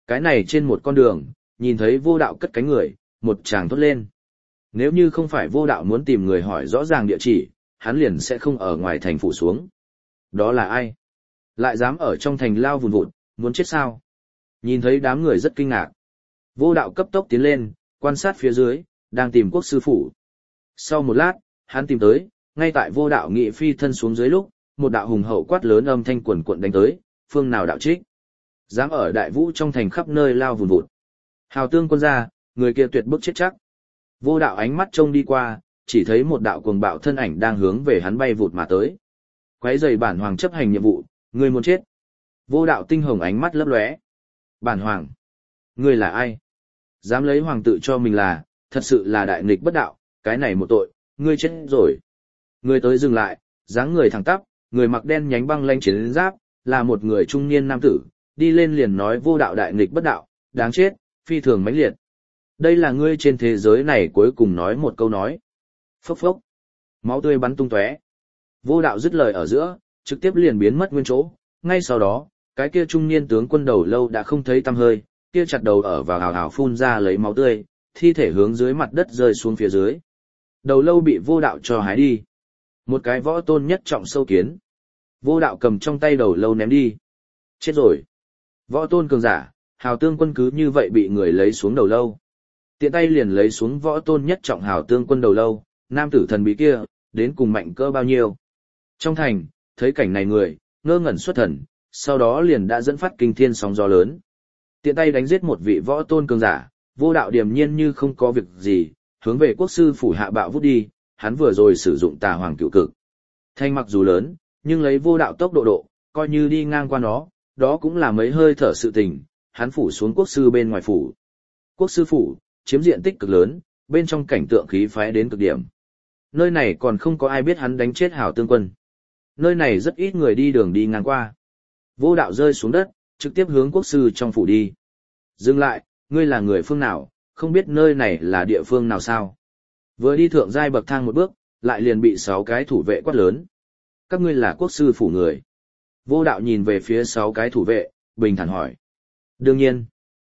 Cái này trên một con đường, nhìn thấy vô đạo cất cánh người, một chàng thốt lên. Nếu như không phải vô đạo muốn tìm người hỏi rõ ràng địa chỉ, hắn liền sẽ không ở ngoài thành phủ xuống. Đó là ai? Lại dám ở trong thành lao vùn vụt, muốn chết sao? Nhìn thấy đám người rất kinh ngạc. Vô đạo cấp tốc tiến lên, quan sát phía dưới, đang tìm quốc sư phủ. Sau một lát, hắn tìm tới, ngay tại vô đạo nghị phi thân xuống dưới lúc, một đạo hùng hậu quát lớn âm thanh quần cuộn đánh tới, phương nào đạo trích. Dám ở đại vũ trong thành khắp nơi lao vùn vụt. Hào tương quân ra, người kia tuyệt bức chết chắc. Vô đạo ánh mắt trông đi qua, chỉ thấy một đạo cuồng bạo thân ảnh đang hướng về hắn bay vụt mà tới. Quấy rầy bản hoàng chấp hành nhiệm vụ, người muốn chết. Vô đạo tinh hồng ánh mắt lấp lóe. Bản hoàng, ngươi là ai? Dám lấy hoàng tự cho mình là, thật sự là đại nghịch bất đạo, cái này một tội, ngươi chết rồi. Người tới dừng lại, dáng người thẳng tắp, người mặc đen nhánh băng lanh chiến giáp, là một người trung niên nam tử, đi lên liền nói vô đạo đại nghịch bất đạo, đáng chết, phi thường mãnh liệt. Đây là ngươi trên thế giới này cuối cùng nói một câu nói. Phốc phốc. Máu tươi bắn tung tóe. Vô đạo dứt lời ở giữa, trực tiếp liền biến mất nguyên chỗ, ngay sau đó, cái kia trung niên tướng quân đầu lâu đã không thấy tăm hơi, kia chặt đầu ở vào hào hào phun ra lấy máu tươi, thi thể hướng dưới mặt đất rơi xuống phía dưới. Đầu lâu bị vô đạo cho hái đi. Một cái võ tôn nhất trọng sâu kiến. Vô đạo cầm trong tay đầu lâu ném đi. Chết rồi. Võ tôn cường giả, hào tương quân cứ như vậy bị người lấy xuống đầu lâu. Tiện tay liền lấy xuống võ tôn nhất trọng hào tương quân đầu lâu, nam tử thần bí kia, đến cùng mạnh cỡ bao nhiêu. Trong thành, thấy cảnh này người, ngơ ngẩn xuất thần, sau đó liền đã dẫn phát kinh thiên sóng gió lớn. Tiện tay đánh giết một vị võ tôn cường giả, vô đạo điềm nhiên như không có việc gì, hướng về quốc sư phủ hạ bạo vút đi, hắn vừa rồi sử dụng tà hoàng cựu cực. Thanh mặc dù lớn, nhưng lấy vô đạo tốc độ, coi như đi ngang qua nó, đó cũng là mấy hơi thở sự tình, hắn phủ xuống quốc sư bên ngoài phủ. Quốc sư phủ, chiếm diện tích cực lớn, bên trong cảnh tượng khí phái đến cực điểm. Nơi này còn không có ai biết hắn đánh chết hảo tương quân. Nơi này rất ít người đi đường đi ngang qua. Vô đạo rơi xuống đất, trực tiếp hướng quốc sư trong phủ đi. Dừng lại, ngươi là người phương nào, không biết nơi này là địa phương nào sao? Vừa đi thượng giai bậc thang một bước, lại liền bị 6 cái thủ vệ quát lớn. Các ngươi là quốc sư phủ người. Vô đạo nhìn về phía 6 cái thủ vệ, bình thản hỏi. Đương nhiên.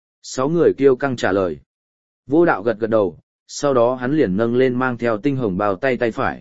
6 người kêu căng trả lời. Vô đạo gật gật đầu, sau đó hắn liền nâng lên mang theo tinh hồng bao tay tay phải.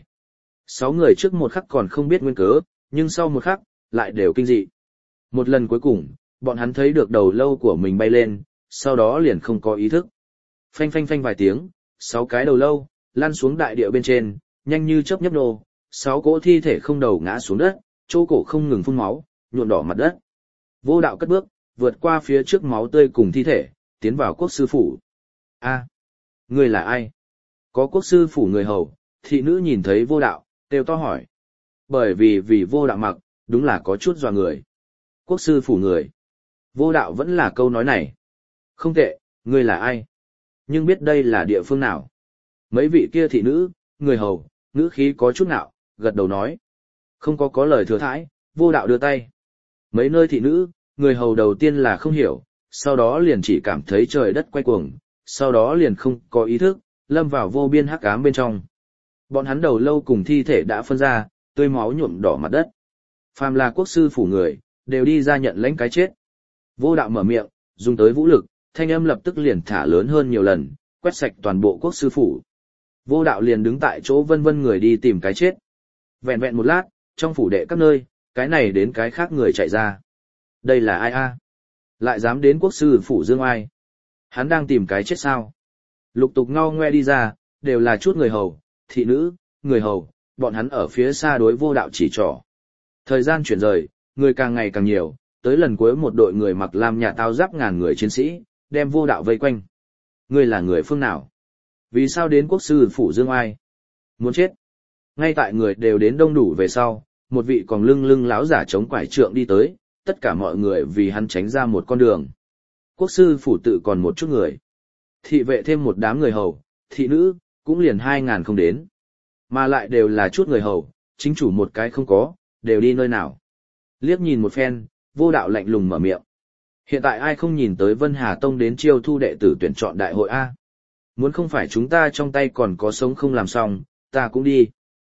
6 người trước một khắc còn không biết nguyên cớ, nhưng sau một khắc, lại đều kinh dị. Một lần cuối cùng, bọn hắn thấy được đầu lâu của mình bay lên, sau đó liền không có ý thức. Phanh phanh phanh vài tiếng, 6 cái đầu lâu, lăn xuống đại địa bên trên, nhanh như chớp nhấp nô, 6 cỗ thi thể không đầu ngã xuống đất, chỗ cổ không ngừng phun máu, nhuộm đỏ mặt đất. Vô đạo cất bước, vượt qua phía trước máu tươi cùng thi thể, tiến vào quốc sư phủ. A, ngươi là ai? Có quốc sư phủ người hầu, thị nữ nhìn thấy vô đạo, kêu to hỏi. Bởi vì vô đạo mặc, đúng là có chút dọa người. Quốc sư phủ người. Vô đạo vẫn là câu nói này. Không tệ, ngươi là ai? Nhưng biết đây là địa phương nào? Mấy vị kia thị nữ, người hầu, ngữ khí có chút nạo, gật đầu nói. Không có lời thừa thãi, vô đạo đưa tay. Mấy nơi thị nữ, người hầu đầu tiên là không hiểu, sau đó liền chỉ cảm thấy trời đất quay cuồng, sau đó liền không có ý thức, lâm vào vô biên hắc ám bên trong. Bọn hắn đầu lâu cùng thi thể đã phân ra, tươi máu nhuộm đỏ mặt đất. Phàm là quốc sư phủ người, đều đi ra nhận lãnh cái chết. Vô đạo mở miệng, dùng tới vũ lực, thanh âm lập tức liền thả lớn hơn nhiều lần, quét sạch toàn bộ quốc sư phủ. Vô đạo liền đứng tại chỗ vân vân người đi tìm cái chết. Vẹn vẹn một lát, trong phủ đệ các nơi, cái này đến cái khác người chạy ra. Đây là ai a? Lại dám đến quốc sư phủ dương ai? Hắn đang tìm cái chết sao? Lục tục ngao ngoe đi ra, đều là chút người hầu, thị nữ, người hầu, bọn hắn ở phía xa đối vô đạo chỉ trỏ. Thời gian chuyển rời, người càng ngày càng nhiều, tới lần cuối một đội người mặc lam nhà tao giáp ngàn người chiến sĩ, đem vô đạo vây quanh. Ngươi là người phương nào? Vì sao đến quốc sư phủ dương ai? Muốn chết. Ngay tại người đều đến đông đủ về sau, một vị còn lưng láo giả chống quải trượng đi tới, tất cả mọi người vì hắn tránh ra một con đường. Quốc sư phủ tự còn một chút người. Thị vệ thêm một đám người hầu, thị nữ, cũng liền 2.000 không đến. Mà lại đều là chút người hầu, chính chủ một cái không có, đều đi nơi nào. Liếc nhìn một phen, vô đạo lạnh lùng mở miệng. Hiện tại ai không nhìn tới Vân Hà Tông đến chiêu thu đệ tử tuyển chọn đại hội A? Muốn không phải chúng ta trong tay còn có sống không làm xong, ta cũng đi.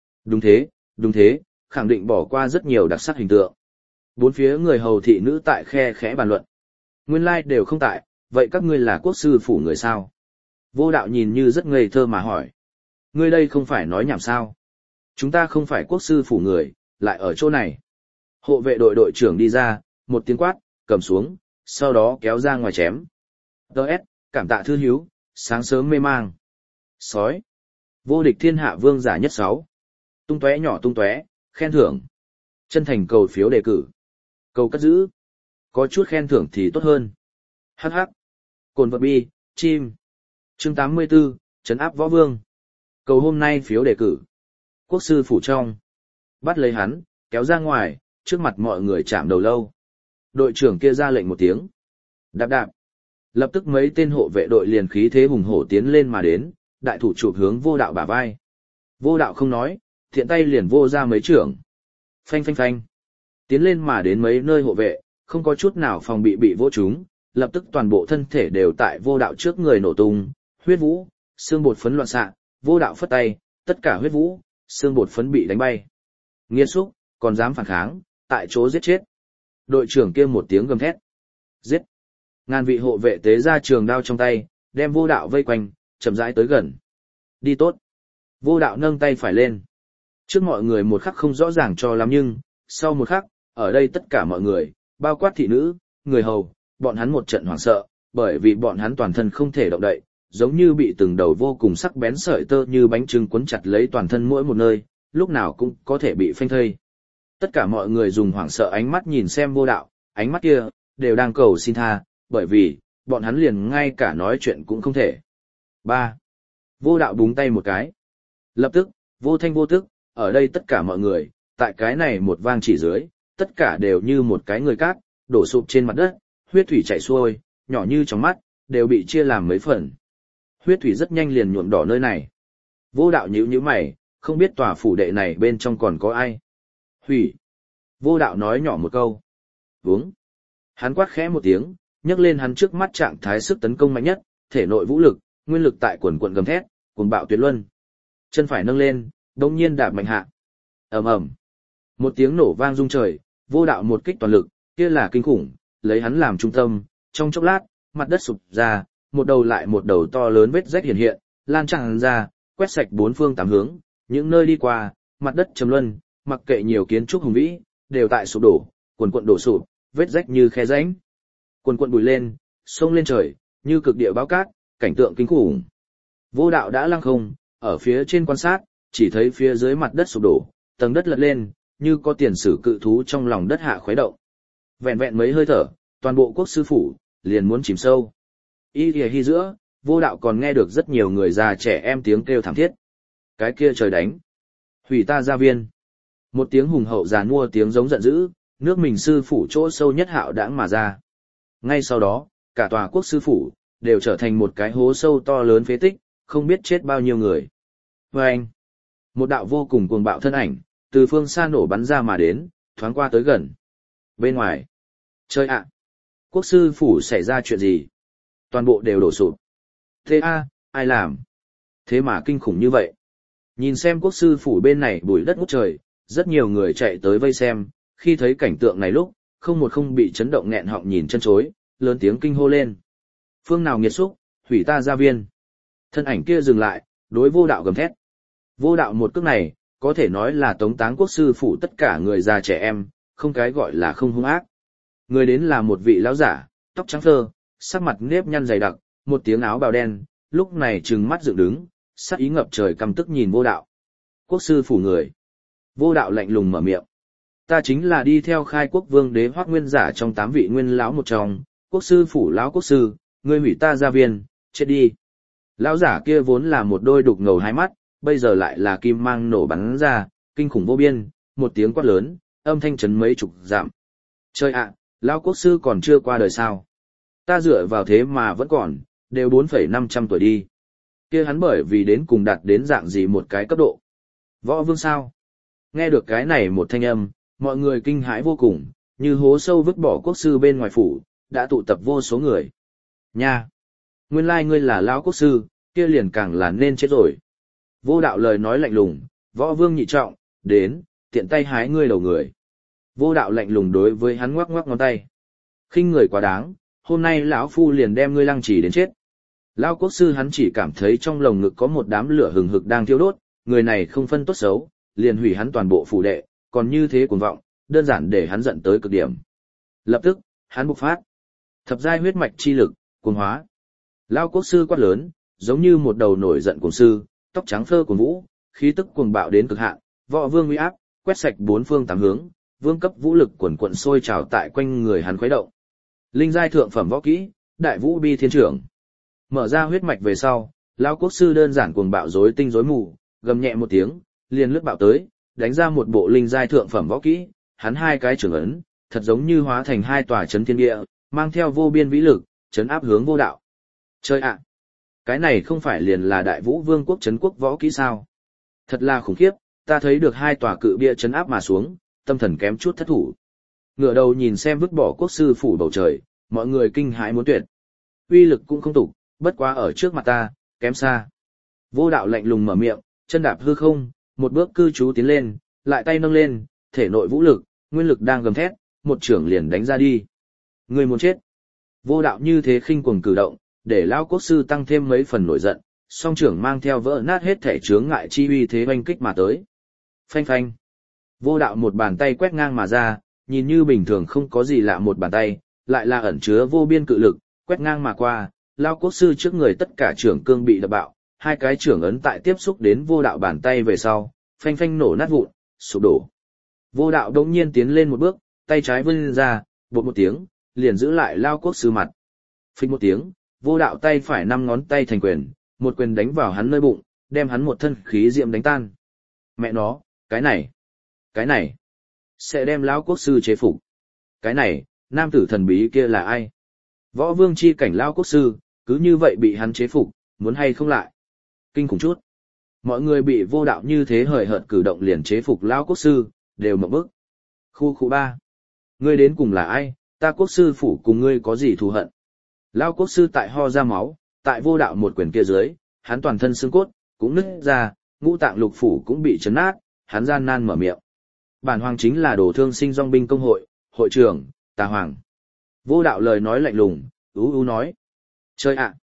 Đúng thế, khẳng định bỏ qua rất nhiều đặc sắc hình tượng. Bốn phía người hầu thị nữ tại khe khẽ bàn luận. Nguyên lai đều không tại, vậy các ngươi là quốc sư phủ người sao? Vô đạo nhìn như rất ngây thơ mà hỏi. Ngươi đây không phải nói nhảm sao? Chúng ta không phải quốc sư phủ người, lại ở chỗ này. Hộ vệ đội đội trưởng đi ra, một tiếng quát, cầm xuống, sau đó kéo ra ngoài chém. Đợt, cảm tạ thư hiếu, sáng sớm mê mang. Sói. Vô địch thiên hạ vương giả nhất 6. Tung tóe nhỏ tung tóe, khen thưởng. Chân thành cầu phiếu đề cử. Cầu cất giữ. Có chút khen thưởng thì tốt hơn. Hắc hắc. Cồn vật bi, chim. Chương 84, trấn áp võ vương. Cầu hôm nay phiếu đề cử. Quốc sư phủ trong. Bắt lấy hắn, kéo ra ngoài, trước mặt mọi người chạm đầu lâu. Đội trưởng kia ra lệnh một tiếng. Đạp đạp. Lập tức mấy tên hộ vệ đội liền khí thế hùng hổ tiến lên mà đến, đại thủ chụp hướng vô đạo bả vai. Vô đạo không nói, thiện tay liền vô ra mấy trưởng. Phanh phanh phanh. Tiến lên mà đến mấy nơi hộ vệ, không có chút nào phòng bị vỗ trúng, lập tức toàn bộ thân thể đều tại vô đạo trước người nổ tung, huyết vũ, xương bột phấn loạn xạ, vô đạo phất tay, tất cả huyết vũ, xương bột phấn bị đánh bay. Nghiệt xúc, còn dám phản kháng, tại chỗ giết chết. Đội trưởng kia một tiếng gầm thét. Giết. Ngàn vị hộ vệ tế ra trường đao trong tay, đem vô đạo vây quanh, chậm rãi tới gần. Đi tốt. Vô đạo nâng tay phải lên. Trước mọi người một khắc không rõ ràng cho lắm nhưng, sau một khắc, ở đây tất cả mọi người, bao quát thị nữ, người hầu, bọn hắn một trận hoảng sợ, bởi vì bọn hắn toàn thân không thể động đậy, giống như bị từng đầu vô cùng sắc bén sợi tơ như bánh trưng quấn chặt lấy toàn thân mỗi một nơi, lúc nào cũng có thể bị phanh thây. Tất cả mọi người dùng hoảng sợ ánh mắt nhìn xem vô đạo, ánh mắt kia, đều đang cầu xin tha, bởi vì, bọn hắn liền ngay cả nói chuyện cũng không thể. 3. Vô đạo búng tay một cái. Lập tức, vô thanh vô tức, ở đây tất cả mọi người, tại cái này một vang chỉ dưới, tất cả đều như một cái người cát, đổ sụp trên mặt đất, huyết thủy chảy xuôi, nhỏ như trong mắt, đều bị chia làm mấy phần. Huyết thủy rất nhanh liền nhuộm đỏ nơi này. Vô đạo nhíu mày, không biết tòa phủ đệ này bên trong còn có ai. Hủy. Vô đạo nói nhỏ một câu. Uống. Hắn quát khẽ một tiếng, nhấc lên hắn trước mắt trạng thái sức tấn công mạnh nhất, thể nội vũ lực, nguyên lực tại quần quần gầm thét, cuồng bạo tuyệt luân. Chân phải nâng lên, đột nhiên đạp mạnh hạ. Ầm ầm. Một tiếng nổ vang rung trời, vô đạo một kích toàn lực, kia là kinh khủng, lấy hắn làm trung tâm, trong chốc lát, mặt đất sụp ra, một đầu lại một đầu to lớn vết rách hiện hiện, lan tràn ra, quét sạch bốn phương tám hướng, những nơi đi qua, mặt đất trầm luân, mặc kệ nhiều kiến trúc hùng vĩ, đều tại sụp đổ, quần quần đổ sụp, vết rách như khe rãnh. Quần quần bụi lên, sông lên trời, như cực địa báo cát, cảnh tượng kinh khủng. Vô đạo đã lăng không, ở phía trên quan sát, chỉ thấy phía dưới mặt đất sụp đổ, tầng đất lật lên, như có tiền sử cự thú trong lòng đất hạ khuấy động. Vẹn vẹn mấy hơi thở, toàn bộ quốc sư phủ liền muốn chìm sâu. Y hi giữa, vô đạo còn nghe được rất nhiều người già trẻ em tiếng kêu thảm thiết. Cái kia trời đánh. Hủy ta gia viên. Một tiếng hùng hậu giàn mua tiếng giống giận dữ, nước mình sư phủ chỗ sâu nhất hạo đãng mà ra. Ngay sau đó, cả tòa quốc sư phủ, đều trở thành một cái hố sâu to lớn phế tích, không biết chết bao nhiêu người. Và anh, một đạo vô cùng cuồng bạo thân ảnh, từ phương xa nổ bắn ra mà đến, thoáng qua tới gần. Bên ngoài, chơi ạ, quốc sư phủ xảy ra chuyện gì? Toàn bộ đều đổ sụp. Thế ai làm? Thế mà kinh khủng như vậy. Nhìn xem quốc sư phủ bên này bụi đất ngút trời, rất nhiều người chạy tới vây xem, khi thấy cảnh tượng này lúc, không một không bị chấn động nghẹn họng nhìn chân chối, lớn tiếng kinh hô lên. Phương nào nghiệt xúc, hủy ta gia viên. Thân ảnh kia dừng lại, đối vô đạo gầm thét. Vô đạo một cước này, có thể nói là tống táng quốc sư phủ tất cả người già trẻ em, không cái gọi là không hung ác. Người đến là một vị lão giả, tóc trắng phơ, sắc mặt nếp nhăn dày đặc, một tiếng áo bào đen, lúc này trừng mắt dựng đứng, sắc ý ngập trời căm tức nhìn vô đạo. Quốc sư phủ người. Vô đạo lạnh lùng mở miệng. Ta chính là đi theo khai quốc vương đế Hoắc Nguyên giả trong 8 vị nguyên lão một trong, quốc sư phủ lão quốc sư, ngươi hủy ta gia viên, chết đi. Lão giả kia vốn là một đôi đục ngầu hai mắt, bây giờ lại là kim mang nổ bắn ra, kinh khủng vô biên, một tiếng quát lớn, âm thanh chấn mấy chục dặm. Trời ạ, lão quốc sư còn chưa qua đời sao? Ta dựa vào thế mà vẫn còn, đều 4,500 tuổi đi. Kia hắn bởi vì đến cùng đạt đến dạng gì một cái cấp độ. Võ vương sao? Nghe được cái này một thanh âm, mọi người kinh hãi vô cùng, như hố sâu vứt bỏ quốc sư bên ngoài phủ, đã tụ tập vô số người. Nha! Nguyên lai ngươi là lão quốc sư, kia liền càng là nên chết rồi. Vô đạo lời nói lạnh lùng, võ vương nhị trọng, đến, tiện tay hái ngươi đầu người. Vô đạo lạnh lùng đối với hắn ngoắc ngoắc ngón tay. Khinh người quá đáng, hôm nay lão phu liền đem ngươi lăng trì đến chết. Lão quốc sư hắn chỉ cảm thấy trong lồng ngực có một đám lửa hừng hực đang thiêu đốt, người này không phân tốt xấu, liền hủy hắn toàn bộ phủ đệ, còn như thế cuồng vọng, đơn giản để hắn giận tới cực điểm. Lập tức, hắn bộc phát. Thập giai huyết mạch chi lực, cuồng hóa. Lão quốc sư quát lớn, giống như một đầu nổi giận cuồng sư, tóc trắng phơ cuồng vũ, khí tức cuồng bạo đến cực hạn, võ vương uy áp, quét sạch bốn phương tám hướng, vương cấp vũ lực quần quận sôi trào tại quanh người hắn khuấy động. Linh giai thượng phẩm võ kỹ, Đại Vũ Bi Thiên Trưởng. Mở ra huyết mạch về sau, lão quốc sư đơn giản cuồng bạo rối tinh rối mù, gầm nhẹ một tiếng, liền lướt bạo tới, đánh ra một bộ linh giai thượng phẩm võ kỹ, hắn hai cái trưởng ấn, thật giống như hóa thành hai tòa chấn thiên địa, mang theo vô biên vĩ lực, chấn áp hướng vô đạo. Chơi ạ! Cái này không phải liền là Đại Vũ Vương quốc chấn quốc võ kỹ sao? Thật là khủng khiếp, ta thấy được hai tòa cự bia chấn áp mà xuống, tâm thần kém chút thất thủ. Ngửa đầu nhìn xem vứt bỏ quốc sư phủ bầu trời, mọi người kinh hãi muốn tuyệt. Uy lực cũng không tục, bất quá ở trước mặt ta, kém xa. Vô đạo lạnh lùng mở miệng, chân đạp hư không, một bước cư trú tiến lên, lại tay nâng lên, thể nội vũ lực, nguyên lực đang gầm thét, một trưởng liền đánh ra đi. Người muốn chết. Vô đạo như thế khinh cuồng cử động, để lão quốc sư tăng thêm mấy phần nổi giận, song trưởng mang theo vỡ nát hết thể chướng ngại chi uy thế oanh kích mà tới. Phanh phanh. Vô đạo một bàn tay quét ngang mà ra, nhìn như bình thường không có gì lạ một bàn tay, lại là ẩn chứa vô biên cự lực, quét ngang mà qua, lão quốc sư trước người tất cả trưởng cương bị đập bạo, hai cái trưởng ấn tại tiếp xúc đến vô đạo bàn tay về sau, phanh phanh nổ nát vụn, sụp đổ. Vô đạo đống nhiên tiến lên một bước, tay trái vươn ra, bột một tiếng, liền giữ lại lão quốc sư mặt. Phình một tiếng, vô đạo tay phải năm ngón tay thành quyền, một quyền đánh vào hắn nơi bụng, đem hắn một thân khí diệm đánh tan. Mẹ nó, cái này, sẽ đem lão quốc sư chế phục. Cái này, nam tử thần bí kia là ai? Võ vương chi cảnh lão quốc sư, cứ như vậy bị hắn chế phục, muốn hay không lại? Kinh khủng chút. Mọi người bị vô đạo như thế hời hợt cử động liền chế phục lão quốc sư, đều mộng bức. Khu ba. Ngươi đến cùng là ai, ta quốc sư phủ cùng ngươi có gì thù hận? Lão quốc sư tại ho ra máu, tại vô đạo một quyền kia dưới, hắn toàn thân xương cốt, cũng nứt ra, ngũ tạng lục phủ cũng bị chấn nát, hắn gian nan mở miệng. Bản hoàng chính là Đồ Thương Sinh Dong binh công hội, hội trưởng, Tà Hoàng. Vô đạo lời nói lạnh lùng, nói. Chơi ạ!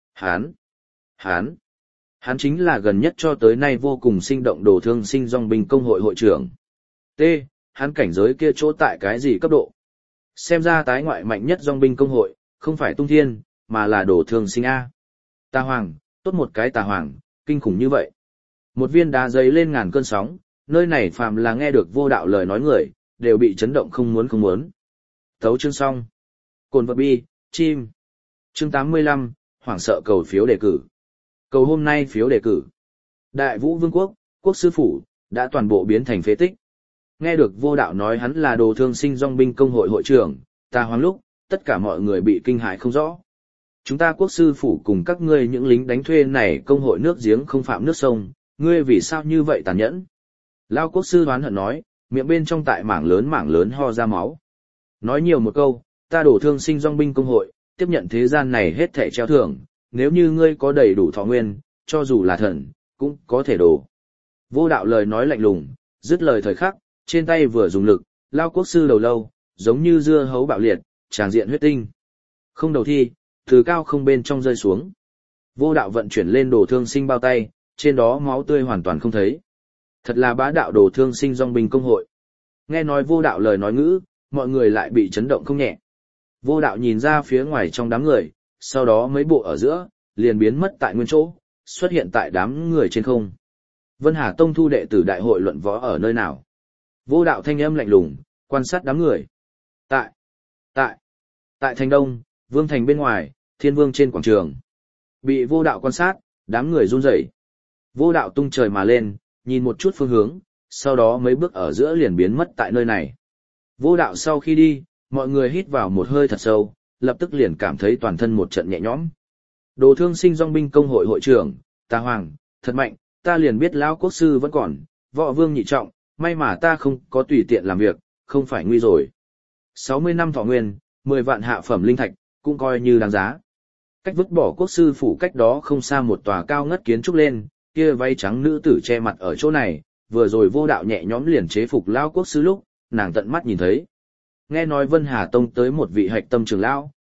Hắn chính là gần nhất cho tới nay vô cùng sinh động Đồ Thương Sinh Dong binh công hội hội trưởng. T. Hắn cảnh giới kia chỗ tại cái gì cấp độ? Xem ra tái ngoại mạnh nhất Dong binh công hội, không phải Tung Thiên, mà là Đồ Thương Sinh A. Tà Hoàng, tốt một cái Tà Hoàng, kinh khủng như vậy. Một viên đá giấy lên ngàn cơn sóng, nơi này phàm là nghe được vô đạo lời nói người, đều bị chấn động không muốn. Thấu chương xong. Cồn vật bi, chim. Chương 85, hoảng sợ cầu phiếu đề cử. Cầu hôm nay phiếu đề cử. Đại Vũ Vương quốc, quốc sư phủ, đã toàn bộ biến thành phế tích. Nghe được vô đạo nói hắn là Đồ Thương Sinh Dong binh công hội hội trưởng, Tà Hoàng lúc, tất cả mọi người bị kinh hãi không rõ. Chúng ta quốc sư phủ cùng các ngươi những lính đánh thuê này công hội nước giếng không phạm nước sông, ngươi vì sao như vậy tàn nhẫn? Lao quốc sư hoán hận nói, miệng bên trong tại mảng lớn ho ra máu. Nói nhiều một câu, ta Đồ Thương Sinh Dong binh công hội, tiếp nhận thế gian này hết thảy treo thưởng, nếu như ngươi có đầy đủ thọ nguyên, cho dù là thần, cũng có thể đổ. Vô đạo lời nói lạnh lùng, dứt lời thời khắc, trên tay vừa dùng lực, Lao quốc sư đầu lâu, giống như dưa hấu bạo liệt, tràng diện huyết tinh. Không đầu thi, từ cao không bên trong rơi xuống. Vô đạo vận chuyển lên Đồ Thương Sinh bao tay, trên đó máu tươi hoàn toàn không thấy. Thật là bá đạo Đồ Thương Sinh Dong binh công hội. Nghe nói vô đạo lời nói ngữ, mọi người lại bị chấn động không nhẹ. Vô đạo nhìn ra phía ngoài trong đám người, sau đó mấy bộ ở giữa, liền biến mất tại nguyên chỗ, xuất hiện tại đám người trên không. Vân Hà Tông thu đệ tử đại hội luận võ ở nơi nào? Vô đạo thanh âm lạnh lùng, quan sát đám người. Tại thành đông, Vương thành bên ngoài, Thiên Vương trên quảng trường. Bị vô đạo quan sát, đám người run rẩy. Vô đạo tung trời mà lên, nhìn một chút phương hướng, sau đó mấy bước ở giữa liền biến mất tại nơi này. Vô đạo sau khi đi, mọi người hít vào một hơi thật sâu, lập tức liền cảm thấy toàn thân một trận nhẹ nhõm. Đồ Thương Sinh Dong binh công hội hội trưởng, Tà Hoàng, thật mạnh, ta liền biết lão quốc sư vẫn còn, võ vương nhị trọng, may mà ta không có tùy tiện làm việc, không phải nguy rồi. 60 năm thọ nguyên, 10 vạn hạ phẩm linh thạch, cũng coi như đáng giá. Cách vứt bỏ quốc sư phủ cách đó không xa một tòa cao ngất kiến trúc lên, kia váy trắng nữ tử che mặt ở chỗ này, vừa rồi vô đạo nhẹ nhõm liền chế phục lão quốc sư lúc, nàng tận mắt nhìn thấy. Nghe nói Vân Hà Tông tới một vị hạch tâm trưởng lão,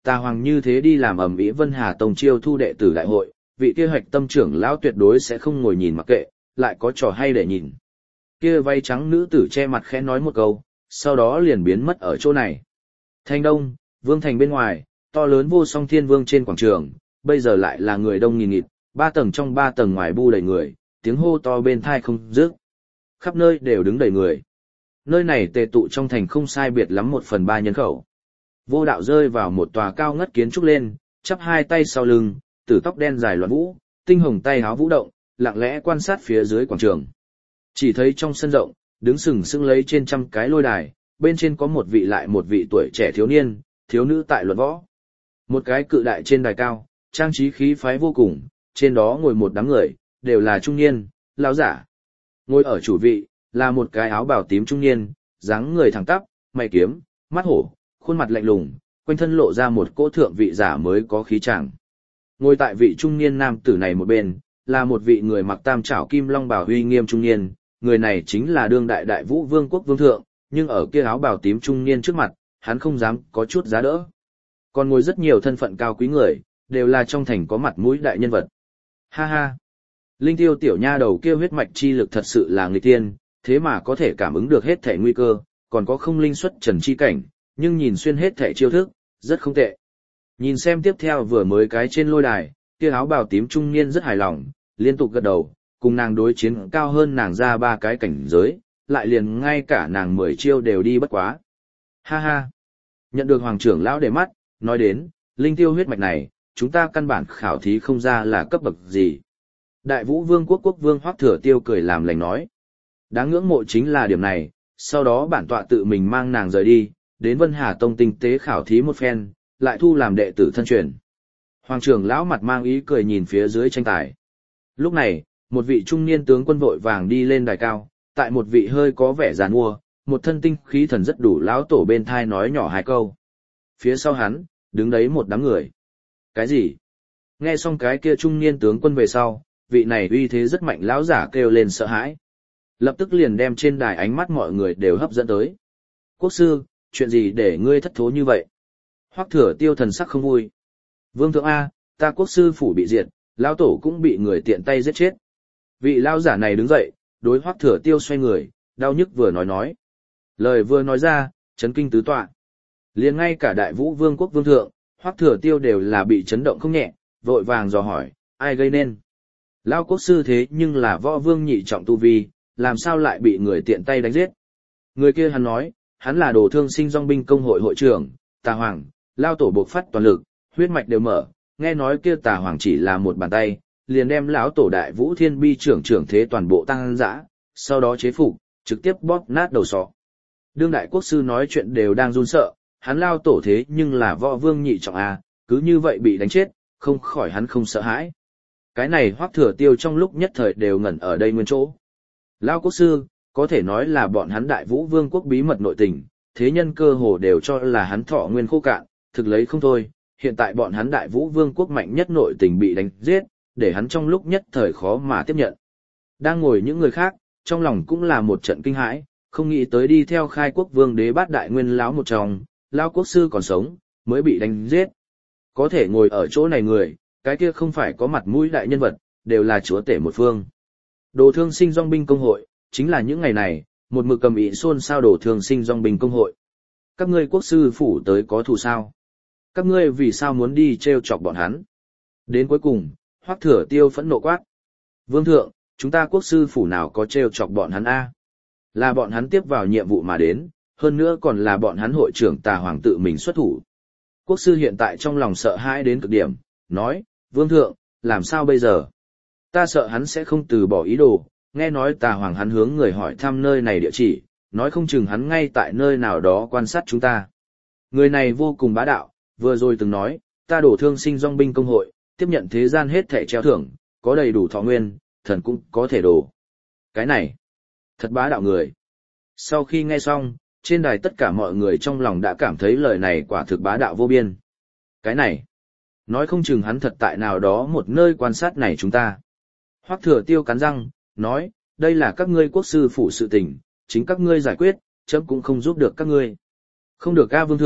Tà Hoàng như thế đi làm ầm ĩ Vân Hà Tông chiêu thu đệ tử đại hội, vị kia Hạch Tâm trưởng lão tuyệt đối sẽ không ngồi nhìn mặc kệ, lại có trò hay để nhìn. Kia váy trắng nữ tử che mặt khẽ nói một câu, sau đó liền biến mất ở chỗ này. Thành Đông, Vương thành bên ngoài, to lớn vô song thiên vương trên quảng trường, bây giờ lại là người đông nghìn nghịt, 3 tầng trong 3 tầng ngoài bu đầy người, tiếng hô to bên tai không dứt. Khắp nơi đều đứng đầy người. Nơi này tề tụ trong thành không sai biệt lắm 1/3 nhân khẩu. Vô Đạo rơi vào một tòa cao ngất kiến trúc lên, chắp hai tay sau lưng, tử tóc đen dài loạn vũ, tinh hồng tay háo vũ động, lặng lẽ quan sát phía dưới quảng trường. Chỉ thấy trong sân rộng, đứng sừng sững lấy trên trăm cái lôi đài, bên trên có một vị lại một vị tuổi trẻ thiếu niên, thiếu nữ tại luận võ. Một cái cự đại trên đài cao, trang trí khí phái vô cùng, trên đó ngồi một đám người, đều là trung niên, lão giả. Ngồi ở chủ vị, là một cái áo bào tím trung niên, dáng người thẳng tắp, mày kiếm, mắt hổ, khuôn mặt lạnh lùng, quanh thân lộ ra một cỗ thượng vị giả mới có khí chàng. Ngồi tại vị trung niên nam tử này một bên, là một vị người mặc tam trảo kim long bào uy nghiêm trung niên, người này chính là đương đại đại vũ vương quốc vương thượng, nhưng ở kia áo bào tím trung niên trước mặt, hắn không dám có chút giá đỡ. Còn ngồi rất nhiều thân phận cao quý người, đều là trong thành có mặt mũi đại nhân vật. Ha ha! Linh Tiêu tiểu nha đầu kia huyết mạch chi lực thật sự là nghịch tiên, thế mà có thể cảm ứng được hết thể nguy cơ, còn có không linh xuất trần chi cảnh, nhưng nhìn xuyên hết thể chiêu thức, rất không tệ. Nhìn xem tiếp theo vừa mới cái trên lôi đài, kia áo bào tím trung niên rất hài lòng, liên tục gật đầu, cùng nàng đối chiến cao hơn nàng ra 3 cái cảnh giới, lại liền ngay cả nàng 10 chiêu đều đi bất quá. Ha ha! Nhận được hoàng trưởng lão để mắt, nói đến, Linh Tiêu huyết mạch này, chúng ta căn bản khảo thí không ra là cấp bậc gì. Đại Vũ Vương quốc quốc vương Hoắc Thừa Tiêu cười làm lành nói. Đáng ngưỡng mộ chính là điểm này, sau đó bản tọa tự mình mang nàng rời đi, đến Vân Hà Tông tinh tế khảo thí một phen, lại thu làm đệ tử thân truyền. Hoàng trưởng lão mặt mang ý cười nhìn phía dưới tranh tài. Lúc này, một vị trung niên tướng quân vội vàng đi lên đài cao, tại một vị hơi có vẻ giàn mua, một thân tinh khí thần rất đủ lão tổ bên thai nói nhỏ 2 câu. Phía sau hắn, đứng đấy một đám người. Cái gì? Nghe xong cái kia trung niên tướng quân về sau, vị này uy thế rất mạnh lão giả kêu lên sợ hãi. Lập tức liền đem trên đài ánh mắt mọi người đều hấp dẫn tới. Quốc sư, chuyện gì để ngươi thất thố như vậy? Hoắc Thừa Tiêu thần sắc không vui. Vương thượng A, ta quốc sư phủ bị diệt, lão tổ cũng bị người tiện tay giết chết. Vị lão giả này đứng dậy, đối Hoắc Thừa Tiêu xoay người, đau nhức vừa nói. Lời vừa nói ra, chấn kinh tứ tọa. Liền ngay cả Đại Vũ Vương quốc vương thượng, Hoắc Thừa Tiêu đều là bị chấn động không nhẹ, vội vàng dò hỏi, ai gây nên? Lão quốc sư thế nhưng là võ vương nhị trọng tu vi, làm sao lại bị người tiện tay đánh giết? Người kia hắn nói, hắn là Đồ Thương Sinh Dòng binh công hội hội trưởng, Tà Hoàng, lão tổ buộc phát toàn lực, huyết mạch đều mở, nghe nói kia Tà Hoàng chỉ là một bàn tay, liền đem lão tổ Đại Vũ Thiên Bi trưởng thế toàn bộ tăng dã, sau đó chế phục, trực tiếp bóp nát đầu sọ. Đương đại quốc sư nói chuyện đều đang run sợ, hắn lão tổ thế nhưng là võ vương nhị trọng a, cứ như vậy bị đánh chết, không khỏi hắn không sợ hãi. Cái này Hoắc Thừa Tiêu trong lúc nhất thời đều ngẩn ở đây nguyên chỗ. Lão quốc sư, có thể nói là bọn hắn Đại Vũ Vương quốc bí mật nội tình, thế nhân cơ hồ đều cho là hắn thọ nguyên khô cạn, thực lấy không thôi, hiện tại bọn hắn Đại Vũ Vương quốc mạnh nhất nội tình bị đánh giết, để hắn trong lúc nhất thời khó mà tiếp nhận. Đang ngồi những người khác, trong lòng cũng là một trận kinh hãi, không nghĩ tới đi theo khai quốc vương đế bát đại nguyên lão một trong, lão quốc sư còn sống, mới bị đánh giết. Có thể ngồi ở chỗ này người, cái kia không phải có mặt mũi đại nhân vật, đều là chúa tể một phương. Đồ Thương Sinh Dòng binh công hội, chính là những ngày này, một mực cầm ĩ xôn xao Đồ Thương Sinh Dòng binh công hội. Các ngươi quốc sư phủ tới có thù sao? Các ngươi vì sao muốn đi trêu chọc bọn hắn? Đến cuối cùng, Hoắc Thừa Tiêu phẫn nộ quát. Vương thượng, chúng ta quốc sư phủ nào có trêu chọc bọn hắn a? Là bọn hắn tiếp vào nhiệm vụ mà đến, hơn nữa còn là bọn hắn hội trưởng Tà Hoàng tự mình xuất thủ. Quốc sư hiện tại trong lòng sợ hãi đến cực điểm, nói, Vương thượng, làm sao bây giờ? Ta sợ hắn sẽ không từ bỏ ý đồ, nghe nói Tà Hoàng hắn hướng người hỏi thăm nơi này địa chỉ, nói không chừng hắn ngay tại nơi nào đó quan sát chúng ta. Người này vô cùng bá đạo, vừa rồi từng nói, ta Đồ Thương Sinh Dòng binh công hội, tiếp nhận thế gian hết thảy treo thưởng, có đầy đủ thọ nguyên, thần cũng có thể đổ. Cái này, thật bá đạo người. Sau khi nghe xong, trên đài tất cả mọi người trong lòng đã cảm thấy lời này quả thực bá đạo vô biên. Cái này, nói không chừng hắn thật tại nào đó một nơi quan sát này chúng ta. Hoắc Thừa Tiêu cắn răng, nói, đây là các ngươi quốc sư phủ sự tình, chính các ngươi giải quyết, chấm cũng không giúp được các ngươi. Không được ca vương thượng,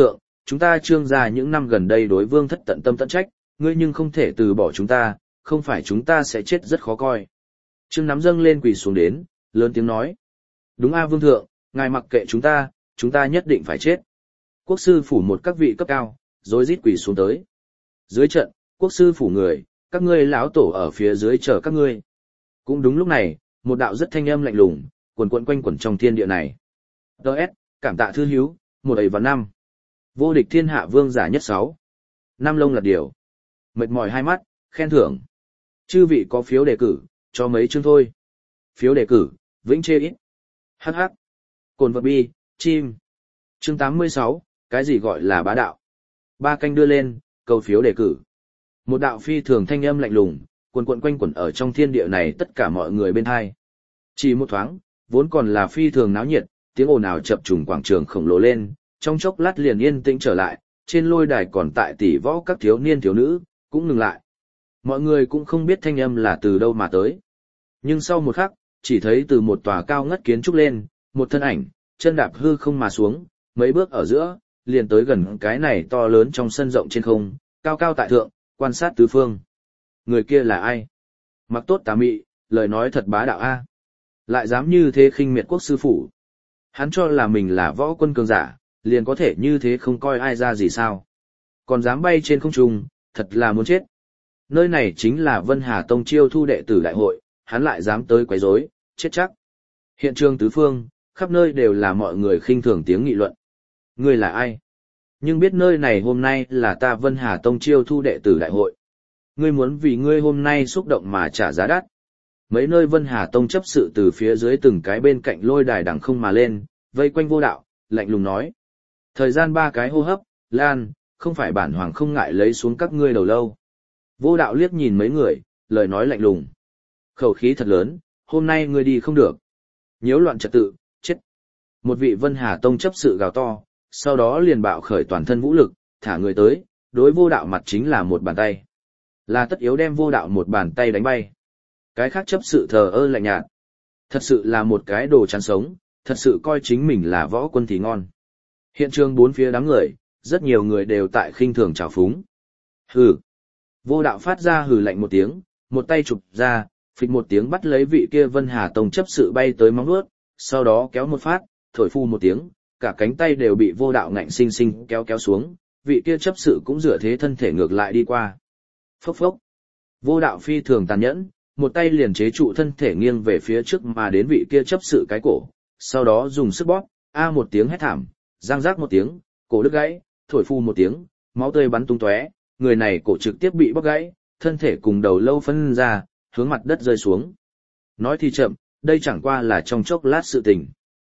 chúng ta Trương gia những năm gần đây đối Vương Thất tận tâm tận trách, ngươi nhưng không thể từ bỏ chúng ta, không phải chúng ta sẽ chết rất khó coi. Trương Nắm dâng lên quỳ xuống đến, lớn tiếng nói. Đúng a Vương Thượng, ngài mặc kệ chúng ta nhất định phải chết. Quốc sư phủ một các vị cấp cao, rối rít quỳ xuống tới. Dưới trận, quốc sư phủ người, các ngươi lão tổ ở phía dưới chờ các ngươi. Cũng đúng lúc này, một đạo rất thanh âm lạnh lùng, quần quần quanh quẩn trong thiên địa này. Đợt, cảm tạ thư hiếu, 1/5. Vô địch thiên hạ vương giả nhất 6. Năm lông lật điều. Mệt mỏi hai mắt, khen thưởng. Chư vị có phiếu đề cử, cho mấy chương thôi. Phiếu đề cử, vĩnh chê ít. Hắc hắc. Cồn vật bi, chim. Chương 86, cái gì gọi là bá đạo? Ba canh đưa lên, câu phiếu đề cử. Một đạo phi thường thanh âm lạnh lùng, quần quần quanh quẩn ở trong thiên địa này tất cả mọi người bên hai. Chỉ một thoáng, vốn còn là phi thường náo nhiệt, tiếng ồn ào chập trùng quảng trường khổng lồ lên, trong chốc lát liền yên tĩnh trở lại, trên lôi đài còn tại tỷ võ các thiếu niên thiếu nữ, cũng ngừng lại. Mọi người cũng không biết thanh âm là từ đâu mà tới. Nhưng sau một khắc, chỉ thấy từ một tòa cao ngất kiến trúc lên, một thân ảnh, chân đạp hư không mà xuống, mấy bước ở giữa, liền tới gần cái này to lớn trong sân rộng trên không, cao cao tại thượng, quan sát tứ phương. Người kia là ai? Mặc tốt tà mị, lời nói thật bá đạo a. Lại dám như thế khinh miệt quốc sư phủ. Hắn cho là mình là võ quân cường giả, liền có thể như thế không coi ai ra gì sao. Còn dám bay trên không trung, thật là muốn chết. Nơi này chính là Vân Hà Tông chiêu thu đệ tử đại hội, hắn lại dám tới quấy rối, chết chắc. Hiện trường tứ phương, khắp nơi đều là mọi người khinh thường tiếng nghị luận. Ngươi là ai? Nhưng biết nơi này hôm nay là ta Vân Hà Tông chiêu thu đệ tử đại hội. Ngươi muốn vì ngươi hôm nay xúc động mà trả giá đắt. Mấy nơi Vân Hà Tông chấp sự từ phía dưới từng cái bên cạnh lôi đài đằng không mà lên, vây quanh vô đạo, lạnh lùng nói. Thời gian 3 cái hô hấp, Lan, không phải bản hoàng không ngại lấy xuống các ngươi đầu lâu. Vô đạo liếc nhìn mấy người, lời nói lạnh lùng. Khẩu khí thật lớn, hôm nay ngươi đi không được. Nhiễu loạn trật tự, chết. Một vị Vân Hà Tông chấp sự gào to, sau đó liền bạo khởi toàn thân vũ lực, thả người tới, đối vô đạo mặt chính là một bàn tay. Là tất yếu đem vô đạo một bàn tay đánh bay. Cái khác chấp sự thờ ơ lạnh nhạt. Thật sự là một cái đồ chán sống, thật sự coi chính mình là võ quân thì ngon. Hiện trường bốn phía đám người, rất nhiều người đều tại khinh thường trào phúng. Hừ. Vô đạo phát ra hừ lạnh một tiếng, một tay chụp ra, phịch một tiếng bắt lấy vị kia Vân Hà Tông chấp sự bay tới móng vuốt, sau đó kéo một phát, thổi phu một tiếng, cả cánh tay đều bị vô đạo ngạnh sinh sinh kéo xuống, vị kia chấp sự cũng dựa thế thân thể ngược lại đi qua. Phốc phốc. Vô đạo phi thường tàn nhẫn, một tay liền chế trụ thân thể nghiêng về phía trước mà đến vị kia chấp sự cái cổ, sau đó dùng sức bóp, a một tiếng hét thảm, giang rác một tiếng, cổ đứt gãy, thổi phu một tiếng, máu tươi bắn tung tóe, người này cổ trực tiếp bị bóp gãy, thân thể cùng đầu lâu phân ra, hướng mặt đất rơi xuống. Nói thì chậm, đây chẳng qua là trong chốc lát sự tình.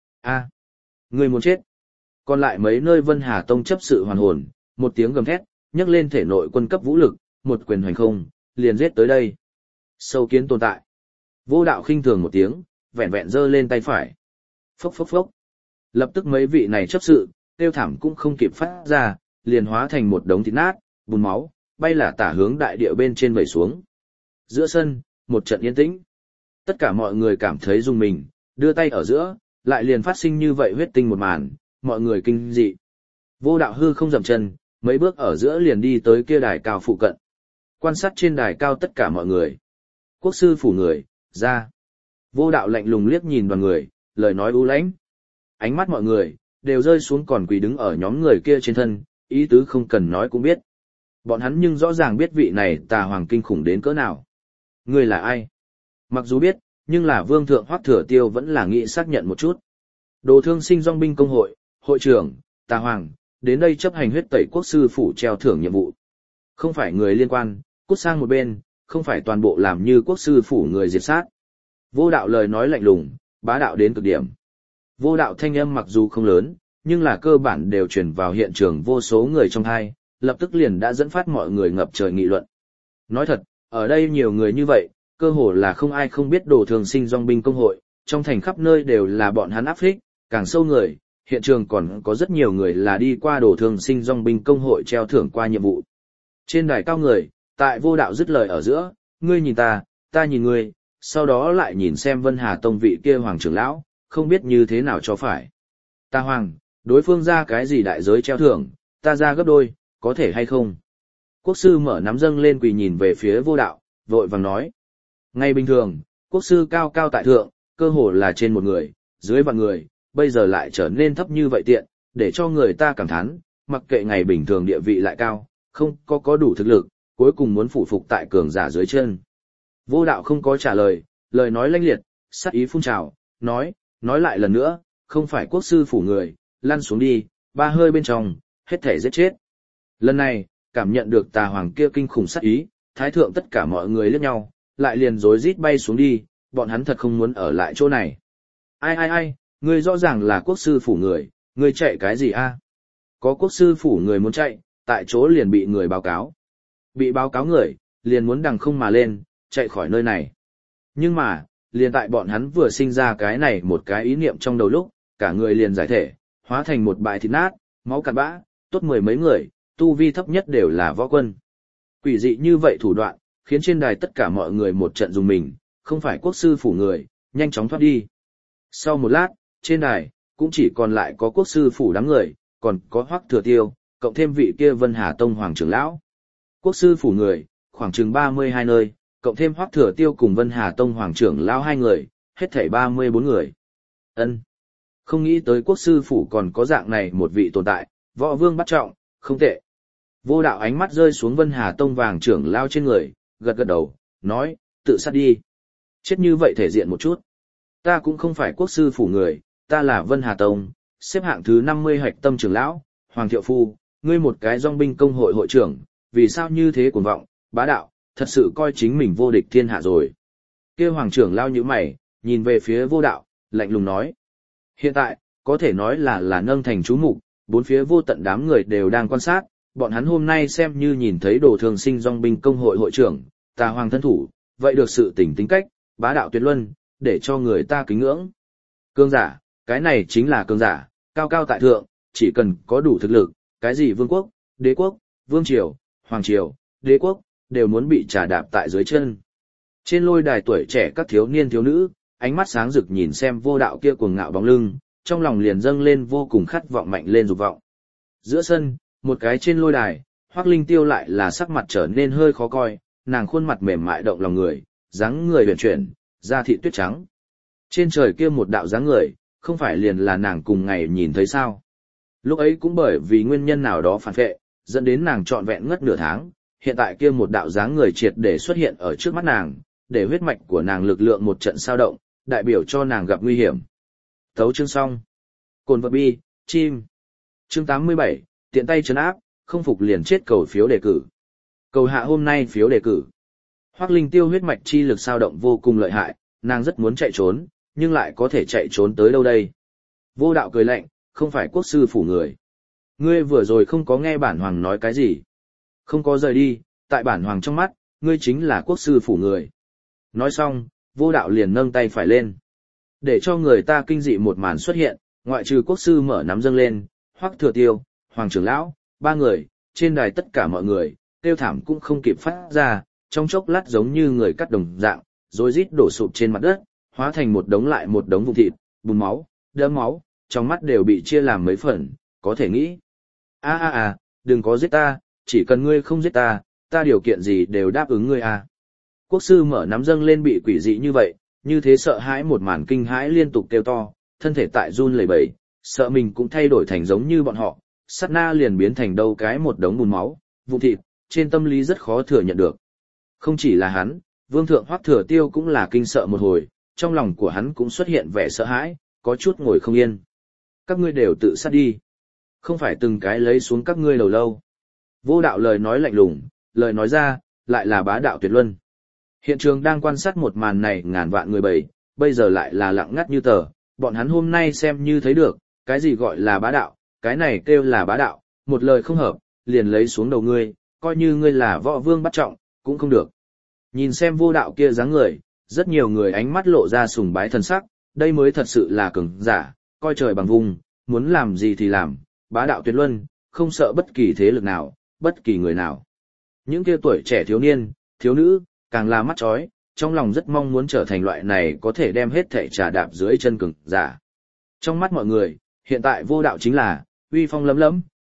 A, người muốn chết. Còn lại mấy nơi Vân Hà Tông chấp sự hoàn hồn, một tiếng gầm thét, nhấc lên thể nội quân cấp vũ lực, một quyền hoành không, liền giết tới đây. Sâu kiến tồn tại. Vô đạo khinh thường một tiếng, vẹn vẹn giơ lên tay phải. Phốc phốc phốc. Lập tức mấy vị này chấp sự, tiêu thảm cũng không kịp phát ra, liền hóa thành một đống thịt nát, bùn máu, bay là tả hướng đại địa bên trên vẩy xuống. Giữa sân, một trận yên tĩnh. Tất cả mọi người cảm thấy rung mình, đưa tay ở giữa, lại liền phát sinh như vậy huyết tinh một màn, mọi người kinh dị. Vô đạo hư không dậm chân, mấy bước ở giữa liền đi tới kia đài cao phụ cận. Quan sát trên đài cao tất cả mọi người. Quốc sư phủ người, ra. Vô đạo lạnh lùng liếc nhìn đoàn người, lời nói u lãnh. Ánh mắt mọi người, đều rơi xuống còn quỳ đứng ở nhóm người kia trên thân, ý tứ không cần nói cũng biết. Bọn hắn nhưng rõ ràng biết vị này tà hoàng kinh khủng đến cỡ nào. Người là ai? Mặc dù biết, nhưng là vương thượng Hoắc Thừa Tiêu vẫn là nghĩ xác nhận một chút. Đồ Thương Sinh Dong binh công hội, hội trưởng, tà hoàng, đến đây chấp hành huyết tẩy quốc sư phủ treo thưởng nhiệm vụ. Không phải người liên quan, cút sang một bên, không phải toàn bộ làm như quốc sư phủ người diệt sát. Vô đạo lời nói lạnh lùng, bá đạo đến cực điểm. Vô đạo thanh âm mặc dù không lớn, nhưng là cơ bản đều truyền vào hiện trường vô số người trong hai, lập tức liền đã dẫn phát mọi người ngập trời nghị luận. Nói thật, ở đây nhiều người như vậy, cơ hồ là không ai không biết Đồ Thương Sinh Dong binh công hội, trong thành khắp nơi đều là bọn hắn áp phích, càng sâu người, hiện trường còn có rất nhiều người là đi qua Đồ Thương Sinh Dong binh công hội treo thưởng qua nhiệm vụ. Trên đài cao người, tại vô đạo dứt lời ở giữa, ngươi nhìn ta nhìn ngươi, sau đó lại nhìn xem Vân Hà Tông vị kia hoàng trưởng lão, không biết như thế nào cho phải. Ta hoàng, đối phương ra cái gì đại giới treo thưởng, ta ra gấp đôi, có thể hay không? Quốc sư mở nắm dâng lên quỳ nhìn về phía vô đạo, vội vàng nói. Ngay bình thường, quốc sư cao cao tại thượng, cơ hồ là trên một người, dưới vạn người, bây giờ lại trở nên thấp như vậy tiện, để cho người ta cảm thán, mặc kệ ngày bình thường địa vị lại cao, không có đủ thực lực, cuối cùng muốn phụ phục tại cường giả dưới chân. Vô đạo không có trả lời, lời nói lanh liệt, sát ý phun trào, nói lại lần nữa, không phải quốc sư phủ người, lăn xuống đi, ba hơi bên trong, hết thể giết chết. Lần này, cảm nhận được tà hoàng kia kinh khủng sát ý, thái thượng tất cả mọi người liếc nhau, lại liền rối rít bay xuống đi, bọn hắn thật không muốn ở lại chỗ này. Ai, ngươi rõ ràng là quốc sư phủ người, ngươi chạy cái gì a? Có quốc sư phủ người muốn chạy, tại chỗ liền bị người báo cáo. Bị báo cáo người, liền muốn đằng không mà lên, chạy khỏi nơi này. Nhưng mà, liền tại bọn hắn vừa sinh ra cái này một cái ý niệm trong đầu lúc, cả người liền giải thể, hóa thành một bãi thịt nát, máu cặn bã, tốt mười mấy người, tu vi thấp nhất đều là võ quân. Quỷ dị như vậy thủ đoạn, khiến trên đài tất cả mọi người một trận dùng mình, không phải quốc sư phủ người, nhanh chóng thoát đi. Sau một lát, trên đài, cũng chỉ còn lại có quốc sư phủ đám người, còn có Hoắc Thừa Tiêu, cộng thêm vị kia Vân Hà Tông Hoàng trưởng lão. Quốc sư phủ người, khoảng chừng 32 nơi, cộng thêm Hoắc Thừa Tiêu cùng Vân Hà Tông Hoàng trưởng lão 2 người, hết thảy 34 người. Ân, không nghĩ tới quốc sư phủ còn có dạng này một vị tồn tại, võ vương bắt trọng, không tệ. Vô đạo ánh mắt rơi xuống Vân Hà Tông Hoàng trưởng lão trên người, gật gật đầu, nói, tự sát đi. Chết như vậy thể diện một chút. Ta cũng không phải quốc sư phủ người, ta là Vân Hà Tông, xếp hạng thứ 50 hạch tâm trưởng lão, Hoàng Thiệu Phu, ngươi một cái dòng binh công hội hội trưởng, vì sao như thế cuồng vọng, bá đạo, thật sự coi chính mình vô địch thiên hạ rồi. Kêu Hoàng trưởng lao như mày, nhìn về phía vô đạo, lạnh lùng nói. Hiện tại, có thể nói là nâng thành chú mục, bốn phía vô tận đám người đều đang quan sát, bọn hắn hôm nay xem như nhìn thấy đồ thường sinh dòng binh công hội hội trưởng, tà hoàng thân thủ, vậy được sự tính cách, bá đạo tuyệt luân, để cho người ta kính ngưỡng. Cường giả, cái này chính là cường giả, cao cao tại thượng, chỉ cần có đủ thực lực, cái gì vương quốc, đế quốc, vương triều, hoàng triều, đế quốc, đều muốn bị trà đạp tại dưới chân. Trên lôi đài tuổi trẻ các thiếu niên thiếu nữ, ánh mắt sáng rực nhìn xem vô đạo kia cuồng ngạo bóng lưng, trong lòng liền dâng lên vô cùng khát vọng mạnh lên dục vọng. Giữa sân, một cái trên lôi đài, Hoắc Linh Tiêu lại là sắc mặt trở nên hơi khó coi, nàng khuôn mặt mềm mại động lòng người, dáng người huyền chuyển, da thịt tuyết trắng. Trên trời kia một đạo dáng người, không phải liền là nàng cùng ngày nhìn thấy sao? Lúc ấy cũng bởi vì nguyên nhân nào đó phản vệ, dẫn đến nàng trọn vẹn ngất nửa tháng, hiện tại kia một đạo dáng người triệt để xuất hiện ở trước mắt nàng, để huyết mạch của nàng lực lượng một trận sao động, đại biểu cho nàng gặp nguy hiểm. Thấu chương xong. Cồn vật bi, chim. Chương 87, tiện tay trấn áp, không phục liền chết cầu phiếu đề cử. Cầu hạ hôm nay phiếu đề cử. Hoắc Linh Tiêu huyết mạch chi lực sao động vô cùng lợi hại, nàng rất muốn chạy trốn, nhưng lại có thể chạy trốn tới đâu đây? Vô đạo cười lạnh, không phải quốc sư phủ người. Ngươi vừa rồi không có nghe bản hoàng nói cái gì. Không có rời đi, tại bản hoàng trong mắt, ngươi chính là quốc sư phủ người. Nói xong, vô đạo liền nâng tay phải lên. Để cho người ta kinh dị một màn xuất hiện, ngoại trừ quốc sư mở nắm dâng lên, Hoắc Thừa Tiêu, Hoàng trưởng lão, ba người, trên đài tất cả mọi người, kêu thảm cũng không kịp phát ra, trong chốc lát giống như người cắt đồng dạng, rồi rít đổ sụp trên mặt đất, hóa thành một đống lại một đống vụn thịt, bùn máu, đẫm máu, trong mắt đều bị chia làm mấy phần, có thể nghĩ. Đừng có giết ta, chỉ cần ngươi không giết ta, ta điều kiện gì đều đáp ứng ngươi à. Quốc sư mở nắm dâng lên bị quỷ dị như vậy, như thế sợ hãi một màn kinh hãi liên tục kêu to, thân thể tại run lẩy bẩy, sợ mình cũng thay đổi thành giống như bọn họ, sát na liền biến thành đâu cái một đống bùn máu, vụn thịt, trên tâm lý rất khó thừa nhận được. Không chỉ là hắn, Vương thượng Hoắc Thừa Tiêu cũng là kinh sợ một hồi, trong lòng của hắn cũng xuất hiện vẻ sợ hãi, có chút ngồi không yên. Các ngươi đều tự sát đi. Không phải từng cái lấy xuống các ngươi đầu lâu. Vô đạo lời nói lạnh lùng, lời nói ra, lại là bá đạo tuyệt luân. Hiện trường đang quan sát một màn này ngàn vạn người bầy, bây giờ lại là lặng ngắt như tờ, bọn hắn hôm nay xem như thấy được, cái gì gọi là bá đạo, cái này kêu là bá đạo, một lời không hợp, liền lấy xuống đầu ngươi, coi như ngươi là võ vương bắt trọng, cũng không được. Nhìn xem vô đạo kia dáng người, rất nhiều người ánh mắt lộ ra sùng bái thần sắc, đây mới thật sự là cường giả, coi trời bằng vùng, muốn làm gì thì làm, bá đạo tuyệt luân, không sợ bất kỳ thế lực nào, bất kỳ người nào. Những kia tuổi trẻ thiếu niên, thiếu nữ, càng là mắt chói, trong lòng rất mong muốn trở thành loại này có thể đem hết thể trà đạp dưới chân cường giả. Trong mắt mọi người, hiện tại vô đạo chính là uy phong lấm lấm,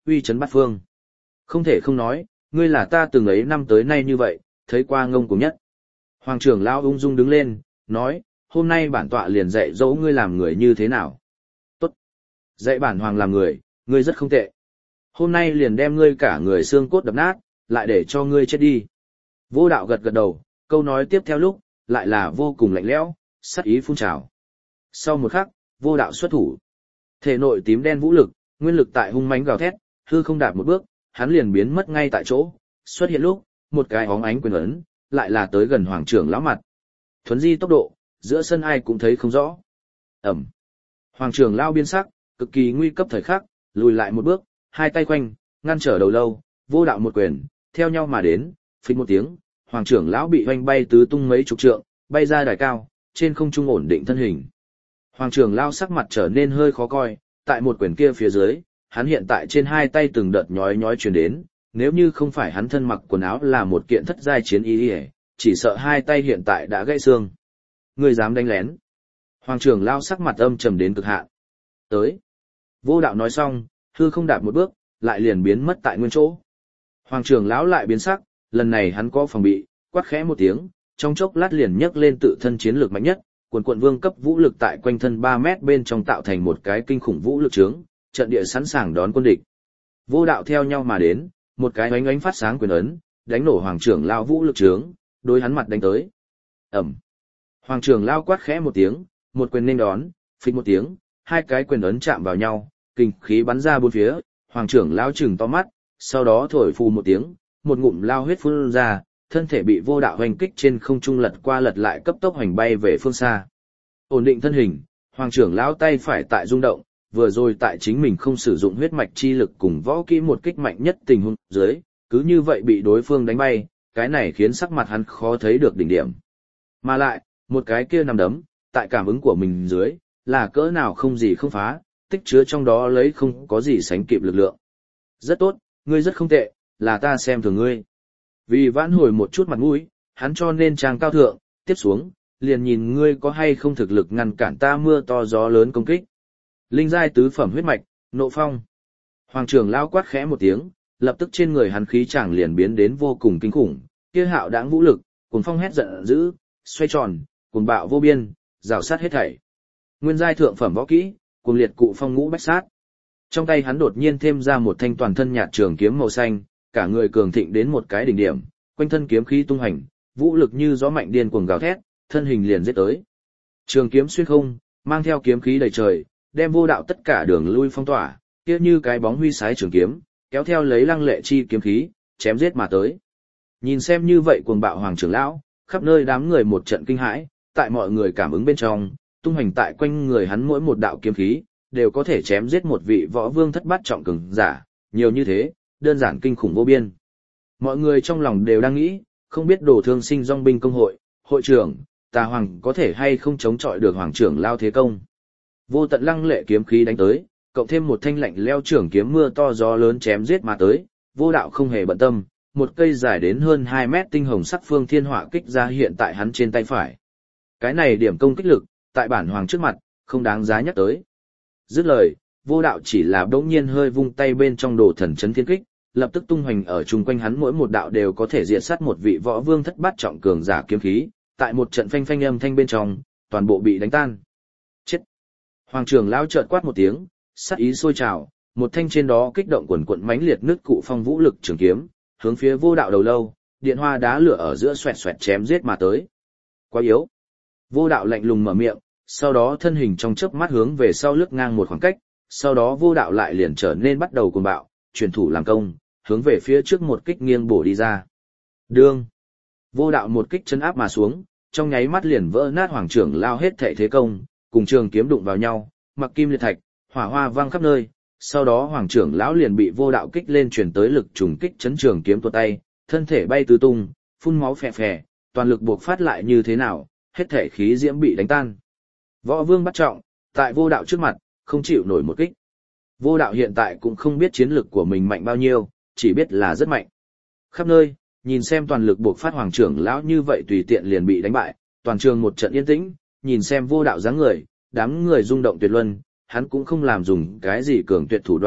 uy chấn bát phương. Không thể không nói, ngươi là ta từng ấy năm tới nay như vậy, thấy qua ngông cuồng nhất. Hoàng trưởng lão ung dung đứng lên, nói, hôm nay bản tọa liền dạy dỗ ngươi làm người như thế nào. Tốt. Dạy bản hoàng làm người, ngươi rất không tệ. Hôm nay liền đem ngươi cả người xương cốt đập nát, lại để cho ngươi chết đi. Vô đạo gật gật đầu, câu nói tiếp theo lúc, lại là vô cùng lạnh lẽo, sát ý phun trào. Sau một khắc, vô đạo xuất thủ. Thể nội tím đen vũ lực, nguyên lực tại hung mãnh gào thét, hư không đạp một bước, hắn liền biến mất ngay tại chỗ, xuất hiện lúc, một cái óng ánh quyền ấn, lại là tới gần hoàng trưởng lão mặt. Thuấn di tốc độ, giữa sân ai cũng thấy không rõ. Ẩm. Hoàng trưởng lão biến sắc, cực kỳ nguy cấp thời khắc, lùi lại một bước, hai tay quanh, ngăn trở đầu lâu, vô đạo một quyền, theo nhau mà đến, phịch một tiếng, hoàng trưởng lão bị hoành bay tứ tung mấy chục trượng, bay ra đài cao, trên không trung ổn định thân hình. Hoàng trưởng lão sắc mặt trở nên hơi khó coi, tại một quyền kia phía dưới, hắn hiện tại trên hai tay từng đợt nhói nhói truyền đến, nếu như không phải hắn thân mặc quần áo là một kiện thất giai chiến y, chỉ sợ hai tay hiện tại đã gãy xương. Ngươi dám đánh lén? Hoàng trưởng lão sắc mặt âm trầm đến cực hạn. Tới. Vô đạo nói xong, hư không đạp một bước, lại liền biến mất tại nguyên chỗ. Hoàng trưởng lão lại biến sắc, lần này hắn có phòng bị, quát khẽ một tiếng, trong chốc lát liền nhấc lên tự thân chiến lược mạnh nhất, quần vương cấp vũ lực tại quanh thân 3 mét bên trong tạo thành một cái kinh khủng vũ lực trướng, trận địa sẵn sàng đón quân địch. Vô đạo theo nhau mà đến, một cái oánh oánh phát sáng quyền ấn, đánh nổ hoàng trưởng lão vũ lực trướng, đối hắn mặt đánh tới. Ẩm. Hoàng trưởng lão quát khẽ một tiếng, một quyền nên đón, phịch một tiếng, hai cái quyền ấn chạm vào nhau, kinh khí bắn ra bốn phía, hoàng trưởng lão trừng to mắt, sau đó thổi phù một tiếng, một ngụm lao huyết phun ra, thân thể bị vô đạo hoành kích trên không trung lật qua lật lại cấp tốc hoành bay về phương xa. Ổn định thân hình, hoàng trưởng lão tay phải tại rung động, vừa rồi tại chính mình không sử dụng huyết mạch chi lực cùng võ kỹ một kích mạnh nhất tình huống dưới, cứ như vậy bị đối phương đánh bay, cái này khiến sắc mặt hắn khó thấy được đỉnh điểm. Mà lại, một cái kia nằm đấm, tại cảm ứng của mình dưới, là cỡ nào không gì không phá, tích chứa trong đó lấy không có gì sánh kịp lực lượng. Rất tốt, ngươi rất không tệ, là ta xem thường ngươi. Vì vãn hồi một chút mặt mũi, hắn cho nên trang cao thượng, tiếp xuống, liền nhìn ngươi có hay không thực lực ngăn cản ta mưa to gió lớn công kích. Linh giai tứ phẩm huyết mạch, nộ phong. Hoàng trưởng lão quát khẽ một tiếng, lập tức trên người hắn khí chàng liền biến đến vô cùng kinh khủng, kia hạo đãng vũ lực, cuồng phong hét giận dữ, xoay tròn, cuồng bạo vô biên, rào sát hết thảy. Nguyên giai thượng phẩm võ kỹ, cuồng liệt cụ phong ngũ bách sát. Trong tay hắn đột nhiên thêm ra một thanh toàn thân nhạt trường kiếm màu xanh, cả người cường thịnh đến một cái đỉnh điểm, quanh thân kiếm khí tung hành, vũ lực như gió mạnh điên cuồng gào thét, thân hình liền giết tới. Trường kiếm xuyên không, mang theo kiếm khí đầy trời, đem vô đạo tất cả đường lui phong tỏa, kia như cái bóng huy sái trường kiếm, kéo theo lấy lăng lệ chi kiếm khí, chém giết mà tới. Nhìn xem như vậy cuồng bạo hoàng trưởng lão, khắp nơi đám người một trận kinh hãi, tại mọi người cảm ứng bên trong, tung hành tại quanh người hắn mỗi một đạo kiếm khí, đều có thể chém giết một vị võ vương thất bát trọng cường giả, nhiều như thế, đơn giản kinh khủng vô biên. Mọi người trong lòng đều đang nghĩ, không biết Đồ Thương Sinh Dòng binh công hội, hội trưởng, Tà Hoàng có thể hay không chống chọi được hoàng trưởng lao thế công. Vô tận lăng lệ kiếm khí đánh tới, cộng thêm một thanh lạnh leo trưởng kiếm mưa to gió lớn chém giết mà tới, vô đạo không hề bận tâm, một cây dài đến hơn 2 mét tinh hồng sắc phương thiên hỏa kích ra hiện tại hắn trên tay phải. Cái này điểm công kích lực, tại bản hoàng trước mặt, không đáng giá nhắc tới. Dứt lời, vô đạo chỉ là đống nhiên hơi vung tay bên trong đồ thần chấn thiên kích, lập tức tung hoành ở chung quanh hắn mỗi một đạo đều có thể diệt sát một vị võ vương thất bát trọng cường giả kiếm khí, tại một trận phanh phanh âm thanh bên trong, toàn bộ bị đánh tan. Chết! Hoàng trưởng lão chợt quát một tiếng, sát ý sôi trào, một thanh trên đó kích động quần quận mãnh liệt nước cụ phong vũ lực trường kiếm, hướng phía vô đạo đầu lâu, điện hoa đá lửa ở giữa xoẹt xoẹt chém giết mà tới. Quá yếu! Vô đạo lạnh lùng mở miệng, sau đó thân hình trong chớp mắt hướng về sau lướt ngang một khoảng cách, sau đó vô đạo lại liền trở nên bắt đầu cuồng bạo, chuyển thủ làm công, hướng về phía trước một kích nghiêng bổ đi ra. Đương! Vô đạo một kích chấn áp mà xuống, trong nháy mắt liền vỡ nát hoàng trưởng lao hết thảy thế công, cùng trường kiếm đụng vào nhau, mặc kim liệt thạch, hỏa hoa vang khắp nơi, sau đó hoàng trưởng lão liền bị vô đạo kích lên truyền tới lực trùng kích chấn trường kiếm tuột tay, thân thể bay tứ tung, phun máu phè phè, toàn lực buộc phát lại như thế nào, hết thảy khí diễm bị đánh tan. Võ vương bắt trọng, tại vô đạo trước mặt, không chịu nổi một kích. Vô đạo hiện tại cũng không biết chiến lực của mình mạnh bao nhiêu, chỉ biết là rất mạnh. Khắp nơi, nhìn xem toàn lực buộc phát hoàng trưởng lão như vậy tùy tiện liền bị đánh bại, toàn trường một trận yên tĩnh, nhìn xem vô đạo dáng người, đám người rung động tuyệt luân, hắn cũng không làm dùng cái gì cường tuyệt thủ đoạn,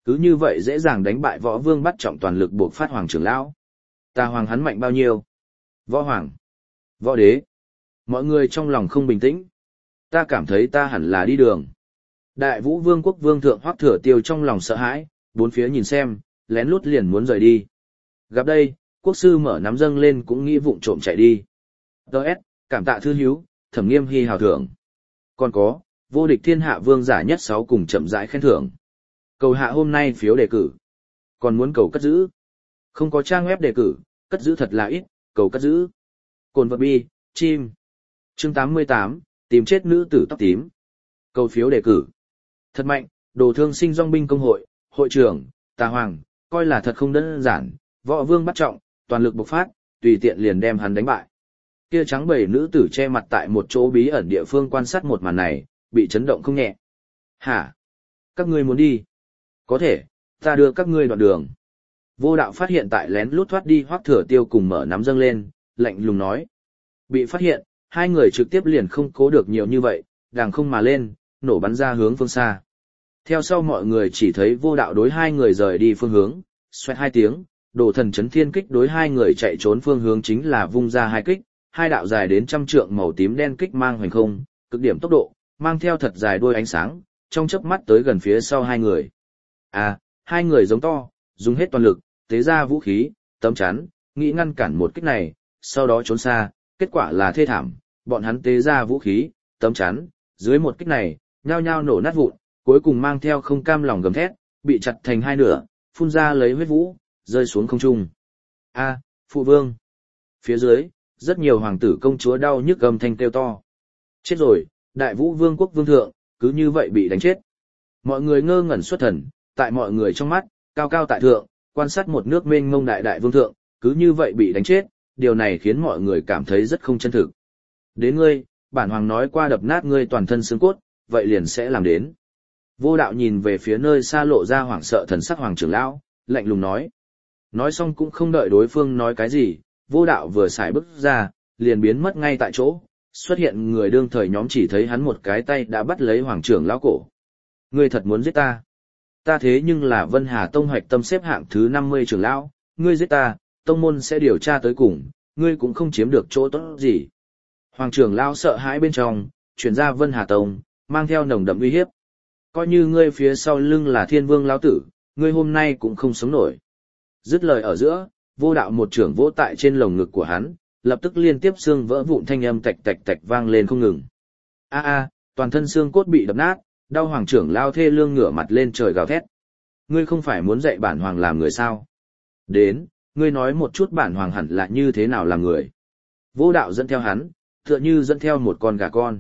cứ như vậy dễ dàng đánh bại Võ Vương bắt trọng toàn lực buộc phát Hoàng trưởng lão. Ta Hoàng hắn mạnh bao nhiêu? Võ Hoàng, Võ Đế. Mọi người trong lòng không bình tĩnh. Ta cảm thấy ta hẳn là đi đường. Đại Vũ Vương quốc vương thượng Hoắc Thừa Tiêu trong lòng sợ hãi, bốn phía nhìn xem, lén lút liền muốn rời đi. Gặp đây, quốc sư mở nắm dâng lên cũng nghĩ vụng trộm chạy đi. Đợt, cảm tạ thư hiếu, Thẩm Nghiêm Hy hào thưởng. Còn có, vô địch thiên hạ vương giả nhất 6 cùng chậm rãi khen thưởng. Cầu hạ hôm nay phiếu đề cử. Còn muốn cầu cất giữ. Không có trang web đề cử, cất giữ thật là ít, cầu cất giữ. Cồn vật bi, chim. Chương 88, tìm chết nữ tử tóc tím. Cầu phiếu đề cử. Thật mạnh, đồ thương sinh dòng binh công hội, hội trưởng, Tà Hoàng, coi là thật không đơn giản, Võ Vương bắt trọng, toàn lực bộc phát, tùy tiện liền đem hắn đánh bại. Kia trắng bầy nữ tử che mặt tại một chỗ bí ẩn địa phương quan sát một màn này, bị chấn động không nhẹ. Hả? Các ngươi muốn đi? Có thể, ta đưa các ngươi đoạn đường. Vô đạo phát hiện tại lén lút thoát đi Hoắc Thừa Tiêu cùng mở nắm dâng lên, lạnh lùng nói. Bị phát hiện, hai người trực tiếp liền không cố được nhiều như vậy, đàng không mà lên, nổ bắn ra hướng phương xa. Theo sau mọi người chỉ thấy vô đạo đối hai người rời đi phương hướng, xoẹt 2 tiếng, đồ thần chấn thiên kích đối hai người chạy trốn phương hướng chính là vung ra 2 kích, 2 đạo dài đến 100 trượng màu tím đen kích mang hoành không, cực điểm tốc độ, mang theo thật dài đuôi ánh sáng, trong chớp mắt tới gần phía sau hai người. À, hai người giống to, dùng hết toàn lực, tế ra vũ khí, tấm chắn, nghĩ ngăn cản một kích này, sau đó trốn xa, kết quả là thê thảm, bọn hắn tế ra vũ khí, tấm chắn, dưới một kích này, nhao nhao nổ nát vụn, cuối cùng mang theo không cam lòng gầm thét, bị chặt thành hai nửa, phun ra lấy huyết vũ, rơi xuống không trung. A, phụ vương. Phía dưới, rất nhiều hoàng tử công chúa đau nhức gầm thanh kêu to. Chết rồi, Đại Vũ Vương quốc vương thượng, cứ như vậy bị đánh chết. Mọi người ngơ ngẩn xuất thần, tại mọi người trong mắt, cao cao tại thượng, quan sát một nước mênh mông đại vương thượng, cứ như vậy bị đánh chết, điều này khiến mọi người cảm thấy rất không chân thực. Đến ngươi, bản hoàng nói qua đập nát ngươi toàn thân xương cốt, vậy liền sẽ làm đến. Vô đạo nhìn về phía nơi xa lộ ra hoảng sợ thần sắc hoàng trưởng lão, lạnh lùng nói. Nói xong cũng không đợi đối phương nói cái gì, vô đạo vừa xài bước ra, liền biến mất ngay tại chỗ, xuất hiện người đương thời nhóm chỉ thấy hắn một cái tay đã bắt lấy hoàng trưởng lão cổ. Ngươi thật muốn giết ta? Ta thế nhưng là Vân Hà Tông hoạch tâm xếp hạng thứ 50 trưởng lão, ngươi giết ta, tông môn sẽ điều tra tới cùng, ngươi cũng không chiếm được chỗ tốt gì. Hoàng trưởng lão sợ hãi bên trong, chuyển ra Vân Hà Tông, mang theo nồng đậm uy hiếp. Coi như ngươi phía sau lưng là Thiên Vương lão tử, ngươi hôm nay cũng không sống nổi. Dứt lời ở giữa, vô đạo một trưởng vỗ tại trên lồng ngực của hắn, lập tức liên tiếp xương vỡ vụn thanh âm tạch tạch tạch vang lên không ngừng. A a, toàn thân xương cốt bị đập nát, đau hoàng trưởng lao thê lương ngửa mặt lên trời gào thét. Ngươi không phải muốn dạy bản hoàng làm người sao? Đến, ngươi nói một chút bản hoàng hẳn là như thế nào làm người. Vô đạo dẫn theo hắn, tựa như dẫn theo một con gà con.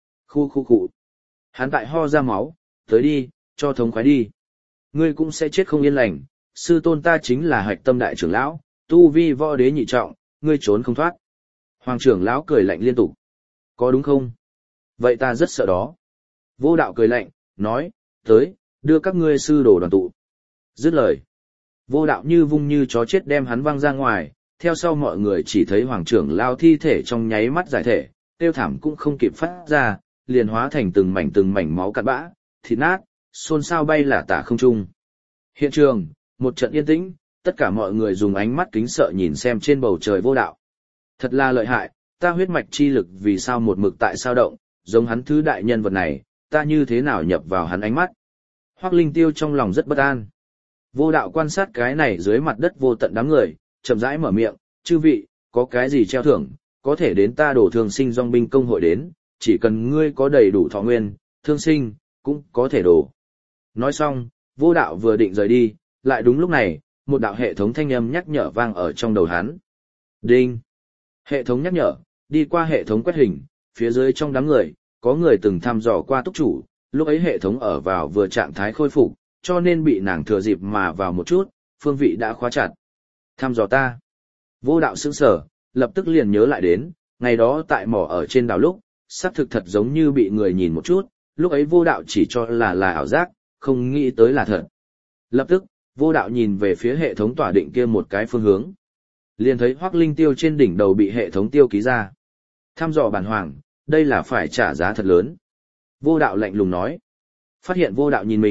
Khu. Hắn tại ho ra máu, tới đi, cho thống khoái đi. Ngươi cũng sẽ chết không yên lành, sư tôn ta chính là hạch tâm đại trưởng lão, tu vi võ đế nhị trọng, ngươi trốn không thoát. Hoàng trưởng lão cười lạnh liên tục. Có đúng không? Vậy ta rất sợ đó. Vô đạo cười lạnh, nói, tới, đưa các ngươi sư đồ đoàn tụ. Dứt lời. Vô đạo như vung như chó chết đem hắn văng ra ngoài, theo sau mọi người chỉ thấy hoàng trưởng lao thi thể trong nháy mắt giải thể, tiêu thảm cũng không kịp phát ra, liền hóa thành từng mảnh máu cặn bã, thịt nát, xôn xao bay là tả không trung. Hiện trường, một trận yên tĩnh, tất cả mọi người dùng ánh mắt kính sợ nhìn xem trên bầu trời vô đạo. Thật là lợi hại, ta huyết mạch chi lực vì sao một mực tại sao động, giống hắn thứ đại nhân vật này, ta như thế nào nhập vào hắn ánh mắt. Hoắc Linh Tiêu trong lòng rất bất an. Vô đạo quan sát cái này dưới mặt đất vô tận đám người, chậm rãi mở miệng, chư vị, có cái gì treo thưởng, có thể đến ta đổ thương sinh dòng binh công hội đến, chỉ cần ngươi có đầy đủ thọ nguyên, thương sinh, cũng có thể đổ. Nói xong, vô đạo vừa định rời đi, lại đúng lúc này, một đạo hệ thống thanh âm nhắc nhở vang ở trong đầu hắn. Đinh! Hệ thống nhắc nhở, đi qua hệ thống quét hình, phía dưới trong đám người, có người từng thăm dò qua túc chủ, lúc ấy hệ thống ở vào vừa trạng thái khôi phục, cho nên bị nàng thừa dịp mà vào một chút, phương vị đã khóa chặt. Thăm dò ta. Vô đạo sững sở, lập tức liền nhớ lại đến, ngày đó tại mỏ ở trên đảo lúc, xác thực thật giống như bị người nhìn một chút, lúc ấy vô đạo chỉ cho là ảo giác, không nghĩ tới là thật. Lập tức, vô đạo nhìn về phía hệ thống tỏa định kia một cái phương hướng. Liền thấy Hoắc Linh Tiêu trên đỉnh đầu bị hệ thống tiêu ký ra. Thăm dò bản hoàng, đây là phải trả giá thật lớn. Vô đạo lạnh lùng nói. Phát hiện vô đạo nhìn mình,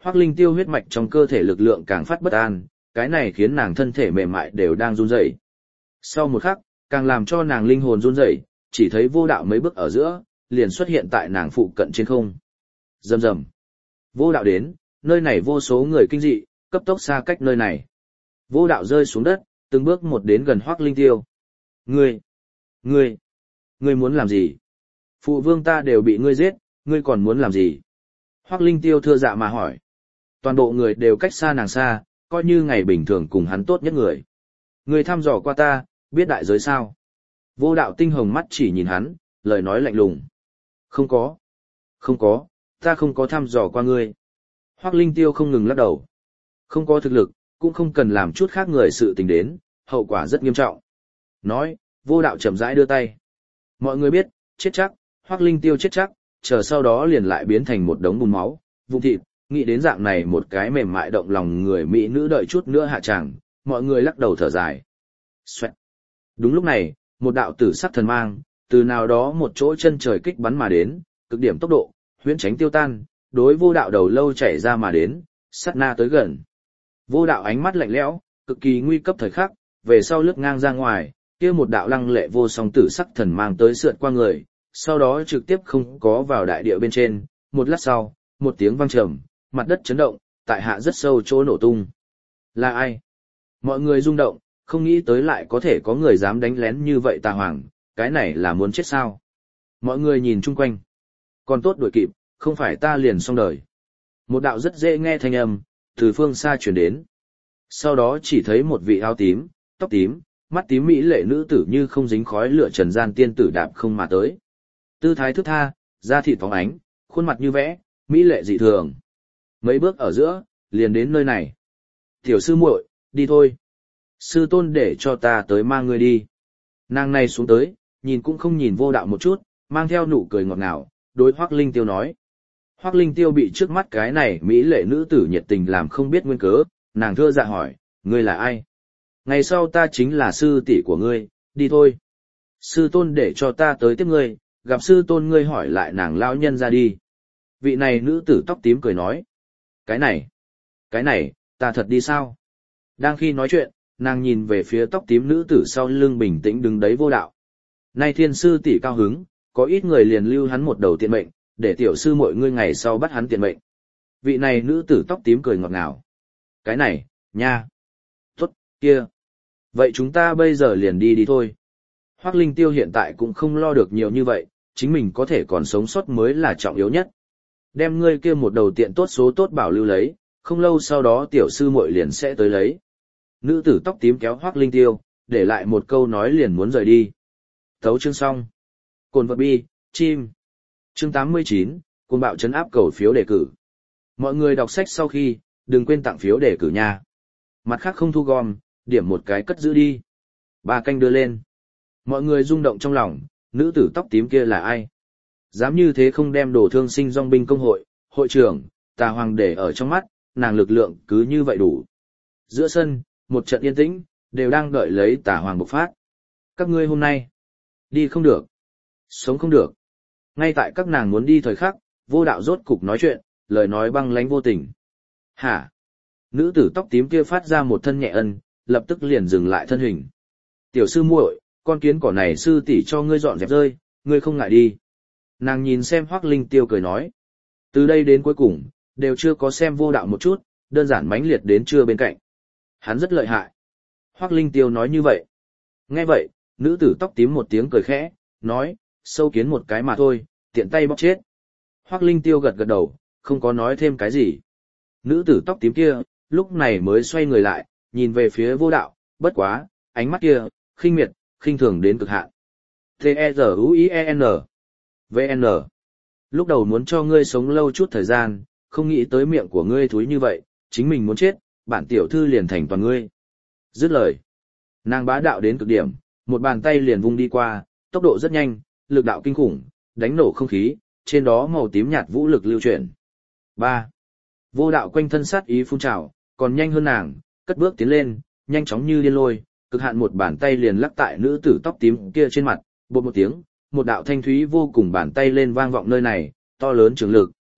Hoắc Linh Tiêu huyết mạch trong cơ thể lực lượng càng phát bất an, cái này khiến nàng thân thể mềm mại đều đang run rẩy. Sau một khắc, càng làm cho nàng linh hồn run rẩy, chỉ thấy vô đạo mấy bước ở giữa, liền xuất hiện tại nàng phụ cận trên không. Rầm rầm. Vô đạo đến, nơi này vô số người kinh dị, cấp tốc xa cách nơi này. Vô đạo rơi xuống đất, từng bước một đến gần Hoắc Linh Tiêu. Ngươi muốn làm gì? Phụ vương ta đều bị ngươi giết, ngươi còn muốn làm gì? Hoắc Linh Tiêu thưa dạ mà hỏi. Toàn bộ người đều cách xa nàng xa, coi như ngày bình thường cùng hắn tốt nhất người. Ngươi thăm dò qua ta, biết đại giới sao? Vô đạo tinh hồng mắt chỉ nhìn hắn, lời nói lạnh lùng. Không có, ta không có thăm dò qua ngươi. Hoắc Linh Tiêu không ngừng lắc đầu. Không có thực lực, cũng không cần làm chút khác người sự tình đến, hậu quả rất nghiêm trọng. Nói, vô đạo chậm rãi đưa tay. Mọi người biết, chết chắc, Hoắc Linh Tiêu chết chắc, chờ sau đó liền lại biến thành một đống bùn máu, vụn thịt, nghĩ đến dạng này một cái mềm mại động lòng người mỹ nữ đợi chút nữa hạ tràng, mọi người lắc đầu thở dài. Xoẹt. Đúng lúc này, một đạo tử sắc thần mang, từ nào đó một chỗ chân trời kích bắn mà đến, cực điểm tốc độ, huyễn tránh tiêu tan, đối vô đạo đầu lâu chảy ra mà đến, sát na tới gần. Vô đạo ánh mắt lạnh lẽo, cực kỳ nguy cấp thời khắc, về sau lướt ngang ra ngoài, kia một đạo lăng lệ vô song tử sắc thần mang tới sượt qua người, sau đó trực tiếp không có vào đại địa bên trên, một lát sau, một tiếng vang trầm, mặt đất chấn động, tại hạ rất sâu chỗ nổ tung. Là ai? Mọi người rung động, không nghĩ tới lại có thể có người dám đánh lén như vậy tà hoàng, cái này là muốn chết sao? Mọi người nhìn chung quanh. Còn tốt đuổi kịp, không phải ta liền xong đời. Một đạo rất dễ nghe thanh âm, từ phương xa truyền đến. Sau đó chỉ thấy một vị áo tím, tóc tím, mắt tím mỹ lệ nữ tử như không dính khói lửa trần gian tiên tử đạp không mà tới. Tư thái thức tha, da thịt phóng ánh, khuôn mặt như vẽ, mỹ lệ dị thường. Mấy bước ở giữa, liền đến nơi này. Tiểu sư muội, đi thôi. Sư tôn để cho ta tới mang ngươi đi. Nàng này xuống tới, nhìn cũng không nhìn vô đạo một chút, mang theo nụ cười ngọt ngào, đối Hoắc Linh Tiêu nói. Hoắc Linh Tiêu bị trước mắt cái này mỹ lệ nữ tử nhiệt tình làm không biết nguyên cớ, nàng thưa dạ hỏi, ngươi là ai? Ngày sau ta chính là sư tỷ của ngươi, đi thôi. Sư tôn để cho ta tới tiếp ngươi, gặp sư tôn ngươi hỏi lại nàng lão nhân ra đi. Vị này nữ tử tóc tím cười nói. Cái này, ta thật đi sao? Đang khi nói chuyện, nàng nhìn về phía tóc tím nữ tử sau lưng bình tĩnh đứng đấy vô đạo. Nay thiên sư tỷ cao hứng, có ít người liền lưu hắn một đầu tiện mệnh, để tiểu sư mọi ngươi ngày sau bắt hắn tiện mệnh. Vị này nữ tử tóc tím cười ngọt ngào. Cái này, nha. Tốt, kia. Vậy chúng ta bây giờ liền đi thôi. Hoắc Linh Tiêu hiện tại cũng không lo được nhiều như vậy, chính mình có thể còn sống sót mới là trọng yếu nhất. Đem ngươi kia một đầu tiện tốt số tốt bảo lưu lấy, không lâu sau đó tiểu sư muội liền sẽ tới lấy. Nữ tử tóc tím kéo Hoắc Linh Tiêu, để lại một câu nói liền muốn rời đi. Thấu chương xong. Cồn vật bi, chim. Chương 89, Côn bạo trấn áp cầu phiếu đề cử. Mọi người đọc sách sau khi, đừng quên tặng phiếu đề cử nha. Mặt khác không thu gom, điểm một cái cất giữ đi. 3 canh đưa lên. Mọi người rung động trong lòng, nữ tử tóc tím kia là ai? Dám như thế không đem đồ thương sinh dòng binh công hội, hội trưởng, tà hoàng để ở trong mắt, nàng lực lượng cứ như vậy đủ. Giữa sân, một trận yên tĩnh, đều đang đợi lấy tà hoàng bộc phát. Các ngươi hôm nay, đi không được, sống không được. Ngay tại các nàng muốn đi thời khắc, vô đạo rốt cục nói chuyện, lời nói băng lãnh vô tình. Hả? Nữ tử tóc tím kia phát ra một thân nhẹ ân, lập tức liền dừng lại thân hình. Tiểu sư muội, con kiến cỏ này sư tỷ cho ngươi dọn dẹp rơi, ngươi không ngại đi. Nàng nhìn xem Hoắc Linh Tiêu cười nói. Từ đây đến cuối cùng, đều chưa có xem vô đạo một chút, đơn giản mãnh liệt đến chưa bên cạnh. Hắn rất lợi hại. Hoắc Linh Tiêu nói như vậy. Nghe vậy, nữ tử tóc tím một tiếng cười khẽ, nói, sâu kiến một cái mà thôi, tiện tay bóc chết. Hoắc Linh Tiêu gật gật đầu, không có nói thêm cái gì. Nữ tử tóc tím kia, lúc này mới xoay người lại, nhìn về phía vô đạo, bất quá, ánh mắt kia, khinh miệt, khinh thường đến cực hạn. T-E-Z-U-I-E-N V-N Lúc đầu muốn cho ngươi sống lâu chút thời gian, không nghĩ tới miệng của ngươi thúi như vậy, chính mình muốn chết, bản tiểu thư liền thành toàn ngươi. Dứt lời. Nàng bá đạo đến cực điểm, một bàn tay liền vung đi qua, tốc độ rất nhanh, lực đạo kinh khủng, đánh nổ không khí, trên đó màu tím nhạt vũ lực lưu chuyển. 3. Vô đạo quanh thân sát ý phun trào, còn nhanh hơn nàng, cất bước tiến lên, nhanh chóng như điên lôi, cực hạn một bàn tay liền lắc tại nữ tử tóc tím kia trên mặt, bột một tiếng, một đạo thanh thúy vô cùng bàn tay lên vang vọng nơi này, to lớn trường lực,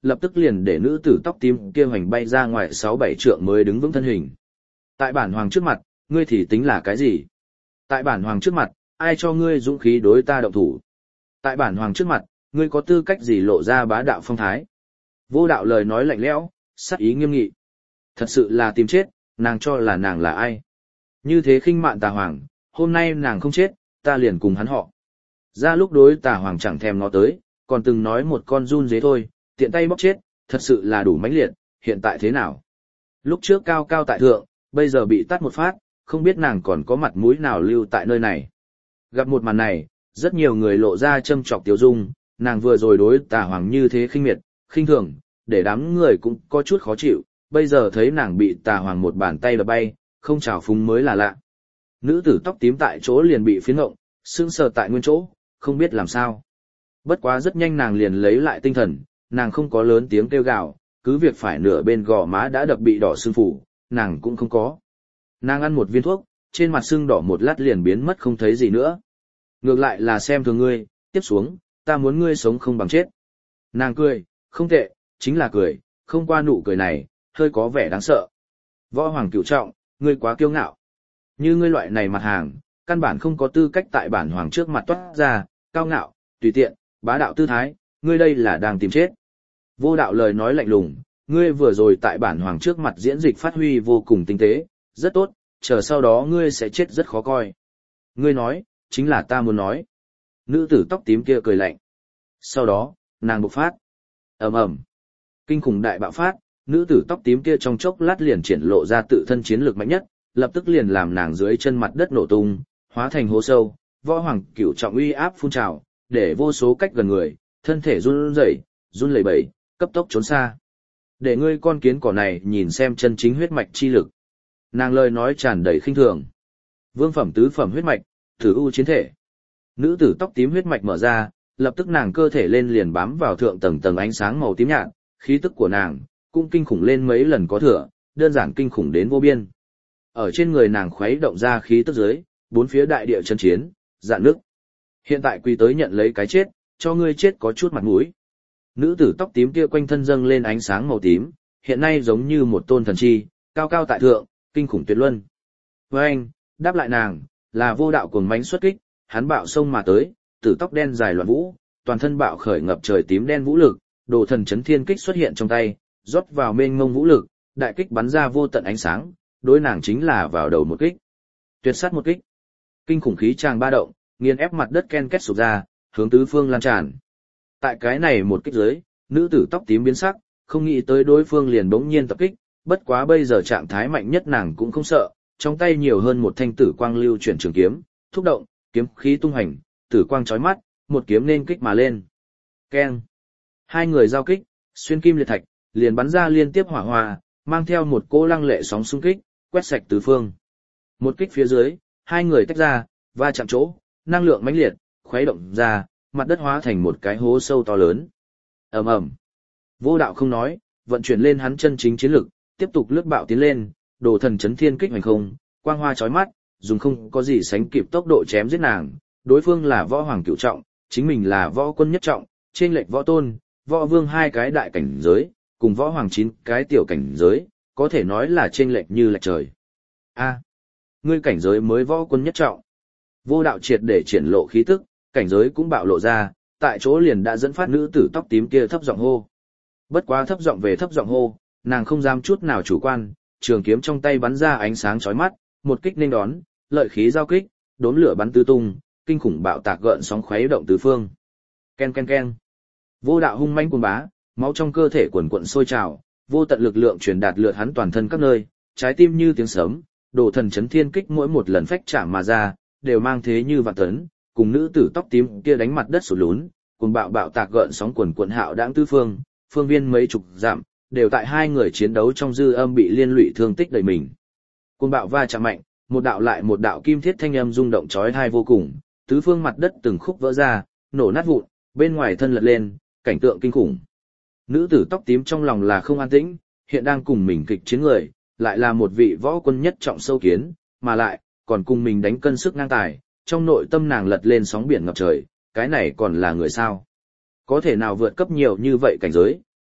lập tức liền để nữ tử tóc tím kia hoành bay ra ngoài 6-7 trượng mới đứng vững thân hình. Tại bản hoàng trước mặt, ngươi thì tính là cái gì? Tại bản hoàng trước mặt, ai cho ngươi dũng khí đối ta động thủ? Tại bản hoàng trước mặt, ngươi có tư cách gì lộ ra bá đạo phong thái? Vô đạo lời nói lạnh lẽo, sắc ý nghiêm nghị. Thật sự là tìm chết, nàng cho là nàng là ai? Như thế khinh mạn tà hoàng, hôm nay nàng không chết, ta liền cùng hắn họ. Ra lúc đối tà hoàng chẳng thèm ngó tới, còn từng nói một con run dế thôi, tiện tay bóc chết, thật sự là đủ mãnh liệt, hiện tại thế nào? Lúc trước cao cao tại thượng, bây giờ bị tát một phát, không biết nàng còn có mặt mũi nào lưu tại nơi này. Gặp một màn này, rất nhiều người lộ ra châm chọc tiêu dung, nàng vừa rồi đối tà hoàng như thế khinh miệt, khinh thường, để đám người cũng có chút khó chịu, bây giờ thấy nàng bị tà hoàng một bàn tay đập bay, không trào phúng mới là lạ. Nữ tử tóc tím tại chỗ liền bị phiến ngộng, sững sờ tại nguyên chỗ, không biết làm sao. Bất quá rất nhanh nàng liền lấy lại tinh thần, nàng không có lớn tiếng kêu gào, cứ việc phải nửa bên gò má đã đập bị đỏ sưng phủ, nàng cũng không có. Nàng ăn một viên thuốc, trên mặt sưng đỏ một lát liền biến mất không thấy gì nữa. Ngược lại là xem thường ngươi, tiếp xuống, ta muốn ngươi sống không bằng chết. Nàng cười, không tệ, chính là cười, không qua nụ cười này, hơi có vẻ đáng sợ. Võ Hoàng Cửu Trọng, ngươi quá kiêu ngạo. Như ngươi loại này mặt hàng, căn bản không có tư cách tại bản hoàng trước mặt toát ra, cao ngạo, tùy tiện, bá đạo tư thái, ngươi đây là đang tìm chết. Vô đạo lời nói lạnh lùng, ngươi vừa rồi tại bản hoàng trước mặt diễn dịch phát huy vô cùng tinh tế, rất tốt, chờ sau đó ngươi sẽ chết rất khó coi. Ngươi nói, chính là ta muốn nói. Nữ tử tóc tím kia cười lạnh. Sau đó, nàng bộc phát. Ầm ầm. Kinh khủng đại bạo phát, nữ tử tóc tím kia trong chốc lát liền triển lộ ra tự thân chiến lược mạnh nhất, lập tức liền làm nàng dưới chân mặt đất nổ tung, hóa thành hố sâu, Võ Hoàng Cửu Trọng uy áp phun trào, để vô số cách gần người, thân thể run rẩy, run lẩy bẩy, cấp tốc trốn xa. Để ngươi con kiến cỏ này nhìn xem chân chính huyết mạch chi lực. Nàng lời nói tràn đầy khinh thường. Vương phẩm tứ phẩm huyết mạch, Tử U chiến thể. Nữ tử tóc tím huyết mạch mở ra, lập tức nàng cơ thể lên liền bám vào thượng tầng tầng ánh sáng màu tím nhạt, khí tức của nàng cũng kinh khủng lên mấy lần có thừa, đơn giản kinh khủng đến vô biên. Ở trên người nàng khuấy động ra khí tức dưới, bốn phía đại địa chân chiến, dạn nước. Hiện tại quy tới nhận lấy cái chết, cho ngươi chết có chút mặt mũi. Nữ tử tóc tím kia quanh thân dâng lên ánh sáng màu tím, hiện nay giống như một tôn thần chi, cao cao tại thượng, kinh khủng tuyệt luân. Với anh, đáp lại nàng, là Vô Đạo cuồng mãnh xuất kích, hắn bạo sông mà tới, tử tóc đen dài loạn vũ, toàn thân bạo khởi ngập trời tím đen vũ lực, đồ thần chấn thiên kích xuất hiện trong tay, rót vào mênh mông vũ lực, đại kích bắn ra vô tận ánh sáng, đối nàng chính là vào đầu một kích. Tuyệt sát một kích. Kinh khủng khí tràng ba động, nghiền ép mặt đất ken két sụp ra, hướng tứ phương lan tràn. Tại cái này một kích dưới, nữ tử tóc tím biến sắc, không nghĩ tới đối phương liền bỗng nhiên tập kích, bất quá bây giờ trạng thái mạnh nhất nàng cũng không sợ, trong tay nhiều hơn một thanh tử quang lưu chuyển trường kiếm, thúc động, kiếm khí tung hành, tử quang chói mắt, một kiếm nên kích mà lên. Keng. Hai người giao kích, xuyên kim liệt thạch, liền bắn ra liên tiếp hỏa hoa, mang theo một cỗ lăng lệ sóng xung kích, quét sạch tứ phương. Một kích phía dưới, hai người tách ra, va chạm chỗ, năng lượng mãnh liệt, khuấy động ra, mặt đất hóa thành một cái hố sâu to lớn. Ầm ầm. Vô Đạo không nói, vận chuyển lên hắn chân chính chiến lực, tiếp tục lướt bạo tiến lên, đồ thần chấn thiên kích hoành không, quang hoa chói mắt, dùng không có gì sánh kịp tốc độ chém giết nàng. Đối phương là Võ Hoàng Cửu Trọng, chính mình là Võ Quân nhất trọng, trên lệch Võ Tôn, Võ Vương hai cái đại cảnh giới, cùng Võ Hoàng 9 cái tiểu cảnh giới, có thể nói là trên lệch như lệch trời. A, ngươi cảnh giới mới Võ Quân nhất trọng. Vô Đạo triệt để triển lộ khí tức, cảnh giới cũng bạo lộ ra, tại chỗ liền đã dẫn phát nữ tử tóc tím kia thấp giọng hô. Bất quá thấp giọng về thấp giọng hô, nàng không dám chút nào chủ quan, trường kiếm trong tay bắn ra ánh sáng chói mắt, một kích nên đón, lợi khí giao kích, đốm lửa bắn tứ tung, kinh khủng bạo tạc gợn sóng khuấy động tứ phương. Ken ken ken. Vô Đạo hung manh cuồng bá, máu trong cơ thể quần quần sôi trào, vô tận lực lượng truyền đạt lượt hắn toàn thân các nơi, trái tim như tiếng sấm, đồ thần chấn thiên kích mỗi một lần phách chạm mà ra, đều mang thế như vạn tấn, cùng nữ tử tóc tím kia đánh mặt đất sụt lún, cùng bạo bạo tạc gợn sóng quần quần hạo đãng tứ phương, phương viên mấy chục dặm, đều tại hai người chiến đấu trong dư âm bị liên lụy thương tích đầy mình. Cuồng bạo va chạm mạnh, một đạo lại một đạo kim thiết thanh âm rung động chói tai vô cùng, tứ phương mặt đất từng khúc vỡ ra, nổ nát vụn, bên ngoài thân lật lên, cảnh tượng kinh khủng. Nữ tử tóc tím trong lòng là không an tĩnh, hiện đang cùng mình kịch chiến người, lại là một vị Võ Quân nhất trọng sâu kiến, mà lại còn cùng mình đánh cân sức ngang tài, trong nội tâm nàng lật lên sóng biển ngập trời, cái này còn là người sao? Có thể nào vượt cấp nhiều như vậy cảnh giới,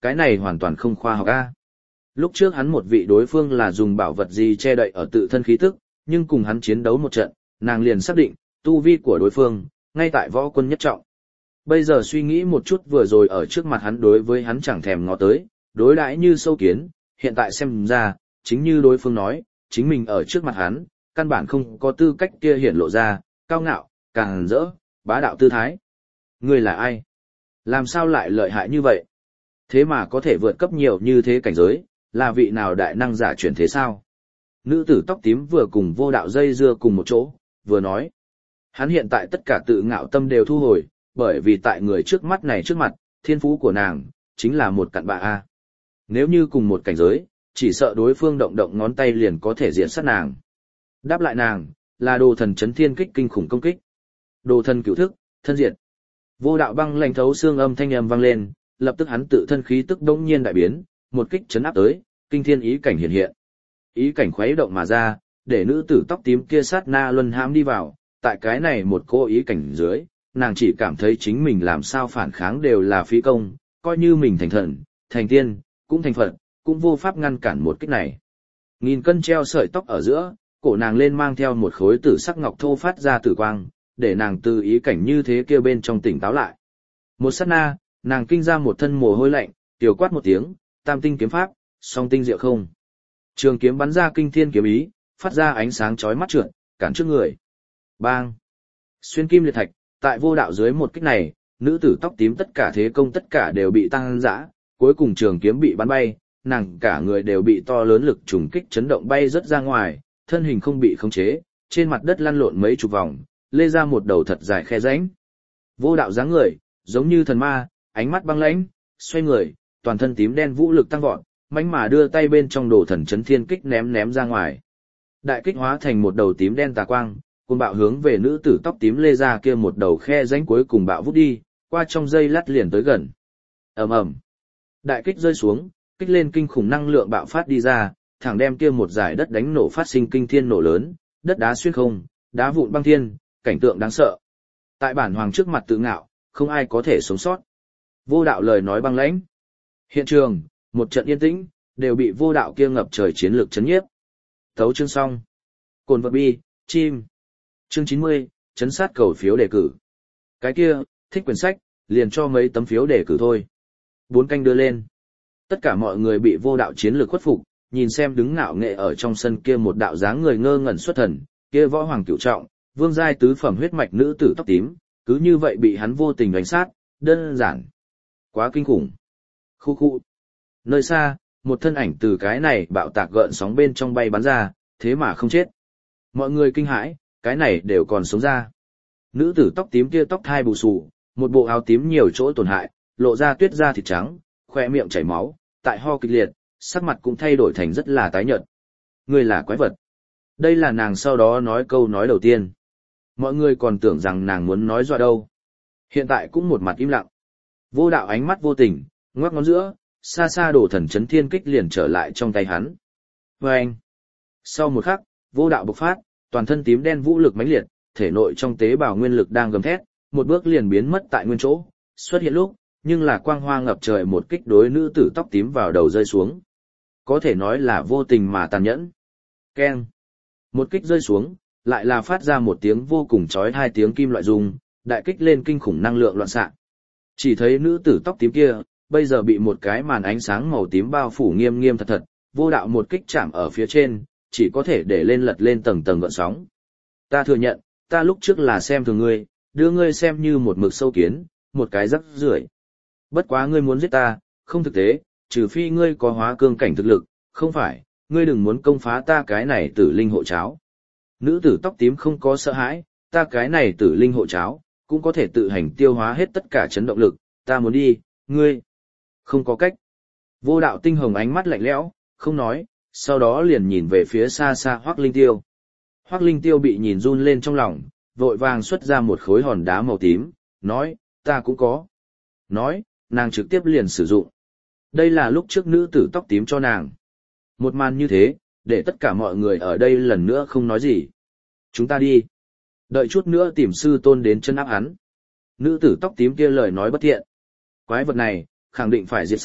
cái này hoàn toàn không khoa học a. Lúc trước hắn một vị đối phương là dùng bảo vật gì che đậy ở tự thân khí tức, nhưng cùng hắn chiến đấu một trận, nàng liền xác định, tu vi của đối phương, ngay tại võ quân nhất trọng. Bây giờ suy nghĩ một chút vừa rồi ở trước mặt hắn đối với hắn chẳng thèm ngó tới, đối đãi như sâu kiến, hiện tại xem ra, chính như đối phương nói, chính mình ở trước mặt hắn, căn bản không có tư cách kia hiển lộ ra, cao ngạo, càng rỡ, bá đạo tư thái. Ngươi là ai? Làm sao lại lợi hại như vậy? Thế mà có thể vượt cấp nhiều như thế cảnh giới, là vị nào đại năng giả chuyển thế sao? Nữ tử tóc tím vừa cùng Vô Đạo dây dưa cùng một chỗ, vừa nói. Hắn hiện tại tất cả tự ngạo tâm đều thu hồi, bởi vì tại người trước mắt này trước mặt, thiên phú của nàng, chính là một cặn bạ A. Nếu như cùng một cảnh giới, chỉ sợ đối phương động động ngón tay liền có thể diệt sát nàng. Đáp lại nàng, là đồ thần chấn thiên kích kinh khủng công kích. Đồ thần cửu thức, thân diệt. Vô Đạo băng lạnh thấu xương âm thanh âm vang lên, lập tức hắn tự thân khí tức đống nhiên đại biến, một kích chấn áp tới, kinh thiên ý cảnh hiện hiện. Ý cảnh khuấy động mà ra, để nữ tử tóc tím kia sát na luân hãm đi vào, tại cái này một cô ý cảnh dưới, nàng chỉ cảm thấy chính mình làm sao phản kháng đều là phí công, coi như mình thành thần, thành tiên, cũng thành Phật, cũng vô pháp ngăn cản một kích này. Nghìn cân treo sợi tóc ở giữa, cổ nàng lên mang theo một khối tử sắc ngọc thô phát ra tử quang, để nàng từ ý cảnh như thế kia bên trong tỉnh táo lại. Một sát na, nàng kinh ra một thân mồ hôi lạnh, tiểu quát một tiếng, tam tinh kiếm pháp, song tinh diệu không. Trường kiếm bắn ra kinh thiên kiếm ý, phát ra ánh sáng chói mắt trượt, cản trước người. Bang! Xuyên kim liệt thạch, tại Vô Đạo dưới một kích này, nữ tử tóc tím tất cả thế công tất cả đều bị tăng dã, cuối cùng trường kiếm bị bắn bay, nàng cả người đều bị to lớn lực trùng kích chấn động bay rất ra ngoài, thân hình không bị khống chế, trên mặt đất lăn lộn mấy chục vòng, lê ra một đầu thật dài khe rãnh. Vô Đạo dáng người, giống như thần ma, ánh mắt băng lãnh, xoay người, toàn thân tím đen vũ lực tăng vọt, mãnh mà đưa tay bên trong đồ thần chấn thiên kích ném ra ngoài. Đại kích hóa thành một đầu tím đen tà quang, cùng bạo hướng về nữ tử tóc tím lê ra kia một đầu khe rãnh cuối cùng bạo vút đi, qua trong dây lát liền tới gần. Ầm ầm. Đại kích rơi xuống, kích lên kinh khủng năng lượng bạo phát đi ra, thẳng đem kia một dải đất đánh nổ phát sinh kinh thiên nổ lớn, đất đá xuyên không, đá vụn băng thiên, cảnh tượng đáng sợ. Tại bản hoàng trước mặt tự ngạo, không ai có thể sống sót. Vô Đạo lời nói băng lãnh. Hiện trường, một trận yên tĩnh, đều bị Vô Đạo kia ngập trời chiến lược chấn nhiếp. Thấu chương xong. Cồn vật bi, chim. Chương 90, chấn sát cầu phiếu đề cử. Cái kia, thích quyển sách, liền cho mấy tấm phiếu đề cử thôi. 4 canh đưa lên. Tất cả mọi người bị Vô Đạo chiến lược khuất phục, nhìn xem đứng ngạo nghệ ở trong sân kia một đạo dáng người ngơ ngẩn xuất thần, kia võ hoàng cửu trọng, vương giai tứ phẩm huyết mạch nữ tử tóc tím, cứ như vậy bị hắn vô tình đánh sát, đơn giản. Quá kinh khủng. Khu khu. Nơi xa, một thân ảnh từ cái này bạo tạc gợn sóng bên trong bay bắn ra, thế mà không chết. Mọi người kinh hãi, cái này đều còn sống ra. Nữ tử tóc tím kia tóc thai bù xù, một bộ áo tím nhiều chỗ tổn hại, lộ ra tuyết da thịt trắng, khoe miệng chảy máu, tại ho kịch liệt, sắc mặt cũng thay đổi thành rất là tái nhợt. Ngươi là quái vật. Đây là nàng sau đó nói câu nói đầu tiên. Mọi người còn tưởng rằng nàng muốn nói dọa đâu. Hiện tại cũng một mặt im lặng. Vô Đạo ánh mắt vô tình, ngoắc ngón giữa, xa xa đổ thần chấn thiên kích liền trở lại trong tay hắn. Và anh. Sau một khắc, Vô Đạo bộc phát, toàn thân tím đen vũ lực mãnh liệt, thể nội trong tế bào nguyên lực đang gầm thét, một bước liền biến mất tại nguyên chỗ, xuất hiện lúc, nhưng là quang hoa ngập trời một kích đối nữ tử tóc tím vào đầu rơi xuống. Có thể nói là vô tình mà tàn nhẫn. Keng. Một kích rơi xuống, lại là phát ra một tiếng vô cùng chói tai tiếng kim loại rung, đại kích lên kinh khủng năng lượng loạn xạ. Chỉ thấy nữ tử tóc tím kia, bây giờ bị một cái màn ánh sáng màu tím bao phủ nghiêm nghiêm thật thật, Vô Đạo một kích chạm ở phía trên, chỉ có thể để lên lật lên tầng tầng gợn sóng. Ta thừa nhận, ta lúc trước là xem thường ngươi, đưa ngươi xem như một mực sâu kiến, một cái rắc rưởi. Bất quá ngươi muốn giết ta, không thực tế, trừ phi ngươi có hóa cương cảnh thực lực, không phải, ngươi đừng muốn công phá ta cái này tử linh hộ cháo. Nữ tử tóc tím không có sợ hãi, ta cái này tử linh hộ cháo, cũng có thể tự hành tiêu hóa hết tất cả chấn động lực, ta muốn đi, ngươi. Không có cách. Vô Đạo tinh hồng ánh mắt lạnh lẽo, không nói, sau đó liền nhìn về phía xa xa Hoắc Linh Tiêu. Hoắc Linh Tiêu bị nhìn run lên trong lòng, vội vàng xuất ra một khối hòn đá màu tím, nói, ta cũng có. Nói, nàng trực tiếp liền sử dụng. Đây là lúc trước nữ tử tóc tím cho nàng. Một màn như thế, để tất cả mọi người ở đây lần nữa không nói gì. Chúng ta đi. Đợi chút nữa tìm sư tôn đến chân áp hắn. Nữ tử tóc tím kia lời nói bất thiện. Quái vật này, khẳng định phải diệt sát,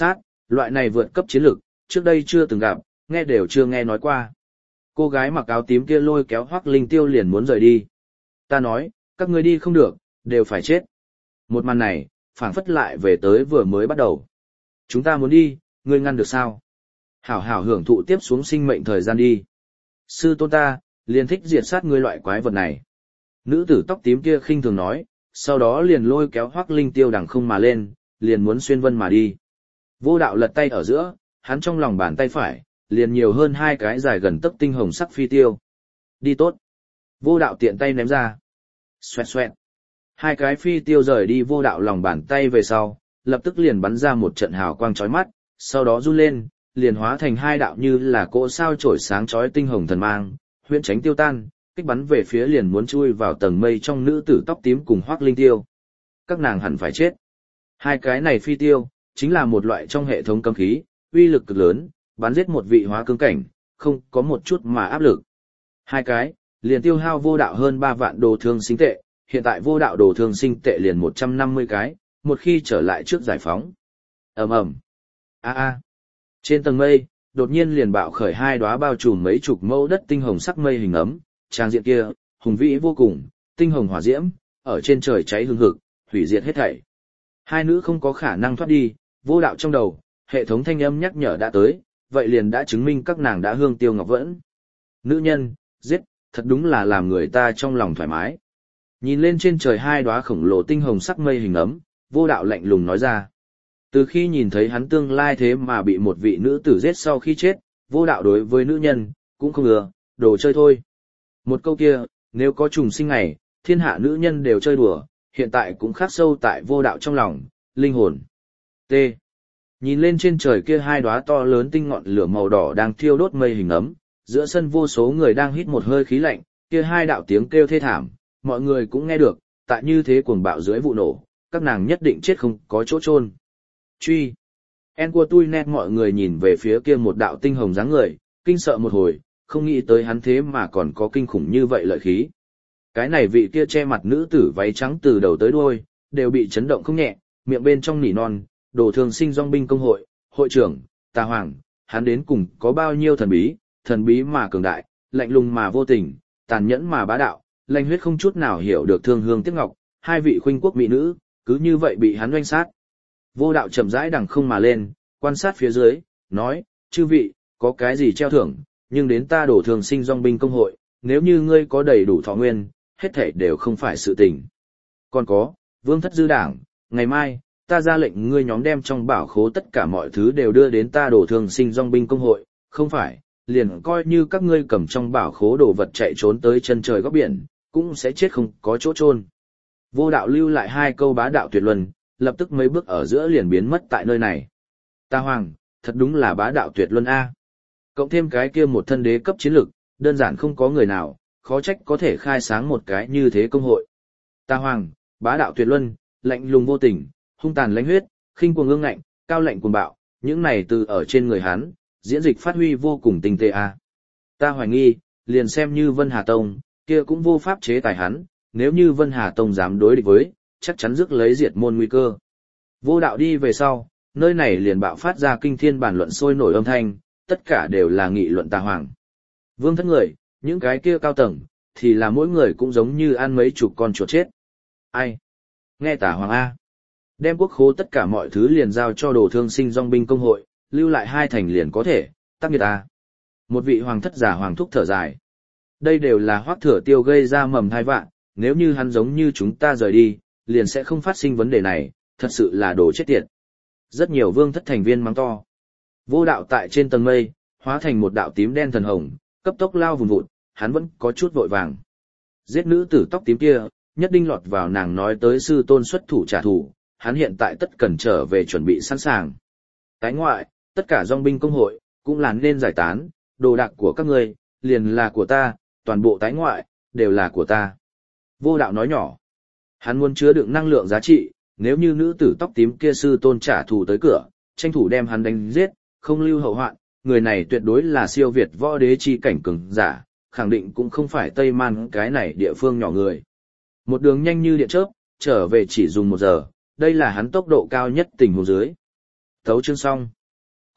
Loại này vượt cấp chiến lực, trước đây chưa từng gặp, nghe đều chưa nghe nói qua. Cô gái mặc áo tím kia lôi kéo Hoắc Linh Tiêu liền muốn rời đi. Ta nói, các ngươi đi không được, đều phải chết. Một màn này, phảng phất lại về tới vừa mới bắt đầu. Chúng ta muốn đi, ngươi ngăn được sao? Hảo hảo hưởng thụ tiếp xuống sinh mệnh thời gian đi. Sư tôn ta, liền thích diệt sát ngươi loại quái vật này. Nữ tử tóc tím kia khinh thường nói, sau đó liền lôi kéo Hoắc Linh Tiêu đằng không mà lên, liền muốn xuyên vân mà đi. Vô đạo lật tay ở giữa, hắn trong lòng bàn tay phải, liền nhiều hơn hai cái dài gần tấc tinh hồng sắc phi tiêu. Đi tốt. Vô đạo tiện tay ném ra. Xoẹt xoẹt. Hai cái phi tiêu rời đi vô đạo lòng bàn tay về sau, lập tức liền bắn ra một trận hào quang chói mắt, sau đó run lên, liền hóa thành hai đạo như là cỗ sao chổi sáng chói tinh hồng thần mang, huyễn tránh tiêu tan, kích bắn về phía liền muốn chui vào tầng mây trong nữ tử tóc tím cùng Hoắc Linh Tiêu. Các nàng hẳn phải chết. Hai cái này phi tiêu, chính là một loại trong hệ thống cấm khí, uy lực cực lớn, bắn giết một vị hóa cương cảnh, không có một chút mà áp lực. Hai cái, liền tiêu hao vô đạo hơn 3 vạn đồ thương sinh tệ, hiện tại vô đạo đồ thương sinh tệ liền 150 cái, một khi trở lại trước giải phóng. Ầm ầm. A a. Trên tầng mây, đột nhiên liền bạo khởi hai đóa bao trùm mấy chục mẫu đất tinh hồng sắc mây hình ấm, trang diện kia, hùng vĩ vô cùng, tinh hồng hỏa diễm, ở trên trời cháy hừng hực, hủy diệt hết thảy. Hai nữ không có khả năng thoát đi, vô đạo trong đầu, hệ thống thanh âm nhắc nhở đã tới, vậy liền đã chứng minh các nàng đã hương tiêu ngọc vẫn. Nữ nhân, giết, thật đúng là làm người ta trong lòng thoải mái. Nhìn lên trên trời hai đóa khổng lồ tinh hồng sắc mây hình ấm, vô đạo lạnh lùng nói ra. Từ khi nhìn thấy hắn tương lai thế mà bị một vị nữ tử giết sau khi chết, vô đạo đối với nữ nhân, cũng không ưa, đồ chơi thôi. Một câu kia, nếu có trùng sinh ngày, thiên hạ nữ nhân đều chơi đùa, hiện tại cũng khắc sâu tại vô đạo trong lòng, linh hồn. T. Nhìn lên trên trời kia hai đóa to lớn tinh ngọn lửa màu đỏ đang thiêu đốt mây hình ấm, giữa sân vô số người đang hít một hơi khí lạnh, kia hai đạo tiếng kêu thê thảm, mọi người cũng nghe được, tại như thế cuồng bạo dưới vụ nổ, các nàng nhất định chết không có chỗ chôn. Truy. En của tui nét mọi người nhìn về phía kia một đạo tinh hồng dáng người, kinh sợ một hồi, không nghĩ tới hắn thế mà còn có kinh khủng như vậy lợi khí. Cái này vị kia che mặt nữ tử váy trắng từ đầu tới đuôi, đều bị chấn động không nhẹ, miệng bên trong nỉ non, đồ thường sinh dòng binh công hội, hội trưởng, Tà Hoàng, hắn đến cùng có bao nhiêu thần bí mà cường đại, lạnh lùng mà vô tình, tàn nhẫn mà bá đạo, lanh huyết không chút nào hiểu được thương hương tiếc ngọc, hai vị khuynh quốc mỹ nữ, cứ như vậy bị hắn oanh sát. Vô đạo chậm rãi đằng không mà lên, quan sát phía dưới, nói, chư vị, có cái gì treo thưởng, nhưng đến ta đổ thường sinh dòng binh công hội, nếu như ngươi có đầy đủ thọ nguyên, hết thảy đều không phải sự tình. Còn có, vương thất dư đảng, ngày mai, ta ra lệnh ngươi nhóm đem trong bảo khố tất cả mọi thứ đều đưa đến ta đổ thường sinh dòng binh công hội, không phải, liền coi như các ngươi cầm trong bảo khố đồ vật chạy trốn tới chân trời góc biển, cũng sẽ chết không có chỗ chôn. Vô đạo lưu lại hai câu bá đạo tuyệt luân, lập tức mấy bước ở giữa liền biến mất tại nơi này. Ta Hoàng, thật đúng là bá đạo tuyệt luân A. Cộng thêm cái kia một thân đế cấp chiến lực, đơn giản không có người nào, khó trách có thể khai sáng một cái như thế công hội. Ta Hoàng, bá đạo tuyệt luân, lạnh lùng vô tình, hung tàn lãnh huyết, khinh cuồng ương ngạnh, cao lạnh cuồng bạo, những này từ ở trên người hắn, diễn dịch phát huy vô cùng tinh tế A. Ta hoài nghi, liền xem như Vân Hà Tông, kia cũng vô pháp chế tài hắn, nếu như Vân Hà Tông dám đối địch với, chắc chắn rước lấy diệt môn nguy cơ. Vô đạo đi về sau, nơi này liền bạo phát ra kinh thiên bàn luận sôi nổi âm thanh, tất cả đều là nghị luận Tà Hoàng. Vương thất người, những cái kia cao tầng, thì là mỗi người cũng giống như ăn mấy chục con chuột chết. Ai? Nghe Tà Hoàng A. Đem quốc khố tất cả mọi thứ liền giao cho đồ thương sinh dòng binh công hội, lưu lại hai thành liền có thể, tắc nghiệt A. Một vị hoàng thất giả hoàng thúc thở dài. Đây đều là Hoắc Thừa Tiêu gây ra mầm thai vạn, nếu như hắn giống như chúng ta rời đi, liền sẽ không phát sinh vấn đề này, thật sự là đồ chết tiệt. Rất nhiều vương thất thành viên mắng to. Vô đạo tại trên tầng mây, hóa thành một đạo tím đen thần hồng, cấp tốc lao vùn vụt, hắn vẫn có chút vội vàng. Giết nữ tử tóc tím kia, nhất định lọt vào nàng nói tới sư tôn xuất thủ trả thù, hắn hiện tại tất cần trở về chuẩn bị sẵn sàng. Tái ngoại, tất cả dòng binh công hội, cũng là nên giải tán, đồ đạc của các ngươi, liền là của ta, toàn bộ tái ngoại, đều là của ta. Vô đạo nói nhỏ. Hắn muốn chứa đựng năng lượng giá trị, nếu như nữ tử tóc tím kia sư tôn trả thù tới cửa, tranh thủ đem hắn đánh giết, không lưu hậu hoạn, người này tuyệt đối là siêu việt võ đế chi cảnh cường giả, khẳng định cũng không phải Tây Man cái này địa phương nhỏ người. Một đường nhanh như điện chớp, trở về chỉ dùng 1 giờ, đây là hắn tốc độ cao nhất tình huống dưới. Tấu chương xong.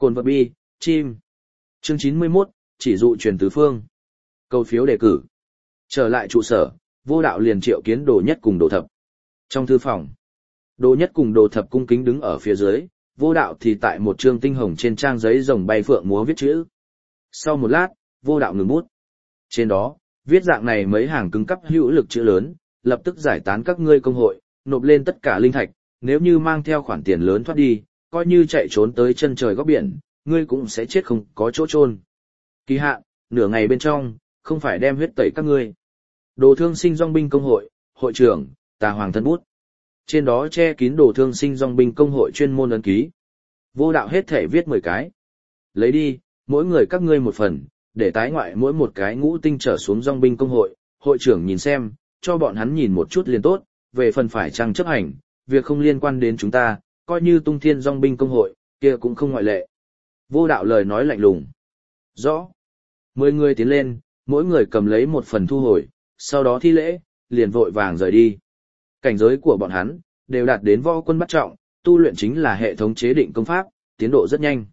Cồn vật bi, chim. Chương 91, chỉ dụ truyền tứ phương. Câu phiếu đề cử. Trở lại trụ sở, Vô Đạo liền triệu kiến Đồ Nhất cùng Đồ Thập. Trong thư phòng, Đồ Nhất cùng Đồ Thập cung kính đứng ở phía dưới, Vô Đạo thì tại một trương tinh hồng trên trang giấy rồng bay phượng múa viết chữ. Sau một lát, Vô Đạo ngừng bút. Trên đó, viết dạng này mấy hàng cứng cắp hữu lực chữ lớn, lập tức giải tán các ngươi công hội, nộp lên tất cả linh thạch, nếu như mang theo khoản tiền lớn thoát đi, coi như chạy trốn tới chân trời góc biển, ngươi cũng sẽ chết không có chỗ chôn. Kỳ hạn, nửa ngày bên trong, không phải đem huyết tẩy các ngươi. Đồ Thương Sinh Dòng binh công hội, hội trưởng, Tà Hoàng thân bút. Trên đó che kín Đồ Thương Sinh Dòng binh công hội chuyên môn ấn ký. Vô Đạo hết thể viết 10 cái. Lấy đi, mỗi người các ngươi một phần, để tái ngoại mỗi một cái ngũ tinh trở xuống dòng binh công hội, hội trưởng nhìn xem, cho bọn hắn nhìn một chút liền tốt, về phần phải chăng chấp hành, việc không liên quan đến chúng ta, coi như Tung Thiên dòng binh công hội, kia cũng không ngoại lệ. Vô Đạo lời nói lạnh lùng. Rõ. 10 người tiến lên, mỗi người cầm lấy một phần thu hồi, sau đó thi lễ, liền vội vàng rời đi. Cảnh giới của bọn hắn, đều đạt đến võ quân bắt trọng, tu luyện chính là hệ thống chế định công pháp, tiến độ rất nhanh.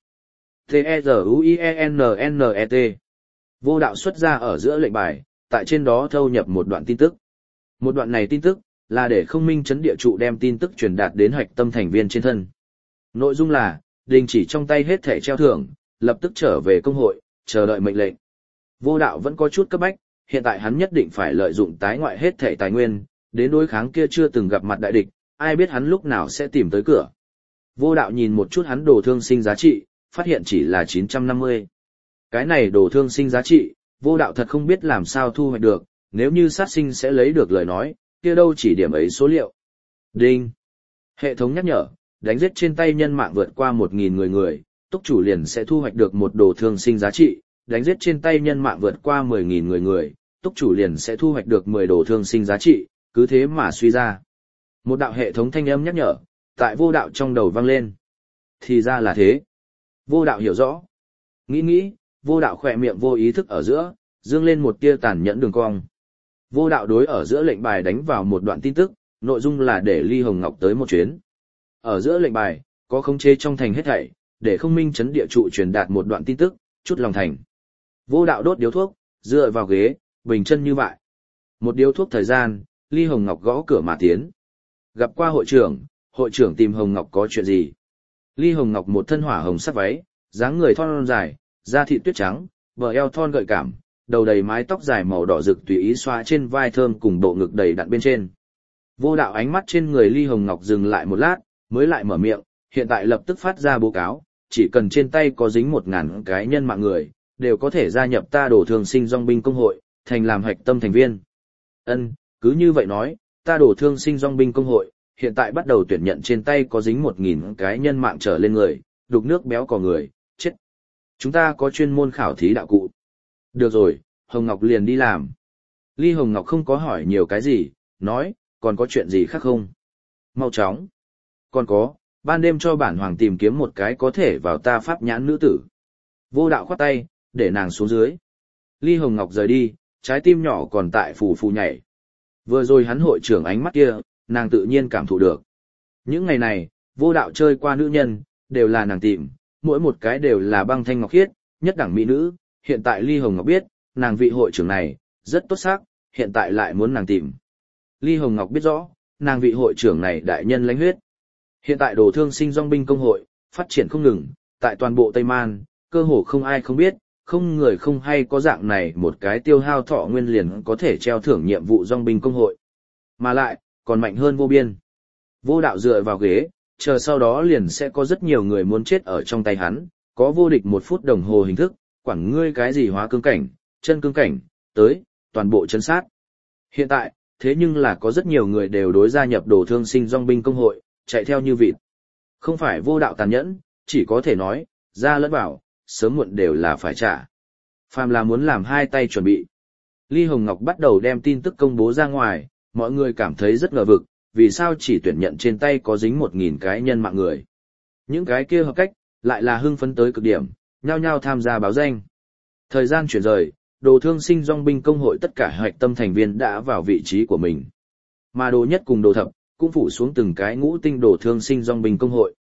T-E-Z-U-I-E-N-N-E-T. Vô Đạo xuất ra ở giữa lệnh bài, tại trên đó thâu nhập một đoạn tin tức. Một đoạn này tin tức, là để không minh chấn địa trụ đem tin tức truyền đạt đến hạch tâm thành viên trên thân. Nội dung là, đình chỉ trong tay hết thẻ treo thưởng, lập tức trở về công hội, chờ đợi mệnh lệnh. Vô Đạo vẫn có chút cấp bách, hiện tại hắn nhất định phải lợi dụng tái ngoại hết thẻ tài nguyên, đến đối kháng kia chưa từng gặp mặt đại địch, ai biết hắn lúc nào sẽ tìm tới cửa. Vô Đạo nhìn một chút hắn Đồ Thương Sinh giá trị, phát hiện chỉ là 950. Cái này Đồ Thương Sinh giá trị, Vô Đạo thật không biết làm sao thu hoạch được, nếu như sát sinh sẽ lấy được lời nói, kia đâu chỉ điểm ấy số liệu. Đinh. Hệ thống nhắc nhở, đánh giết trên tay nhân mạng vượt qua 1.000 người, túc chủ liền sẽ thu hoạch được một Đồ Thương Sinh giá trị, đánh giết trên tay nhân mạng vượt qua 10.000 người, túc chủ liền sẽ thu hoạch được 10 Đồ Thương Sinh giá trị, cứ thế mà suy ra. Một đạo hệ thống thanh âm nhắc nhở, tại Vô Đạo trong đầu vang lên. Thì ra là thế. Vô Đạo hiểu rõ. Nghĩ, Vô Đạo khỏe miệng vô ý thức ở giữa, dương lên một tia tàn nhẫn đường cong. Vô Đạo đối ở giữa lệnh bài đánh vào một đoạn tin tức, nội dung là để Ly Hồng Ngọc tới một chuyến. Ở giữa lệnh bài, có khống chế trong thành hết thảy, để không minh chấn địa trụ truyền đạt một đoạn tin tức, chút lòng thành. Vô Đạo đốt điếu thuốc, dựa vào ghế, bình chân như vậy. Một điếu thuốc thời gian, Ly Hồng Ngọc gõ cửa mà tiến. Gặp qua hội trưởng tìm Hồng Ngọc có chuyện gì? Ly Hồng Ngọc một thân hỏa hồng sắc váy, dáng người thon dài, da thịt tuyết trắng, bờ eo thon gợi cảm, đầu đầy mái tóc dài màu đỏ rực tùy ý xoa trên vai thơm cùng bộ ngực đầy đặn bên trên. Vô Đạo ánh mắt trên người Ly Hồng Ngọc dừng lại một lát, mới lại mở miệng, hiện tại lập tức phát ra báo cáo, chỉ cần trên tay có dính 1.000 cái nhân mạng người, đều có thể gia nhập ta Đồ Thương Sinh Dòng binh công hội, thành làm hạch tâm thành viên. Ân, cứ như vậy nói, ta Đồ Thương Sinh Dòng binh công hội, hiện tại bắt đầu tuyển nhận trên tay có dính 1.000 cái nhân mạng trở lên người, đục nước béo cò người, chết. Chúng ta có chuyên môn khảo thí đạo cụ. Được rồi, Hồng Ngọc liền đi làm. Ly Hồng Ngọc không có hỏi nhiều cái gì, nói, còn có chuyện gì khác không? Mau chóng. Còn có, ban đêm cho bản hoàng tìm kiếm một cái có thể vào ta pháp nhãn nữ tử. Vô Đạo khoát tay, để nàng xuống dưới. Ly Hồng Ngọc rời đi, trái tim nhỏ còn tại phù phù nhảy. Vừa rồi hắn hội trưởng ánh mắt kia, nàng tự nhiên cảm thụ được. Những ngày này, Vô Đạo chơi qua nữ nhân, đều là nàng tìm, mỗi một cái đều là băng thanh ngọc khiết, nhất đẳng mỹ nữ. Hiện tại Ly Hồng Ngọc biết, nàng vị hội trưởng này, rất tốt sắc, hiện tại lại muốn nàng tìm. Ly Hồng Ngọc biết rõ, nàng vị hội trưởng này đại nhân lãnh huyết. Hiện tại Đồ Thương Sinh Dòng binh công hội, phát triển không ngừng, tại toàn bộ Tây Man, cơ hồ không ai không biết, không người không hay có dạng này một cái tiêu hao thọ nguyên liền có thể treo thưởng nhiệm vụ dòng binh công hội. Mà lại, còn mạnh hơn vô biên. Vô Đạo dựa vào ghế, chờ sau đó liền sẽ có rất nhiều người muốn chết ở trong tay hắn, có vô địch 1 phút đồng hồ hình thức, quản ngươi cái gì hóa cương cảnh, chân cương cảnh, tới, toàn bộ chân sát. Hiện tại, thế nhưng là có rất nhiều người đều đối gia nhập Đồ Thương Sinh Dòng binh công hội, chạy theo như vịt. Không phải Vô Đạo tàn nhẫn, chỉ có thể nói, ra lẫn vào, sớm muộn đều là phải trả. Phàm là muốn làm hai tay chuẩn bị. Ly Hồng Ngọc bắt đầu đem tin tức công bố ra ngoài, mọi người cảm thấy rất ngờ vực, vì sao chỉ tuyển nhận trên tay có dính 1.000 cái nhân mạng người. Những cái kia hợp cách, lại là hưng phấn tới cực điểm, nhao nhao tham gia báo danh. Thời gian chuyển rời, Đồ Thương Sinh Dòng binh công hội tất cả hạch tâm thành viên đã vào vị trí của mình. Mà Đồ Nhất cùng Đồ Thập, cũng phủ xuống từng cái ngũ tinh Đồ Thương Sinh Dòng binh công hội.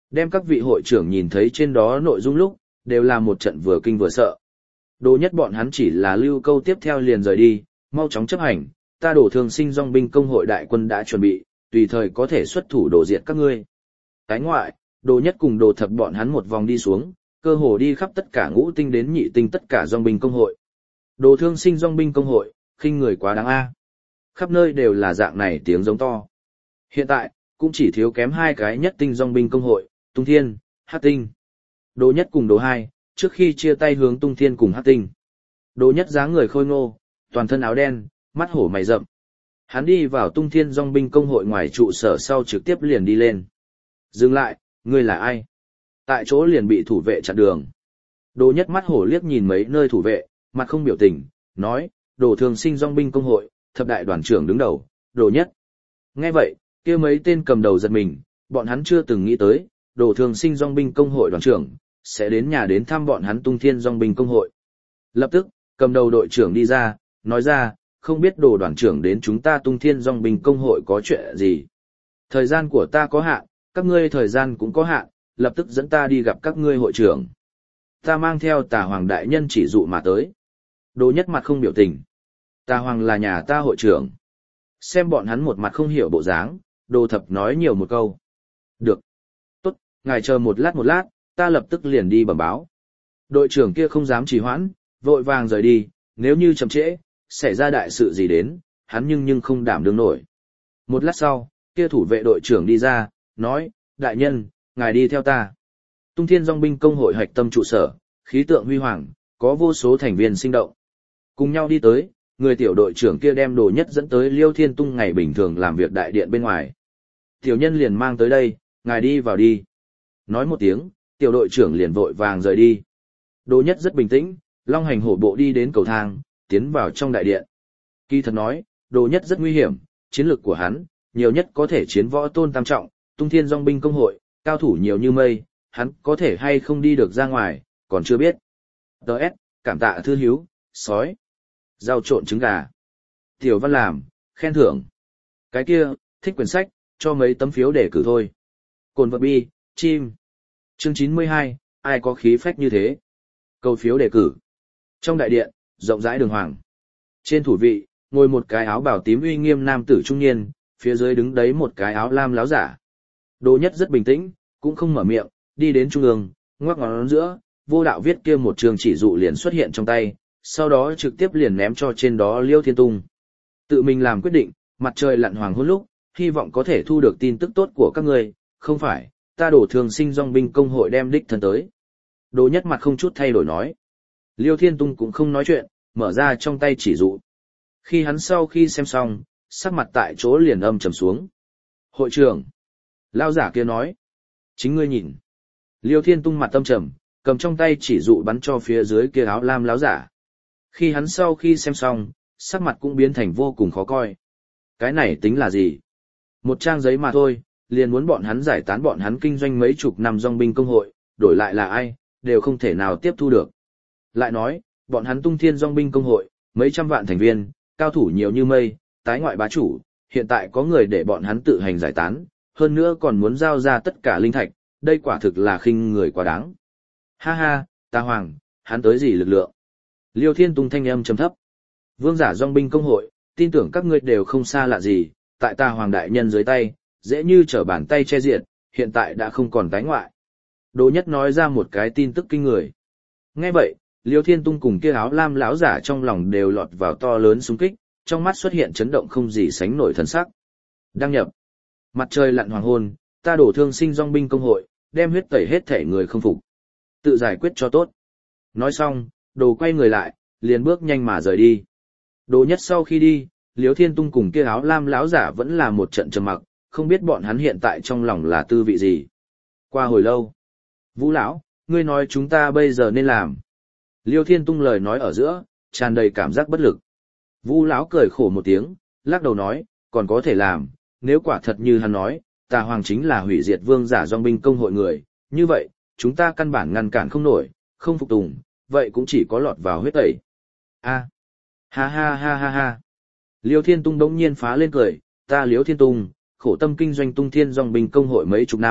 Đem các vị hội trưởng nhìn thấy trên đó nội dung lúc, đều là một trận vừa kinh vừa sợ. Đồ nhất bọn hắn chỉ là lưu câu tiếp theo liền rời đi, mau chóng chấp hành, ta Đồ Thương Sinh dòng binh công hội đại quân đã chuẩn bị, tùy thời có thể xuất thủ đổ diệt các ngươi. Cái ngoại, Đồ nhất cùng Đồ thập bọn hắn một vòng đi xuống, cơ hồ đi khắp tất cả ngũ tinh đến nhị tinh tất cả dòng binh công hội. Đồ Thương Sinh dòng binh công hội, khinh người quá đáng a. Khắp nơi đều là dạng này tiếng giống to. Hiện tại, cũng chỉ thiếu kém hai cái nhất tinh dòng binh công hội, Tung Thiên, Hắc Tinh. Đồ nhất cùng Đồ hai, trước khi chia tay hướng Tung Thiên cùng Hắc Tinh. Đồ nhất dáng người khôi ngô, toàn thân áo đen, mắt hổ mày rậm. Hắn đi vào Tung Thiên dòng binh công hội ngoài trụ sở sau trực tiếp liền đi lên. Dừng lại, ngươi là ai? Tại chỗ liền bị thủ vệ chặn đường. Đồ nhất mắt hổ liếc nhìn mấy nơi thủ vệ, mặt không biểu tình, nói, Đồ Thương Sinh dòng binh công hội, thập đại đoàn trưởng đứng đầu, Đồ nhất. Nghe vậy, kia mấy tên cầm đầu giật mình, bọn hắn chưa từng nghĩ tới, Đồ Thương Sinh dòng binh công hội đoàn trưởng, sẽ đến nhà đến thăm bọn hắn Tung Thiên dòng binh công hội. Lập tức, cầm đầu đội trưởng đi ra, nói ra, không biết Đồ đoàn trưởng đến chúng ta Tung Thiên dòng binh công hội có chuyện gì. Thời gian của ta có hạn, các ngươi thời gian cũng có hạn, lập tức dẫn ta đi gặp các ngươi hội trưởng. Ta mang theo Tà Hoàng đại nhân chỉ dụ mà tới. Đồ nhất mặt không biểu tình. Tà Hoàng là nhà ta hội trưởng. Xem bọn hắn một mặt không hiểu bộ dáng, Đồ thập nói nhiều một câu. Được. Tốt, ngài chờ một lát, ta lập tức liền đi bẩm báo. Đội trưởng kia không dám trì hoãn, vội vàng rời đi, nếu như chậm trễ, xảy ra đại sự gì đến, hắn nhưng không đảm đương nổi. Một lát sau, kia thủ vệ đội trưởng đi ra, nói, đại nhân, ngài đi theo ta. Tung Thiên dòng binh công hội hạch tâm trụ sở, khí tượng huy hoàng, có vô số thành viên sinh động. Cùng nhau đi tới, người tiểu đội trưởng kia đem Đồ nhất dẫn tới Liêu Thiên Tung ngày bình thường làm việc đại điện bên ngoài. Tiểu nhân liền mang tới đây, ngài đi vào đi. Nói một tiếng, tiểu đội trưởng liền vội vàng rời đi. Đồ nhất rất bình tĩnh, long hành hổ bộ đi đến cầu thang, tiến vào trong đại điện. Kỳ thật nói, Đồ nhất rất nguy hiểm, chiến lược của hắn, nhiều nhất có thể chiến võ tôn tam trọng, Tung Thiên dòng binh công hội, cao thủ nhiều như mây, hắn có thể hay không đi được ra ngoài, còn chưa biết. Đợt, cảm tạ thư hiếu, sói, rau trộn trứng gà. Tiểu văn làm, khen thưởng. Cái kia, thích quyển sách, cho mấy tấm phiếu để cử thôi. Cồn vật bi, chim. Chương 92, ai có khí phách như thế? Câu phiếu đề cử. Trong đại điện, rộng rãi đường hoàng. Trên thủ vị, ngồi một cái áo bào tím uy nghiêm nam tử trung niên, phía dưới đứng đấy một cái áo lam láo giả. Đồ nhất rất bình tĩnh, cũng không mở miệng, đi đến trung ương, ngoắc ngón giữa, vô đạo viết kia một trường chỉ dụ liền xuất hiện trong tay, sau đó trực tiếp liền ném cho trên đó Liêu Thiên Tung. Tự mình làm quyết định, mặt trời lặn hoàng hôn lúc, hy vọng có thể thu được tin tức tốt của các ngươi, không phải, ta Đồ Thương Sinh dòng binh công hội đem đích thân tới. Đồ nhất mặt không chút thay đổi nói. Liêu Thiên Tung cũng không nói chuyện, mở ra trong tay chỉ dụ. Khi hắn sau khi xem xong, sắc mặt tại chỗ liền âm trầm xuống. Hội trưởng. Lao giả kia nói. Chính ngươi nhìn. Liêu Thiên Tung mặt âm trầm, cầm trong tay chỉ dụ bắn cho phía dưới kia áo lam láo giả. Khi hắn sau khi xem xong, sắc mặt cũng biến thành vô cùng khó coi. Cái này tính là gì? Một trang giấy mà thôi, liền muốn bọn hắn giải tán bọn hắn kinh doanh mấy chục năm dòng binh công hội, đổi lại là ai, đều không thể nào tiếp thu được. Lại nói, bọn hắn Tung Thiên dòng binh công hội, mấy trăm vạn thành viên, cao thủ nhiều như mây, tái ngoại bá chủ, hiện tại có người để bọn hắn tự hành giải tán, hơn nữa còn muốn giao ra tất cả linh thạch, đây quả thực là khinh người quá đáng. Ha ha, Ta Hoàng, hắn tới gì lực lượng? Liêu Thiên Tung thanh âm trầm thấp. Vương giả dòng binh công hội, tin tưởng các ngươi đều không xa lạ gì, tại Ta Hoàng đại nhân dưới tay, dễ như trở bàn tay che diệt, hiện tại đã không còn tái ngoại. Đồ nhất nói ra một cái tin tức kinh người. Nghe vậy, Liêu Thiên Tung cùng kia áo lam lão giả trong lòng đều lọt vào to lớn xung kích, trong mắt xuất hiện chấn động không gì sánh nổi thần sắc. Đăng nhập. Mặt trời lặn hoàng hôn, ta Đồ Thương Sinh dòng binh công hội, đem huyết tẩy hết thể người không phục. Tự giải quyết cho tốt. Nói xong, Đồ quay người lại, liền bước nhanh mà rời đi. Đồ nhất sau khi đi, Liêu Thiên Tung cùng kia áo lam lão giả vẫn là một trận trầm mặc, không biết bọn hắn hiện tại trong lòng là tư vị gì. Qua hồi lâu, Vũ lão, ngươi nói chúng ta bây giờ nên làm. Liêu Thiên Tung lời nói ở giữa, tràn đầy cảm giác bất lực. Vũ lão cười khổ một tiếng, lắc đầu nói, còn có thể làm, nếu quả thật như hắn nói, Tà Hoàng chính là hủy diệt vương giả dòng binh công hội người, như vậy, chúng ta căn bản ngăn cản không nổi, không phục tùng, vậy cũng chỉ có lọt vào huyết tẩy. A, ha ha ha ha ha. Liêu Thiên Tung đống nhiên phá lên cười, ta Liêu Thiên Tung, khổ tâm kinh doanh Tung Thiên dòng binh công hội mấy chục năm,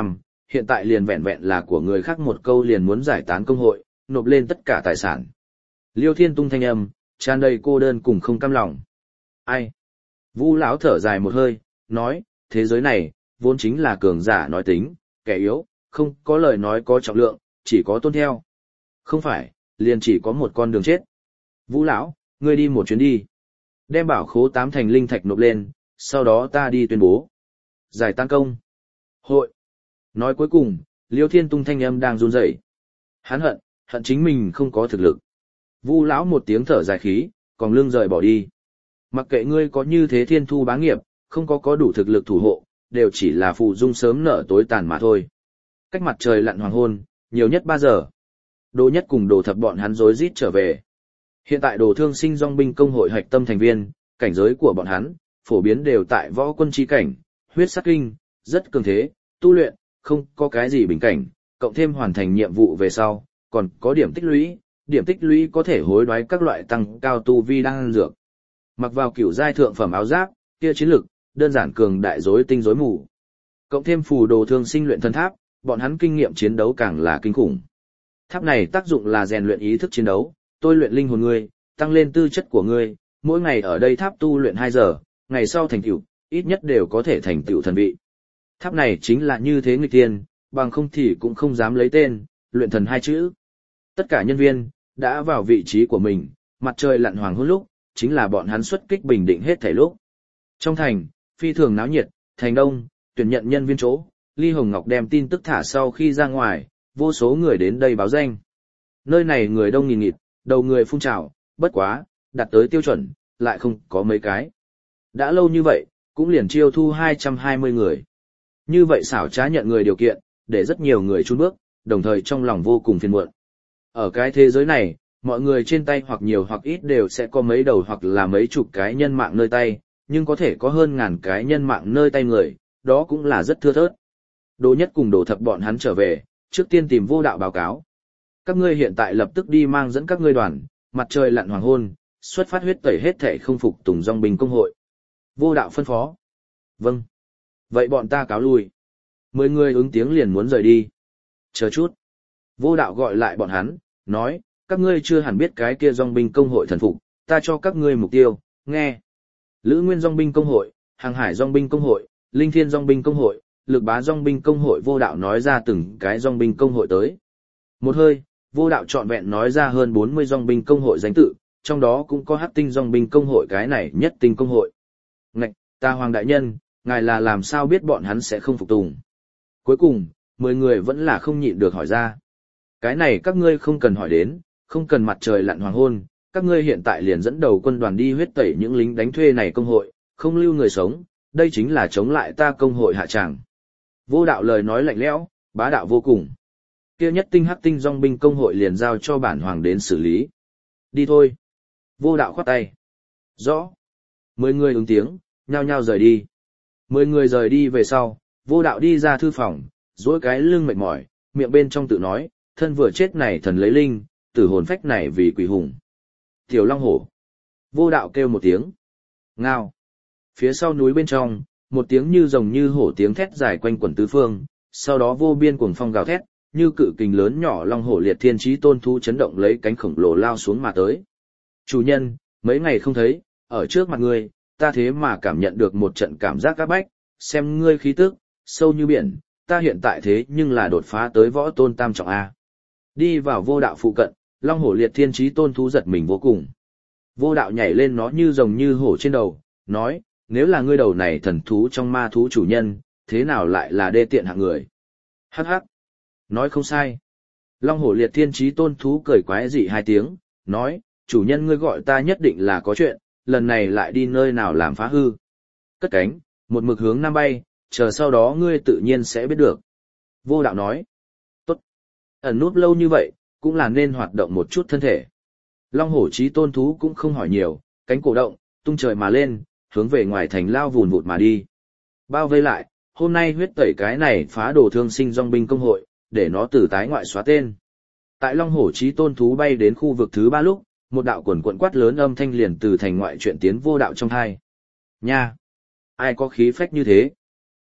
hiện tại liền vẹn vẹn là của người khác một câu liền muốn giải tán công hội, nộp lên tất cả tài sản. Liêu Thiên Tung thanh âm, tràn đầy cô đơn cùng không cam lòng. Ai? Vu lão thở dài một hơi, nói, thế giới này, vốn chính là cường giả nói tính, kẻ yếu, không có lời nói có trọng lượng, chỉ có tôn theo. Không phải, liền chỉ có một con đường chết. Vũ lão, ngươi đi một chuyến đi. Đem bảo khố 8 thành linh thạch nộp lên, sau đó ta đi tuyên bố. Giải tán công. Hội. Nói cuối cùng, Liêu Thiên Tung thanh âm đang run rẩy. Hắn hận chính mình không có thực lực. Vu lão một tiếng thở dài khí, còn lưng rời bỏ đi. Mặc kệ ngươi có như thế thiên thu bá nghiệp, không có đủ thực lực thủ hộ, đều chỉ là phù dung sớm nở tối tàn mà thôi. Cách mặt trời lặn hoàng hôn, nhiều nhất 3 giờ. Đồ Nhất cùng Đồ Thập bọn hắn rối rít trở về. Hiện tại Đồ Thương Sinh Dòng binh công hội hạch tâm thành viên, cảnh giới của bọn hắn, phổ biến đều tại võ quân chi cảnh, huyết sắc kinh, rất cường thế, tu luyện, không có cái gì bình cảnh, cộng thêm hoàn thành nhiệm vụ về sau, còn có điểm tích lũy có thể hối đoái các loại tăng cao tu vi đang dược. Mặc vào kiểu giai thượng phẩm áo giáp, kia chiến lực, đơn giản cường đại rối tinh rối mù. Cộng thêm phù Đồ Thương Sinh luyện thân tháp, bọn hắn kinh nghiệm chiến đấu càng là kinh khủng. Tháp này tác dụng là rèn luyện ý thức chiến đấu, tôi luyện linh hồn ngươi, tăng lên tư chất của ngươi, mỗi ngày ở đây tháp tu luyện 2 giờ, ngày sau thành tựu, ít nhất đều có thể thành tựu thần vị. Tháp này chính là như thế nghịch tiên, bằng không thì cũng không dám lấy tên, luyện thần 2 chữ. Tất cả nhân viên, đã vào vị trí của mình, mặt trời lặn hoàng hôn lúc, chính là bọn hắn xuất kích bình định hết thảy lúc. Trong thành, phi thường náo nhiệt, thành đông, tuyển nhận nhân viên chỗ, Ly Hồng Ngọc đem tin tức thả sau khi ra ngoài, vô số người đến đây báo danh. Nơi này người đông nghìn nghịt, đầu người phun trào, bất quá, đạt tới tiêu chuẩn, lại không có mấy cái. Đã lâu như vậy, cũng liền chiêu thu 220 người. Như vậy xảo trá nhận người điều kiện, để rất nhiều người chun bước, đồng thời trong lòng vô cùng phiền muộn. Ở cái thế giới này, mọi người trên tay hoặc nhiều hoặc ít đều sẽ có mấy đầu hoặc là mấy chục cái nhân mạng nơi tay, nhưng có thể có hơn ngàn cái nhân mạng nơi tay người, đó cũng là rất thưa thớt. Đồ Nhất cùng Đồ Thập bọn hắn trở về, trước tiên tìm Vô Đạo báo cáo. Các ngươi hiện tại lập tức đi mang dẫn các ngươi đoàn, mặt trời lặn hoàng hôn, xuất phát huyết tẩy hết thể không phục tùng dòng binh công hội. Vô Đạo phân phó. Vâng. Vậy bọn ta cáo lui. 10 người ứng tiếng liền muốn rời đi. Chờ chút. Vô Đạo gọi lại bọn hắn, nói, các ngươi chưa hẳn biết cái kia dòng binh công hội thần phục, ta cho các ngươi mục tiêu, nghe. Lữ Nguyên dòng binh công hội, Hàng Hải dòng binh công hội, Linh Thiên dòng binh công hội, Lực Bá dòng binh công hội. Vô Đạo nói ra từng cái dòng binh công hội tới. Một hơi, Vô Đạo trọn vẹn nói ra hơn 40 dòng binh công hội danh tự, trong đó cũng có Hắc Tinh dòng binh công hội, cái này Nhất Tinh công hội. Ngạch, ta Hoàng đại nhân, ngài là làm sao biết bọn hắn sẽ không phục tùng? Cuối cùng, 10 người vẫn là không nhịn được hỏi ra. Cái này các ngươi không cần hỏi đến, không cần mặt trời lặn hoàng hôn, các ngươi hiện tại liền dẫn đầu quân đoàn đi huyết tẩy những lính đánh thuê này công hội, không lưu người sống, đây chính là chống lại ta công hội hạ tràng. Vô Đạo lời nói lạnh lẽo, bá đạo vô cùng. Kia Nhất Tinh Hắc Tinh dòng binh công hội liền giao cho bản hoàng đến xử lý. Đi thôi. Vô Đạo khoát tay. Rõ. 10 người ứng tiếng, nhao nhao rời đi. 10 người rời đi về sau, Vô Đạo đi ra thư phòng, duỗi cái lưng mệt mỏi, miệng bên trong tự nói, thân vừa chết này thần lấy linh, tử hồn phách này vì quỷ hùng. Tiểu Long Hổ. Vô Đạo kêu một tiếng. Ngao. Phía sau núi bên trong, một tiếng như rồng như hổ tiếng thét dài quanh quẩn tứ phương, sau đó vô biên cuồng phong gào thét, như cự kình lớn nhỏ long hổ liệt thiên chí tôn thú chấn động lấy cánh khổng lồ lao xuống mà tới. Chủ nhân, mấy ngày không thấy, ở trước mặt ngươi, ta thế mà cảm nhận được một trận cảm giác áp bách, xem ngươi khí tức, sâu như biển, ta hiện tại thế nhưng là đột phá tới võ tôn tam trọng A. Đi vào Vô Đạo phụ cận, long hổ liệt thiên chí tôn thú giật mình vô cùng. Vô Đạo nhảy lên nó như rồng như hổ trên đầu, nói, nếu là ngươi đầu này thần thú trong ma thú chủ nhân, thế nào lại là đê tiện hạng người? Hắc hắc. Nói không sai. Long hổ liệt thiên chí tôn thú cười quái dị 2 tiếng, nói, chủ nhân ngươi gọi ta nhất định là có chuyện, lần này lại đi nơi nào làm phá hư. Cất cánh, một mực hướng nam bay, chờ sau đó ngươi tự nhiên sẽ biết được. Vô Đạo nói, tốt. Ẩn núp lâu như vậy, cũng là nên hoạt động một chút thân thể. Long hổ chí tôn thú cũng không hỏi nhiều, cánh cổ động, tung trời mà lên, hướng về ngoài thành lao vùn vụt mà đi. Bao vây lại, hôm nay huyết tẩy cái này phá Đồ Thương Sinh dòng binh công hội, để nó từ tái ngoại xóa tên. Tại Long hổ chí tôn thú bay đến khu vực thứ 3 lúc, một đạo quần quần quát lớn âm thanh liền từ thành ngoại chuyện tiến Vô Đạo trong tai. Nha! Ai có khí phách như thế?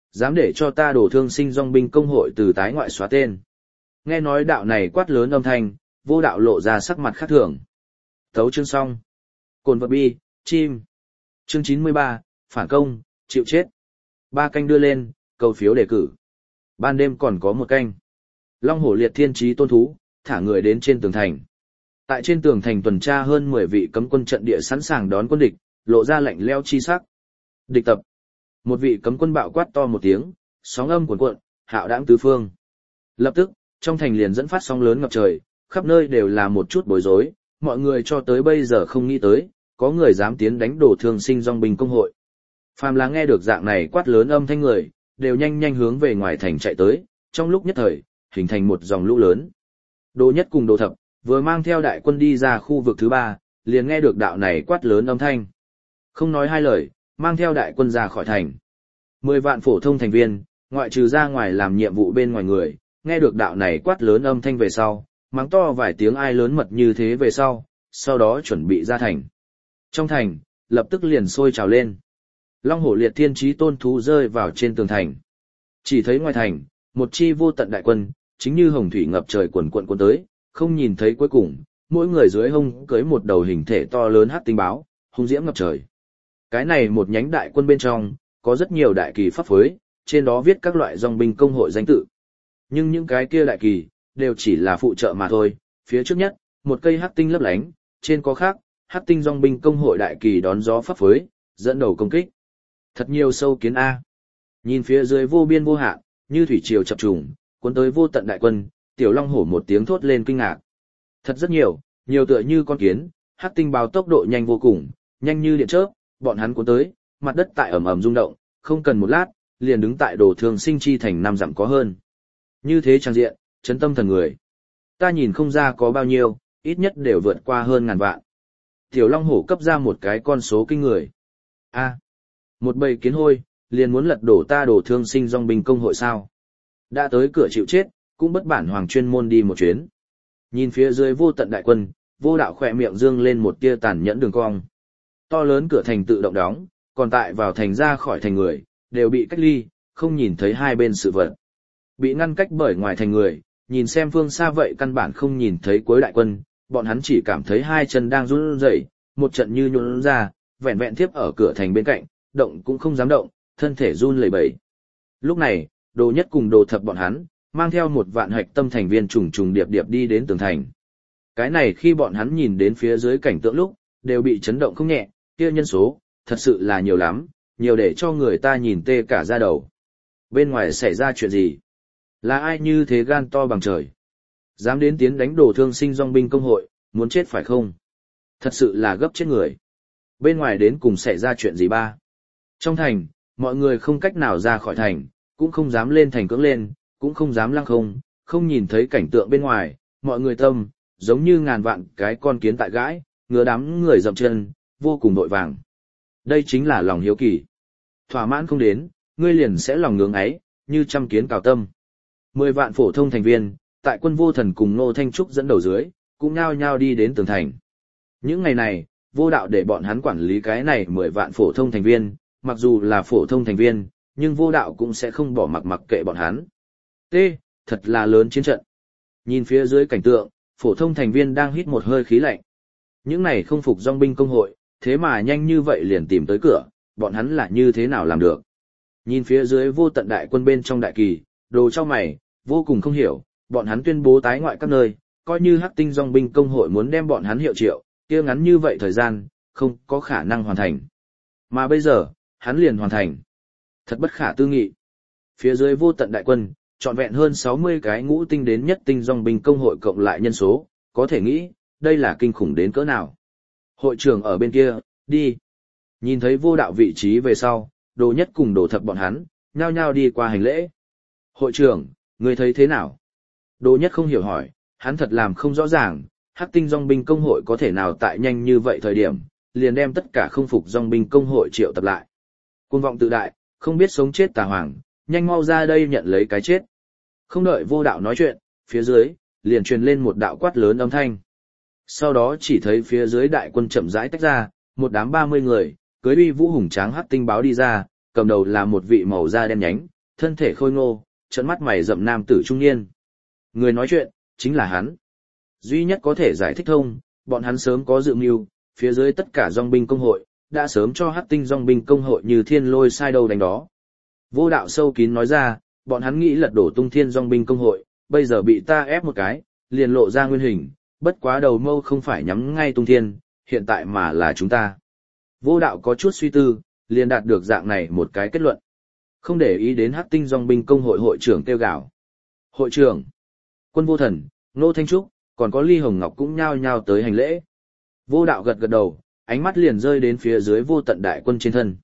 Dám để cho ta đổ thương sinh dòng binh công hội từ tái ngoại xóa tên. Nghe nói đạo này quát lớn âm thanh, vô đạo lộ ra sắc mặt khác thường. Thấu chương xong. Cồn vật bi, chim. Chương 93, phản công, chịu chết. 3 canh đưa lên, cầu phiếu đề cử. Ban đêm còn có 1 canh. Long hổ liệt thiên trí tôn thú, thả người đến trên tường thành. Tại trên tường thành tuần tra hơn 10 vị cấm quân trận địa sẵn sàng đón quân địch, lộ ra lạnh lẽo chi sắc. Địch tập. Một vị cấm quân bạo quát to một tiếng, sóng âm cuồn cuộn, hạo đãng tứ phương. Lập tức, trong thành liền dẫn phát sóng lớn ngập trời, khắp nơi đều là một chút bối rối, mọi người cho tới bây giờ không nghĩ tới, có người dám tiến đánh đổ thương sinh dòng binh công hội. Phàm là nghe được dạng này quát lớn âm thanh người, đều nhanh nhanh hướng về ngoài thành chạy tới, trong lúc nhất thời, hình thành một dòng lũ lớn. Đồ Nhất cùng Đồ Thập, vừa mang theo đại quân đi ra khu vực thứ 3, liền nghe được đạo này quát lớn âm thanh. Không nói hai lời, mang theo đại quân ra khỏi thành. 10 vạn phổ thông thành viên, ngoại trừ ra ngoài làm nhiệm vụ bên ngoài người, nghe được đạo này quát lớn âm thanh về sau, mắng to vài tiếng ai lớn mật như thế về sau đó chuẩn bị ra thành. Trong thành, lập tức liền sôi trào lên. Long hổ liệt thiên trí tôn thú rơi vào trên tường thành. Chỉ thấy ngoài thành, một chi vô tận đại quân, chính như hồng thủy ngập trời quần quận cuốn tới, không nhìn thấy cuối cùng, mỗi người dưới hông cưới một đầu hình thể to lớn hắc tinh báo, hung diễm ngập trời. Cái này một nhánh đại quân bên trong, có rất nhiều đại kỳ pháp phối, trên đó viết các loại dòng binh công hội danh tự. Nhưng những cái kia đại kỳ, đều chỉ là phụ trợ mà thôi, phía trước nhất, một cây hắc tinh lấp lánh, trên có khác, hắc tinh dòng binh công hội đại kỳ đón gió pháp phối, dẫn đầu công kích. Thật nhiều sâu kiến A. Nhìn phía dưới vô biên vô hạn, như thủy triều chập trùng, cuốn tới vô tận đại quân, tiểu long hổ một tiếng thốt lên kinh ngạc. Thật rất nhiều, nhiều tựa như con kiến, hắc tinh báo tốc độ nhanh vô cùng, nhanh như điện chớp, bọn hắn cuốn tới, mặt đất tại ầm ầm rung động, không cần một lát, liền đứng tại đồ thương sinh chi thành 5 dặm có hơn. Như thế trang diện, chấn tâm thần người. Ta nhìn không ra có bao nhiêu, ít nhất đều vượt qua hơn 1000 vạn. Tiểu long hổ cấp ra một cái con số kinh người. A, một bầy kiến hôi, liền muốn lật đổ ta đổ thương sinh dòng binh công hội sao. Đã tới cửa chịu chết, cũng bất bản hoàng chuyên môn đi một chuyến. Nhìn phía dưới vô tận đại quân, vô đạo khỏe miệng dương lên một tia tàn nhẫn đường cong. To lớn cửa thành tự động đóng, còn tại vào thành ra khỏi thành người, đều bị cách ly, không nhìn thấy hai bên sự vật. Bị ngăn cách bởi ngoài thành người, nhìn xem phương xa vậy căn bản không nhìn thấy cuối đại quân, bọn hắn chỉ cảm thấy hai chân đang run rẩy, một trận như nhũn ra, vẹn vẹn tiếp ở cửa thành bên cạnh, động cũng không dám động, thân thể run lẩy bẩy. Lúc này, Đồ Nhất cùng Đồ Thập bọn hắn, mang theo 1 vạn hạch tâm thành viên trùng trùng điệp điệp đi đến tường thành. Cái này khi bọn hắn nhìn đến phía dưới cảnh tượng lúc, đều bị chấn động không nhẹ, kia nhân số, thật sự là nhiều lắm, nhiều để cho người ta nhìn tê cả da đầu. Bên ngoài xảy ra chuyện gì? Là ai như thế gan to bằng trời? Dám đến tiến đánh đổ thương sinh dòng binh công hội, muốn chết phải không? Thật sự là gấp chết người. Bên ngoài đến cùng xảy ra chuyện gì ba? Trong thành, mọi người không cách nào ra khỏi thành, cũng không dám lên thành cưỡng lên, cũng không dám lăng không, không nhìn thấy cảnh tượng bên ngoài, mọi người tâm, giống như ngàn vạn cái con kiến tại gãi, ngứa đám người dậm chân, vô cùng vội vàng. Đây chính là lòng hiếu kỳ. Thỏa mãn không đến, ngươi liền sẽ lòng ngưỡng ấy, như trăm kiến cào tâm. 10 vạn phổ thông thành viên, tại quân vô thần cùng Ngô Thanh Trúc dẫn đầu dưới, cũng nhao nhao đi đến tường thành. Những ngày này, vô đạo để bọn hắn quản lý cái này 10 vạn phổ thông thành viên, mặc dù là phổ thông thành viên, nhưng vô đạo cũng sẽ không bỏ mặc kệ bọn hắn. Thật là lớn chiến trận. Nhìn phía dưới cảnh tượng, phổ thông thành viên đang hít một hơi khí lạnh. Những này không phục dòng binh công hội, thế mà nhanh như vậy liền tìm tới cửa, bọn hắn là như thế nào làm được. Nhìn phía dưới vô tận đại quân bên trong đại kỳ, Đồ trong mày, vô cùng không hiểu, bọn hắn tuyên bố tái ngoại các nơi, coi như hắc tinh dòng binh công hội muốn đem bọn hắn hiệu triệu, kia ngắn như vậy thời gian, không có khả năng hoàn thành. Mà bây giờ, hắn liền hoàn thành. Thật bất khả tư nghị. Phía dưới vô tận đại quân, trọn vẹn hơn 60 cái ngũ tinh đến nhất tinh dòng binh công hội cộng lại nhân số, có thể nghĩ, đây là kinh khủng đến cỡ nào. Hội trưởng ở bên kia, đi. Nhìn thấy vô đạo vị trí về sau, Đồ Nhất cùng Đồ Thập bọn hắn, nhao nhao đi qua hành lễ. Hội trưởng, ngươi thấy thế nào? Đồ Nhất không hiểu hỏi, hắn thật làm không rõ ràng, hắc tinh dòng binh công hội có thể nào tại nhanh như vậy thời điểm, liền đem tất cả không phục dòng binh công hội triệu tập lại. Cuồng vọng tự đại, không biết sống chết tà hoàng, nhanh mau ra đây nhận lấy cái chết. Không đợi vô đạo nói chuyện, phía dưới, liền truyền lên một đạo quát lớn âm thanh. Sau đó chỉ thấy phía dưới đại quân chậm rãi tách ra, một đám 30 người, cưới uy vũ hùng tráng hắc tinh báo đi ra, cầm đầu là một vị màu da đen nhánh, thân thể khôi ngô, trợn mắt mày rậm nam tử trung niên. Người nói chuyện, chính là hắn. Duy nhất có thể giải thích thông, bọn hắn sớm có dự mưu, phía dưới tất cả dòng binh công hội, đã sớm cho Hắc Tinh dòng binh công hội như thiên lôi sai đâu đánh đó. Vô đạo sâu kín nói ra, bọn hắn nghĩ lật đổ Tung Thiên dòng binh công hội, bây giờ bị ta ép một cái, liền lộ ra nguyên hình, bất quá đầu mâu không phải nhắm ngay Tung Thiên, hiện tại mà là chúng ta. Vô đạo có chút suy tư, liền đạt được dạng này một cái kết luận. Không để ý đến Hắc Tinh dòng binh công hội hội trưởng kêu gào. Hội trưởng, Quân Vô Thần, Ngô Thanh Trúc, còn có Ly Hồng Ngọc cũng nhao nhao tới hành lễ. Vô đạo gật gật đầu, ánh mắt liền rơi đến phía dưới Vô Tận đại quân trên thân.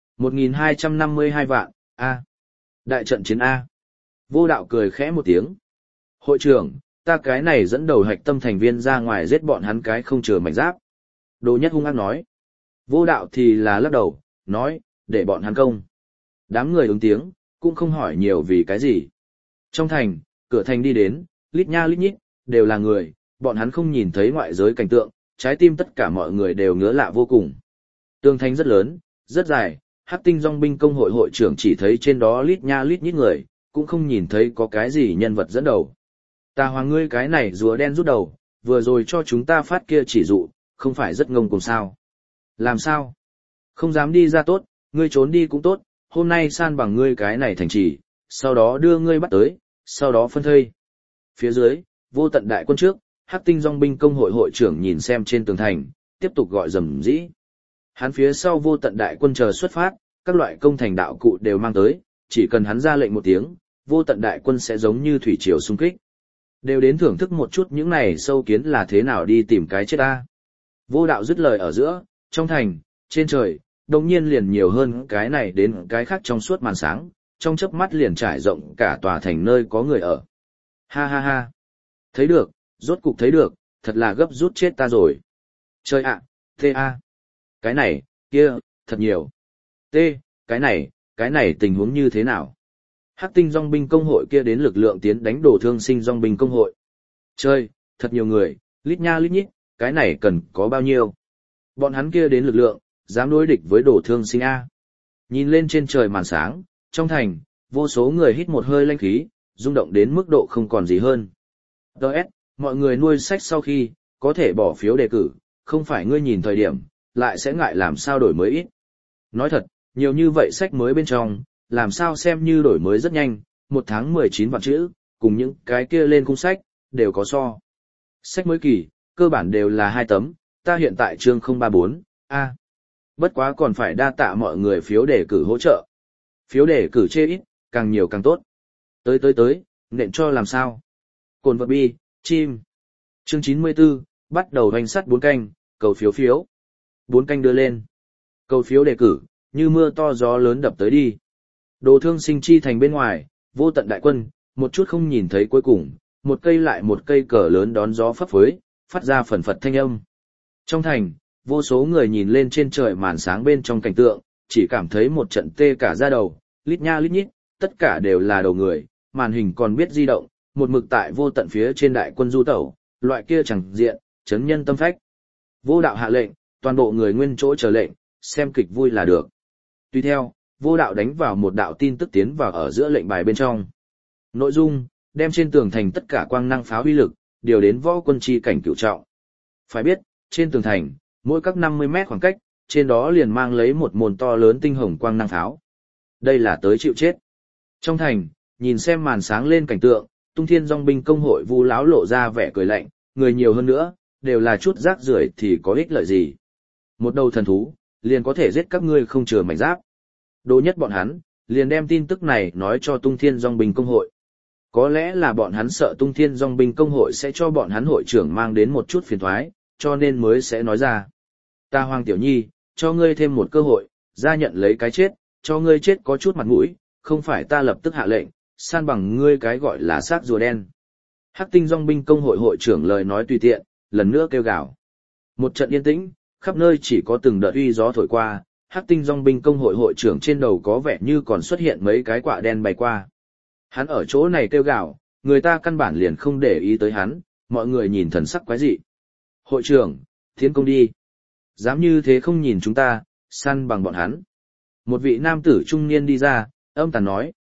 1252 vạn, A. Đại trận chiến A. Vô đạo cười khẽ một tiếng. Hội trưởng, ta cái này dẫn đầu hạch tâm thành viên ra ngoài giết bọn hắn cái không chừa mảnh giáp. Đồ Nhất hung ác nói. Vô đạo thì là lắc đầu, nói, để bọn hắn công. Đám người ứng tiếng, cũng không hỏi nhiều vì cái gì. Trong thành, cửa thành đi đến, lít nha lít nhít, đều là người, bọn hắn không nhìn thấy ngoại giới cảnh tượng, trái tim tất cả mọi người đều ngứa lạ vô cùng. Tường thành rất lớn, rất dài, Hắc Tinh dòng binh công hội hội trưởng chỉ thấy trên đó lít nha lít nhít người, cũng không nhìn thấy có cái gì nhân vật dẫn đầu. Ta hoàng ngươi cái này rùa đen rút đầu, vừa rồi cho chúng ta phát kia chỉ dụ, không phải rất ngông cùng sao. Làm sao? Không dám đi ra tốt, ngươi trốn đi cũng tốt, hôm nay san bằng ngươi cái này thành trì, sau đó đưa ngươi bắt tới, sau đó phân thây. Phía dưới, Vô Tận đại quân trước, Hắc Tinh dòng binh công hội hội trưởng nhìn xem trên tường thành, tiếp tục gọi rầm rĩ. Hắn phía sau Vô Tận đại quân chờ xuất phát, các loại công thành đạo cụ đều mang tới, chỉ cần hắn ra lệnh một tiếng, Vô Tận đại quân sẽ giống như thủy triều xung kích. Đều đến thưởng thức một chút những này sâu kiến là thế nào đi tìm cái chết ta. Vô đạo dứt lời ở giữa, trong thành, trên trời, đồng nhiên liền nhiều hơn cái này đến cái khác trong suốt màn sáng, trong chớp mắt liền trải rộng cả tòa thành nơi có người ở. Ha ha ha. Thấy được, rốt cục thấy được, thật là gấp rút chết ta rồi. Trời ạ, tê a. Cái này, kia, thật nhiều. Tê, cái này tình huống như thế nào? Hắc Tinh dòng binh công hội kia đến lực lượng tiến đánh đổ thương sinh dòng binh công hội. Chơi, thật nhiều người, lít nha lít nhít, cái này cần có bao nhiêu? Bọn hắn kia đến lực lượng, dám đối địch với đổ thương sinh A. Nhìn lên trên trời màn sáng, trong thành, vô số người hít một hơi lanh khí, rung động đến mức độ không còn gì hơn. Đợt, mọi người nuôi sách sau khi, có thể bỏ phiếu đề cử, không phải ngươi nhìn thời điểm, lại sẽ ngại làm sao đổi mới ít. Nói thật, nhiều như vậy sách mới bên trong, làm sao xem như đổi mới rất nhanh, 1 tháng 19 vạn chữ, cùng những cái kia lên cung sách, đều có so. Sách mới kỳ, cơ bản đều là 2 tấm, ta hiện tại chương 034, A. Bất quá còn phải đa tạ mọi người phiếu đề cử hỗ trợ. Phiếu đề cử chê ít, càng nhiều càng tốt. Tới, nện cho làm sao. Cồn vật bi, chim. Chương 94, bắt đầu hoành sắt 4 canh, cầu phiếu. 4 canh đưa lên. Cầu phiếu đề cử, như mưa to gió lớn đập tới đi. Đồ thương sinh chi thành bên ngoài, Vô Tận đại quân, một chút không nhìn thấy cuối cùng, một cây lại một cây cờ lớn đón gió phấp phới, phát ra phần phật thanh âm. Trong thành, vô số người nhìn lên trên trời màn sáng bên trong cảnh tượng, chỉ cảm thấy một trận tê cả da đầu, lít nha lít nhít, tất cả đều là đầu người, màn hình còn biết di động, một mực tại Vô Tận phía trên đại quân du tẩu, loại kia chẳng diện, chấn nhân tâm phách. Vô đạo hạ lệnh, toàn bộ người nguyên chỗ chờ lệnh, xem kịch vui là được. Tuy theo, Vô đạo đánh vào một đạo tin tức tiến vào ở giữa lệnh bài bên trong. Nội dung, đem trên tường thành tất cả quang năng pháo uy lực, điều đến võ quân chi cảnh cửu trọng. Phải biết, trên tường thành, mỗi các 50 mét khoảng cách, trên đó liền mang lấy một mồn to lớn tinh hồng quang năng pháo. Đây là tới chịu chết. Trong thành, nhìn xem màn sáng lên cảnh tượng, Tung Thiên dòng binh công hội Vu lão lộ ra vẻ cười lạnh, người nhiều hơn nữa, đều là chút rác rưởi thì có ích lợi gì. Một đầu thần thú, liền có thể giết các ngươi không chừa mảnh giáp. Đồ Nhất bọn hắn, liền đem tin tức này nói cho Tung Thiên dòng binh công hội. Có lẽ là bọn hắn sợ Tung Thiên dòng binh công hội sẽ cho bọn hắn hội trưởng mang đến một chút phiền toái, cho nên mới sẽ nói ra. Ta Hoàng Tiểu Nhi, cho ngươi thêm một cơ hội, ra nhận lấy cái chết, cho ngươi chết có chút mặt mũi, không phải ta lập tức hạ lệnh, san bằng ngươi cái gọi là xác rùa đen. Hắc Tinh dòng binh công hội hội trưởng lời nói tùy tiện, lần nữa kêu gào. Một trận yên tĩnh, khắp nơi chỉ có từng đợt uy gió thổi qua, Hắc Tinh dòng binh công hội hội trưởng trên đầu có vẻ như còn xuất hiện mấy cái quạ đen bay qua. Hắn ở chỗ này kêu gào, người ta căn bản liền không để ý tới hắn, mọi người nhìn thần sắc quái dị. Hội trưởng, tiến công đi. Dám như thế không nhìn chúng ta, săn bằng bọn hắn. Một vị nam tử trung niên đi ra, âm tàn nói.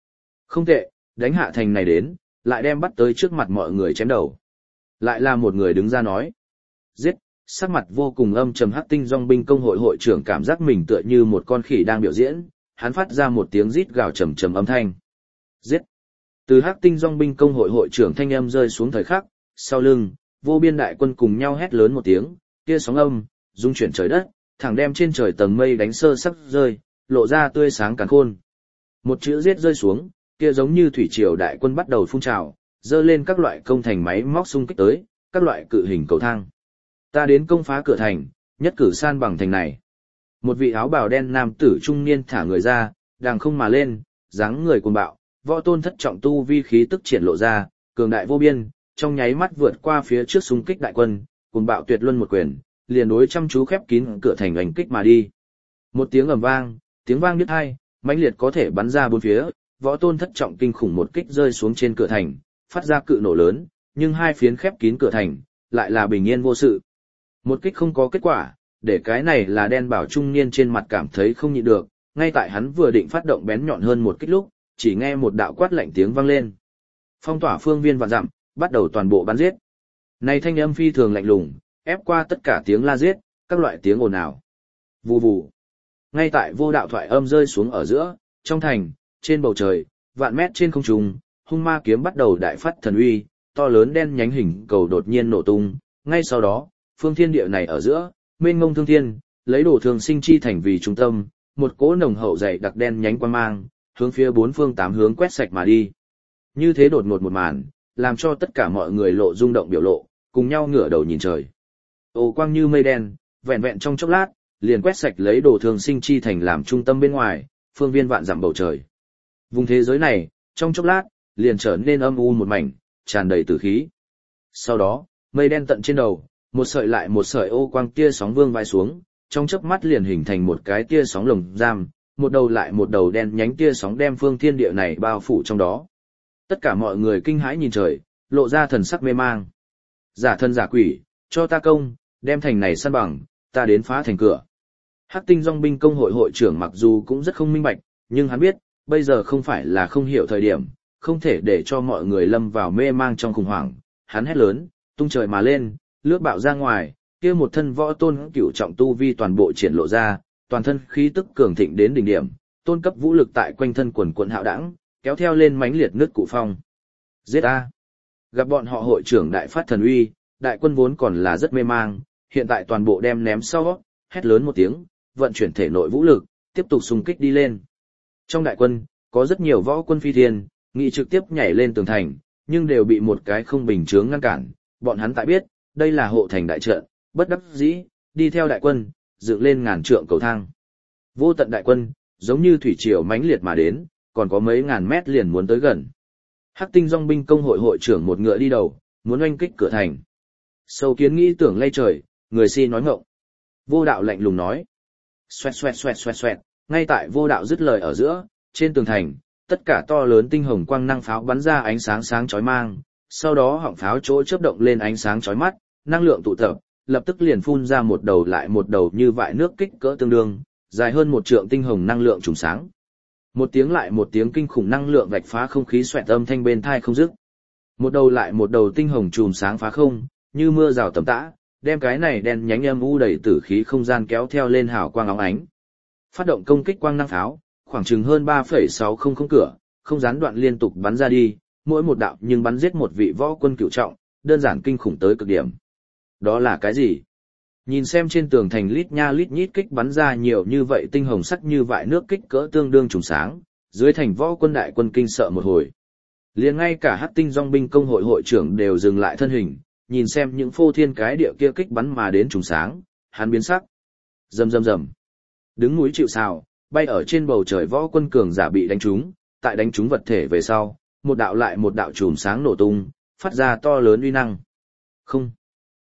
Không tệ, đánh hạ thành này đến, lại đem bắt tới trước mặt mọi người chém đầu. Lại là một người đứng ra nói. Giết, sắc mặt vô cùng âm trầm Hắc Tinh Dòng binh công hội hội trưởng cảm giác mình tựa như một con khỉ đang biểu diễn, hắn phát ra một tiếng rít gào trầm trầm âm thanh. Giết. Từ Hắc Tinh Dòng binh công hội hội trưởng thanh âm rơi xuống thời khắc, sau lưng, vô biên đại quân cùng nhau hét lớn một tiếng, kia sóng âm, rung chuyển trời đất, thẳng đem trên trời tầng mây đánh sơ sắc rơi, lộ ra tươi sáng càn khôn. Một chữ giết rơi xuống, kia giống như thủy triều đại quân bắt đầu phun trào, dơ lên các loại công thành máy móc xung kích tới, các loại cự hình cầu thang. Ta đến công phá cửa thành, nhất cử san bằng thành này. Một vị áo bào đen nam tử trung niên thả người ra, đàng không mà lên, dáng người cuồng bạo, võ tôn thất trọng tu vi khí tức triển lộ ra, cường đại vô biên, trong nháy mắt vượt qua phía trước xung kích đại quân, cuồng bạo tuyệt luân một quyền, liền đối chăm chú khép kín cửa thành đánh kích mà đi. Một tiếng ầm vang, tiếng vang biết hai, mãnh liệt có thể bắn ra bốn phía, võ tôn thất trọng kinh khủng một kích rơi xuống trên cửa thành, phát ra cự nổ lớn, nhưng hai phiến khép kín cửa thành, lại là bình yên vô sự. Một kích không có kết quả, để cái này là đen bảo trung niên trên mặt cảm thấy không nhịn được, ngay tại hắn vừa định phát động bén nhọn hơn một kích lúc, chỉ nghe một đạo quát lạnh tiếng vang lên. Phong tỏa phương viên vạn dặm, bắt đầu toàn bộ bắn giết. Này thanh âm phi thường lạnh lùng, ép qua tất cả tiếng la giết, các loại tiếng ồn ào. Vù vù. Ngay tại vô đạo thoại âm rơi xuống ở giữa, trong thành, trên bầu trời, vạn mét trên không trung, hung ma kiếm bắt đầu đại phát thần uy, to lớn đen nhánh hình cầu đột nhiên nổ tung, ngay sau đó, phương thiên địa này ở giữa, mênh mông thương thiên, lấy đồ thường sinh chi thành vì trung tâm, một cỗ nồng hậu dày đặc đen nhánh quang mang, hướng phía bốn phương tám hướng quét sạch mà đi. Như thế đột ngột một màn, làm cho tất cả mọi người lộ rung động biểu lộ, cùng nhau ngửa đầu nhìn trời. Ô quang như mây đen, vẹn vẹn trong chốc lát, liền quét sạch lấy đồ thường sinh chi thành làm trung tâm bên ngoài, phương viên vạn dặm bầu trời. Vùng thế giới này, trong chốc lát, liền trở nên âm u một mảnh, tràn đầy tử khí. Sau đó, mây đen tận trên đầu, một sợi lại một sợi ô quang tia sóng vương vai xuống, trong chớp mắt liền hình thành một cái tia sóng lồng giam, một đầu lại một đầu đen nhánh tia sóng đem phương thiên địa này bao phủ trong đó. Tất cả mọi người kinh hãi nhìn trời, lộ ra thần sắc mê mang. Giả thân giả quỷ, cho ta công, đem thành này san bằng, ta đến phá thành cửa. Hắc Tinh Dòng binh công hội hội trưởng mặc dù cũng rất không minh bạch, nhưng hắn biết, bây giờ không phải là không hiểu thời điểm, không thể để cho mọi người lâm vào mê mang trong khủng hoảng. Hắn hét lớn, tung trời mà lên, lướt bạo ra ngoài, kia một thân võ tôn cửu trọng tu vi toàn bộ triển lộ ra, toàn thân khí tức cường thịnh đến đỉnh điểm, tôn cấp vũ lực tại quanh thân quần quần hạo đãng, kéo theo lên mãnh liệt nước cụ phong. Giết a! Gặp bọn họ hội trưởng đại phát thần uy, đại quân vốn còn là rất mê mang, hiện tại toàn bộ đem ném sau, hét lớn một tiếng, vận chuyển thể nội vũ lực, tiếp tục xung kích đi lên. Trong đại quân, có rất nhiều võ quân phi thiên, nghị trực tiếp nhảy lên tường thành, nhưng đều bị một cái không bình chướng ngăn cản, bọn hắn tại biết, đây là hộ thành đại trận, bất đắc dĩ, đi theo đại quân, dựng lên ngàn trượng cầu thang. Vô tận đại quân, giống như thủy triều mãnh liệt mà đến, còn có mấy ngàn mét liền muốn tới gần. Hắc Tinh Dòng binh công hội hội trưởng một ngựa đi đầu, muốn oanh kích cửa thành. Sâu kiến nghĩ tưởng lay trời, người si nói ngọng. Vô đạo lạnh lùng nói. Xoẹt xoẹt xoẹt xoẹt xoẹt, ngay tại vô đạo dứt lời ở giữa, trên tường thành, tất cả to lớn tinh hồng quang năng pháo bắn ra ánh sáng sáng chói mang, sau đó họng pháo chỗ chớp động lên ánh sáng chói mắt, năng lượng tụ tập, lập tức liền phun ra một đầu lại một đầu như vại nước kích cỡ tương đương, dài hơn một trượng tinh hồng năng lượng trùng sáng. Một tiếng lại một tiếng kinh khủng năng lượng vạch phá không khí xoẹt âm thanh bên tai không dứt. Một đầu lại một đầu tinh hồng chùm sáng phá không, như mưa rào tầm tã, đem cái này đen nhánh âm u đầy tử khí không gian kéo theo lên hào quang óng ánh. Phát động công kích quang năng pháo, khoảng chừng hơn 3,600 cửa, không gián đoạn liên tục bắn ra đi, mỗi một đạo nhưng bắn giết một vị võ quân cửu trọng, đơn giản kinh khủng tới cực điểm. Đó là cái gì? Nhìn xem trên tường thành lít nha lít nhít kích bắn ra nhiều như vậy tinh hồng sắc như vại nước kích cỡ tương đương trùng sáng, dưới thành võ quân đại quân kinh sợ một hồi. Liền ngay cả Hắc Tinh Dòng binh công hội hội trưởng đều dừng lại thân hình, nhìn xem những phô thiên cái địa kia kích bắn mà đến trùng sáng, hắn biến sắc. Rầm rầm rầm. Đứng núi chịu sào, bay ở trên bầu trời võ quân cường giả bị đánh trúng, tại đánh trúng vật thể về sau, một đạo lại một đạo chùm sáng nổ tung, phát ra to lớn uy năng. Không.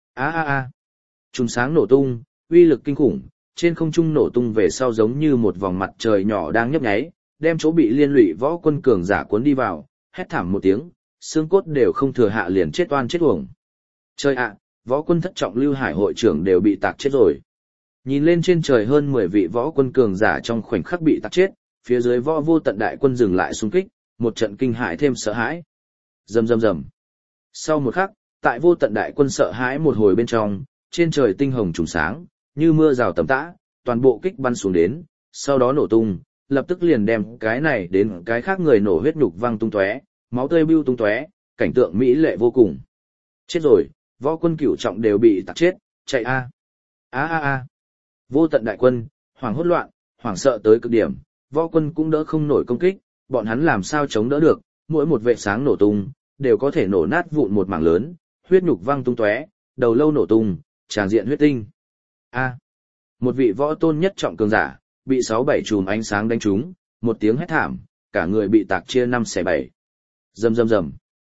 Chùm sáng nổ tung, uy lực kinh khủng, trên không trung nổ tung về sau giống như một vòng mặt trời nhỏ đang nhấp nháy, đem chỗ bị liên lụy võ quân cường giả cuốn đi vào, hét thảm một tiếng, xương cốt đều không thừa hạ liền chết oan chết uổng. Trời ạ, võ quân thất trọng Lưu Hải hội trưởng đều bị tạc chết rồi. Nhìn lên trên trời hơn 10 vị võ quân cường giả trong khoảnh khắc bị tạc chết, phía dưới võ vô tận đại quân dừng lại xung kích, một trận kinh hãi thêm sợ hãi. Rầm rầm rầm. Sau một khắc, tại vô tận đại quân sợ hãi một hồi bên trong, trên trời tinh hồng trùng sáng, như mưa rào tầm tã, toàn bộ kích bắn xuống đến, sau đó nổ tung, lập tức liền đem cái này đến cái khác người nổ huyết nhục văng tung tóe, máu tươi bưu tung tóe, cảnh tượng mỹ lệ vô cùng. Chết rồi, võ quân cửu trọng đều bị tạc chết, chạy a. A. Vô tận đại quân, hoảng hốt loạn, hoảng sợ tới cực điểm, võ quân cũng đỡ không nổi công kích, bọn hắn làm sao chống đỡ được, mỗi một vệ sáng nổ tung, đều có thể nổ nát vụn một mảng lớn, huyết nhục văng tung tóe, đầu lâu nổ tung, tràn diện huyết tinh. A. Một vị võ tôn nhất trọng cường giả, bị 6-7 chùm ánh sáng đánh trúng, một tiếng hét thảm, cả người bị tạc chia 5/7. Rầm rầm rầm.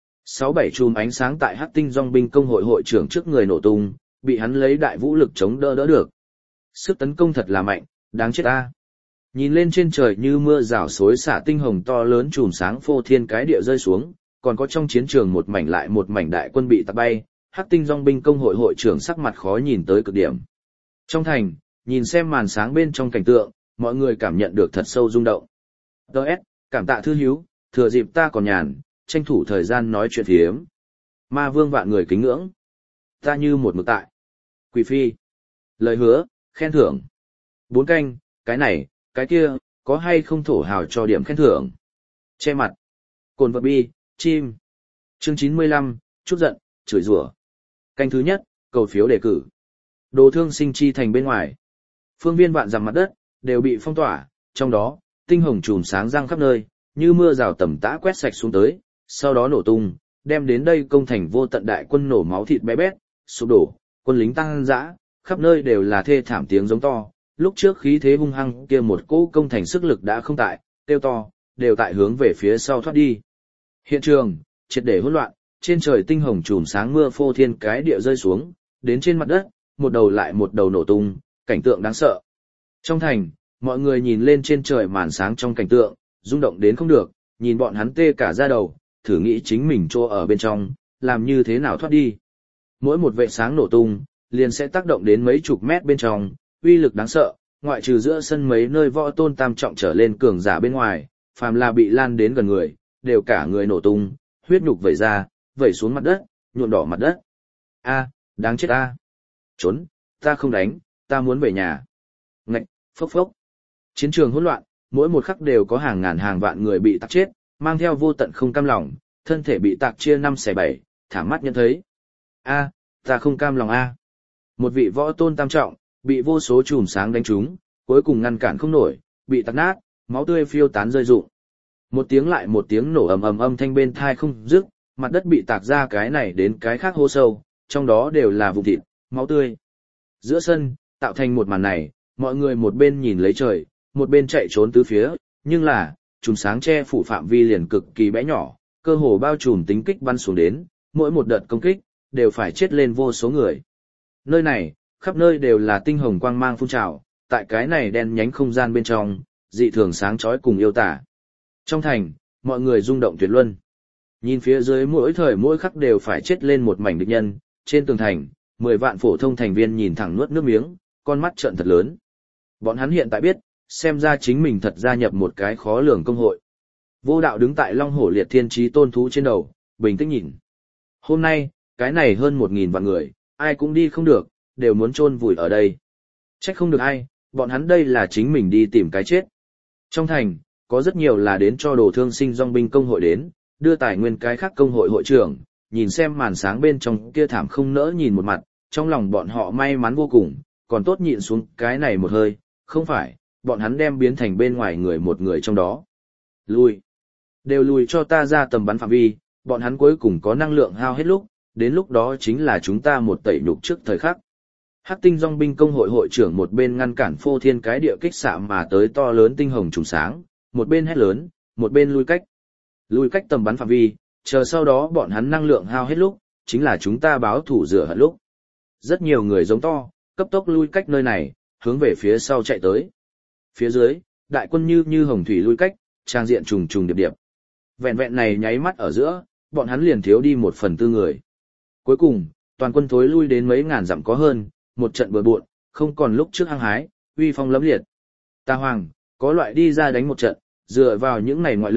6-7 chùm ánh sáng tại Hắc Tinh Dòng binh công hội hội trưởng trước người nổ tung, bị hắn lấy đại vũ lực chống đỡ được. Sức tấn công thật là mạnh, đáng chết a. Nhìn lên trên trời như mưa rào xối xả tinh hồng to lớn chùm sáng phô thiên cái địa rơi xuống, còn có trong chiến trường một mảnh lại một mảnh đại quân bị tạc bay, Hắc Tinh Dòng binh công hội hội trưởng sắc mặt khó nhìn tới cực điểm. Trong thành, nhìn xem màn sáng bên trong cảnh tượng, mọi người cảm nhận được thật sâu rung động. Đợt, cảm tạ thư hiếu, thừa dịp ta còn nhàn, tranh thủ thời gian nói chuyện thiếm. Ma vương vạn người kính ngưỡng. Ta như một mực tại. Quỷ phi. Lời hứa, khen thưởng. 4 canh, cái này, cái kia, có hay không thổ hào cho điểm khen thưởng. Che mặt. Cồn vật bi, chim. Chương 95, chút giận, chửi rủa. Canh thứ nhất, cầu phiếu đề cử. Đồ thương sinh chi thành bên ngoài. Phương viên vạn dặm mặt đất, đều bị phong tỏa, trong đó, tinh hồng chùm sáng răng khắp nơi, như mưa rào tầm tã quét sạch xuống tới, sau đó nổ tung, đem đến đây công thành vô tận đại quân nổ máu thịt bé bét, sụp đổ, quân lính tăng dã, khắp nơi đều là thê thảm tiếng giống to, lúc trước khí thế hung hăng kia một cỗ công thành sức lực đã không tại, kêu to, đều tại hướng về phía sau thoát đi. Hiện trường, triệt để hỗn loạn, trên trời tinh hồng chùm sáng mưa phô thiên cái địa rơi xuống, đến trên mặt đất, một đầu lại một đầu nổ tung, cảnh tượng đáng sợ. Trong thành, mọi người nhìn lên trên trời màn sáng trong cảnh tượng, rung động đến không được, nhìn bọn hắn tê cả da đầu, thử nghĩ chính mình trô ở bên trong, làm như thế nào thoát đi. Mỗi một vệ sáng nổ tung, liền sẽ tác động đến mấy chục mét bên trong, uy lực đáng sợ, ngoại trừ giữa sân mấy nơi võ tôn tam trọng trở lên cường giả bên ngoài, phàm là bị lan đến gần người, đều cả người nổ tung, huyết nhục vẩy ra, vẩy xuống mặt đất, nhuộm đỏ mặt đất. A, đáng chết a. Trốn, ta không đánh, ta muốn về nhà. Ngạch, phốc phốc. Chiến trường hỗn loạn, mỗi một khắc đều có hàng ngàn hàng vạn người bị tạc chết, mang theo vô tận không cam lòng, thân thể bị tạc chia 5/7, thảm mắt nhận thấy. A, ta không cam lòng a. Một vị võ tôn tam trọng, bị vô số chùm sáng đánh trúng, cuối cùng ngăn cản không nổi, bị tạc nát, máu tươi phiêu tán rơi rụng. Một tiếng lại một tiếng nổ ầm ầm âm thanh bên tai không dứt, mặt đất bị tạc ra cái này đến cái khác hô sâu, trong đó đều là vụn thịt, máu tươi. Giữa sân, tạo thành một màn này, mọi người một bên nhìn lấy trời, một bên chạy trốn tứ phía, nhưng là, chùm sáng che phủ phạm vi liền cực kỳ bé nhỏ, cơ hồ bao trùm tính kích bắn xuống đến, mỗi một đợt công kích, đều phải chết lên vô số người. Nơi này, khắp nơi đều là tinh hồng quang mang phun trào, tại cái này đen nhánh không gian bên trong, dị thường sáng chói cùng yêu tả. Trong thành, mọi người rung động tuyệt luân. Nhìn phía dưới mỗi thời mỗi khắc đều phải chết lên một mảnh địch nhân, trên tường thành, 10 vạn phổ thông thành viên nhìn thẳng nuốt nước miếng, con mắt trợn thật lớn. Bọn hắn hiện tại biết, xem ra chính mình thật gia nhập một cái khó lường công hội. Vô đạo đứng tại Long Hổ Liệt Thiên Chí tôn thú trên đầu, bình tĩnh nhìn. Hôm nay, cái này hơn 1.000 vạn người, ai cũng đi không được, đều muốn chôn vùi ở đây. Trách không được ai, bọn hắn đây là chính mình đi tìm cái chết. Trong thành, có rất nhiều là đến cho đồ thương sinh dòng binh công hội đến, đưa tài nguyên cái khác công hội hội trưởng, nhìn xem màn sáng bên trong kia thảm không nỡ nhìn một mặt, trong lòng bọn họ may mắn vô cùng, còn tốt nhịn xuống cái này một hơi, không phải, bọn hắn đem biến thành bên ngoài người một người trong đó. Lùi. Đều lùi cho ta ra tầm bắn phạm vi, bọn hắn cuối cùng có năng lượng hao hết lúc, đến lúc đó chính là chúng ta một tẩy nhục trước thời khắc. Hắc Tinh Dòng binh công hội hội trưởng một bên ngăn cản phô thiên cái địa kích xạ mà tới to lớn tinh hồng trùng sáng, một bên hét lớn, một bên lui cách. Lui cách tầm bắn phạm vi, chờ sau đó bọn hắn năng lượng hao hết lúc, chính là chúng ta báo thủ rửa hận lúc. Rất nhiều người giống to, cấp tốc lui cách nơi này, hướng về phía sau chạy tới. Phía dưới, đại quân như hồng thủy lui cách, trang diện trùng trùng điệp điệp. Vẹn vẹn này nháy mắt ở giữa, bọn hắn liền thiếu đi 1/4 người. Cuối cùng, toàn quân thối lui đến mấy ngàn dặm có hơn, một trận bừa bộn, không còn lúc trước hăng hái, uy phong lẫm liệt. Ta Hoàng, có loại đi ra đánh một trận, dựa vào những này ngoại lực,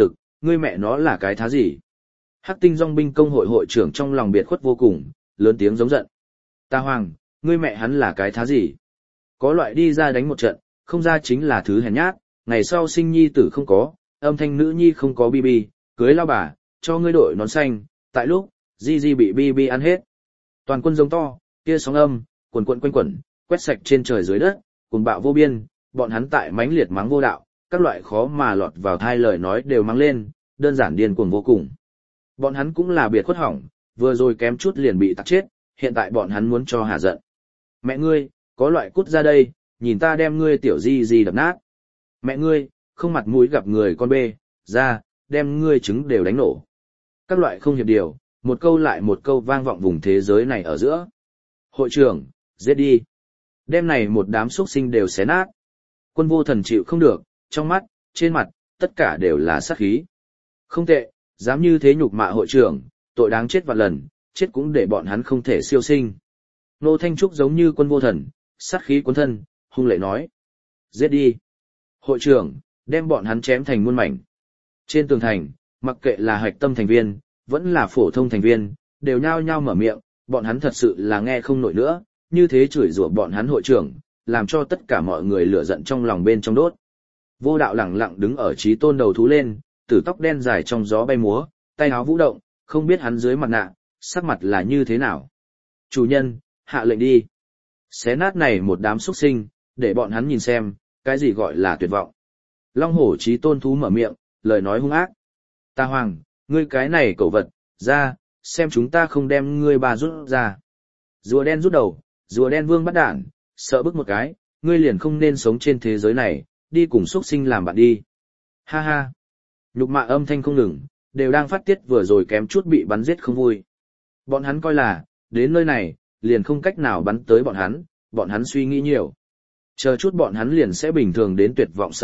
ngươi mẹ nó là cái thá gì? Hắc tinh dòng binh công hội hội trưởng trong lòng biệt khuất vô cùng, lớn tiếng giống giận. Ta Hoàng, ngươi mẹ hắn là cái thá gì? Có loại đi ra đánh một trận, không ra chính là thứ hèn nhát, ngày sau sinh nhi tử không có, âm thanh nữ nhi không có bi, cưới lao bà, cho ngươi đội nón xanh, tại lúc, Di bị bi ăn hết. Toàn quân giống to, kia sóng âm, quần quần quanh quẩn, quét sạch trên trời dưới đất, cuồng bạo vô biên, bọn hắn tại mãnh liệt mắng vô đạo, các loại khó mà lọt vào thai lời nói đều mắng lên, đơn giản điên cuồng vô cùng. Bọn hắn cũng là biệt khuất hỏng, vừa rồi kém chút liền bị tắc chết, hiện tại bọn hắn muốn cho hạ giận. Mẹ ngươi, có loại cút ra đây, nhìn ta đem ngươi tiểu Di đập nát. Mẹ ngươi, không mặt mũi gặp người con bê, ra, đem ngươi trứng đều đánh nổ. Các loại không hiệp điều, một câu lại một câu vang vọng vùng thế giới này ở giữa. Hội trưởng, giết đi. Đêm này một đám xuất sinh đều xé nát. Quân vô thần chịu không được, trong mắt, trên mặt, tất cả đều là sát khí. Không tệ, dám như thế nhục mạ hội trưởng, tội đáng chết vạn lần, chết cũng để bọn hắn không thể siêu sinh. Nô Thanh Trúc giống như quân vô thần, sát khí cuốn thân, hung lệ nói. Giết đi. Hội trưởng, đem bọn hắn chém thành muôn mảnh. Trên tường thành, mặc kệ là hạch tâm thành viên, vẫn là phổ thông thành viên, đều nhao nhao mở miệng, bọn hắn thật sự là nghe không nổi nữa, như thế chửi rủa bọn hắn hội trưởng, làm cho tất cả mọi người lửa giận trong lòng bên trong đốt. Vô đạo lẳng lặng đứng ở chí tôn đầu thú lên, tử tóc đen dài trong gió bay múa, tay áo vũ động, không biết hắn dưới mặt nạ, sắc mặt là như thế nào. Chủ nhân, hạ lệnh đi. Xé nát này một đám xuất sinh, để bọn hắn nhìn xem, cái gì gọi là tuyệt vọng. Long hổ chí tôn thú mở miệng, lời nói hung ác. Ta Hoàng, ngươi cái này cẩu vật, ra, xem chúng ta không đem ngươi bà rút ra. Rùa đen rút đầu, rùa đen vương bắt đản, sợ bức một cái, ngươi liền không nên sống trên thế giới này, đi cùng xuất sinh làm bạn đi. Ha ha. Nhục mạ âm thanh không ngừng, đều đang phát tiết vừa rồi kém chút bị bắn giết không vui. Bọn hắn coi là, đến nơi này, liền không cách nào bắn tới bọn hắn suy nghĩ nhiều. Chờ chút bọn hắn liền sẽ bình thường đến tuyệt vọng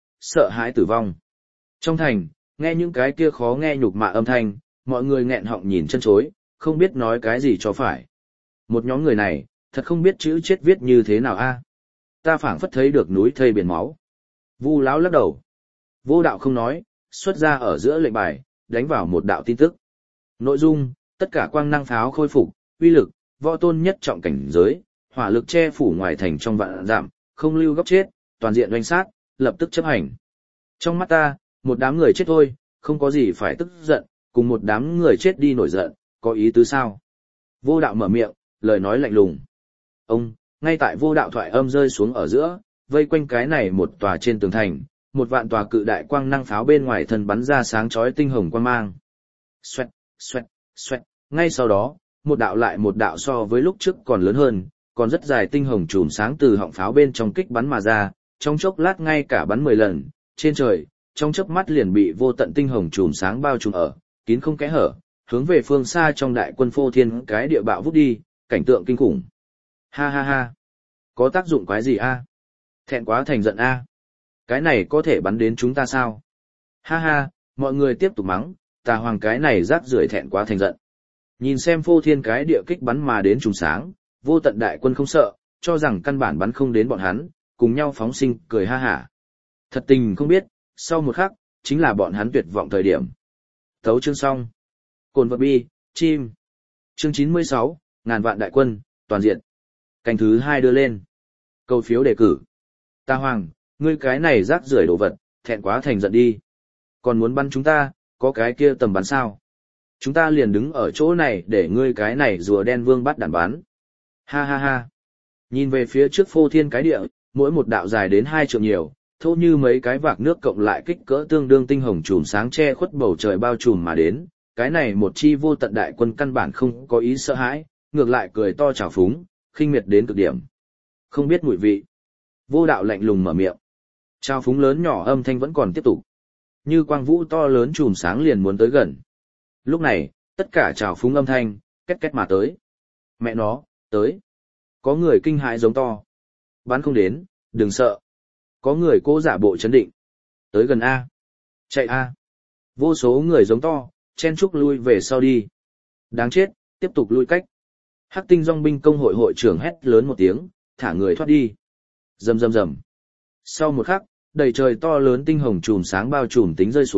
sợ hãi tử vong. Trong thành, nghe những cái kia khó nghe nhục mạ âm thanh, mọi người nghẹn họng nhìn chân chối, không biết nói cái gì cho phải. Một nhóm người này, thật không biết chữ chết viết như thế nào a. Ta phảng phất thấy được núi thây biển máu. Vu lão lắc đầu. Vô đạo không nói, xuất ra ở giữa lệnh bài, đánh vào một đạo tin tức. Nội dung, tất cả quang năng pháo khôi phục, uy lực, võ tôn nhất trọng cảnh giới, hỏa lực che phủ ngoài thành trong vạn dặm, không lưu góc chết, toàn diện doanh sát, lập tức chấp hành. Trong mắt ta, một đám người chết thôi, không có gì phải tức giận, cùng một đám người chết đi nổi giận, có ý tứ sao? Vô đạo mở miệng, lời nói lạnh lùng. Ông, ngay tại vô đạo thoại âm rơi xuống ở giữa, vây quanh cái này một tòa trên tường thành, một vạn tòa cự đại quang năng pháo bên ngoài thân bắn ra sáng chói tinh hồng quang mang. Xoẹt, xoẹt, xoẹt, ngay sau đó, một đạo lại một đạo so với lúc trước còn lớn hơn, còn rất dài tinh hồng chùm sáng từ họng pháo bên trong kích bắn mà ra, trong chốc lát ngay cả bắn 10 lần, trên trời, trong chớp mắt liền bị vô tận tinh hồng chùm sáng bao trùm ở, kín không kẽ hở, hướng về phương xa trong đại quân phô thiên cái địa bạo vút đi, cảnh tượng kinh khủng. Ha ha ha, có tác dụng quái gì a? Thẹn quá thành giận a. Cái này có thể bắn đến chúng ta sao? Ha ha, mọi người tiếp tục mắng, Tà Hoàng cái này rác rưởi thẹn quá thành giận. Nhìn xem phô thiên cái địa kích bắn mà đến trùng sáng, vô tận đại quân không sợ, cho rằng căn bản bắn không đến bọn hắn, cùng nhau phóng sinh cười ha hả. Thật tình không biết, sau một khắc, chính là bọn hắn tuyệt vọng thời điểm. Thấu chương xong. Cồn vật bi, chim. Chương 96, ngàn vạn đại quân, toàn diện. Canh thứ 2 đưa lên. Câu phiếu đề cử. Ta Hoàng, ngươi cái này rác rưởi đồ vật, thẹn quá thành giận đi. Còn muốn bắn chúng ta, có cái kia tầm bắn sao? Chúng ta liền đứng ở chỗ này để ngươi cái này rùa đen vương bắt đàn bắn. Ha ha ha. Nhìn về phía trước phô thiên cái địa, mỗi một đạo dài đến 2 trượng nhiều, thô như mấy cái vạc nước cộng lại kích cỡ tương đương tinh hồng chùm sáng che khuất bầu trời bao trùm mà đến. Cái này một chi vô tận đại quân căn bản không có ý sợ hãi, ngược lại cười to trào phúng, khinh miệt đến cực điểm. Không biết mùi vị. Vô đạo lạnh lùng mở miệng. Trào phúng lớn nhỏ âm thanh vẫn còn tiếp tục. Như quang vũ to lớn chùm sáng liền muốn tới gần. Lúc này, tất cả trào phúng âm thanh, két két mà tới. Mẹ nó, tới. Có người kinh hãi giống to. Bắn không đến, đừng sợ. Có người cố giả bộ chấn định. Tới gần A. Chạy A. Vô số người giống to, chen chúc lui về sau đi. Đáng chết, tiếp tục lui cách. Hắc tinh dòng binh công hội hội trưởng hét lớn một tiếng, thả người thoát đi. Rầm rầm rầm. Sau một khắc, đầy trời to lớn tinh hồng chùm sáng bao trùm tính rơi xuống,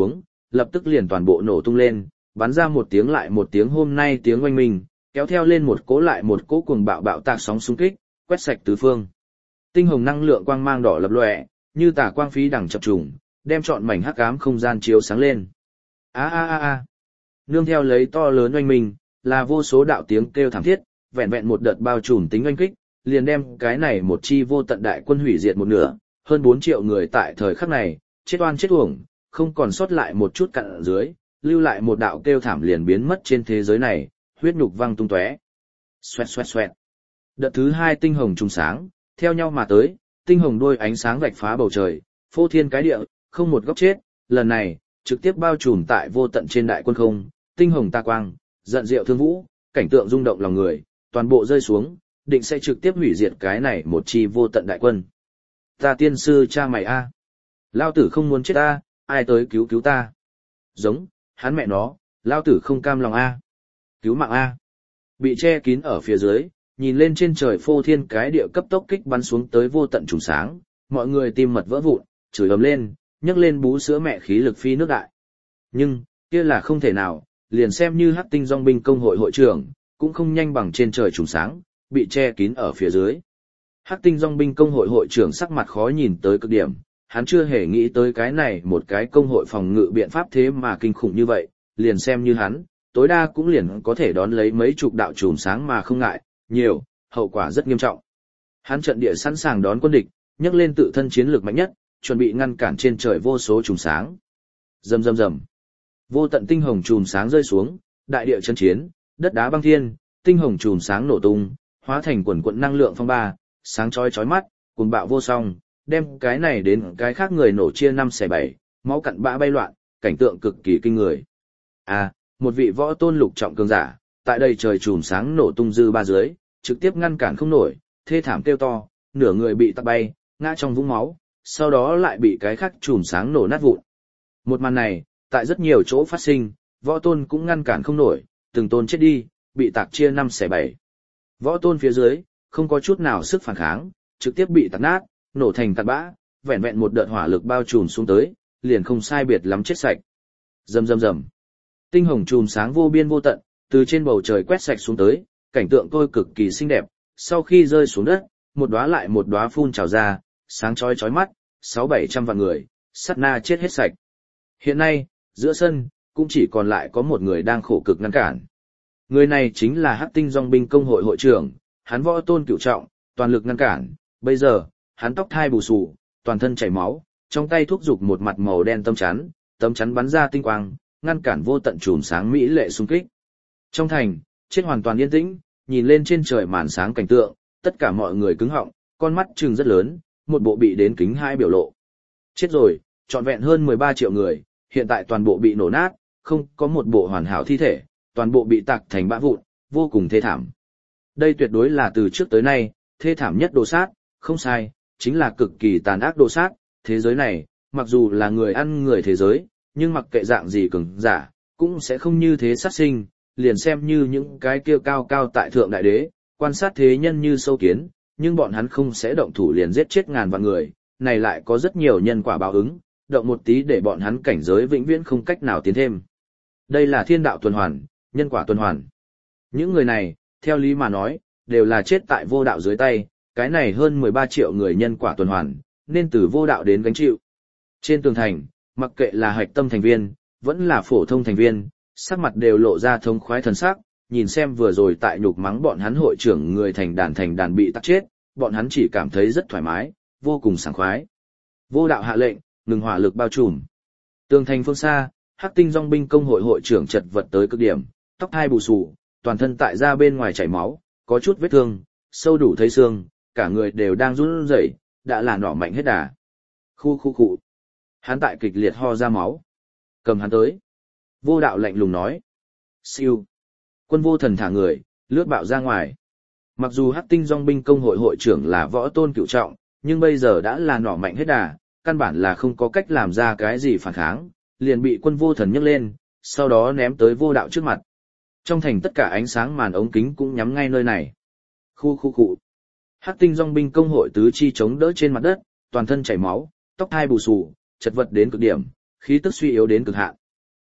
lập tức liền toàn bộ nổ tung lên, bắn ra một tiếng lại một tiếng hôm nay tiếng oanh minh, kéo theo lên một cỗ lại một cỗ cuồng bạo bạo tạc sóng xung kích, quét sạch tứ phương. Tinh hồng năng lượng quang mang đỏ lập lòe, như tà quang phí đằng chập trùng, đem trọn mảnh hắc ám không gian chiếu sáng lên. A a a a. Nương theo lấy to lớn oanh minh, là vô số đạo tiếng kêu thảm thiết, vẹn vẹn một đợt bao trùm tính oanh kích, liền đem cái này một chi vô tận đại quân hủy diệt một nửa, hơn 4 triệu người tại thời khắc này, chết oan chết uổng, không còn sót lại một chút cặn ở dưới, lưu lại một đạo kêu thảm liền biến mất trên thế giới này, huyết nhục văng tung tóe. Xoẹt xoẹt xoẹt. Đợt thứ 2 tinh hồng trùng sáng, theo nhau mà tới, tinh hồng đôi ánh sáng vạch phá bầu trời, phô thiên cái địa, không một góc chết, lần này, trực tiếp bao trùm tại vô tận trên đại quân không, tinh hồng ta quang, giận diệu thương vũ, cảnh tượng rung động lòng người, toàn bộ rơi xuống, định sẽ trực tiếp hủy diệt cái này một chi vô tận đại quân. Ta tiên sư cha mày a, lao tử không muốn chết ta, ai tới cứu cứu ta. Giống, hắn mẹ nó, lao tử không cam lòng a, cứu mạng a. Bị che kín ở phía dưới, nhìn lên trên trời phô thiên cái địa cấp tốc kích bắn xuống tới vô tận trùng sáng, mọi người tim mật vỡ vụn, chửi ầm lên, nhấc lên bú sữa mẹ khí lực phi nước đại. Nhưng, kia là không thể nào, liền xem như Hắc Tinh Dòng binh công hội hội trưởng, cũng không nhanh bằng trên trời trùng sáng, bị che kín ở phía dưới. Hắc Tinh Dòng binh công hội hội trưởng sắc mặt khó nhìn tới cực điểm, hắn chưa hề nghĩ tới cái này một cái công hội phòng ngự biện pháp thế mà kinh khủng như vậy, liền xem như hắn, tối đa cũng liền có thể đón lấy mấy chục đạo trùng sáng mà không ngại, nhiều, hậu quả rất nghiêm trọng. Hắn trận địa sẵn sàng đón quân địch, nhấc lên tự thân chiến lược mạnh nhất, chuẩn bị ngăn cản trên trời vô số trùng sáng. Rầm rầm rầm. Vô tận tinh hồng trùng sáng rơi xuống, đại địa chân chiến, đất đá băng thiên, tinh hồng trùng sáng nổ tung, hóa thành quần quận năng lượng phong ba, sáng chói chói mắt, cuồng bạo vô song, đem cái này đến cái khác người nổ chia 5/7, máu cặn bã bay loạn, cảnh tượng cực kỳ kinh người. À, một vị võ tôn lục trọng cường giả, tại đây trời trùm sáng nổ tung dư ba dưới, trực tiếp ngăn cản không nổi, thê thảm kêu to, nửa người bị tạt bay, ngã trong vũng máu, sau đó lại bị cái khác trùm sáng nổ nát vụn. Một màn này, tại rất nhiều chỗ phát sinh, võ tôn cũng ngăn cản không nổi, từng tôn chết đi, bị tạc chia 5/7. Võ tôn phía dưới, không có chút nào sức phản kháng, trực tiếp bị tạc nát, nổ thành tạt bã, vẹn vẹn một đợt hỏa lực bao trùm xuống tới, liền không sai biệt lắm chết sạch. Rầm rầm rầm. Tinh hồng trùm sáng vô biên vô tận, từ trên bầu trời quét sạch xuống tới, cảnh tượng tôi cực kỳ xinh đẹp, sau khi rơi xuống đất, một đóa lại một đóa phun trào ra, sáng chói chói mắt, 600-700 vạn người, sát na chết hết sạch. Hiện nay, giữa sân, cũng chỉ còn lại có một người đang khổ cực ngăn cản. Người này chính là Hắc Tinh Dòng binh công hội hội trưởng, hắn võ tôn cửu trọng, toàn lực ngăn cản, bây giờ, hắn tóc thai bù xù, toàn thân chảy máu, trong tay thúc giục một mặt màu đen tấm chắn bắn ra tinh quang, ngăn cản vô tận chùm sáng mỹ lệ xung kích. Trong thành, chết hoàn toàn yên tĩnh, nhìn lên trên trời màn sáng cảnh tượng, tất cả mọi người cứng họng, con mắt trừng rất lớn, một bộ bị đến kính hai biểu lộ. Chết rồi, trọn vẹn hơn 13 triệu người, hiện tại toàn bộ bị nổ nát, không có một bộ hoàn hảo thi thể, toàn bộ bị tạc thành bã vụn, vô cùng thê thảm. Đây tuyệt đối là từ trước tới nay, thê thảm nhất đồ sát, không sai, chính là cực kỳ tàn ác đồ sát, thế giới này, mặc dù là người ăn người thế giới, nhưng mặc kệ dạng gì cường giả, cũng sẽ không như thế sát sinh, liền xem như những cái kia cao cao tại thượng đại đế, quan sát thế nhân như sâu kiến, nhưng bọn hắn không sẽ động thủ liền giết chết ngàn vạn người, này lại có rất nhiều nhân quả báo ứng, động một tí để bọn hắn cảnh giới vĩnh viễn không cách nào tiến thêm. Đây là thiên đạo tuần hoàn, nhân quả tuần hoàn. Những người này, theo lý mà nói, đều là chết tại vô đạo dưới tay, cái này hơn 13 triệu người nhân quả tuần hoàn, nên từ vô đạo đến gánh chịu. Trên tường thành, mặc kệ là hạch tâm thành viên, vẫn là phổ thông thành viên, sắc mặt đều lộ ra thống khoái thần sắc, nhìn xem vừa rồi tại nhục mắng bọn hắn hội trưởng người thành đàn bị tắc chết, bọn hắn chỉ cảm thấy rất thoải mái, vô cùng sảng khoái. Vô đạo hạ lệnh, ngừng hỏa lực bao trùm. Tường thành phương xa, Hắc Tinh Dòng binh công hội hội trưởng chật vật tới cực điểm, tóc hai bù xù, toàn thân tại ra bên ngoài chảy máu, có chút vết thương, sâu đủ thấy xương, cả người đều đang run rẩy, đã là nỏ mạnh hết đà. Khu. Hắn tại kịch liệt ho ra máu. Cầm hắn tới. Vô đạo lạnh lùng nói. Siêu. Quân vô thần thả người, lướt bạo ra ngoài. Mặc dù Hắc Tinh Dòng binh công hội hội trưởng là võ tôn cửu trọng, nhưng bây giờ đã là nỏ mạnh hết đà, căn bản là không có cách làm ra cái gì phản kháng, liền bị quân vô thần nhấc lên, sau đó ném tới vô đạo trước mặt. Trong thành tất cả ánh sáng màn ống kính cũng nhắm ngay nơi này. Khu. Hắc Tinh Dòng binh công hội tứ chi chống đỡ trên mặt đất, toàn thân chảy máu, tóc hai bù xù, chật vật đến cực điểm, khí tức suy yếu đến cực hạn.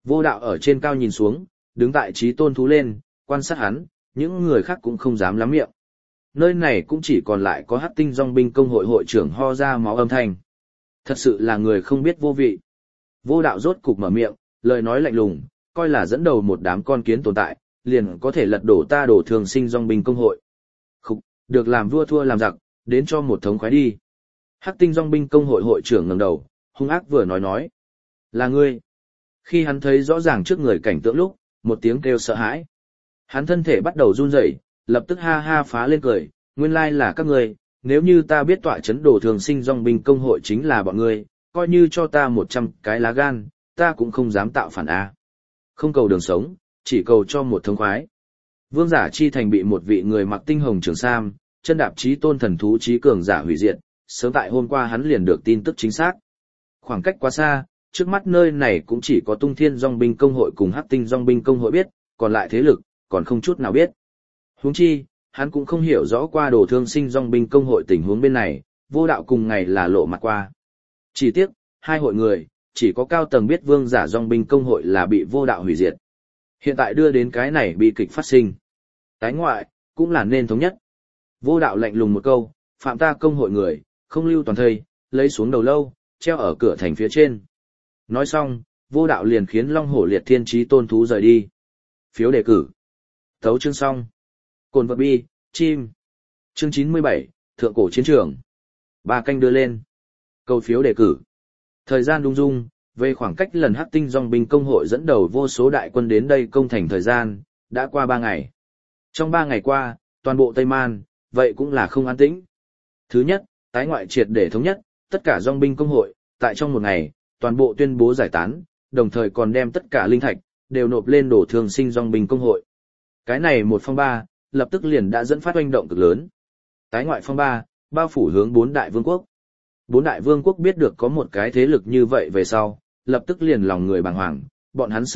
Vô đạo ở trên cao nhìn xuống, đứng tại trí tôn thú lên, quan sát hắn, những người khác cũng không dám lắm miệng. Nơi này cũng chỉ còn lại có Hắc Tinh Dòng binh công hội hội trưởng ho ra máu âm thanh. Thật sự là người không biết vô vị. Vô đạo rốt cục mở miệng, lời nói lạnh lùng, coi là dẫn đầu một đám con kiến tồn tại, liền có thể lật đổ ta đổ thường sinh dòng binh công hội. Khúc, được làm vua thua làm giặc, đến cho một thống khoái đi. Hắc Tinh Dòng binh công hội hội trưởng ngẩng đầu, hung ác vừa nói. Là ngươi. Khi hắn thấy rõ ràng trước người cảnh tượng lúc, một tiếng kêu sợ hãi. Hắn thân thể bắt đầu run rẩy, lập tức ha ha phá lên cười, nguyên lai là các ngươi, nếu như ta biết tọa chấn đổ thường sinh dòng binh công hội chính là bọn ngươi, coi như cho ta 100 cái lá gan, ta cũng không dám tạo phản a. Không cầu đường sống, chỉ cầu cho một thống khoái. Vương giả chi thành bị một vị người mặc tinh hồng trường sam, chân đạp chí tôn thần thú chí cường giả hủy diệt, sớm tại hôm qua hắn liền được tin tức chính xác. Khoảng cách quá xa, trước mắt nơi này cũng chỉ có Tung Thiên Dòng binh công hội cùng Hắc Tinh Dòng binh công hội biết, còn lại thế lực, còn không chút nào biết. Huống chi, hắn cũng không hiểu rõ qua đồ thương sinh dòng binh công hội tình huống bên này, vô đạo cùng ngày là lộ mặt qua. Chỉ tiếc, hai hội người, chỉ có cao tầng biết vương giả dòng binh công hội là bị vô đạo hủy diệt. Hiện tại đưa đến cái này bị kịch phát sinh. Tái ngoại, cũng là nên thống nhất. Vô đạo lạnh lùng một câu, phạm ta công hội người, không lưu toàn thây, lấy xuống đầu lâu, treo ở cửa thành phía trên. Nói xong, vô đạo liền khiến Long Hổ Liệt Thiên Chí Tôn thú rời đi. Phiếu đề cử. Tấu chương xong. Cồn vật bi, chim. Chương 97, Thượng cổ chiến trường. 3 canh đưa lên. Cầu phiếu đề cử. Thời gian đung dung, về khoảng cách lần Hắc Tinh Dòng binh công hội dẫn đầu vô số đại quân đến đây công thành thời gian, đã qua 3 ngày. Trong 3 ngày qua, toàn bộ Tây Man, vậy cũng là không an tĩnh. Thứ nhất, tái ngoại triệt để thống nhất, tất cả dòng binh công hội, tại trong một ngày, toàn bộ tuyên bố giải tán, đồng thời còn đem tất cả linh thạch, đều nộp lên đổ thường sinh dòng binh công hội. Cái này một phong ba, lập tức liền đã dẫn phát oanh động cực lớn. Tái ngoại phong ba, bao phủ hướng 4 đại vương quốc. 4 đại vương quốc biết được có một cái thế lực như vậy về sau, lập tức liền lòng người bàng hoàng, bọn hắn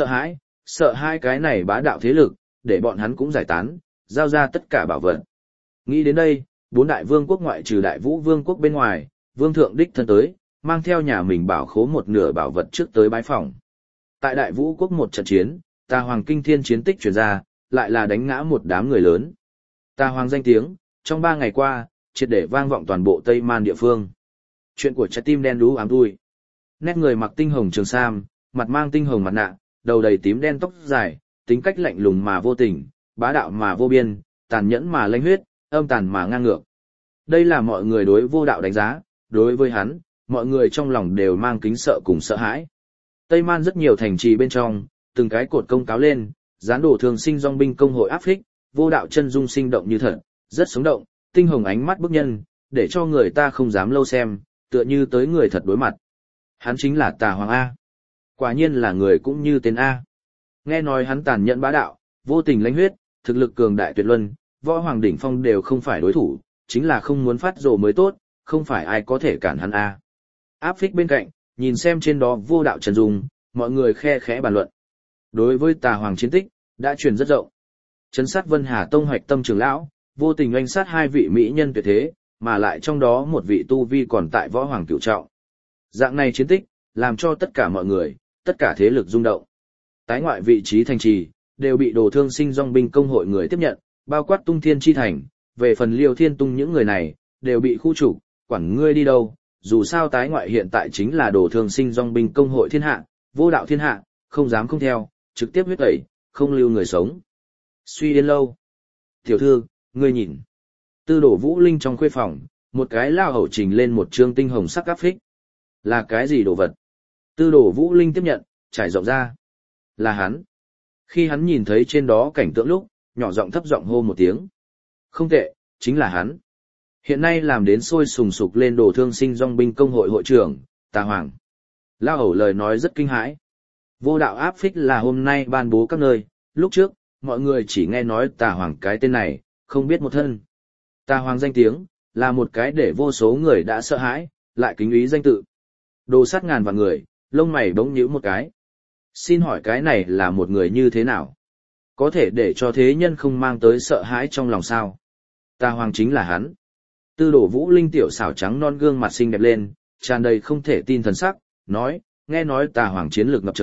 sợ hai cái này bá đạo thế lực, để bọn hắn cũng giải tán, giao ra tất cả bảo vật. Nghĩ đến đây, 4 đại vương quốc ngoại trừ đại vũ vương quốc bên ngoài, vương thượng đích thân tới, mang theo nhà mình bảo khố một nửa bảo vật trước tới bái phỏng. Tại đại vũ quốc một trận chiến, Tà Hoàng kinh thiên chiến tích truyền ra, lại là đánh ngã một đám người lớn. Tà Hoàng danh tiếng, trong 3 ngày qua, triệt để vang vọng toàn bộ Tây Man địa phương. Chuyện của trái tim đen đú ám thui. Nét người mặc tinh hồng trường sam, mặt mang tinh hồng mặt nạ, đầu đầy tím đen tóc dài, tính cách lạnh lùng mà vô tình, bá đạo mà vô biên, tàn nhẫn mà lanh huyết, âm tàn mà ngang ngược. Đây là mọi người đối vô đạo đánh giá, đối với hắn, mọi người trong lòng đều mang kính sợ cùng sợ hãi. Tây Man rất nhiều thành trì bên trong, từng cái cột công cáo lên, dán đồ thường sinh dòng binh công hội áp phích, vô đạo chân dung sinh động như thật, rất sống động, tinh hồng ánh mắt bức nhân, để cho người ta không dám lâu xem, tựa như tới người thật đối mặt. Hắn chính là Tà Hoàng A. Quả nhiên là người cũng như tên A. Nghe nói hắn tàn nhẫn bá đạo, vô tình lãnh huyết, thực lực cường đại tuyệt luân, võ hoàng đỉnh phong đều không phải đối thủ, chính là không muốn phát rồ mới tốt, không phải ai có thể cản hắn A. Áp phích bên cạnh, nhìn xem trên đó vô đạo trần dung, mọi người khe khẽ bàn luận. Đối với Tà Hoàng chiến tích, đã truyền rất rộng. Trấn sát Vân Hà Tông hoạch tâm trưởng lão, vô tình oanh sát 2 vị mỹ nhân tuyệt thế, mà lại trong đó một vị tu vi còn tại võ hoàng cửu trọng. Dạng này chiến tích, làm cho tất cả mọi người, tất cả thế lực rung động. Tái ngoại vị trí thành trì, đều bị đồ thương sinh dòng binh công hội người tiếp nhận, bao quát Tung Thiên chi thành, về phần Liêu Thiên Tung những người này, đều bị khu trục, quản ngươi đi đâu, dù sao tái ngoại hiện tại chính là đồ thương sinh dòng binh công hội thiên hạ, vô đạo thiên hạ, không dám không theo, trực tiếp huyết tẩy, không lưu người sống. Suy đến lâu. Tiểu thư, ngươi nhìn. Tư đổ Vũ Linh trong khuê phòng, một cái lao hậu trình lên một trương tinh hồng sắc áp phích. Là cái gì đồ vật? Tư đổ Vũ Linh tiếp nhận, trải rộng ra. Là hắn. Khi hắn nhìn thấy trên đó cảnh tượng lúc, nhỏ giọng thấp giọng hô một tiếng. Không tệ, chính là hắn. Hiện nay làm đến sôi sùng sục lên đồ thương sinh dòng binh công hội hội trưởng, Tà Hoàng. Lao hậu lời nói rất kinh hãi. Vô đạo áp phích là hôm nay ban bố các nơi, lúc trước, mọi người chỉ nghe nói Tà Hoàng cái tên này, không biết một thân. Tà Hoàng danh tiếng, là một cái để vô số người đã sợ hãi, lại kính ý danh tự. Đồ sát ngàn vạn người, lông mày bỗng nhíu một cái. Xin hỏi cái này là một người như thế nào? Có thể để cho thế nhân không mang tới sợ hãi trong lòng sao? Tà Hoàng chính là hắn. Tư đổ Vũ Linh tiểu xảo trắng non gương mặt xinh đẹp lên, tràn đầy không thể tin thần sắc, nói, nghe nói Tà Hoàng chiến lược ngập trời,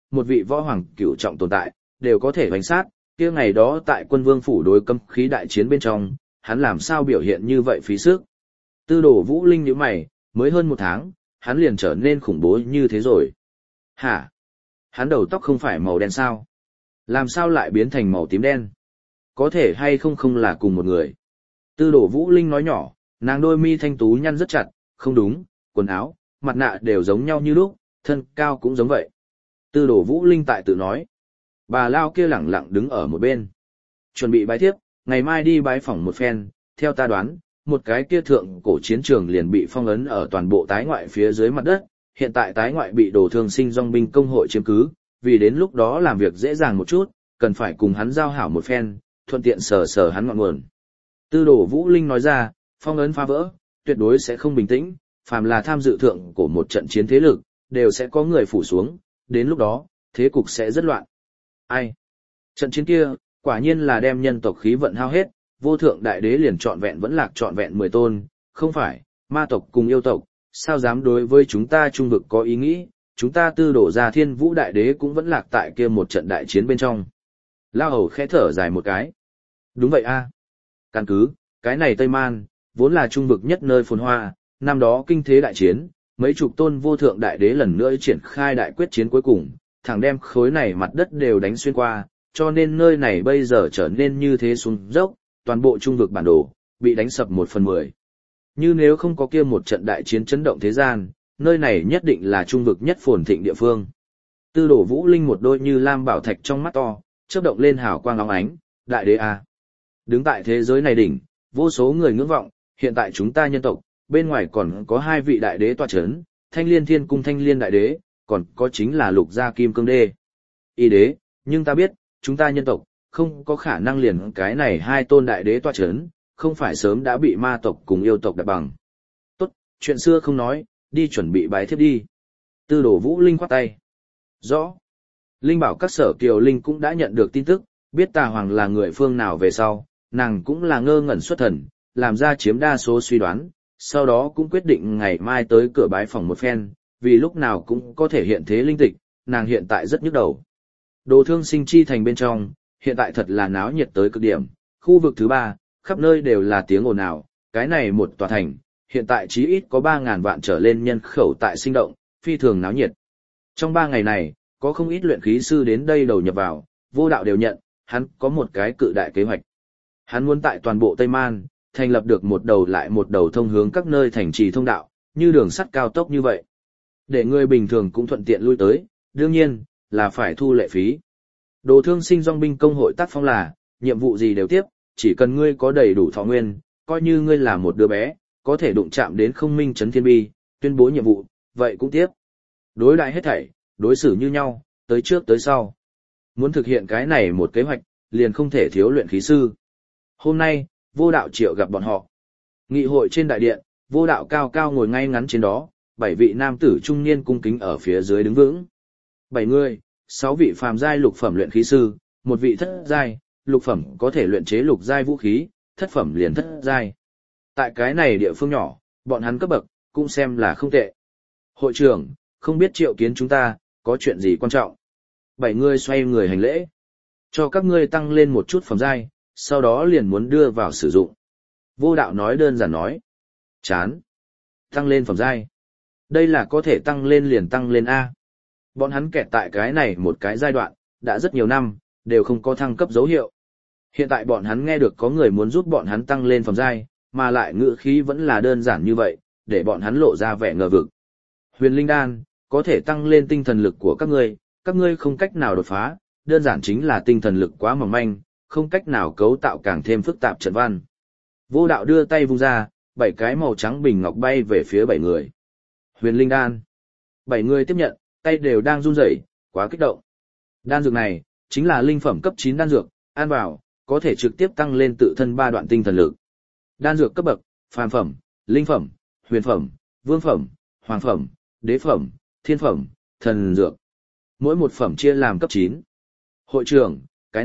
một vị võ hoàng cửu trọng tồn tại, đều có thể hoành sát, kia ngày đó tại quân vương phủ đối cấm khí đại chiến bên trong, hắn làm sao biểu hiện như vậy phí sức. Tư Đồ Vũ Linh nhíu mày, mới hơn 1 tháng, hắn liền trở nên khủng bố như thế rồi. Hả? Hắn đầu tóc không phải màu đen sao? Làm sao lại biến thành màu tím đen? Có thể hay không không là cùng một người? Tư Đồ Vũ Linh nói nhỏ, nàng đôi mi thanh tú nhăn rất chặt, không đúng, quần áo, mặt nạ đều giống nhau như lúc, thân cao cũng giống vậy. Tư Đồ Vũ Linh tại tự nói. Bà Lao kia lẳng lặng đứng ở một bên. Chuẩn bị bái thiếp, ngày mai đi bái phỏng một phen, theo ta đoán, một cái kia thượng cổ chiến trường liền bị phong ấn ở toàn bộ tái ngoại phía dưới mặt đất, hiện tại tái ngoại bị Đồ Thương Sinh dòng binh công hội chiếm cứ, vì đến lúc đó làm việc dễ dàng một chút, cần phải cùng hắn giao hảo một phen, thuận tiện sờ sờ hắn ngọn nguồn. Tư Đồ Vũ Linh nói ra, phong ấn phá vỡ, tuyệt đối sẽ không bình tĩnh, phàm là tham dự thượng của một trận chiến thế lực, đều sẽ có người phủ xuống, đến lúc đó, thế cục sẽ rất loạn. Ai? Trận chiến kia, quả nhiên là đem nhân tộc khí vận hao hết, vô thượng đại đế liền trọn vẹn vẫn lạc trọn vẹn 10 tôn, không phải, ma tộc cùng yêu tộc, sao dám đối với chúng ta trung vực có ý nghĩ, chúng ta Tư Đồ ra Thiên Vũ đại đế cũng vẫn lạc tại kia một trận đại chiến bên trong. Lao Hầu khẽ thở dài một cái. Đúng vậy a. Căn cứ, cái này Tây Man, vốn là trung vực nhất nơi phồn hoa, năm đó kinh thế đại chiến, mấy chục tôn vô thượng đại đế lần nữa triển khai đại quyết chiến cuối cùng, thẳng đem khối này mặt đất đều đánh xuyên qua, cho nên nơi này bây giờ trở nên như thế xuống dốc, toàn bộ trung vực bản đồ, bị đánh sập 1/10. Như nếu không có kia một trận đại chiến chấn động thế gian, nơi này nhất định là trung vực nhất phồn thịnh địa phương. Tư Đồ Vũ Linh một đôi như lam bảo thạch trong mắt to, chớp động lên hào quang óng ánh, đại đế a. Đứng tại thế giới này đỉnh, vô số người ngưỡng vọng, hiện tại chúng ta nhân tộc, bên ngoài còn có 2 vị đại đế tọa chấn, Thanh Liên Thiên Cung Thanh Liên đại đế, còn có chính là Lục Gia Kim Cương Đế. Y đế, nhưng ta biết, chúng ta nhân tộc, không có khả năng liền cái này 2 tôn đại đế tọa chấn, không phải sớm đã bị ma tộc cùng yêu tộc đạp bằng. Tốt, chuyện xưa không nói, đi chuẩn bị bái thiếp đi. Tư Đồ Vũ Linh khoát tay. Rõ. Linh bảo các sở Kiều Linh cũng đã nhận được tin tức, biết Tà Hoàng là người phương nào về sau, nàng cũng là ngơ ngẩn xuất thần, làm ra chiếm đa số suy đoán, sau đó cũng quyết định ngày mai tới cửa bái phòng một phen, vì lúc nào cũng có thể hiện thế linh tịch, nàng hiện tại rất nhức đầu. Đồ Thương Sinh chi thành bên trong, hiện tại thật là náo nhiệt tới cực điểm, khu vực thứ 3, khắp nơi đều là tiếng ồn ào, cái này một tòa thành, hiện tại chí ít có 3.000 vạn trở lên nhân khẩu tại sinh động, phi thường náo nhiệt. Trong 3 ngày này, có không ít luyện khí sư đến đây đầu nhập vào, Vô Đạo đều nhận, hắn có một cái cự đại kế hoạch. Hắn muốn tại toàn bộ Tây Man, thành lập được một đầu lại một đầu thông hướng các nơi thành trì thông đạo, như đường sắt cao tốc như vậy. Để người bình thường cũng thuận tiện lui tới, đương nhiên, là phải thu lệ phí. Đồ Thương Sinh dòng binh công hội tác phong là, nhiệm vụ gì đều tiếp, chỉ cần ngươi có đầy đủ thọ nguyên, coi như ngươi là một đứa bé, có thể đụng chạm đến không minh chấn thiên bi, tuyên bố nhiệm vụ, vậy cũng tiếp. Đối đại hết thảy, đối xử như nhau, tới trước tới sau. Muốn thực hiện cái này một kế hoạch, liền không thể thiếu luyện khí sư. Hôm nay, Vô Đạo triệu gặp bọn họ. Nghị hội trên đại điện, Vô Đạo cao cao ngồi ngay ngắn trên đó, 7 vị nam tử trung niên cung kính ở phía dưới đứng vững. 7 người, 6 vị phàm giai lục phẩm luyện khí sư, 1 vị thất giai, lục phẩm có thể luyện chế lục giai vũ khí, thất phẩm liền thất giai. Tại cái này địa phương nhỏ, bọn hắn cấp bậc, cũng xem là không tệ. Hội trưởng, không biết triệu kiến chúng ta, có chuyện gì quan trọng? 7 người xoay người hành lễ. Cho các ngươi tăng lên một chút phẩm giai, sau đó liền muốn đưa vào sử dụng. Vô Đạo nói đơn giản nói. Chán. Tăng lên phẩm giai. Đây là có thể tăng lên liền tăng lên A. Bọn hắn kẹt tại cái này một cái giai đoạn, đã rất nhiều năm, đều không có thăng cấp dấu hiệu. Hiện tại bọn hắn nghe được có người muốn giúp bọn hắn tăng lên phẩm giai, mà lại ngữ khí vẫn là đơn giản như vậy, để bọn hắn lộ ra vẻ ngờ vực. Huyền Linh Đan, có thể tăng lên tinh thần lực của các ngươi không cách nào đột phá, đơn giản chính là tinh thần lực quá mỏng manh, không cách nào cấu tạo càng thêm phức tạp trận văn. Vô Đạo đưa tay vung ra, 7 cái màu trắng bình ngọc bay về phía 7 người. Huyền Linh Đan. 7 người tiếp nhận, tay đều đang run rẩy, quá kích động. Đan dược này, chính là linh phẩm cấp 9 đan dược, ăn vào, có thể trực tiếp tăng lên tự thân 3 đoạn tinh thần lực. Đan dược cấp bậc, phàm phẩm, linh phẩm, huyền phẩm, vương phẩm, hoàng phẩm, đế phẩm, thiên phẩm, thần dược. Mỗi một phẩm chia làm cấp 9. Hội trưởng, cái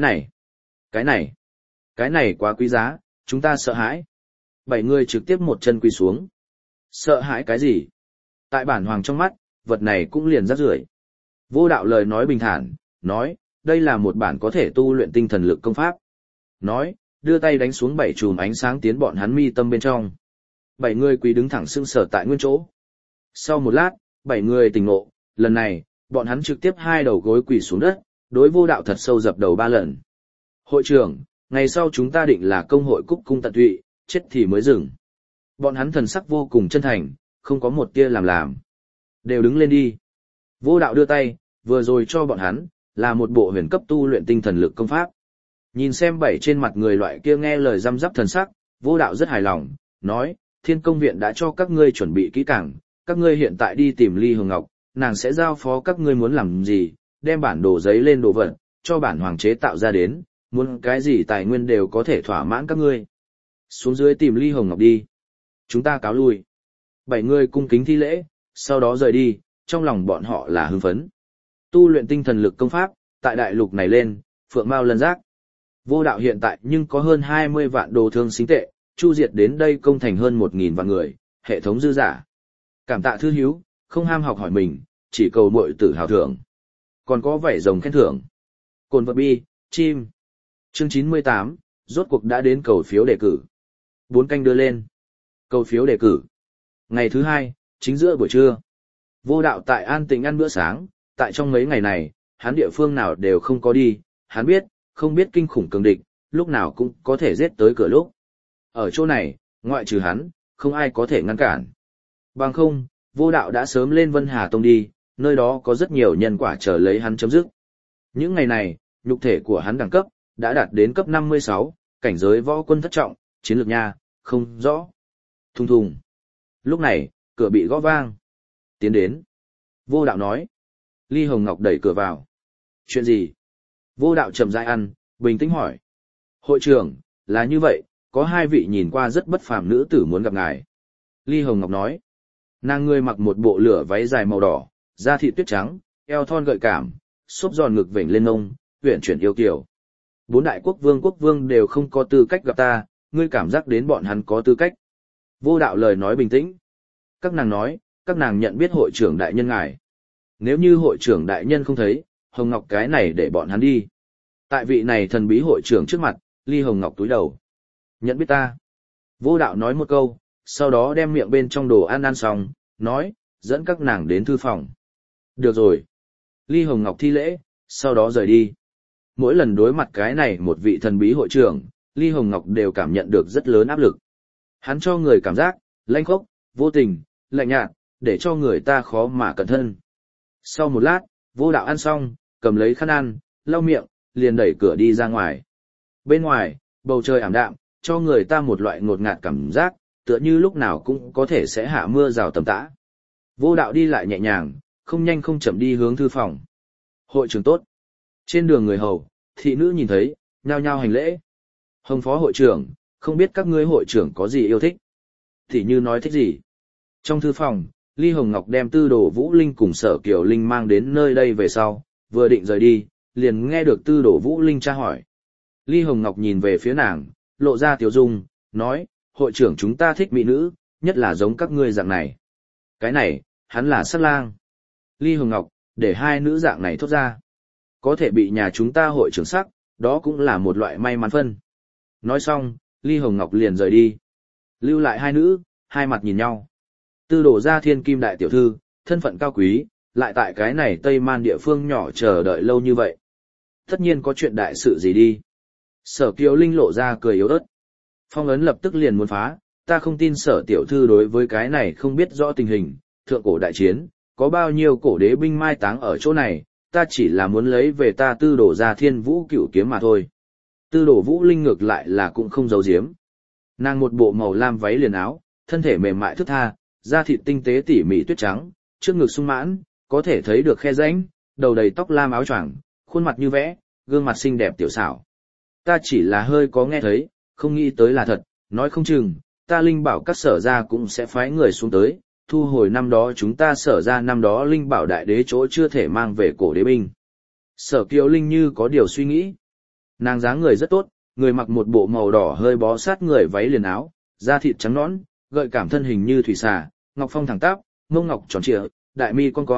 này quá quý giá, chúng ta sợ hãi. 7 người trực tiếp một chân quỳ xuống. Sợ hãi cái gì? Tại bản hoàng trong mắt, vật này cũng liền rác rưởi. Vô đạo lời nói bình thản, nói, đây là một bản có thể tu luyện tinh thần lực công pháp. Nói, đưa tay đánh xuống 7 chùm ánh sáng tiến bọn hắn mi tâm bên trong. 7 người quỳ đứng thẳng sững sờ tại nguyên chỗ. Sau một lát, 7 người tỉnh ngộ, lần này, bọn hắn trực tiếp 2 đầu gối quỳ xuống đất, đối vô đạo thật sâu dập đầu 3 lần. Hội trưởng, ngày sau chúng ta định là công hội cúc cung tận tụy, chết thì mới dừng. Bọn hắn thần sắc vô cùng chân thành, không có một tia làm. Đều đứng lên đi. Vô đạo đưa tay, vừa rồi cho bọn hắn, là một bộ huyền cấp tu luyện tinh thần lực công pháp. Nhìn xem 7 trên mặt người loại kia nghe lời răm rắp thần sắc, vô đạo rất hài lòng, nói, Thiên Công Viện đã cho các ngươi chuẩn bị kỹ càng, các ngươi hiện tại đi tìm Ly Hồng Ngọc, nàng sẽ giao phó các ngươi muốn làm gì, đem bản đồ giấy lên đồ vật, cho bản hoàng chế tạo ra đến, muốn cái gì tài nguyên đều có thể thỏa mãn các ngươi. Xuống dưới tìm Ly Hồng Ngọc đi. Chúng ta cáo lui. 7 người cung kính thi lễ, sau đó rời đi, trong lòng bọn họ là hưng phấn. Tu luyện tinh thần lực công pháp, tại đại lục này lên, phượng mao lân giác. Vô đạo hiện tại nhưng có hơn 20 vạn đồ thương sinh tệ, chu diệt đến đây công thành hơn 1.000 vạn người, hệ thống dư giả. Cảm tạ thư hiếu, không ham học hỏi mình, chỉ cầu muội tử hào thưởng. Còn có vảy rồng khen thưởng. Cồn vật bi, chim. Chương 98, rốt cuộc đã đến cầu phiếu đề cử. 4 canh đưa lên. Cầu phiếu đề cử. Ngày thứ 2, chính giữa buổi trưa. Vô đạo tại an tĩnh ăn bữa sáng, tại trong mấy ngày này, hắn địa phương nào đều không có đi, hắn biết, không biết kinh khủng cường địch, lúc nào cũng có thể giết tới cửa lúc. Ở chỗ này, ngoại trừ hắn, không ai có thể ngăn cản. Bằng không, vô đạo đã sớm lên Vân Hà Tông đi, nơi đó có rất nhiều nhân quả chờ lấy hắn chấm dứt. Những ngày này, nhục thể của hắn đẳng cấp, đã đạt đến cấp 56, cảnh giới võ quân thất trọng, chiến lược nha, không rõ. Thùng thùng. Lúc này, cửa bị gõ vang. Tiến đến. Vô đạo nói. Ly Hồng Ngọc đẩy cửa vào. Chuyện gì? Vô đạo chậm rãi ăn, bình tĩnh hỏi. Hội trưởng, là như vậy, có 2 vị nhìn qua rất bất phàm nữ tử muốn gặp ngài. Ly Hồng Ngọc nói. Nàng người mặc một bộ lửa váy dài màu đỏ, da thịt tuyết trắng, eo thon gợi cảm, xốp giòn ngực vểnh lên mông, uyển chuyển yêu kiều. 4 đại quốc vương đều không có tư cách gặp ta, ngươi cảm giác đến bọn hắn có tư cách. Vô đạo lời nói bình tĩnh. Các nàng nói, các nàng nhận biết hội trưởng đại nhân ngài. Nếu như hội trưởng đại nhân không thấy, Hồng Ngọc cái này để bọn hắn đi. Tại vị này thần bí hội trưởng trước mặt, Ly Hồng Ngọc túi đầu. Nhận biết ta. Vô đạo nói một câu, sau đó đem miệng bên trong đồ ăn xong, nói, dẫn các nàng đến thư phòng. Được rồi. Ly Hồng Ngọc thi lễ, sau đó rời đi. Mỗi lần đối mặt cái này một vị thần bí hội trưởng, Ly Hồng Ngọc đều cảm nhận được rất lớn áp lực. Hắn cho người cảm giác, lanh khốc, vô tình, lạnh nhạt, để cho người ta khó mà cẩn thân. Sau một lát, vô đạo ăn xong, cầm lấy khăn ăn, lau miệng, liền đẩy cửa đi ra ngoài. Bên ngoài, bầu trời ảm đạm, cho người ta một loại ngột ngạt cảm giác, tựa như lúc nào cũng có thể sẽ hạ mưa rào tầm tã. Vô đạo đi lại nhẹ nhàng, không nhanh không chậm đi hướng thư phòng. Hội trưởng tốt. Trên đường người hầu, thị nữ nhìn thấy, nhao nhao hành lễ. Hồng phó hội trưởng, không biết các ngươi hội trưởng có gì yêu thích. Thì như nói thích gì. Trong thư phòng, Ly Hồng Ngọc đem Tư Đồ Vũ Linh cùng Sở Kiều Linh mang đến nơi đây về sau, vừa định rời đi, liền nghe được Tư Đồ Vũ Linh tra hỏi. Ly Hồng Ngọc nhìn về phía nàng, lộ ra tiểu dung, nói, hội trưởng chúng ta thích mỹ nữ, nhất là giống các ngươi dạng này. Cái này, hắn là sát lang. Ly Hồng Ngọc, để 2 nữ dạng này thốt ra. Có thể bị nhà chúng ta hội trưởng sắc, đó cũng là một loại may mắn phân. Nói xong, Ly Hồng Ngọc liền rời đi. Lưu lại 2 nữ, hai mặt nhìn nhau. Tư Đồ gia thiên kim đại tiểu thư, thân phận cao quý, lại tại cái này Tây Man địa phương nhỏ chờ đợi lâu như vậy. Tất nhiên có chuyện đại sự gì đi. Sở Kiều Linh lộ ra cười yếu ớt. Phong ấn lập tức liền muốn phá, ta không tin Sở tiểu thư đối với cái này không biết rõ tình hình, thượng cổ đại chiến, có bao nhiêu cổ đế binh mai táng ở chỗ này, ta chỉ là muốn lấy về ta Tư Đồ gia thiên vũ cửu kiếm mà thôi. Tư Đồ Vũ Linh ngược lại là cũng không giấu giếm. Nàng một bộ màu lam váy liền áo, thân thể mềm mại thướt tha, da thịt tinh tế tỉ mỉ tuyết trắng, trước ngực sung mãn, có thể thấy được khe rãnh, đầu đầy tóc lam áo choàng, khuôn mặt như vẽ, gương mặt xinh đẹp tiểu xảo. Ta chỉ là hơi có nghe thấy, không nghĩ tới là thật, nói không chừng, ta linh bảo các sở ra cũng sẽ phái người xuống tới, thu hồi năm đó chúng ta sở ra năm đó linh bảo đại đế chỗ chưa thể mang về cổ đế binh. Sở Kiều Linh như có điều suy nghĩ. Nàng dáng người rất tốt, người mặc một bộ màu đỏ hơi bó sát người váy liền áo, da thịt trắng nõn, gợi cảm thân hình như thủy xà, ngọc phong thẳng tắp, mông ngọc tròn trịa, đại mi cong cong,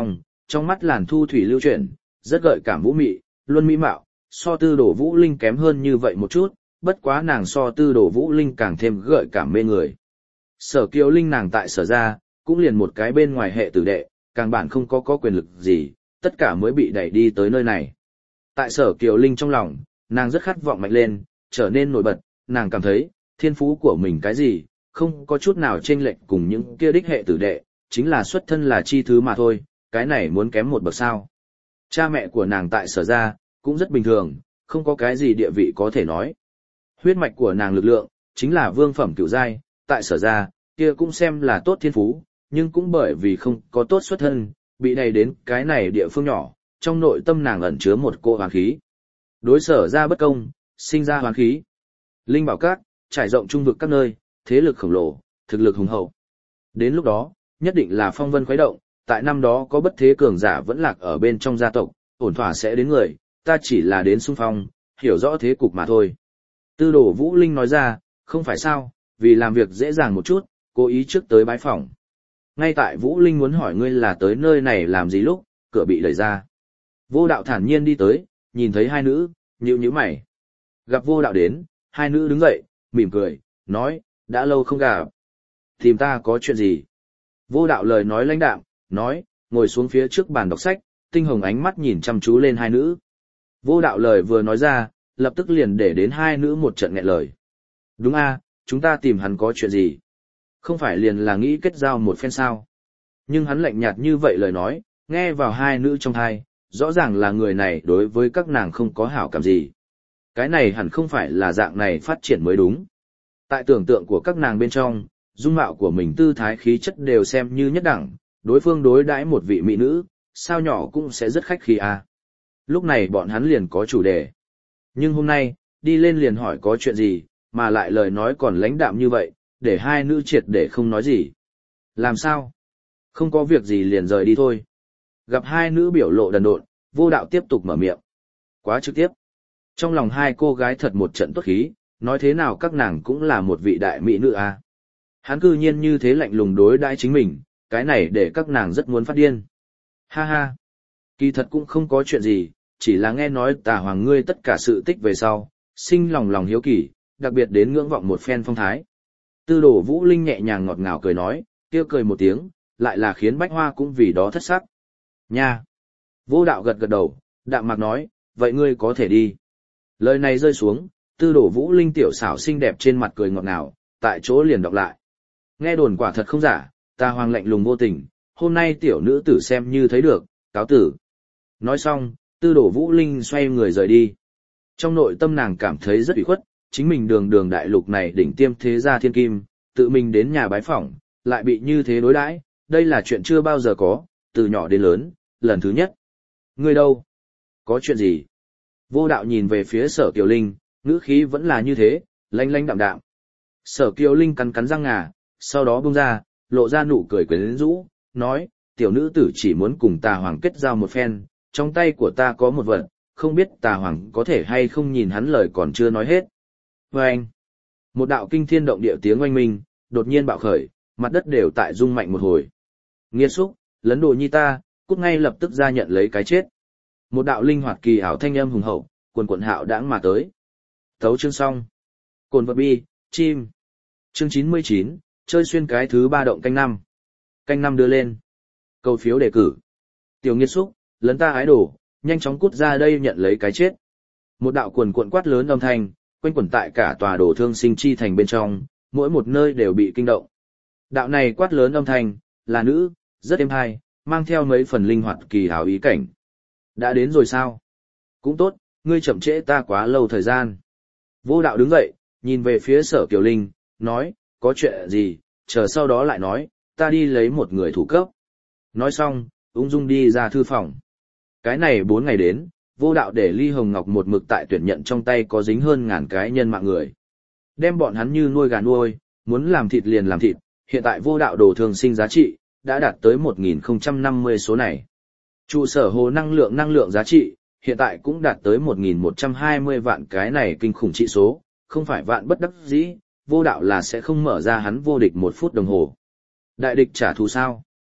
trong mắt làn thu thủy lưu chuyển, rất gợi cảm vũ mị, luôn mỹ mạo, so Tư Đồ Vũ Linh kém hơn như vậy một chút, bất quá nàng so Tư Đồ Vũ Linh càng thêm gợi cảm mê người. Sở Kiều Linh nàng tại Sở gia, cũng liền một cái bên ngoài hệ tử đệ, càng bản không có quyền lực gì, tất cả mới bị đẩy đi tới nơi này. Tại Sở Kiều Linh trong lòng, nàng rất khát vọng mạnh lên, trở nên nổi bật, nàng cảm thấy, thiên phú của mình cái gì, không có chút nào chênh lệch cùng những kia đích hệ tử đệ, chính là xuất thân là chi thứ mà thôi, cái này muốn kém một bậc sao. Cha mẹ của nàng tại Sở gia, cũng rất bình thường, không có cái gì địa vị có thể nói. Huyết mạch của nàng lực lượng, chính là vương phẩm cửu giai, tại Sở gia, kia cũng xem là tốt thiên phú, nhưng cũng bởi vì không có tốt xuất thân, bị đẩy đến cái này địa phương nhỏ, trong nội tâm nàng ẩn chứa một cỗ hoán khí. Đối Sở gia bất công, sinh ra hoán khí. Linh bảo các, trải rộng trung vực các nơi, thế lực khổng lồ, thực lực hùng hậu. Đến lúc đó, nhất định là phong vân khuấy động, tại năm đó có bất thế cường giả vẫn lạc ở bên trong gia tộc, ổn thỏa sẽ đến người, ta chỉ là đến xung phong, hiểu rõ thế cục mà thôi. Tư Đồ Vũ Linh nói ra, không phải sao, vì làm việc dễ dàng một chút, cố ý trước tới bái phỏng. Ngay tại Vũ Linh muốn hỏi ngươi là tới nơi này làm gì lúc, cửa bị đẩy ra. Vô Đạo thản nhiên đi tới, nhìn thấy hai nữ, nhíu nhíu mày. Gặp Vô Đạo đến, hai nữ đứng dậy, mỉm cười, nói, đã lâu không gặp. Tìm ta có chuyện gì? Vô Đạo lời nói lãnh đạm, nói, ngồi xuống phía trước bàn đọc sách, tinh hồng ánh mắt nhìn chăm chú lên hai nữ. Vô Đạo lời vừa nói ra, lập tức liền để đến hai nữ một trận nghẹn lời. Đúng a, chúng ta tìm hắn có chuyện gì? Không phải liền là nghĩ kết giao một phen sao? Nhưng hắn lạnh nhạt như vậy lời nói, nghe vào hai nữ trong tai, rõ ràng là người này đối với các nàng không có hảo cảm gì. Cái này hẳn không phải là dạng này phát triển mới đúng. Tại tưởng tượng của các nàng bên trong, dung mạo của mình tư thái khí chất đều xem như nhất đẳng, đối phương đối đãi một vị mỹ nữ, sao nhỏ cũng sẽ rất khách khí à. Lúc này bọn hắn liền có chủ đề. Nhưng hôm nay, đi lên liền hỏi có chuyện gì, mà lại lời nói còn lãnh đạm như vậy, để hai nữ triệt để không nói gì. Làm sao? Không có việc gì liền rời đi thôi. Gặp hai nữ biểu lộ đần độn, Vô Đạo tiếp tục mở miệng. Quá trực tiếp. Trong lòng hai cô gái thật một trận tốt khí, nói thế nào các nàng cũng là một vị đại mỹ nữ à. Hắn cư nhiên như thế lạnh lùng đối đãi chính mình, cái này để các nàng rất muốn phát điên. Ha ha. Kỳ thật cũng không có chuyện gì, chỉ là nghe nói Tà Hoàng ngươi tất cả sự tích về sau, sinh lòng hiếu kỳ, đặc biệt đến ngưỡng vọng một phen phong thái. Tư Đồ Vũ Linh nhẹ nhàng ngọt ngào cười nói, kêu cười một tiếng, lại là khiến Bách Hoa cũng vì đó thất sắc. Nha! Vô Đạo gật gật đầu, đạm mạc nói, vậy ngươi có thể đi. Lời này rơi xuống, Tư Đồ Vũ Linh tiểu xảo xinh đẹp trên mặt cười ngọt ngào, tại chỗ liền đọc lại. Nghe đồn quả thật không giả, Tà Hoàng lạnh lùng vô tình, hôm nay tiểu nữ tử xem như thấy được, cáo tử. Nói xong, Tư Đồ Vũ Linh xoay người rời đi. Trong nội tâm nàng cảm thấy rất ủy khuất, chính mình đường đại lục này đỉnh tiêm thế gia thiên kim, tự mình đến nhà bái phỏng, lại bị như thế đối đãi, đây là chuyện chưa bao giờ có, từ nhỏ đến lớn, lần thứ nhất. Ngươi đâu? Có chuyện gì? Vô Đạo nhìn về phía Sở Kiều Linh, ngữ khí vẫn là như thế, lanh lanh đạm đạm. Sở Kiều Linh cắn cắn răng ngà, sau đó buông ra, lộ ra nụ cười quyến rũ, nói, tiểu nữ tử chỉ muốn cùng Tà Hoàng kết giao một phen, trong tay của ta có một vật, không biết Tà Hoàng có thể hay không nhìn hắn lời còn chưa nói hết. Vâng! Một đạo kinh thiên động địa tiếng oanh minh, đột nhiên bạo khởi, mặt đất đều tại rung mạnh một hồi. Nghiệt xúc, lấn đồ nhi ta, cút ngay lập tức ra nhận lấy cái chết. Một đạo linh hoạt kỳ ảo thanh âm hùng hậu, quần hạo đãng mà tới. Tấu chương xong. Cồn vật bi, chim. Chương 99, chơi xuyên cái thứ 3 động canh 5. Canh 5 đưa lên. Cầu phiếu đề cử. Tiểu nghiệt xúc, lấn ta ái đồ, nhanh chóng cút ra đây nhận lấy cái chết. Một đạo cuồn cuộn quát lớn âm thanh, quanh quẩn tại cả tòa đồ thương sinh chi thành bên trong, mỗi một nơi đều bị kinh động. Đạo này quát lớn âm thanh, là nữ, rất êm hay, mang theo mấy phần linh hoạt kỳ hảo ý cảnh. Đã đến rồi sao? Cũng tốt, ngươi chậm trễ ta quá lâu thời gian. Vô Đạo đứng dậy, nhìn về phía Sở Kiều Linh, nói, có chuyện gì, chờ sau đó lại nói, ta đi lấy một người thủ cấp. Nói xong, ung dung đi ra thư phòng. Cái này 4 ngày đến, Vô Đạo để Ly Hồng Ngọc một mực tại tuyển nhận trong tay có dính hơn 1000 cái nhân mạng người. Đem bọn hắn như nuôi gà nuôi, muốn làm thịt liền làm thịt, hiện tại Vô Đạo đồ thường sinh giá trị, đã đạt tới 1050 số này. Trụ sở hồ năng lượng giá trị, hiện tại cũng đạt tới 1120 vạn, cái này kinh khủng trị số, không phải vạn bất đắc dĩ, Vô Đạo là sẽ không mở ra hắn vô địch 1 phút đồng hồ. Đại địch trả thù sao?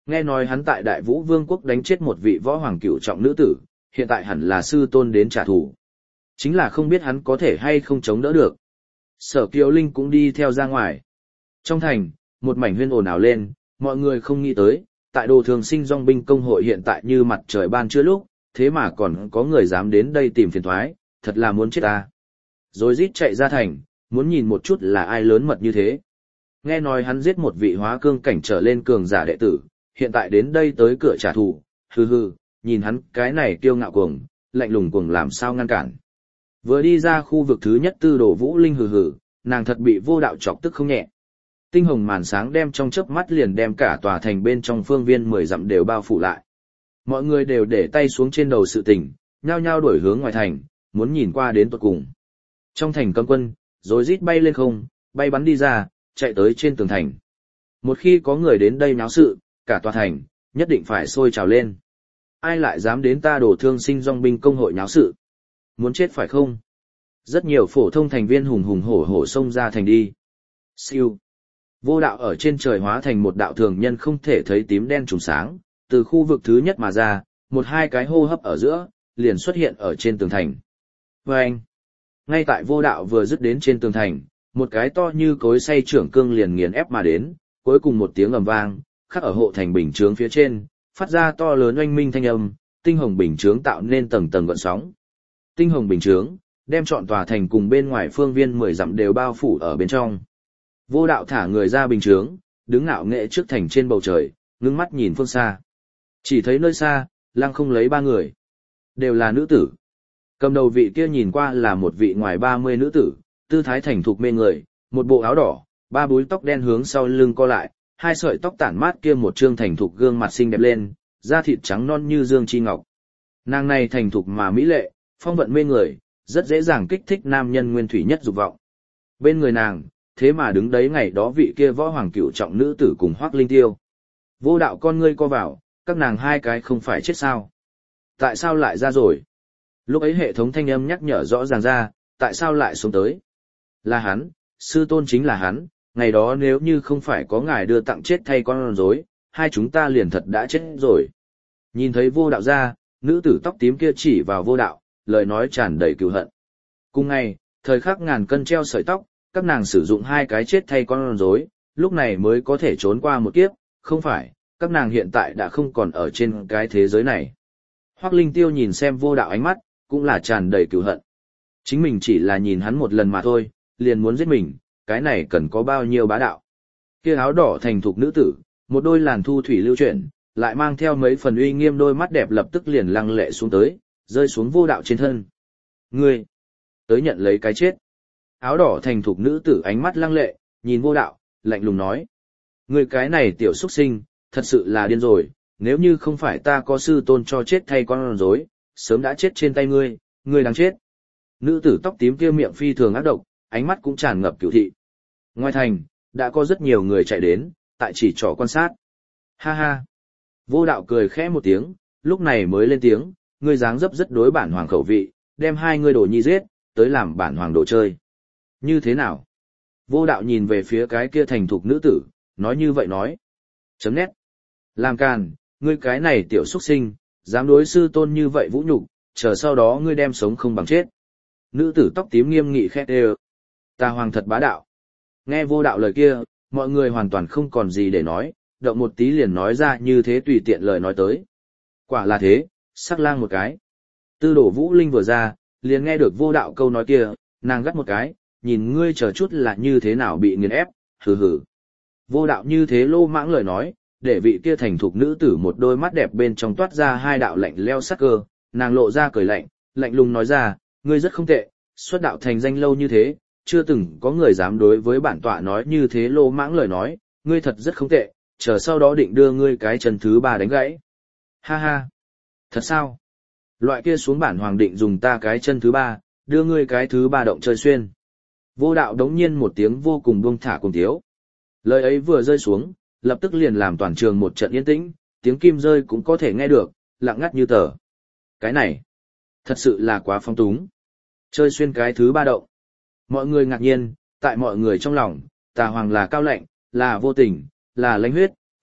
Nghe nói hắn tại Đại Vũ Vương quốc đánh chết một vị võ hoàng cửu trọng nữ tử, hiện tại hẳn là sư tôn đến trả thù. Chính là không biết hắn có thể hay không chống đỡ được. Sở Kiều Linh cũng đi theo ra ngoài. Trong thành, một mảnh huyên ồn ào lên, mọi người không nghĩ tới, tại Đồ Thường Sinh Dòng binh công hội hiện tại như mặt trời ban trưa lúc, thế mà còn có người dám đến đây tìm phiền toái, thật là muốn chết ta. Rồi rít chạy ra thành, muốn nhìn một chút là ai lớn mật như thế. Nghe nói hắn giết một vị hóa cương cảnh trở lên cường giả đệ tử, hiện tại đến đây tới cửa trả thù, hừ hừ, nhìn hắn cái này kiêu ngạo cuồng, lạnh lùng cuồng làm sao ngăn cản. Vừa đi ra khu vực thứ nhất Tư Đồ Vũ Linh hừ hừ, nàng thật bị vô đạo chọc tức không nhẹ. Tinh hồng màn sáng đem trong chớp mắt liền đem cả tòa thành bên trong phương viên 10 dặm đều bao phủ lại. Mọi người đều để tay xuống trên đầu sự tình, nhao nhao đuổi hướng ngoài thành, muốn nhìn qua đến tận cùng. Trong thành cấm quân, rồi rít bay lên không, bay bắn đi ra, chạy tới trên tường thành. Một khi có người đến đây náo sự, cả tòa thành, nhất định phải sôi trào lên. Ai lại dám đến ta Đồ Thương Sinh Dòng binh công hội náo sự? Muốn chết phải không? Rất nhiều phổ thông thành viên hùng hùng hổ hổ xông ra thành đi. Siêu. Vô đạo ở trên trời hóa thành một đạo thường nhân không thể thấy tím đen trùng sáng, từ khu vực thứ nhất mà ra, một hai cái hô hấp ở giữa, liền xuất hiện ở trên tường thành. Vâng! Ngay tại vô đạo vừa dứt đến trên tường thành, một cái to như cối xay trưởng cương liền nghiền ép mà đến, cuối cùng một tiếng ầm vang, khắc ở hộ thành bình chướng phía trên, phát ra to lớn oanh minh thanh âm, tinh hồng bình chướng tạo nên tầng tầng gợn sóng. Tinh hồng bình chướng, đem trọn tòa thành cùng bên ngoài phương viên 10 dặm đều bao phủ ở bên trong. Vô đạo thả người ra bình chướng, đứng ngạo nghệ trước thành trên bầu trời, ngưng mắt nhìn phương xa. Chỉ thấy nơi xa, lăng không lấy 3 người. Đều là nữ tử. Cầm đầu vị kia nhìn qua là một vị ngoài 30 nữ tử, tư thái thành thục mê người, một bộ áo đỏ, 3 búi tóc đen hướng sau lưng co lại, 2 sợi tóc tản mát kia một trương thành thục gương mặt xinh đẹp lên, da thịt trắng non như dương chi ngọc. Nàng này thành thục mà mỹ lệ, phong vận mê người, rất dễ dàng kích thích nam nhân nguyên thủy nhất dục vọng. Bên người nàng, thế mà đứng đấy ngày đó vị kia võ hoàng cửu trọng nữ tử cùng Hoắc Linh Tiêu. Vô đạo con ngươi co vào, các nàng hai cái không phải chết sao? Tại sao lại ra rồi? Lúc ấy hệ thống thanh âm nhắc nhở rõ ràng ra, tại sao lại xuống tới? Là hắn, sư tôn chính là hắn, ngày đó nếu như không phải có ngài đưa tặng chết thay con rối, hai chúng ta liền thật đã chết rồi. Nhìn thấy vô đạo ra, nữ tử tóc tím kia chỉ vào vô đạo, lời nói tràn đầy cừu hận. Cùng ngày, thời khắc ngàn cân treo sợi tóc, các nàng sử dụng 2 cái chết thay con rối, lúc này mới có thể trốn qua một kiếp, không phải, các nàng hiện tại đã không còn ở trên cái thế giới này. Hoắc Linh Tiêu nhìn xem vô đạo ánh mắt, cũng là tràn đầy cừu hận. Chính mình chỉ là nhìn hắn một lần mà thôi, liền muốn giết mình, cái này cần có bao nhiêu bá đạo. Kia áo đỏ thành thục nữ tử, một đôi làn thu thủy lưu chuyển, lại mang theo mấy phần uy nghiêm đôi mắt đẹp lập tức liền lăng lệ xuống tới, rơi xuống vô đạo trên thân. Ngươi, tới nhận lấy cái chết. Áo đỏ thành thục nữ tử ánh mắt lăng lệ, nhìn vô đạo, lạnh lùng nói. Ngươi cái này tiểu xuất sinh, thật sự là điên rồi, nếu như không phải ta có sư tôn cho chết thay con rối, sớm đã chết trên tay ngươi, ngươi đáng chết. Nữ tử tóc tím kia miệng phi thường ác độc, ánh mắt cũng tràn ngập cửu thị. Ngoài thành, đã có rất nhiều người chạy đến, tại chỉ trỏ quan sát. Ha ha. Vô đạo cười khẽ một tiếng, lúc này mới lên tiếng, ngươi dáng dấp rất đối bản hoàng khẩu vị, đem 2 ngươi đồ nhi giết, tới làm bản hoàng đồ chơi. Như thế nào? Vô đạo nhìn về phía cái kia thành thục nữ tử, nói như vậy nói. Chấm nét. Làm càn, ngươi cái này tiểu xuất sinh, dám đối sư tôn như vậy vũ nhục, chờ sau đó ngươi đem sống không bằng chết. Nữ tử tóc tím nghiêm nghị khét đều. Ta hoàng thật bá đạo. Nghe vô đạo lời kia, mọi người hoàn toàn không còn gì để nói, động một tí liền nói ra như thế tùy tiện lời nói tới. Quả là thế, sắc lang một cái. Tư Đồ Vũ Linh vừa ra, liền nghe được vô đạo câu nói kia, nàng gắt một cái, nhìn ngươi chờ chút là như thế nào bị nghiền ép, hừ hừ. Vô đạo như thế lô mãng lời nói, để vị kia thành thục nữ tử một đôi mắt đẹp bên trong toát ra 2 đạo lạnh leo sắc cơ, nàng lộ ra cười lạnh, lạnh lùng nói ra, ngươi rất không tệ, xuất đạo thành danh lâu như thế, chưa từng có người dám đối với bản tọa nói như thế lô mãng lời nói, ngươi thật rất không tệ, chờ sau đó định đưa ngươi cái chân thứ 3 đánh gãy. Ha ha, thật sao? Loại kia xuống bản hoàng định dùng ta cái chân thứ 3, đưa ngươi cái thứ 3 động chơi xuyên. Vô đạo đống nhiên một tiếng vô cùng buông thả cùng tiếu. Lời ấy vừa rơi xuống, lập tức liền làm toàn trường một trận yên tĩnh, tiếng kim rơi cũng có thể nghe được, lặng ngắt như tờ. Cái này, thật sự là quá phong túng. Chơi xuyên cái thứ 3 động. Mọi người ngạc nhiên, tại mọi người trong lòng, tà hoàng là cao lạnh, là vô tình, là lãnh huyết,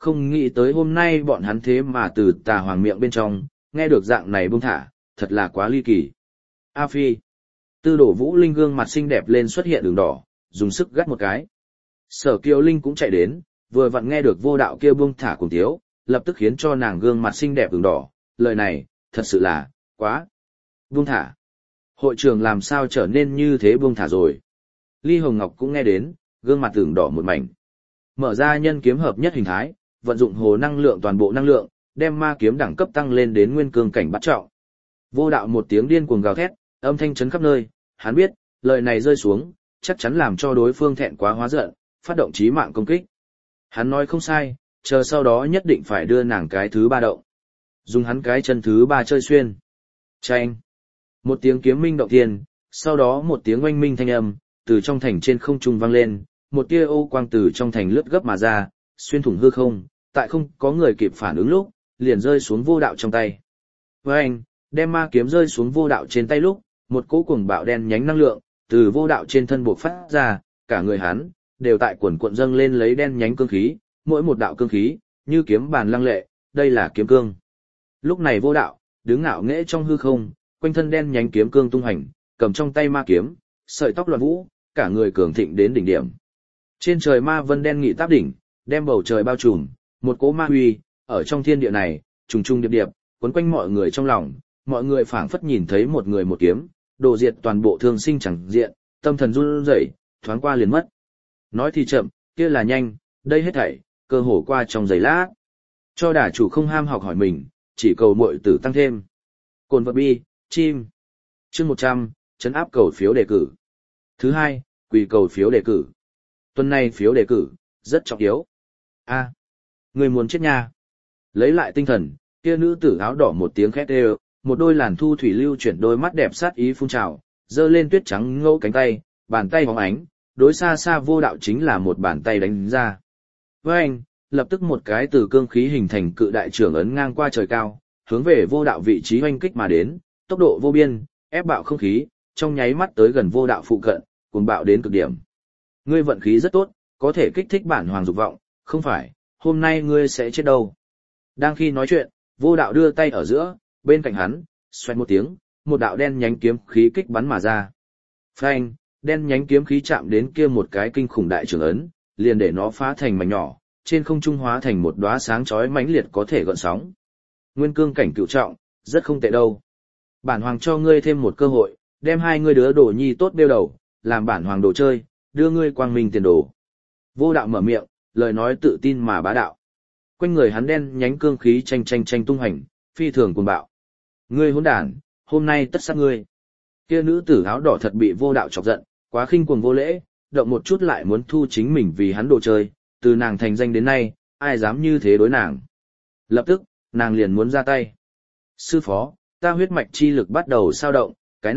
không nghĩ tới hôm nay bọn hắn thế mà từ tà hoàng miệng bên trong, nghe được dạng này buông thả, thật là quá ly kỳ. A Phi. Tư Đổ Vũ Linh gương mặt xinh đẹp lên xuất hiện đường đỏ, dùng sức gắt một cái. Sở Kiều Linh cũng chạy đến, vừa vặn nghe được vô đạo kia buông thả cùng tiếu, lập tức khiến cho nàng gương mặt xinh đẹp đường đỏ, lời này, thật sự là, quá. Buông thả. Hội trưởng làm sao trở nên như thế buông thả rồi. Ly Hồng Ngọc cũng nghe đến, gương mặt tưởng đỏ một mảnh. Mở ra nhân kiếm hợp nhất hình thái, vận dụng hồ năng lượng toàn bộ năng lượng, đem ma kiếm đẳng cấp tăng lên đến nguyên cương cảnh bắt trọng. Vô đạo một tiếng điên cuồng gào thét, âm thanh chấn khắp nơi, hắn biết, lời này rơi xuống, chắc chắn làm cho đối phương thẹn quá hóa giận, phát động chí mạng công kích. Hắn nói không sai, chờ sau đó nhất định phải đưa nàng cái thứ ba động. Dùng hắn cái chân thứ ba chơi xuyên. Chanh. Một tiếng kiếm minh động thiên, sau đó một tiếng oanh minh thanh âm, từ trong thành trên không trung vang lên, một tia ô quang từ trong thành lướt gấp mà ra, xuyên thủng hư không, tại không có người kịp phản ứng lúc, liền rơi xuống vô đạo trong tay. Với anh, đem ma kiếm rơi xuống vô đạo trên tay lúc, một cỗ cuồng bạo đen nhánh năng lượng, từ vô đạo trên thân buộc phát ra, cả người hắn, đều tại quần cuộn dâng lên lấy đen nhánh cương khí, mỗi một đạo cương khí, như kiếm bàn lăng lệ, đây là kiếm cương. Lúc này vô đạo, đứng ngạo nghễ trong hư không, quanh thân đen nhánh kiếm cương tung hành, cầm trong tay ma kiếm, sợi tóc loạn vũ, cả người cường thịnh đến đỉnh điểm. Trên trời ma vân đen nghị táp đỉnh, đem bầu trời bao trùm, một cỗ ma huy, ở trong thiên địa này, trùng trùng điệp điệp, quấn quanh mọi người trong lòng, mọi người phảng phất nhìn thấy một người một kiếm, đồ diệt toàn bộ thương sinh chẳng diện, tâm thần run rẩy, thoáng qua liền mất. Nói thì chậm, kia là nhanh, đây hết thảy, cơ hồ qua trong giây lát. Cho đả chủ không ham học hỏi mình, chỉ cầu muội tử tăng thêm. Cồn vật bi, chim. Chương 100, trấn áp cầu phiếu đề cử. Thứ hai, quỳ cầu phiếu đề cử. Tuần này phiếu đề cử, rất trọng yếu. A, người muốn chết nha. Lấy lại tinh thần, kia nữ tử áo đỏ một tiếng khét đều, một đôi làn thu thủy lưu chuyển đôi mắt đẹp sát ý phun trào, giơ lên tuyết trắng ngẫu cánh tay, bàn tay bóng ánh, đối xa xa vô đạo chính là một bàn tay đánh ra. Với anh, lập tức một cái từ cương khí hình thành cự đại trưởng ấn ngang qua trời cao, hướng về vô đạo vị trí hoanh kích mà đến, tốc độ vô biên, ép bạo không khí, trong nháy mắt tới gần vô đạo phụ cận, cuồng bạo đến cực điểm. Ngươi vận khí rất tốt, có thể kích thích bản hoàng dục vọng, không phải, hôm nay ngươi sẽ chết đâu. Đang khi nói chuyện, vô đạo đưa tay ở giữa, bên cạnh hắn, xoẹt một tiếng, một đạo đen nhánh kiếm khí kích bắn mà ra. Phanh, đen nhánh kiếm khí chạm đến kia một cái kinh khủng đại trưởng ấn, liền để nó phá thành mảnh nhỏ, trên không trung hóa thành một đóa sáng chói mãnh liệt có thể gợn sóng. Nguyên cương cảnh cựu trọng, rất không tệ đâu. Bản hoàng cho ngươi thêm một cơ hội, đem hai ngươi đứa đồ nhi tốt đeo đầu, làm bản hoàng đồ chơi, đưa ngươi quang minh tiền đồ. Vô đạo mở miệng, lời nói tự tin mà bá đạo. Quanh người hắn đen nhánh cương khí tranh tung hành, phi thường cuồng bạo. Ngươi hỗn đản, hôm nay tất sát ngươi. Kia nữ tử áo đỏ thật bị vô đạo chọc giận, quá khinh cuồng vô lễ, động một chút lại muốn thu chính mình vì hắn đồ chơi, từ nàng thành danh đến nay, ai dám như thế đối nàng. Lập tức, nàng liền muốn ra tay. Sư phó, ta huyết mạch chi lực bắt đầu sao động,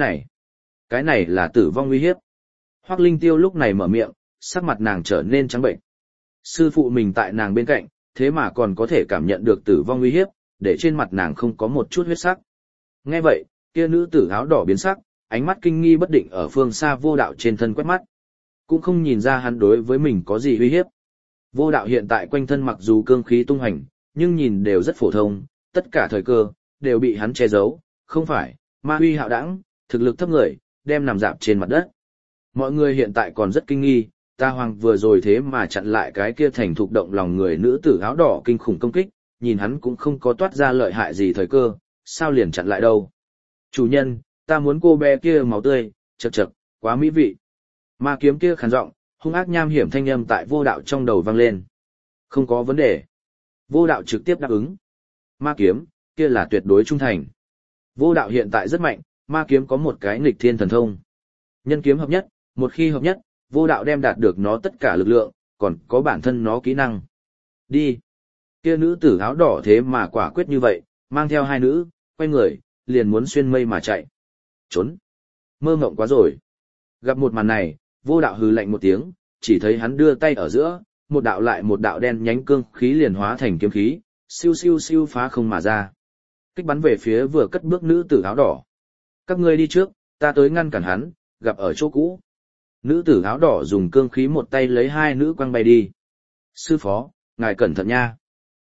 cái này là tử vong uy hiếp. Hoắc Linh Tiêu lúc này mở miệng, sắc mặt nàng trở nên trắng bệnh. Sư phụ mình tại nàng bên cạnh, thế mà còn có thể cảm nhận được tử vong uy hiếp, để trên mặt nàng không có một chút huyết sắc. Nghe vậy, kia nữ tử áo đỏ biến sắc, ánh mắt kinh nghi bất định ở phương xa vô đạo trên thân quét mắt. Cũng không nhìn ra hắn đối với mình có gì uy hiếp. Vô đạo hiện tại quanh thân mặc dù cương khí tung hành, nhưng nhìn đều rất phổ thông, tất cả thời cơ, đều bị hắn che giấu, không phải, ma huy hạo đẳng, thực lực thấp người, đem nằm dạp trên mặt đất. Mọi người hiện tại còn rất kinh nghi, ta hoàng vừa rồi thế mà chặn lại cái kia thành thục động lòng người nữ tử áo đỏ kinh khủng công kích, nhìn hắn cũng không có toát ra lợi hại gì thời cơ, sao liền chặn lại đâu. Chủ nhân, ta muốn cô bé kia máu tươi, chậc chậc, quá mỹ vị. Ma kiếm kia khàn giọng, hung ác nham hiểm thanh âm tại vô đạo trong đầu vang lên. Không có vấn đề. Vô đạo trực tiếp đáp ứng. Ma kiếm, kia là tuyệt đối trung thành. Vô đạo hiện tại rất mạnh, ma kiếm có một cái nghịch thiên thần thông. Nhân kiếm hợp nhất, một khi hợp nhất, vô đạo đem đạt được nó tất cả lực lượng, còn có bản thân nó kỹ năng. Đi. Kia nữ tử áo đỏ thế mà quả quyết như vậy, mang theo hai nữ, quay người, liền muốn xuyên mây mà chạy. Trốn. Mơ mộng quá rồi. Gặp một màn này, vô đạo hừ lạnh một tiếng, chỉ thấy hắn đưa tay ở giữa, một đạo lại một đạo đen nhánh cương khí liền hóa thành kiếm khí, siêu siêu siêu phá không mà ra. Kích bắn về phía vừa cất bước nữ tử áo đỏ. Các ngươi đi trước, ta tới ngăn cản hắn, gặp ở chỗ cũ. Nữ tử áo đỏ dùng cương khí một tay lấy hai nữ quăng bay đi. Sư phó, ngài cẩn thận nha.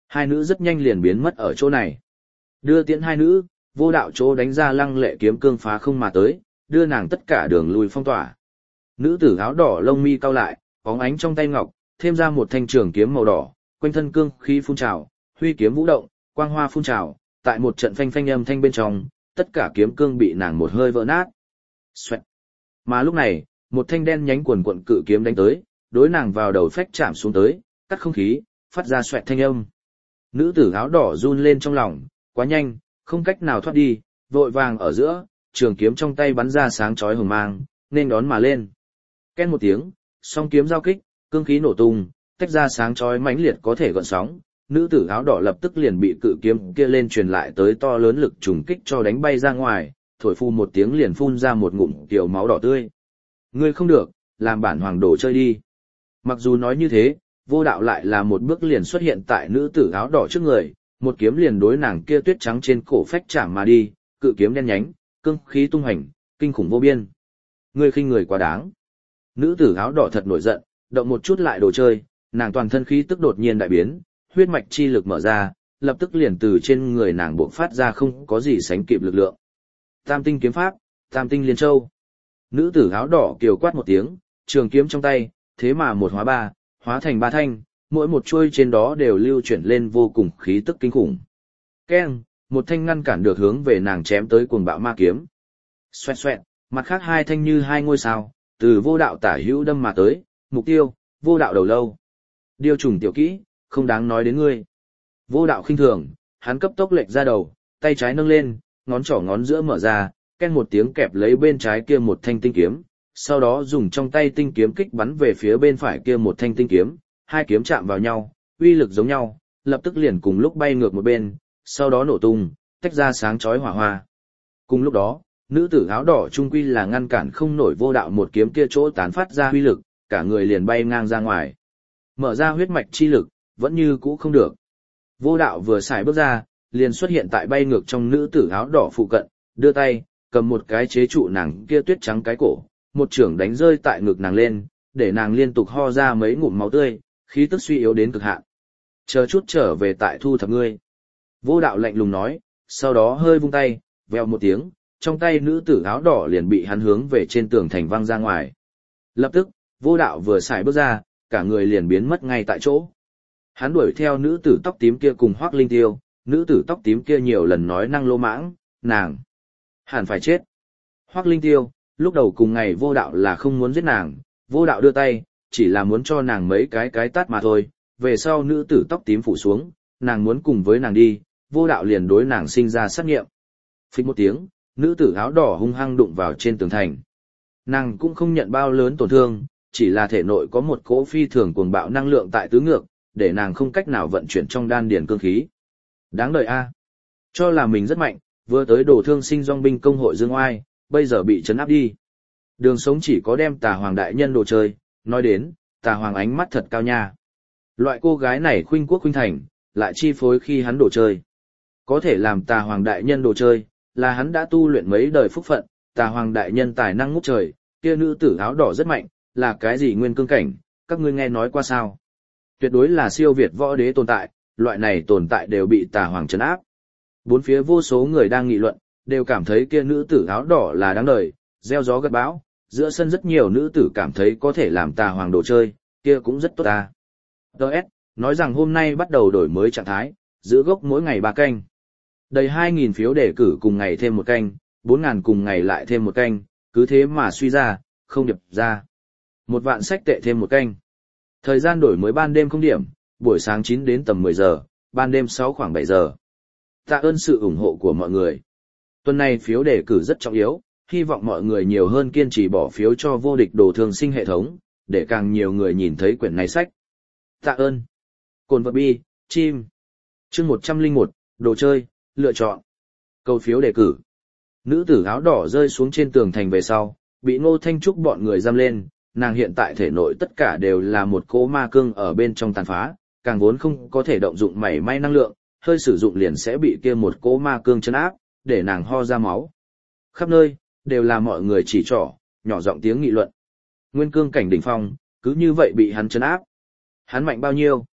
Hai nữ rất nhanh liền biến mất ở chỗ này. Đưa tiễn hai nữ, vô đạo chỗ đánh ra lăng lệ kiếm cương phá không mà tới, đưa nàng tất cả đường lui phong tỏa. Nữ tử áo đỏ lông mi cau lại, bóng ánh trong tay ngọc, thêm ra một thanh trường kiếm màu đỏ, quanh thân cương khí phun trào, huy kiếm vũ động, quang hoa phun trào, tại một trận phanh phanh âm thanh bên trong, tất cả kiếm cương bị nàng một hơi vỡ nát. Xoẹt. Mà lúc này, một thanh đen nhánh quần quận cự kiếm đánh tới, đối nàng vào đầu phách chạm xuống tới, cắt không khí, phát ra xoẹt thanh âm. Nữ tử áo đỏ run lên trong lòng, quá nhanh, không cách nào thoát đi, vội vàng ở giữa, trường kiếm trong tay bắn ra sáng chói hừng mang, nên đón mà lên. Ken một tiếng, song kiếm giao kích, cương khí nổ tung, tách ra sáng chói mãnh liệt có thể gợn sóng, nữ tử áo đỏ lập tức liền bị cự kiếm kia lên truyền lại tới to lớn lực trùng kích cho đánh bay ra ngoài, thổi phu một tiếng liền phun ra một ngụm tiểu máu đỏ tươi. Ngươi không được, làm bản hoàng đồ chơi đi. Mặc dù nói như thế, vô đạo lại là một bước liền xuất hiện tại nữ tử áo đỏ trước người, một kiếm liền đối nàng kia tuyết trắng trên cổ phách chạm mà đi, cự kiếm đen nhánh, cương khí tung hành, kinh khủng vô biên. Ngươi khinh người quá đáng. Nữ tử áo đỏ thật nổi giận, động một chút lại đồ chơi, nàng toàn thân khí tức đột nhiên đại biến, huyết mạch chi lực mở ra, lập tức liền từ trên người nàng bộc phát ra không có gì sánh kịp lực lượng. Tam tinh kiếm pháp, tam tinh liên châu. Nữ tử áo đỏ kiều quát một tiếng, trường kiếm trong tay, thế mà một hóa ba, hóa thành ba thanh, mỗi một chuôi trên đó đều lưu chuyển lên vô cùng khí tức kinh khủng. Keng, một thanh ngăn cản được hướng về nàng chém tới cuồng bạo ma kiếm. Xoẹt xoẹt, mặt khác hai thanh như hai ngôi sao, từ vô đạo tả hữu đâm mà tới, mục tiêu, vô đạo đầu lâu. Điêu trùng tiểu kỹ, không đáng nói đến ngươi. Vô đạo khinh thường, hắn cấp tốc lệch ra đầu, tay trái nâng lên, ngón trỏ ngón giữa mở ra, ken một tiếng kẹp lấy bên trái kia một thanh tinh kiếm, sau đó dùng trong tay tinh kiếm kích bắn về phía bên phải kia một thanh tinh kiếm, hai kiếm chạm vào nhau, uy lực giống nhau, lập tức liền cùng lúc bay ngược một bên, sau đó nổ tung, tách ra sáng chói hỏa hoa. Cùng lúc đó, nữ tử áo đỏ trung quy là ngăn cản không nổi vô đạo một kiếm kia chỗ tán phát ra uy lực, cả người liền bay ngang ra ngoài. Mở ra huyết mạch chi lực, vẫn như cũ không được. Vô đạo vừa xài bước ra, liền xuất hiện tại bay ngược trong nữ tử áo đỏ phụ cận, đưa tay, cầm một cái chế trụ nàng kia tuyết trắng cái cổ, một chưởng đánh rơi tại ngực nàng lên, để nàng liên tục ho ra mấy ngụm máu tươi, khí tức suy yếu đến cực hạn. Chờ chút trở về tại thu thập ngươi. Vô đạo lạnh lùng nói, sau đó hơi vung tay, vèo một tiếng, trong tay nữ tử áo đỏ liền bị hắn hướng về trên tường thành văng ra ngoài. Lập tức, vô đạo vừa xài bước ra, cả người liền biến mất ngay tại chỗ. Hắn đuổi theo nữ tử tóc tím kia cùng Hoắc Linh Tiêu, nữ tử tóc tím kia nhiều lần nói năng lô mãng, nàng hẳn phải chết. Hoắc Linh Tiêu, lúc đầu cùng ngày vô đạo là không muốn giết nàng, vô đạo đưa tay, chỉ là muốn cho nàng mấy cái tát mà thôi, về sau nữ tử tóc tím phủ xuống, nàng muốn cùng với nàng đi, vô đạo liền đối nàng sinh ra sát nghiệm. Phích một tiếng, nữ tử áo đỏ hung hăng đụng vào trên tường thành. Nàng cũng không nhận bao lớn tổn thương, chỉ là thể nội có một cỗ phi thường cuồng bạo năng lượng tại tứ ngược, để nàng không cách nào vận chuyển trong đan điền cương khí. Đáng đời a. Cho là mình rất mạnh, vừa tới đổ thương sinh dòng binh công hội dương oai, bây giờ bị trấn áp đi. Đường sống chỉ có đem Tà Hoàng đại nhân đồ chơi, nói đến, Tà Hoàng ánh mắt thật cao nha. Loại cô gái này khuynh quốc khuynh thành, lại chi phối khi hắn đồ chơi. Có thể làm Tà Hoàng đại nhân đồ chơi, là hắn đã tu luyện mấy đời phúc phận, Tà Hoàng đại nhân tài năng ngút trời, kia nữ tử áo đỏ rất mạnh, là cái gì nguyên cương cảnh, các ngươi nghe nói qua sao? Tuyệt đối là siêu việt võ đế tồn tại, loại này tồn tại đều bị Tà Hoàng trấn áp. Bốn phía vô số người đang nghị luận, đều cảm thấy kia nữ tử áo đỏ là đáng đời, gieo gió gặt bão, giữa sân rất nhiều nữ tử cảm thấy có thể làm Tà Hoàng đồ chơi, kia cũng rất tốt ta. Đợt, nói rằng hôm nay bắt đầu đổi mới trạng thái, giữ gốc mỗi ngày 3 canh. Đầy 2.000 phiếu đề cử cùng ngày thêm một canh, 4.000 cùng ngày lại thêm một canh, cứ thế mà suy ra, không điệp ra. 1 vạn sách tệ thêm một canh. Thời gian đổi mới ban đêm không điểm, buổi sáng 9 đến tầm 10 giờ, ban đêm 6 khoảng 7 giờ. Tạ ơn sự ủng hộ của mọi người. Tuần này phiếu đề cử rất trọng yếu, hy vọng mọi người nhiều hơn kiên trì bỏ phiếu cho vô địch đồ thương sinh hệ thống, để càng nhiều người nhìn thấy quyển này sách. Tạ ơn. Cồn vật bi, chim. Chương 101, đồ chơi, lựa chọn. Câu phiếu đề cử. Nữ tử áo đỏ rơi xuống trên tường thành về sau, bị Ngô Thanh Trúc bọn người giam lên, nàng hiện tại thể nội tất cả đều là một cỗ ma cương ở bên trong tàn phá, càng vốn không có thể động dụng mảy may năng lượng, hơi sử dụng liền sẽ bị kia một cỗ ma cương trấn áp, để nàng ho ra máu. Khắp nơi, đều là mọi người chỉ trỏ, nhỏ giọng tiếng nghị luận. Nguyên cương cảnh đỉnh phong, cứ như vậy bị hắn trấn áp. Hắn mạnh bao nhiêu?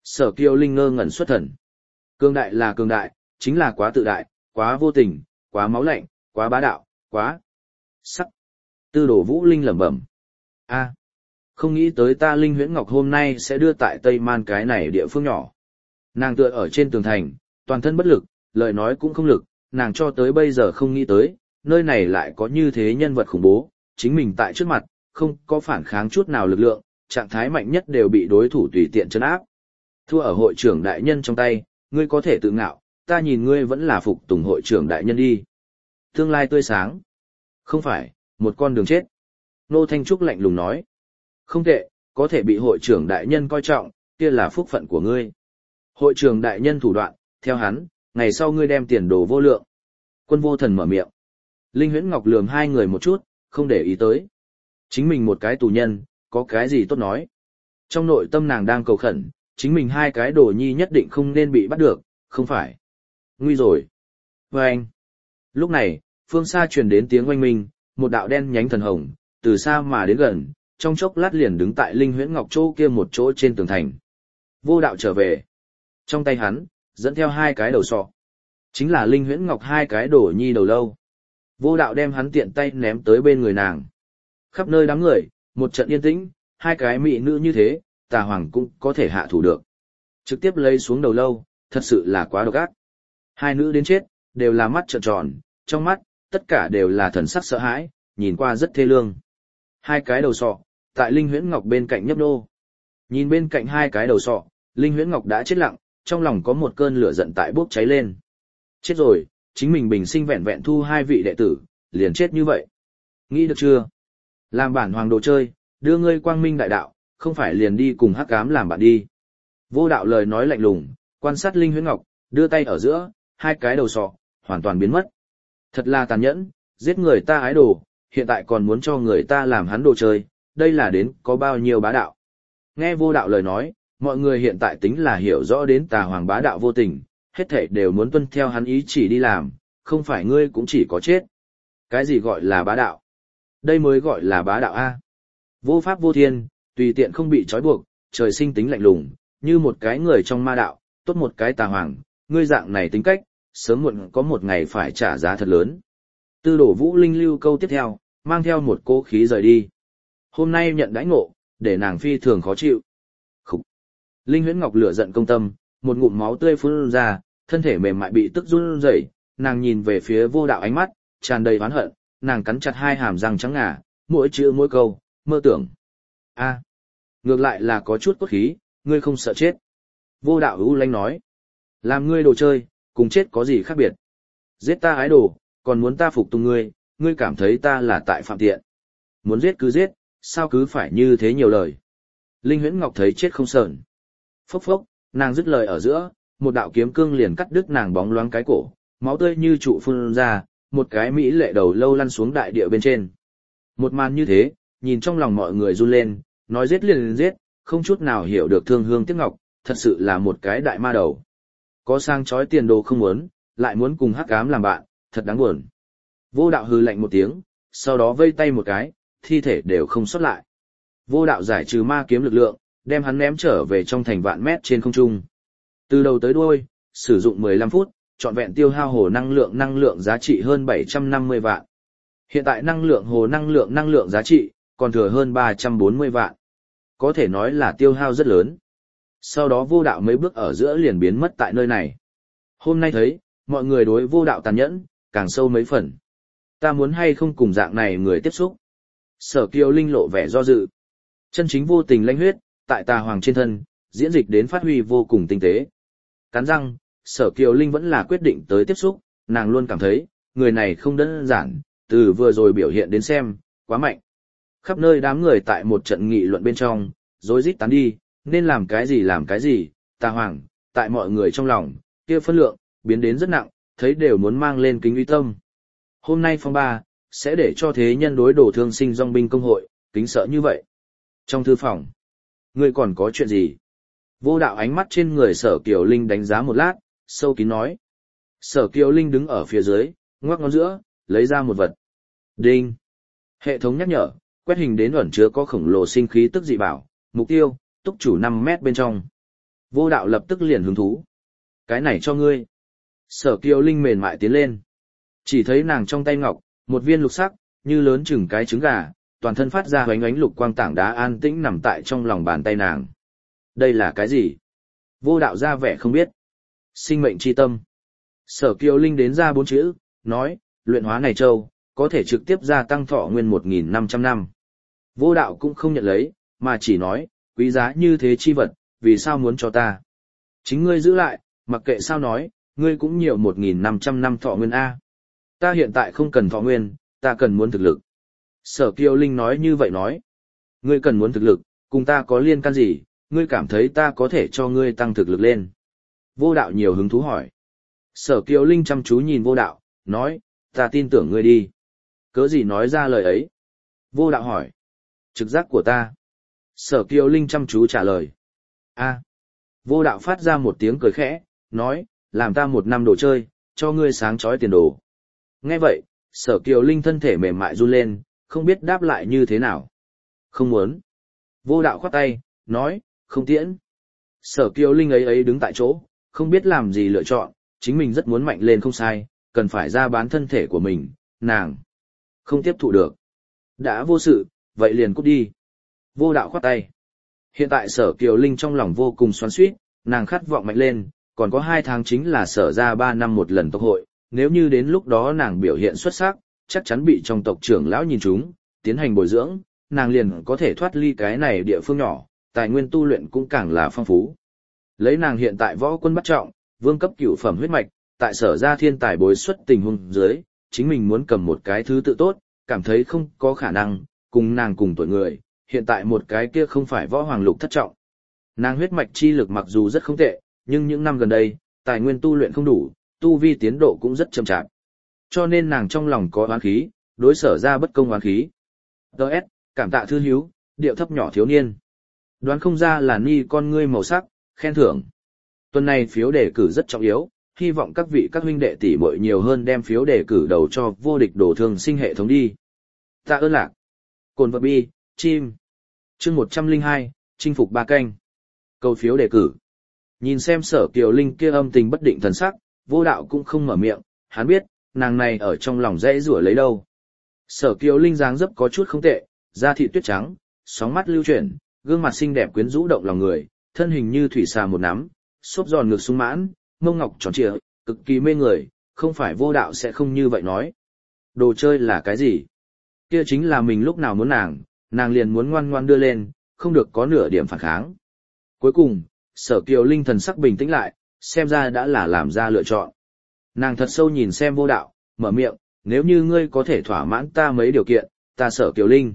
Sở Kiều Linh ngơ ngẩn xuất thần. Cường đại là cường đại, chính là quá tự đại, quá vô tình, quá máu lạnh, quá bá đạo, quá sắc. Tư Đồ Vũ Linh lẩm bẩm. A, không nghĩ tới ta Linh Huyễn Ngọc hôm nay sẽ đưa tại Tây Man cái này địa phương nhỏ. Nàng tựa ở trên tường thành, toàn thân bất lực, lời nói cũng không lực, nàng cho tới bây giờ không nghĩ tới, nơi này lại có như thế nhân vật khủng bố, chính mình tại trước mặt, không có phản kháng chút nào lực lượng, trạng thái mạnh nhất đều bị đối thủ tùy tiện trấn áp. Thua ở hội trưởng đại nhân trong tay, ngươi có thể tự ngạo, ta nhìn ngươi vẫn là phục tùng hội trưởng đại nhân đi. Tương lai tươi sáng. Không phải, một con đường chết. Nô Thanh Trúc lạnh lùng nói. Không tệ, có thể bị hội trưởng đại nhân coi trọng, kia là phúc phận của ngươi. Hội trưởng đại nhân thủ đoạn, theo hắn, ngày sau ngươi đem tiền đồ vô lượng. Quân Vô Thần mở miệng. Linh Huyễn Ngọc lườm hai người một chút, không để ý tới. Chính mình một cái tù nhân, có cái gì tốt nói. Trong nội tâm nàng đang cầu khẩn, chính mình hai cái đồ nhi nhất định không nên bị bắt được, không phải. Nguy rồi. Và anh. Lúc này, phương xa truyền đến tiếng oanh minh, một đạo đen nhánh thần hồng, từ xa mà đến gần, trong chốc lát liền đứng tại Linh Huyễn Ngọc chỗ kia một chỗ trên tường thành. Vô Đạo trở về. Trong tay hắn, dẫn theo hai cái đầu sọ. Chính là Linh Huyễn Ngọc hai cái đồ nhi đầu lâu. Vô Đạo đem hắn tiện tay ném tới bên người nàng. Khắp nơi đám người, một trận yên tĩnh, hai cái mỹ nữ như thế, Tà Hoàng cũng có thể hạ thủ được. Trực tiếp lấy xuống đầu lâu, thật sự là quá độc ác. Hai nữ đến chết, đều là mắt trợn tròn, trong mắt, tất cả đều là thần sắc sợ hãi, nhìn qua rất thê lương. Hai cái đầu sọ, tại Linh Huyễn Ngọc bên cạnh nhấp nô. Nhìn bên cạnh hai cái đầu sọ, Linh Huyễn Ngọc đã chết lặng, trong lòng có một cơn lửa giận tại bốc cháy lên. Chết rồi, chính mình bình sinh vẹn vẹn thu hai vị đệ tử, liền chết như vậy. Nghĩ được chưa? Làm bản hoàng đồ chơi, đưa ngươi quang minh đại đạo, không phải liền đi cùng hắc ám làm bạn đi. Vô Đạo lời nói lạnh lùng, quan sát Linh Huyễn Ngọc, đưa tay ở giữa, hai cái đầu sọ, hoàn toàn biến mất. Thật là tàn nhẫn, giết người ta ái đồ, hiện tại còn muốn cho người ta làm hắn đồ chơi, đây là đến có bao nhiêu bá đạo. Nghe Vô Đạo lời nói, mọi người hiện tại tính là hiểu rõ đến Tà Hoàng bá đạo vô tình, hết thảy đều muốn tuân theo hắn ý chỉ đi làm, không phải ngươi cũng chỉ có chết. Cái gì gọi là bá đạo? Đây mới gọi là bá đạo A. Vô pháp vô thiên, tùy tiện không bị trói buộc, trời sinh tính lạnh lùng, như một cái người trong ma đạo, tốt một cái Tà Hoàng, ngươi dạng này tính cách, sớm muộn có một ngày phải trả giá thật lớn. Tư Đồ Vũ Linh lưu câu tiếp theo, mang theo một cố khí rời đi. Hôm nay nhận đãi ngộ, để nàng phi thường khó chịu. Khúc. Linh Huyễn Ngọc lửa giận công tâm, một ngụm máu tươi phun ra, thân thể mềm mại bị tức run rẩy, nàng nhìn về phía Vô Đạo ánh mắt tràn đầy oán hận, nàng cắn chặt hai hàm răng trắng ngà, mỗi chữ mỗi câu, mơ tưởng. A, ngược lại là có chút cốt khí, ngươi không sợ chết. Vô Đạo u lanh nói, làm ngươi đồ chơi, cùng chết có gì khác biệt. Giết ta ái đồ, còn muốn ta phục tùng ngươi, ngươi cảm thấy ta là tại phạm tiện. Muốn giết cứ giết, sao cứ phải như thế nhiều lời. Linh Huyễn Ngọc thấy chết không sờn. Phốc phốc, nàng dứt lời ở giữa, một đạo kiếm cương liền cắt đứt nàng bóng loáng cái cổ, máu tươi như trụ phun ra, một cái mỹ lệ đầu lâu lăn xuống đại địa bên trên. Một màn như thế, nhìn trong lòng mọi người run lên, nói giết liền giết, không chút nào hiểu được thương hương tiếc ngọc, thật sự là một cái đại ma đầu. Có sang chói tiền đồ không muốn, lại muốn cùng hắc ám làm bạn, thật đáng buồn. Vô Đạo hừ lạnh một tiếng, sau đó vây tay một cái, thi thể đều không sót lại. Vô Đạo giải trừ ma kiếm lực lượng, đem hắn ném trở về trong thành vạn mét trên không trung. Từ đầu tới đuôi, sử dụng 15 phút, trọn vẹn tiêu hao hồ năng lượng giá trị hơn 750 vạn. Hiện tại hồ năng lượng giá trị, còn thừa hơn 340 vạn. Có thể nói là tiêu hao rất lớn. Sau đó Vô Đạo mấy bước ở giữa liền biến mất tại nơi này. Hôm nay thấy, mọi người đối Vô Đạo tàn nhẫn, càng sâu mấy phần. Ta muốn hay không cùng dạng này người tiếp xúc. Sở Kiều Linh lộ vẻ do dự. Chân chính vô tình lãnh huyết, tại Tà Hoàng trên thân, diễn dịch đến phát huy vô cùng tinh tế. Cắn răng, Sở Kiều Linh vẫn là quyết định tới tiếp xúc, nàng luôn cảm thấy, người này không đơn giản, từ vừa rồi biểu hiện đến xem, quá mạnh. Khắp nơi đám người tại một trận nghị luận bên trong, rối rít tán đi, nên làm cái gì, Tà Hoàng, tại mọi người trong lòng, kia phân lượng, biến đến rất nặng, thấy đều muốn mang lên kính uy tâm. Hôm nay phong ba, sẽ để cho thế nhân đối đổ thương sinh dòng binh công hội, kính sợ như vậy. Trong thư phòng, ngươi còn có chuyện gì? Vô Đạo ánh mắt trên người Sở Kiều Linh đánh giá một lát, sâu kín nói. Sở Kiều Linh đứng ở phía dưới, ngoắc ngón giữa, lấy ra một vật. Đinh. Hệ thống nhắc nhở, quét hình đến ẩn chứa có khổng lồ sinh khí tức dị bảo, mục tiêu, túc chủ 5 mét bên trong. Vô đạo lập tức liền hứng thú. Cái này cho ngươi. Sở Kiều Linh mềm mại tiến lên. Chỉ thấy nàng trong tay ngọc, một viên lục sắc, như lớn chừng cái trứng gà, toàn thân phát ra ánh ánh lục quang tảng đá an tĩnh nằm tại trong lòng bàn tay nàng. Đây là cái gì? Vô đạo ra vẻ không biết. Sinh mệnh chi tâm. Sở Kiều Linh đến ra 4 chữ, nói, luyện hóa này châu, có thể trực tiếp gia tăng thọ nguyên 1.500 năm. Vô đạo cũng không nhận lấy, mà chỉ nói, quý giá như thế chi vật, vì sao muốn cho ta? Chính ngươi giữ lại, mặc kệ sao nói, ngươi cũng nhiều 1.500 năm thọ nguyên A. Ta hiện tại không cần thọ nguyên, ta cần muốn thực lực. Sở Kiều Linh nói như vậy nói. Ngươi cần muốn thực lực, cùng ta có liên can gì, ngươi cảm thấy ta có thể cho ngươi tăng thực lực lên. Vô đạo nhiều hứng thú hỏi. Sở Kiều Linh chăm chú nhìn vô đạo, nói, ta tin tưởng ngươi đi. Cớ gì nói ra lời ấy? Vô đạo hỏi. Trực giác của ta. Sở Kiều Linh chăm chú trả lời. A. Vô đạo phát ra một tiếng cười khẽ, nói, làm ta 1 năm đồ chơi, cho ngươi sáng chói tiền đồ. Nghe vậy, Sở Kiều Linh thân thể mềm mại run lên, không biết đáp lại như thế nào. Không muốn. Vô đạo khoát tay, nói, không tiễn. Sở Kiều Linh ấy đứng tại chỗ, không biết làm gì lựa chọn, chính mình rất muốn mạnh lên không sai, cần phải ra bán thân thể của mình, nàng không tiếp thụ được. Đã vô sự, vậy liền cút đi. Vô đạo khoát tay. Hiện tại Sở Kiều Linh trong lòng vô cùng xoắn xuýt, nàng khát vọng mạnh lên, còn có 2 tháng chính là Sở ra 3 năm một lần tộc hội, nếu như đến lúc đó nàng biểu hiện xuất sắc, chắc chắn bị trong tộc trưởng lão nhìn trúng, tiến hành bồi dưỡng, nàng liền có thể thoát ly cái này địa phương nhỏ, tài nguyên tu luyện cũng càng là phong phú. Lấy nàng hiện tại võ quân bắt trọng, vương cấp cửu phẩm huyết mạch, tại Sở ra thiên tài bồi xuất tình huống dưới, chính mình muốn cầm một cái thứ tự tốt, cảm thấy không có khả năng, cùng nàng cùng tuổi người, hiện tại một cái kia không phải võ hoàng lục thất trọng. Nàng huyết mạch chi lực mặc dù rất không tệ, nhưng những năm gần đây, tài nguyên tu luyện không đủ, tu vi tiến độ cũng rất chậm chạp. Cho nên nàng trong lòng có oán khí, đối Sở ra bất công oán khí. Đợt, cảm tạ thư hiếu, điệu thấp nhỏ thiếu niên. Đoán không ra là ni con ngươi màu sắc, khen thưởng. Tuần này phiếu đề cử rất trọng yếu, hy vọng các vị các huynh đệ tỷ muội nhiều hơn đem phiếu đề cử đầu cho vô địch đồ thương sinh hệ thống đi. Tạ ơn lạc. Cồn vật bi, chim. Chương 102, chinh phục 3 canh. Cầu phiếu đề cử. Nhìn xem Sở Kiều Linh kia âm tình bất định thần sắc, vô đạo cũng không mở miệng, hắn biết, nàng này ở trong lòng dễ rủa lấy đâu. Sở Kiều Linh dáng dấp có chút không tệ, da thịt tuyết trắng, sóng mắt lưu chuyển, gương mặt xinh đẹp quyến rũ động lòng người, thân hình như thủy xà một nắm, xốp giòn ngực sung mãn, mông ngọc tròn trịa, cực kỳ mê người, không phải vô đạo sẽ không như vậy nói. Đồ chơi là cái gì? Kia chính là mình lúc nào muốn nàng liền muốn ngoan ngoan đưa lên, không được có nửa điểm phản kháng. Cuối cùng, Sở Kiều Linh thần sắc bình tĩnh lại, xem ra đã là làm ra lựa chọn. Nàng thật sâu nhìn xem vô đạo, mở miệng, nếu như ngươi có thể thỏa mãn ta mấy điều kiện, ta Sở Kiều Linh.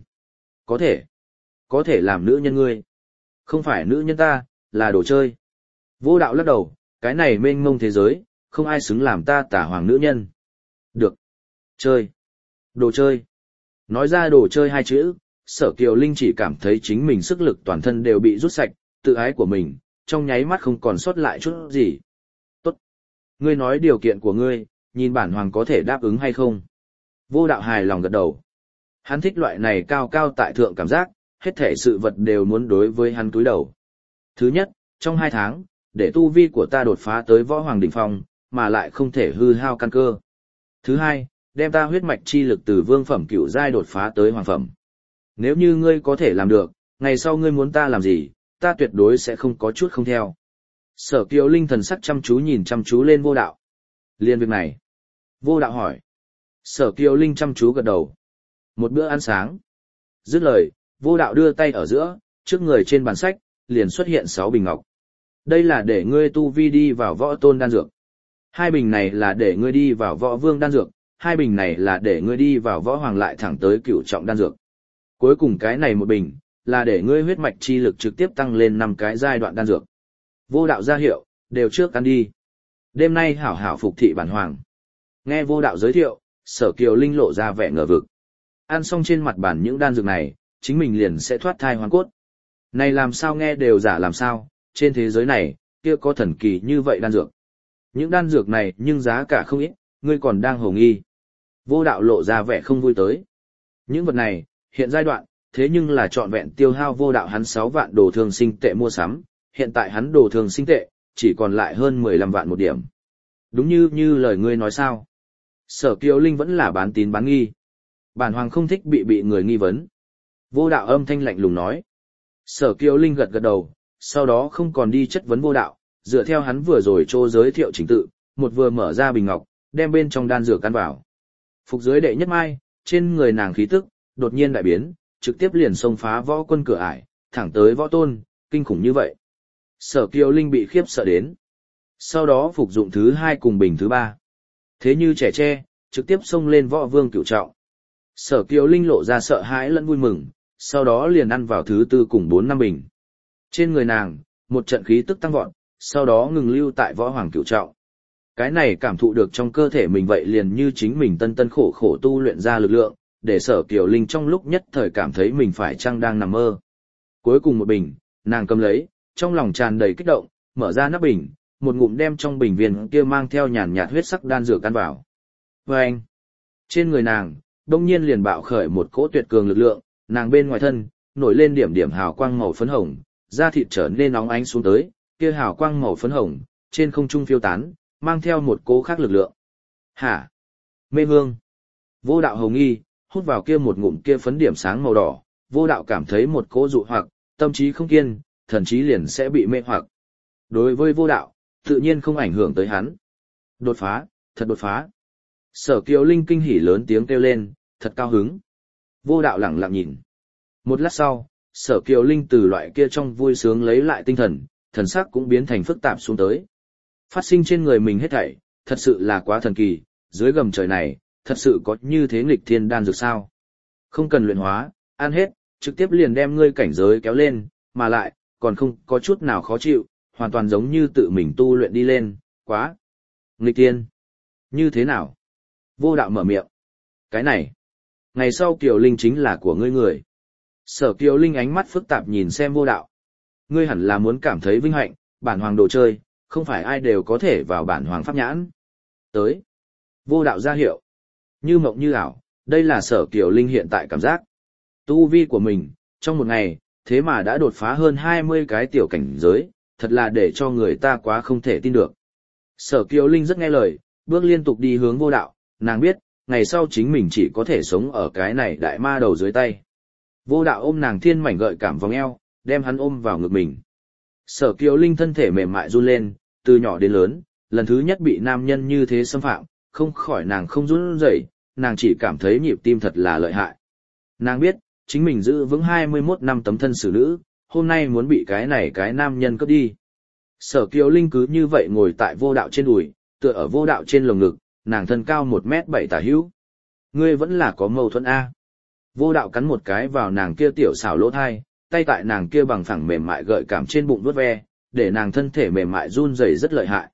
Có thể làm nữ nhân ngươi. Không phải nữ nhân ta, là đồ chơi. Vô đạo lắc đầu, cái này mênh mông thế giới, không ai xứng làm ta tả hoàng nữ nhân. Được. Chơi. Đồ chơi. Nói ra đồ chơi 2 chữ, Sở Kiều Linh chỉ cảm thấy chính mình sức lực toàn thân đều bị rút sạch, tự ái của mình, trong nháy mắt không còn sót lại chút gì. Tốt. Ngươi nói điều kiện của ngươi, nhìn bản hoàng có thể đáp ứng hay không? Vô đạo hài lòng gật đầu. Hắn thích loại này cao cao tại thượng cảm giác, hết thể sự vật đều muốn đối với hắn cúi đầu. Thứ nhất, trong 2 tháng, để tu vi của ta đột phá tới võ hoàng đỉnh phong, mà lại không thể hư hao căn cơ. Thứ hai, đem ta huyết mạch chi lực từ vương phẩm cửu giai đột phá tới hoàng phẩm. Nếu như ngươi có thể làm được, ngày sau ngươi muốn ta làm gì, ta tuyệt đối sẽ không có chút không theo. Sở Kiều Linh thần sắc chăm chú nhìn chăm chú lên vô đạo. Liên việc này. Vô đạo hỏi. Sở Kiều Linh chăm chú gật đầu. Một bữa ăn sáng. Dứt lời, vô đạo đưa tay ở giữa, trước người trên bàn sách, liền xuất hiện 6 bình ngọc. Đây là để ngươi tu vi đi vào võ tôn đan dược. 2 bình này là để ngươi đi vào võ vương đan dược, 2 bình này là để ngươi đi vào võ hoàng lại thẳng tới cửu trọng đan dược. Cuối cùng cái này 1 bình, là để ngươi huyết mạch chi lực trực tiếp tăng lên 5 cái giai đoạn đan dược. Vô đạo ra hiệu, đều trước ăn đi. Đêm nay hảo hảo phục thị bản hoàng. Nghe vô đạo giới thiệu, Sở Kiều Linh lộ ra vẻ ngờ vực. Ăn xong trên mặt bàn những đan dược này, chính mình liền sẽ thoát thai hoàn cốt. Này làm sao nghe đều giả làm sao, trên thế giới này, kia có thần kỳ như vậy đan dược. Những đan dược này nhưng giá cả không ít, ngươi còn đang hồ nghi. Vô đạo lộ ra vẻ không vui tới. Những vật này, hiện giai đoạn, thế nhưng là trọn vẹn tiêu hao vô đạo hắn 6 vạn đồ thương sinh tệ mua sắm, hiện tại hắn đồ thường sinh tệ, chỉ còn lại hơn 15 vạn một điểm. Đúng như lời ngươi nói sao. Sở Kiều Linh vẫn là bán tín bán nghi. Bản hoàng không thích bị người nghi vấn. Vô đạo âm thanh lạnh lùng nói. Sở Kiều Linh gật gật đầu, sau đó không còn đi chất vấn vô đạo, dựa theo hắn vừa rồi trô giới thiệu trình tự, một vừa mở ra bình ngọc, đem bên trong đan dược ăn vào. Phục dưới đệ nhất mai, trên người nàng khí tức, đột nhiên đại biến, trực tiếp liền xông phá võ quân cửa ải, thẳng tới võ tôn, kinh khủng như vậy. Sở Kiều Linh bị khiếp sợ đến. Sau đó phục dụng thứ 2 cùng bình thứ 3. Thế như trẻ tre, trực tiếp xông lên võ vương cửu trọng. Sở Kiều Linh lộ ra sợ hãi lẫn vui mừng, sau đó liền ăn vào thứ 4 cùng 4 năm bình. Trên người nàng, một trận khí tức tăng vọt, sau đó ngừng lưu tại võ hoàng cửu trọng. Cái này cảm thụ được trong cơ thể mình vậy liền như chính mình tân khổ khổ tu luyện ra lực lượng, để Sở Kiều Linh trong lúc nhất thời cảm thấy mình phải chăng đang nằm mơ. Cuối cùng một bình, nàng cầm lấy, trong lòng tràn đầy kích động, mở ra nắp bình, một ngụm đem trong bình viên kia mang theo nhàn nhạt huyết sắc đan dược ăn vào. Vâng! Trên người nàng, đông nhiên liền bạo khởi một cỗ tuyệt cường lực lượng, nàng bên ngoài thân, nổi lên điểm điểm hào quang màu phấn hồng, da thịt trở nên nóng ánh xuống tới, kia hào quang màu phấn hồng, trên không trung phiêu tán, mang theo một cỗ khác lực lượng. Hả? Mê hương! Vô đạo hồng nghi, hút vào kia một ngụm kia phấn điểm sáng màu đỏ, vô đạo cảm thấy một cỗ dụ hoặc, tâm trí không kiên, thần trí liền sẽ bị mê hoặc. Đối với vô đạo, tự nhiên không ảnh hưởng tới hắn. Đột phá, thật đột phá. Sở Kiều Linh kinh hỉ lớn tiếng kêu lên, thật cao hứng. Vô đạo lẳng lặng nhìn. Một lát sau, Sở Kiều Linh từ loại kia trong vui sướng lấy lại tinh thần, thần sắc cũng biến thành phức tạp xuống tới. Phát sinh trên người mình hết thảy, thật sự là quá thần kỳ, dưới gầm trời này, thật sự có như thế nghịch thiên đan dược sao. Không cần luyện hóa, ăn hết, trực tiếp liền đem ngươi cảnh giới kéo lên, mà lại, còn không có chút nào khó chịu, hoàn toàn giống như tự mình tu luyện đi lên, quá. Nghịch thiên. Như thế nào? Vô đạo mở miệng. Cái này. Ngày sau Kiều Linh chính là của ngươi người. Sở Kiều Linh ánh mắt phức tạp nhìn xem vô đạo. Ngươi hẳn là muốn cảm thấy vinh hạnh, bản hoàng đồ chơi, không phải ai đều có thể vào bản hoàng pháp nhãn. Tới. Vô đạo ra hiệu. Như mộng như ảo, đây là Sở Kiều Linh hiện tại cảm giác. Tu vi của mình, trong một ngày, thế mà đã đột phá hơn 20 cái tiểu cảnh giới, thật là để cho người ta quá không thể tin được. Sở Kiều Linh rất nghe lời, bước liên tục đi hướng vô đạo, nàng biết, ngày sau chính mình chỉ có thể sống ở cái này đại ma đầu dưới tay. Vô đạo ôm nàng thiên mảnh gợi cảm vòng eo, đem hắn ôm vào ngực mình. Sở Kiều Linh thân thể mềm mại run lên, từ nhỏ đến lớn, lần thứ nhất bị nam nhân như thế xâm phạm, không khỏi nàng không run rẩy, nàng chỉ cảm thấy nhịp tim thật là lợi hại. Nàng biết, chính mình giữ vững 21 năm tấm thân xử nữ, hôm nay muốn bị cái nam nhân cướp đi. Sở Kiều Linh cứ như vậy ngồi tại vô đạo trên đùi, tựa ở vô đạo trên lồng ngực, nàng thân cao 1m7 tả hữu. Ngươi vẫn là có mâu thuẫn A. Vô đạo cắn một cái vào nàng kia tiểu xảo lỗ thai, tay tại nàng kia bằng phẳng mềm mại gợi cảm trên bụng vuốt ve, để nàng thân thể mềm mại run rẩy rất lợi hại.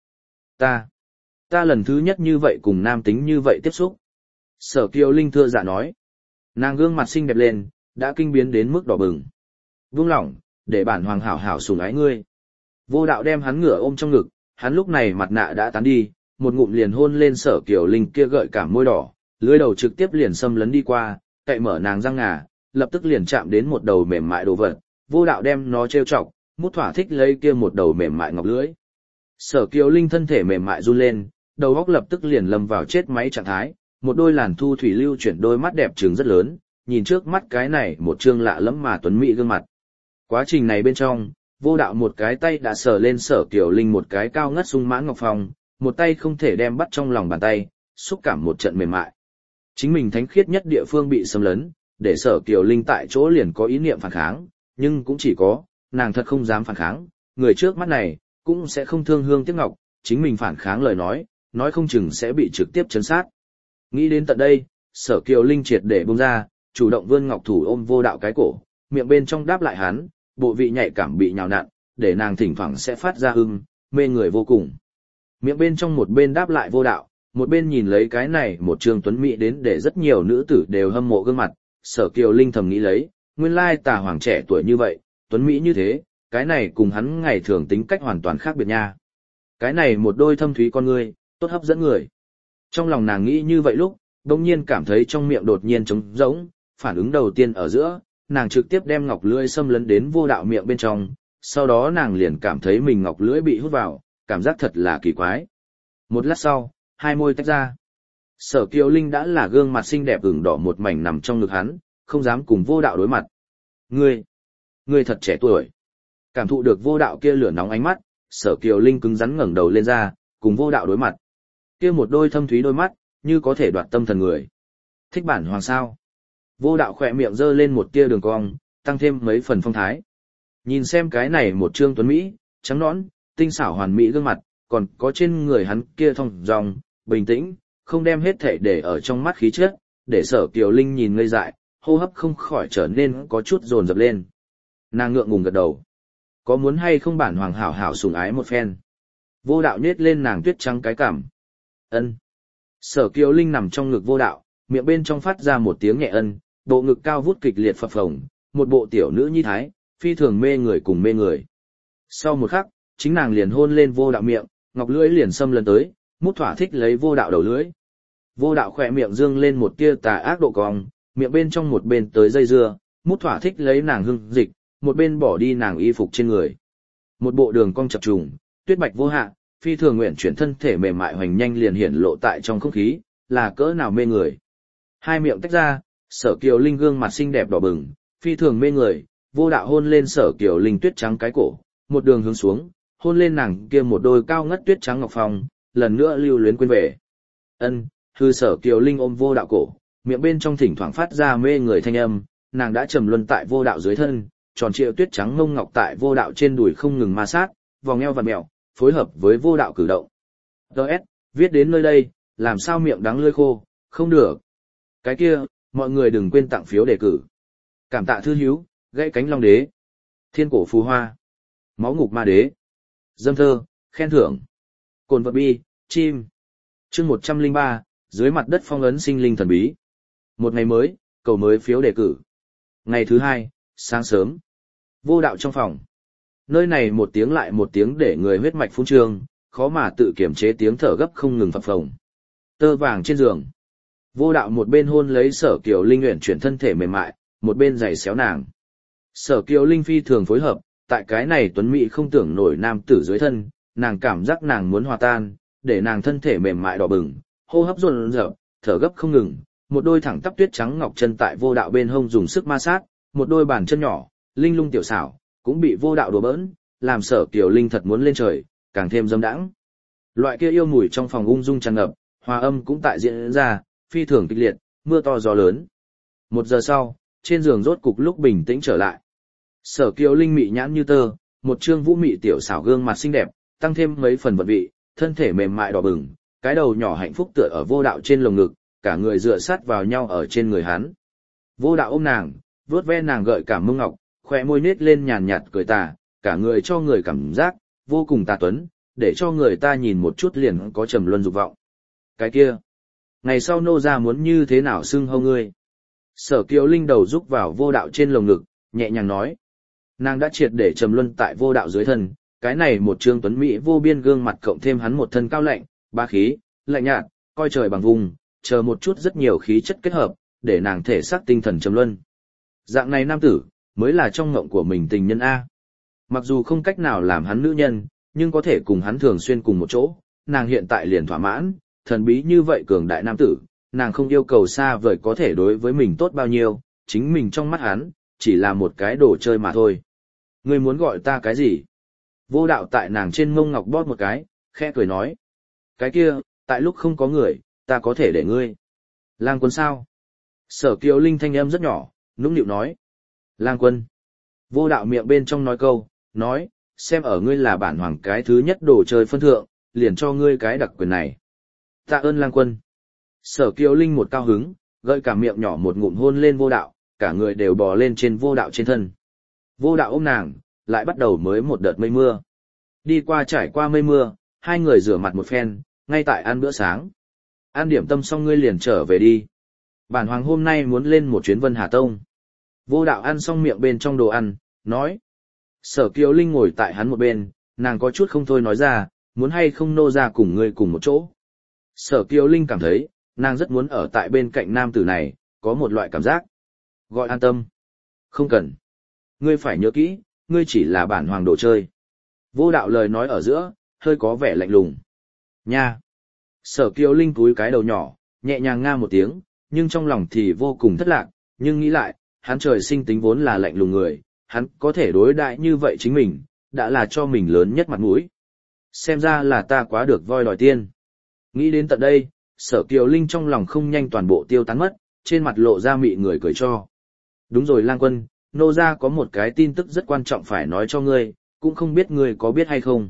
Ta lần thứ nhất như vậy cùng nam tính như vậy tiếp xúc. Sở Kiều Linh thưa dạ nói. Nàng gương mặt xinh đẹp lên, đã kinh biến đến mức đỏ bừng. Vung lỏng, để bản hoàng hảo hảo sủng ái ngươi. Vô đạo đem hắn ngửa ôm trong ngực, hắn lúc này mặt nạ đã tán đi, một ngụm liền hôn lên Sở Kiều Linh kia gợi cảm môi đỏ, lưỡi đầu trực tiếp liền xâm lấn đi qua, cậy mở nàng răng ngà, lập tức liền chạm đến một đầu mềm mại đồ vật. Vô đạo đem nó trêu chọc, mút thỏa thích lấy kia một đầu mềm mại ngọc lưỡi. Sở Kiều Linh thân thể mềm mại run lên, đầu óc lập tức liền lâm vào chết máy trạng thái, một đôi làn thu thủy lưu chuyển đôi mắt đẹp trừng rất lớn, nhìn trước mắt cái này một trương lạ lẫm mà tuấn mỹ gương mặt. Quá trình này bên trong, vô đạo một cái tay đã sờ lên Sở Kiều Linh một cái cao ngất sung mãn ngọc phong, một tay không thể đem bắt trong lòng bàn tay, xúc cảm một trận mềm mại. Chính mình thánh khiết nhất địa phương bị xâm lấn, để Sở Kiều Linh tại chỗ liền có ý niệm phản kháng, nhưng cũng chỉ có, nàng thật không dám phản kháng, người trước mắt này, cũng sẽ không thương hương tiếc ngọc, chính mình phản kháng lời nói không chừng sẽ bị trực tiếp chấn sát. Nghĩ đến tận đây, Sở Kiều Linh triệt để buông ra, chủ động vươn ngọc thủ ôm vô đạo cái cổ, miệng bên trong đáp lại hắn, bộ vị nhạy cảm bị nhào nặn, để nàng thỉnh thoảng sẽ phát ra mê người vô cùng. Miệng bên trong một bên đáp lại vô đạo, một bên nhìn lấy cái này một trường tuấn mỹ đến để rất nhiều nữ tử đều hâm mộ gương mặt, Sở Kiều Linh thầm nghĩ lấy, nguyên lai tà hoàng trẻ tuổi như vậy, tuấn mỹ như thế, cái này cùng hắn ngày thường tính cách hoàn toàn khác biệt nha. Cái này một đôi thâm thúy con ngươi, tốt hấp dẫn người. Trong lòng nàng nghĩ như vậy lúc, đông nhiên cảm thấy trong miệng đột nhiên trống rỗng, phản ứng đầu tiên ở giữa, nàng trực tiếp đem ngọc lưỡi xâm lấn đến vô đạo miệng bên trong, sau đó nàng liền cảm thấy mình ngọc lưỡi bị hút vào, cảm giác thật là kỳ quái. Một lát sau, hai môi tách ra. Sở Kiều Linh đã là gương mặt xinh đẹp ửng đỏ một mảnh nằm trong ngực hắn, không dám cùng vô đạo đối mặt. Ngươi thật trẻ tuổi. Cảm thụ được vô đạo kia lửa nóng ánh mắt, Sở Kiều Linh cứng rắn ngẩng đầu lên ra, cùng vô đạo đối mặt. Kia một đôi thâm thúy đôi mắt, như có thể đoạt tâm thần người. Thích bản hoàng sao? Vô đạo khỏe miệng giơ lên một tia đường cong, tăng thêm mấy phần phong thái. Nhìn xem cái này một trương tuấn Mỹ, trắng nõn, tinh xảo hoàn mỹ gương mặt, còn có trên người hắn kia thong dong, bình tĩnh, không đem hết thể để ở trong mắt khí chất, để Sở Kiều Linh nhìn ngây dại, hô hấp không khỏi trở nên có chút dồn dập lên. Nàng ngượng ngùng gật đầu. Có muốn hay không bản hoàng hảo hảo sủng ái một phen? Vô đạo nhếch lên nàng tuyết trắng cái cằm. Ân. Sở Kiều Linh nằm trong ngực vô đạo, miệng bên trong phát ra một tiếng nhẹ ân, bộ ngực cao vút kịch liệt phập phồng, một bộ tiểu nữ nhi thái, phi thường mê người cùng mê người. Sau một khắc, chính nàng liền hôn lên vô đạo miệng, ngọc lưỡi liền xâm lần tới, mút thỏa thích lấy vô đạo đầu lưỡi. Vô đạo khỏe miệng dương lên một tia tà ác độ cong, miệng bên trong một bên tới dây dưa, mút thỏa thích lấy nàng hương dịch, một bên bỏ đi nàng y phục trên người. Một bộ đường cong chập trùng, tuyết bạch vô hạ, phi thường nguyện chuyển thân thể mềm mại hoành nhanh liền hiển lộ tại trong không khí, là cỡ nào mê người. Hai miệng tách ra, Sở Kiều Linh gương mặt xinh đẹp đỏ bừng, phi thường mê người, vô đạo hôn lên Sở Kiều Linh tuyết trắng cái cổ, một đường hướng xuống, hôn lên nàng kia một đôi cao ngất tuyết trắng ngọc phong, lần nữa lưu luyến quên về. Ân, hư Sở Kiều Linh ôm vô đạo cổ, miệng bên trong thỉnh thoảng phát ra mê người thanh âm, nàng đã trầm luân tại vô đạo dưới thân, tròn trịa tuyết trắng ngông ngọc tại vô đạo trên đùi không ngừng ma sát, vòng eo vặn mèo, phối hợp với vô đạo cử động. DS, viết đến nơi đây, làm sao miệng đắng lưỡi khô, không được. Cái kia, mọi người đừng quên tặng phiếu đề cử. Cảm tạ thư hiếu, gãy cánh long đế, thiên cổ phù hoa, máu ngục ma đế, dâm thơ, khen thưởng, cồn vật bi, chim. Chương 103, dưới mặt đất phong ấn sinh linh thần bí. Một ngày mới, cầu mới phiếu đề cử. Ngày thứ hai, sáng sớm. Vô đạo trong phòng. Nơi này một tiếng lại một tiếng để người huyết mạch phun trương, khó mà tự kiểm chế tiếng thở gấp không ngừng phập phồng. Tơ vàng trên giường. Vô đạo một bên hôn lấy Sở Kiều Linh uyển chuyển thân thể mềm mại, một bên giày xéo nàng. Sở Kiều Linh phi thường phối hợp, tại cái này tuấn mỹ không tưởng nổi nam tử dưới thân, nàng cảm giác nàng muốn hòa tan, để nàng thân thể mềm mại đỏ bừng, hô hấp dồn dập, thở gấp không ngừng, một đôi thẳng tắp tuyết trắng ngọc chân tại vô đạo bên hông dùng sức ma sát, một đôi bàn chân nhỏ, linh lung tiểu xảo, cũng bị vô đạo đùa bỡn, làm Sở Kiều Linh thật muốn lên trời, càng thêm dâm đãng. Loại kia yêu mùi trong phòng ung dung tràn ngập, hòa âm cũng tại diễn ra, phi thường kịch liệt, mưa to gió lớn. Một giờ sau, trên giường rốt cục lúc bình tĩnh trở lại. Sở Kiều Linh mị nhãn như tơ, một trương vũ mị tiểu xảo gương mặt xinh đẹp, tăng thêm mấy phần vật vị, thân thể mềm mại đỏ bừng, cái đầu nhỏ hạnh phúc tựa ở vô đạo trên lồng ngực, cả người dựa sát vào nhau ở trên người hắn. Vô đạo ôm nàng, vuốt ve nàng gợi cảm mông ngọc, khóe môi nết lên nhàn nhạt cười tà, cả người cho người cảm giác vô cùng tà tuấn, để cho người ta nhìn một chút liền có trầm luân dục vọng. Cái kia, ngày sau nô gia muốn như thế nào xưng hô ngươi? Sở Kiều Linh đầu rúc vào vô đạo trên lồng ngực, nhẹ nhàng nói. Nàng đã triệt để trầm luân tại vô đạo dưới thân, cái này một trương tuấn mỹ vô biên gương mặt cộng thêm hắn một thân cao lạnh, bá khí, lạnh nhạt, coi trời bằng vùng, chờ một chút rất nhiều khí chất kết hợp, để nàng thể xác tinh thần trầm luân. Dạng này nam tử, mới là trong ngộng của mình tình nhân A. Mặc dù không cách nào làm hắn nữ nhân, nhưng có thể cùng hắn thường xuyên cùng một chỗ, nàng hiện tại liền thỏa mãn, thần bí như vậy cường đại nam tử, nàng không yêu cầu xa vời có thể đối với mình tốt bao nhiêu, chính mình trong mắt hắn, chỉ là một cái đồ chơi mà thôi. Ngươi muốn gọi ta cái gì? Vô đạo tại nàng trên mông ngọc bóp một cái, khẽ cười nói. Cái kia, tại lúc không có người, ta có thể để ngươi. Lang Quân sao? Sở Kiều Linh thanh âm rất nhỏ, nũng nịu nói. Lang Quân. Vô đạo miệng bên trong nói câu, nói, xem ở ngươi là bản hoàng cái thứ nhất đồ chơi phân thượng, liền cho ngươi cái đặc quyền này. Tạ ơn Lang Quân. Sở Kiều Linh một cao hứng, gợi cả miệng nhỏ một ngụm hôn lên vô đạo, cả người đều bò lên trên vô đạo trên thân. Vô đạo ôm nàng, lại bắt đầu mới một đợt mây mưa. Đi qua trải qua mây mưa, hai người rửa mặt một phen, ngay tại ăn bữa sáng. Ăn điểm tâm xong ngươi liền trở về đi. Bản hoàng hôm nay muốn lên một chuyến Vân Hà Tông. Vô đạo ăn xong miệng bên trong đồ ăn, nói. Sở Kiều Linh ngồi tại hắn một bên, nàng có chút không thôi nói ra, muốn hay không nô ra cùng ngươi cùng một chỗ. Sở Kiều Linh cảm thấy, nàng rất muốn ở tại bên cạnh nam tử này, có một loại cảm giác. Gọi an tâm. Không cần. Ngươi phải nhớ kỹ, ngươi chỉ là bản hoàng đồ chơi. Vô đạo lời nói ở giữa, hơi có vẻ lạnh lùng. Nha! Sở Kiều Linh cúi cái đầu nhỏ, nhẹ nhàng nga một tiếng, nhưng trong lòng thì vô cùng thất lạc, nhưng nghĩ lại, hắn trời sinh tính vốn là lạnh lùng người, hắn có thể đối đại như vậy chính mình, đã là cho mình lớn nhất mặt mũi. Xem ra là ta quá được voi đòi tiên. Nghĩ đến tận đây, Sở Kiều Linh trong lòng không nhanh toàn bộ tiêu tán mất, trên mặt lộ ra mị người cười cho. Đúng rồi Lang Quân, nô gia có một cái tin tức rất quan trọng phải nói cho ngươi, cũng không biết ngươi có biết hay không.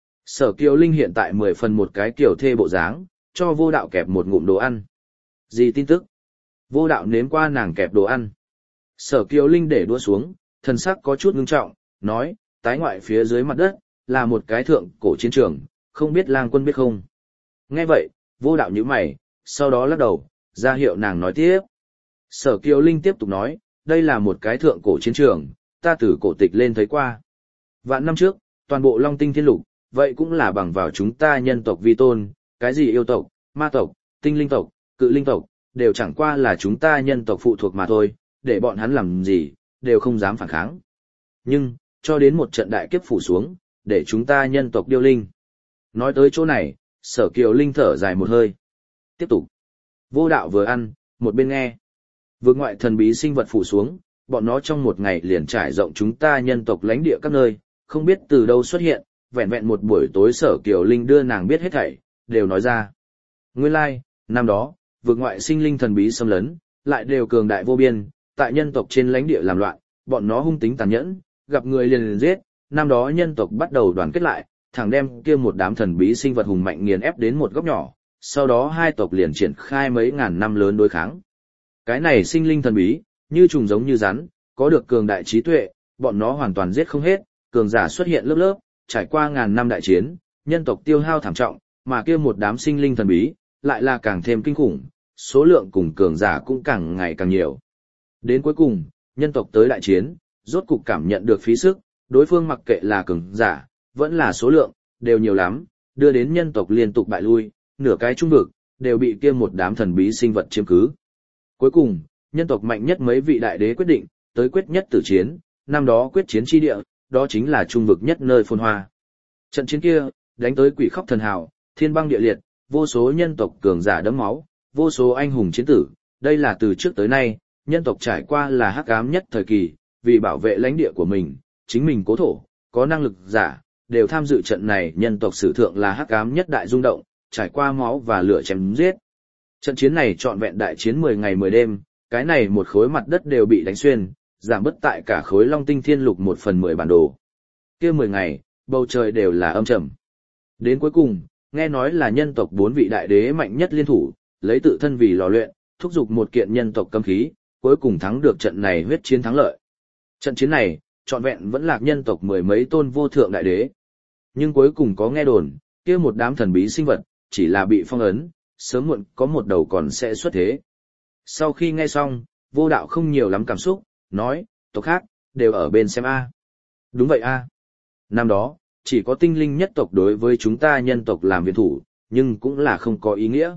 Sở Kiều Linh hiện tại 10 phần một cái kiểu thê bộ dáng, cho vô đạo kẹp một ngụm đồ ăn. Gì tin tức? Vô đạo nếm qua nàng kẹp đồ ăn. Sở Kiều Linh để đũa xuống, thần sắc có chút ngưng trọng, nói, tái ngoại phía dưới mặt đất, là một cái thượng cổ chiến trường, không biết Lang Quân biết không? Nghe vậy, vô đạo nhíu mày, sau đó lắc đầu, ra hiệu nàng nói tiếp. Sở Kiều Linh tiếp tục nói, đây là một cái thượng cổ chiến trường, ta từ cổ tịch lên thấy qua. Vạn năm trước, toàn bộ Long Tinh Thiên Lục, vậy cũng là bằng vào chúng ta nhân tộc vi tôn, cái gì yêu tộc, ma tộc, tinh linh tộc, cự linh tộc, đều chẳng qua là chúng ta nhân tộc phụ thuộc mà thôi, để bọn hắn làm gì, đều không dám phản kháng. Nhưng, cho đến một trận đại kiếp phủ xuống, để chúng ta nhân tộc điêu linh. Nói tới chỗ này, Sở Kiều Linh thở dài một hơi. Tiếp tục. Vô đạo vừa ăn, một bên nghe. Vượt ngoại thần bí sinh vật phủ xuống, bọn nó trong một ngày liền trải rộng chúng ta nhân tộc lãnh địa các nơi, không biết từ đâu xuất hiện, vẹn vẹn một buổi tối Sở Kiều Linh đưa nàng biết hết thảy, đều nói ra. Nguyên lai, năm đó, vượt ngoại sinh linh thần bí xâm lấn, lại đều cường đại vô biên, tại nhân tộc trên lãnh địa làm loạn, bọn nó hung tính tàn nhẫn, gặp người liền giết, năm đó nhân tộc bắt đầu đoàn kết lại, thẳng đem kia một đám thần bí sinh vật hùng mạnh nghiền ép đến một góc nhỏ, sau đó hai tộc liền triển khai mấy ngàn năm lớn đối kháng. Cái này sinh linh thần bí, như trùng giống như rắn, có được cường đại trí tuệ, bọn nó hoàn toàn giết không hết, cường giả xuất hiện lớp lớp, trải qua ngàn năm đại chiến, nhân tộc tiêu hao thảm trọng, mà kia một đám sinh linh thần bí, lại là càng thêm kinh khủng, số lượng cùng cường giả cũng càng ngày càng nhiều. Đến cuối cùng, nhân tộc tới đại chiến, rốt cục cảm nhận được phí sức, đối phương mặc kệ là cường giả, vẫn là số lượng, đều nhiều lắm, đưa đến nhân tộc liên tục bại lui, nửa cái trung vực, đều bị kia một đám thần bí sinh vật chiếm cứ. Cuối cùng, nhân tộc mạnh nhất mấy vị đại đế quyết định, tới quyết nhất tử chiến, năm đó quyết chiến chi địa, đó chính là trung vực nhất nơi phồn hoa. Trận chiến kia, đánh tới quỷ khóc thần hào, thiên băng địa liệt, vô số nhân tộc cường giả đẫm máu, vô số anh hùng chiến tử, đây là từ trước tới nay, nhân tộc trải qua là hắc ám nhất thời kỳ, vì bảo vệ lãnh địa của mình, chính mình cố thổ, có năng lực giả, đều tham dự trận này nhân tộc sử thượng là hắc ám nhất đại rung động, trải qua máu và lửa chém giết. Trận chiến này trọn vẹn đại chiến 10 ngày 10 đêm, cái này một khối mặt đất đều bị đánh xuyên, giảm bớt tại cả khối Long Tinh Thiên Lục 1/10 bản đồ. Kia 10 ngày, bầu trời đều là âm trầm. Đến cuối cùng, nghe nói là nhân tộc 4 vị đại đế mạnh nhất liên thủ, lấy tự thân vì lò luyện, thúc giục một kiện nhân tộc cấm khí, cuối cùng thắng được trận này huyết chiến thắng lợi. Trận chiến này, trọn vẹn vẫn lạc nhân tộc 10 mấy tôn vô thượng đại đế. Nhưng cuối cùng có nghe đồn, kia một đám thần bí sinh vật, chỉ là bị phong ấn, sớm muộn có một đầu còn sẽ xuất thế. Sau khi nghe xong, vô đạo không nhiều lắm cảm xúc, nói, tộc khác, đều ở bên xem A. Đúng vậy A. Năm đó, chỉ có tinh linh nhất tộc đối với chúng ta nhân tộc làm viện thủ, nhưng cũng là không có ý nghĩa.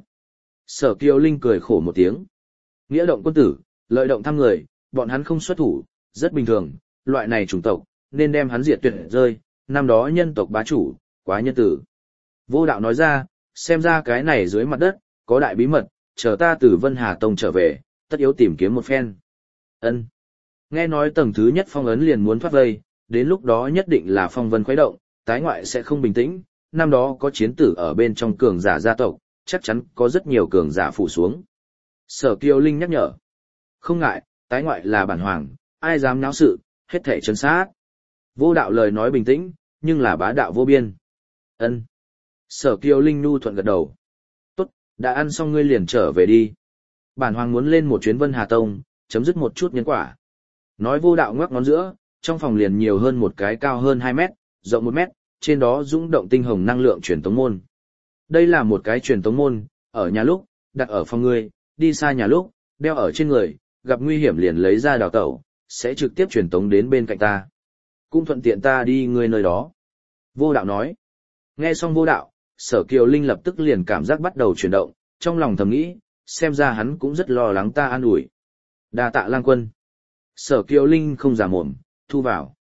Sở Kiều Linh cười khổ một tiếng. Nghĩa động quân tử, lợi động thăm người, bọn hắn không xuất thủ, rất bình thường, loại này chủng tộc, nên đem hắn diệt tuyệt rơi, năm đó nhân tộc bá chủ, quá nhân tử. Vô đạo nói ra, xem ra cái này dưới mặt đất, có đại bí mật, chờ ta từ Vân Hà Tông trở về, tất yếu tìm kiếm một phen. Ân. Nghe nói tầng thứ nhất phong ấn liền muốn thoát vây, đến lúc đó nhất định là phong vân khuấy động, tái ngoại sẽ không bình tĩnh, năm đó có chiến tử ở bên trong cường giả gia tộc, chắc chắn có rất nhiều cường giả phụ xuống. Sở Kiều Linh nhắc nhở. Không ngại, tái ngoại là bản hoàng, ai dám náo sự, hết thể trấn sát. Vô đạo lời nói bình tĩnh, nhưng là bá đạo vô biên. Ân. Sở Kiều Linh nhu thuận gật đầu. Tốt, đã ăn xong ngươi liền trở về đi. Bản hoàng muốn lên một chuyến Vân Hà Tông, chấm dứt một chút nhân quả. Nói vô đạo ngoắc ngón giữa, trong phòng liền nhiều hơn một cái cao hơn 2 mét, rộng 1 mét, trên đó dũng động tinh hồng năng lượng truyền tống môn. Đây là một cái truyền tống môn, ở nhà lúc, đặt ở phòng ngươi, đi xa nhà lúc, đeo ở trên người, gặp nguy hiểm liền lấy ra đào tẩu, sẽ trực tiếp truyền tống đến bên cạnh ta. Cũng thuận tiện ta đi ngươi nơi đó. Vô đạo nói. Nghe xong vô đạo, Sở Kiều Linh lập tức liền cảm giác bắt đầu chuyển động, trong lòng thầm nghĩ, xem ra hắn cũng rất lo lắng ta an ủi. Đa tạ Lang Quân. Sở Kiều Linh không giả mồm, thu vào.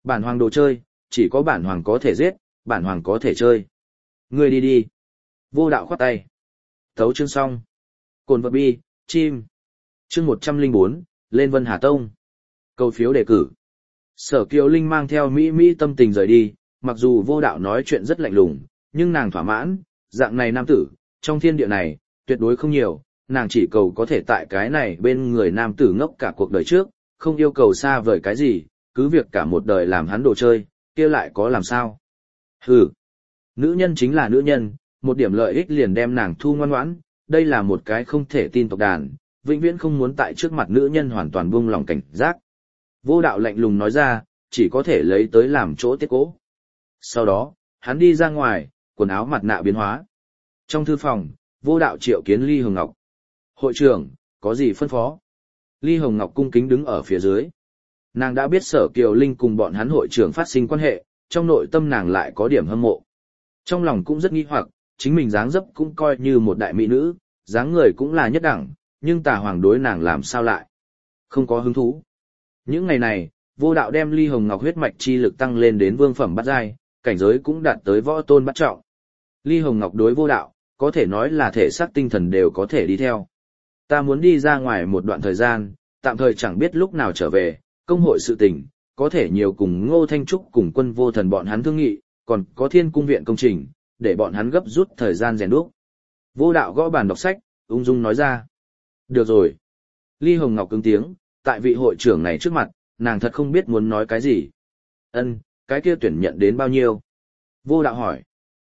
Bản hoàng đồ chơi, chỉ có bản hoàng có thể giết, bản hoàng có thể chơi. Ngươi đi đi. Vô đạo khoát tay. Thấu chương xong. Cồn vật bi, chim. Chương 104, lên Vân Hà Tông. Cầu phiếu đề cử. Sở Kiều Linh mang theo Mỹ tâm tình rời đi, mặc dù vô đạo nói chuyện rất lạnh lùng, nhưng nàng thỏa mãn, dạng này nam tử, trong thiên địa này, tuyệt đối không nhiều, nàng chỉ cầu có thể tại cái này bên người nam tử ngốc cả cuộc đời trước, không yêu cầu xa vời cái gì, cứ việc cả một đời làm hắn đồ chơi, kia lại có làm sao. Hừ, nữ nhân chính là nữ nhân, một điểm lợi ích liền đem nàng thu ngoan ngoãn, đây là một cái không thể tin tộc đàn, vĩnh viễn không muốn tại trước mặt nữ nhân hoàn toàn buông lòng cảnh giác. Vô đạo lạnh lùng nói ra, chỉ có thể lấy tới làm chỗ tiết cố. Sau đó, hắn đi ra ngoài, quần áo mặt nạ biến hóa. Trong thư phòng, vô đạo triệu kiến Ly Hồng Ngọc. Hội trưởng, có gì phân phó? Ly Hồng Ngọc cung kính đứng ở phía dưới. Nàng đã biết Sở Kiều Linh cùng bọn hắn hội trưởng phát sinh quan hệ, trong nội tâm nàng lại có điểm hâm mộ. Trong lòng cũng rất nghi hoặc, chính mình dáng dấp cũng coi như một đại mỹ nữ, dáng người cũng là nhất đẳng, nhưng Tà Hoàng đối nàng làm sao lại? Không có hứng thú. Những ngày này, vô đạo đem Ly Hồng Ngọc huyết mạch chi lực tăng lên đến vương phẩm bát giai, cảnh giới cũng đạt tới võ tôn bát trọng. Ly Hồng Ngọc đối vô đạo, có thể nói là thể xác tinh thần đều có thể đi theo. Ta muốn đi ra ngoài một đoạn thời gian, tạm thời chẳng biết lúc nào trở về, công hội sự tình, có thể nhiều cùng Ngô Thanh Trúc cùng Quân Vô Thần bọn hắn thương nghị, còn có Thiên Cung viện công trình, để bọn hắn gấp rút thời gian rèn đúc. Vô đạo gõ bàn đọc sách, ung dung nói ra. Được rồi. Ly Hồng Ngọc ứng tiếng, tại vị hội trưởng này trước mặt, nàng thật không biết muốn nói cái gì. Ân, cái kia tuyển nhận đến bao nhiêu? Vô đạo hỏi.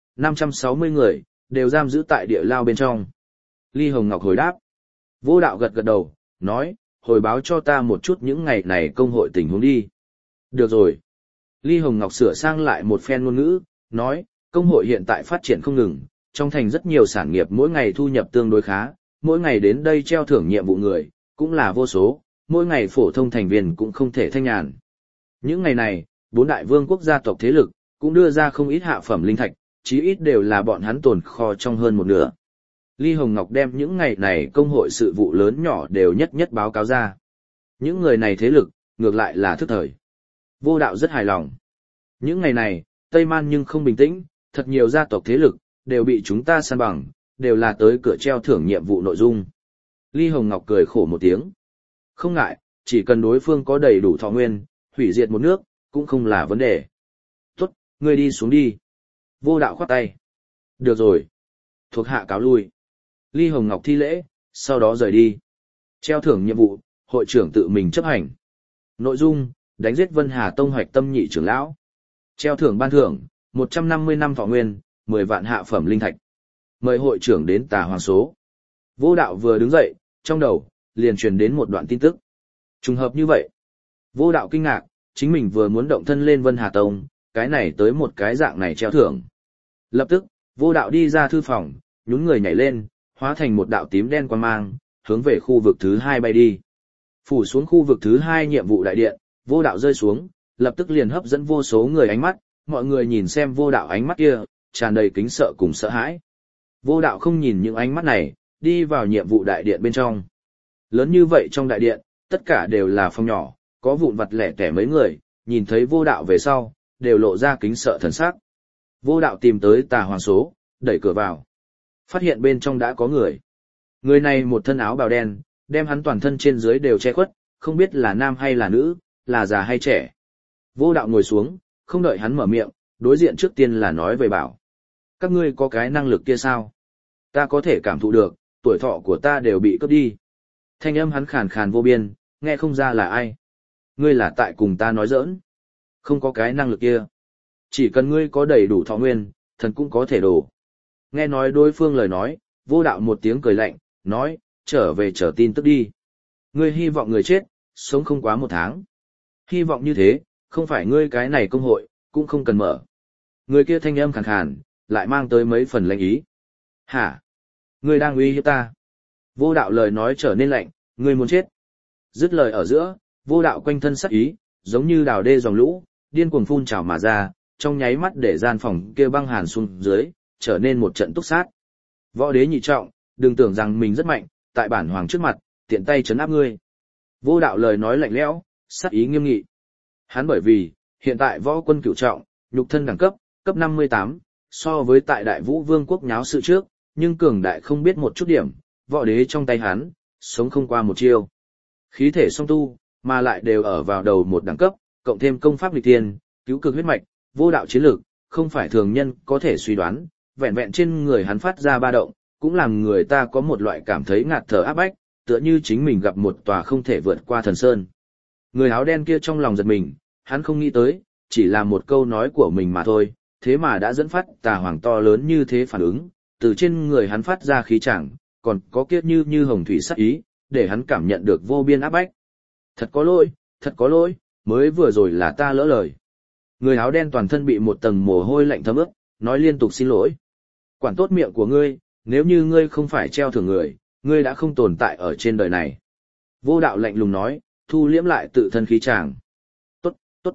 560 người, đều giam giữ tại địa lao bên trong. Ly Hồng Ngọc hồi đáp. Vô đạo gật gật đầu, nói, hồi báo cho ta một chút những ngày này công hội tình huống đi. Được rồi. Ly Hồng Ngọc sửa sang lại một phen ngôn ngữ, nói, công hội hiện tại phát triển không ngừng, trong thành rất nhiều sản nghiệp mỗi ngày thu nhập tương đối khá, mỗi ngày đến đây treo thưởng nhiệm vụ người, cũng là vô số, mỗi ngày phổ thông thành viên cũng không thể thanh nhàn. Những ngày này, 4 đại vương quốc gia tộc thế lực, cũng đưa ra không ít hạ phẩm linh thạch, chí ít đều là bọn hắn tồn kho trong hơn một nửa. Ly Hồng Ngọc đem những ngày này công hội sự vụ lớn nhỏ đều nhất nhất báo cáo ra. Những người này thế lực, ngược lại là thức thời. Vô đạo rất hài lòng. Những ngày này, Tây Man nhưng không bình tĩnh, thật nhiều gia tộc thế lực, đều bị chúng ta săn bằng, đều là tới cửa treo thưởng nhiệm vụ nội dung. Ly Hồng Ngọc cười khổ một tiếng. Không ngại, chỉ cần đối phương có đầy đủ thọ nguyên, hủy diệt một nước, cũng không là vấn đề. Tốt, ngươi đi xuống đi. Vô đạo khoát tay. Được rồi. Thuộc hạ cáo lui. Ly Hồng Ngọc thi lễ, sau đó rời đi. Treo thưởng nhiệm vụ, hội trưởng tự mình chấp hành. Nội dung, đánh giết Vân Hà Tông hoạch tâm nhị trưởng lão. Treo thưởng ban thưởng, 150 năm thọ nguyên, 10 vạn hạ phẩm linh thạch. Mời hội trưởng đến Tà Hoàng số. Vô đạo vừa đứng dậy, trong đầu, liền truyền đến một đoạn tin tức. Trùng hợp như vậy. Vô đạo kinh ngạc, chính mình vừa muốn động thân lên Vân Hà Tông, cái này tới một cái dạng này treo thưởng. Lập tức, vô đạo đi ra thư phòng, nhún người nhảy lên, hóa thành một đạo tím đen quang mang, hướng về khu vực thứ 2 bay đi. Phủ xuống khu vực thứ 2 nhiệm vụ đại điện, vô đạo rơi xuống, lập tức liền hấp dẫn vô số người ánh mắt, mọi người nhìn xem vô đạo ánh mắt kia, tràn đầy kính sợ cùng sợ hãi. Vô đạo không nhìn những ánh mắt này, đi vào nhiệm vụ đại điện bên trong. Lớn như vậy trong đại điện, tất cả đều là phòng nhỏ, có vụn vặt lẻ tẻ mấy người, nhìn thấy vô đạo về sau, đều lộ ra kính sợ thần sắc. Vô đạo tìm tới Tà Hoàng số, đẩy cửa vào. Phát hiện bên trong đã có người. Người này một thân áo bào đen, đem hắn toàn thân trên dưới đều che khuất, không biết là nam hay là nữ, là già hay trẻ. Vô đạo ngồi xuống, không đợi hắn mở miệng, đối diện trước tiên là nói về bảo. Các ngươi có cái năng lực kia sao? Ta có thể cảm thụ được, tuổi thọ của ta đều bị cướp đi. Thanh âm hắn khàn khàn vô biên, nghe không ra là ai. Ngươi là tại cùng ta nói giỡn. Không có cái năng lực kia. Chỉ cần ngươi có đầy đủ thọ nguyên, thần cũng có thể đổ. Nghe nói đối phương lời nói, vô đạo một tiếng cười lạnh, nói, trở về chờ tin tức đi. Ngươi hy vọng người chết, sống không quá 1 tháng. Hy vọng như thế, không phải ngươi cái này công hội, cũng không cần mở. Người kia thanh âm khàn khàn, lại mang tới mấy phần lạnh ý. Hả? Ngươi đang uy hiếp ta? Vô đạo lời nói trở nên lạnh, ngươi muốn chết. Dứt lời ở giữa, vô đạo quanh thân sắc ý, giống như đào đê dòng lũ, điên cuồng phun trào mà ra, trong nháy mắt để gian phòng kia băng hàn xuống dưới, trở nên một trận túc sát. Võ đế nhị trọng, đừng tưởng rằng mình rất mạnh, tại bản hoàng trước mặt, tiện tay trấn áp ngươi. Vô đạo lời nói lạnh lẽo, sắc ý nghiêm nghị. Hắn bởi vì, Hiện tại võ quân cửu trọng, nhục thân đẳng cấp, cấp 58, so với tại Đại Vũ Vương quốc nháo sự trước, nhưng cường đại không biết một chút điểm, võ đế trong tay hắn, sống không qua một chiêu. Khí thể song tu, mà lại đều ở vào đầu một đẳng cấp, cộng thêm công pháp nghịch thiên, cứu cực huyết mạch, vô đạo chiến lược, không phải thường nhân có thể suy đoán, vẹn vẹn trên người hắn phát ra ba động, cũng làm người ta có một loại cảm thấy ngạt thở áp bách, tựa như chính mình gặp một tòa không thể vượt qua thần sơn. Người áo đen kia trong lòng giật mình, hắn không nghĩ tới, chỉ là một câu nói của mình mà thôi, thế mà đã dẫn phát tà hoàng to lớn như thế phản ứng, từ trên người hắn phát ra khí chẳng, còn có kiết như hồng thủy sắc ý, để hắn cảm nhận được vô biên áp bách. Thật có lỗi, mới vừa rồi là ta lỡ lời. Người áo đen toàn thân bị một tầng mồ hôi lạnh thấm ướt, nói liên tục xin lỗi. Quản tốt miệng của ngươi, nếu như ngươi không phải treo thưởng người, ngươi đã không tồn tại ở trên đời này. Vô đạo lạnh lùng nói, thu liễm lại tự thân khí tràng. Tốt.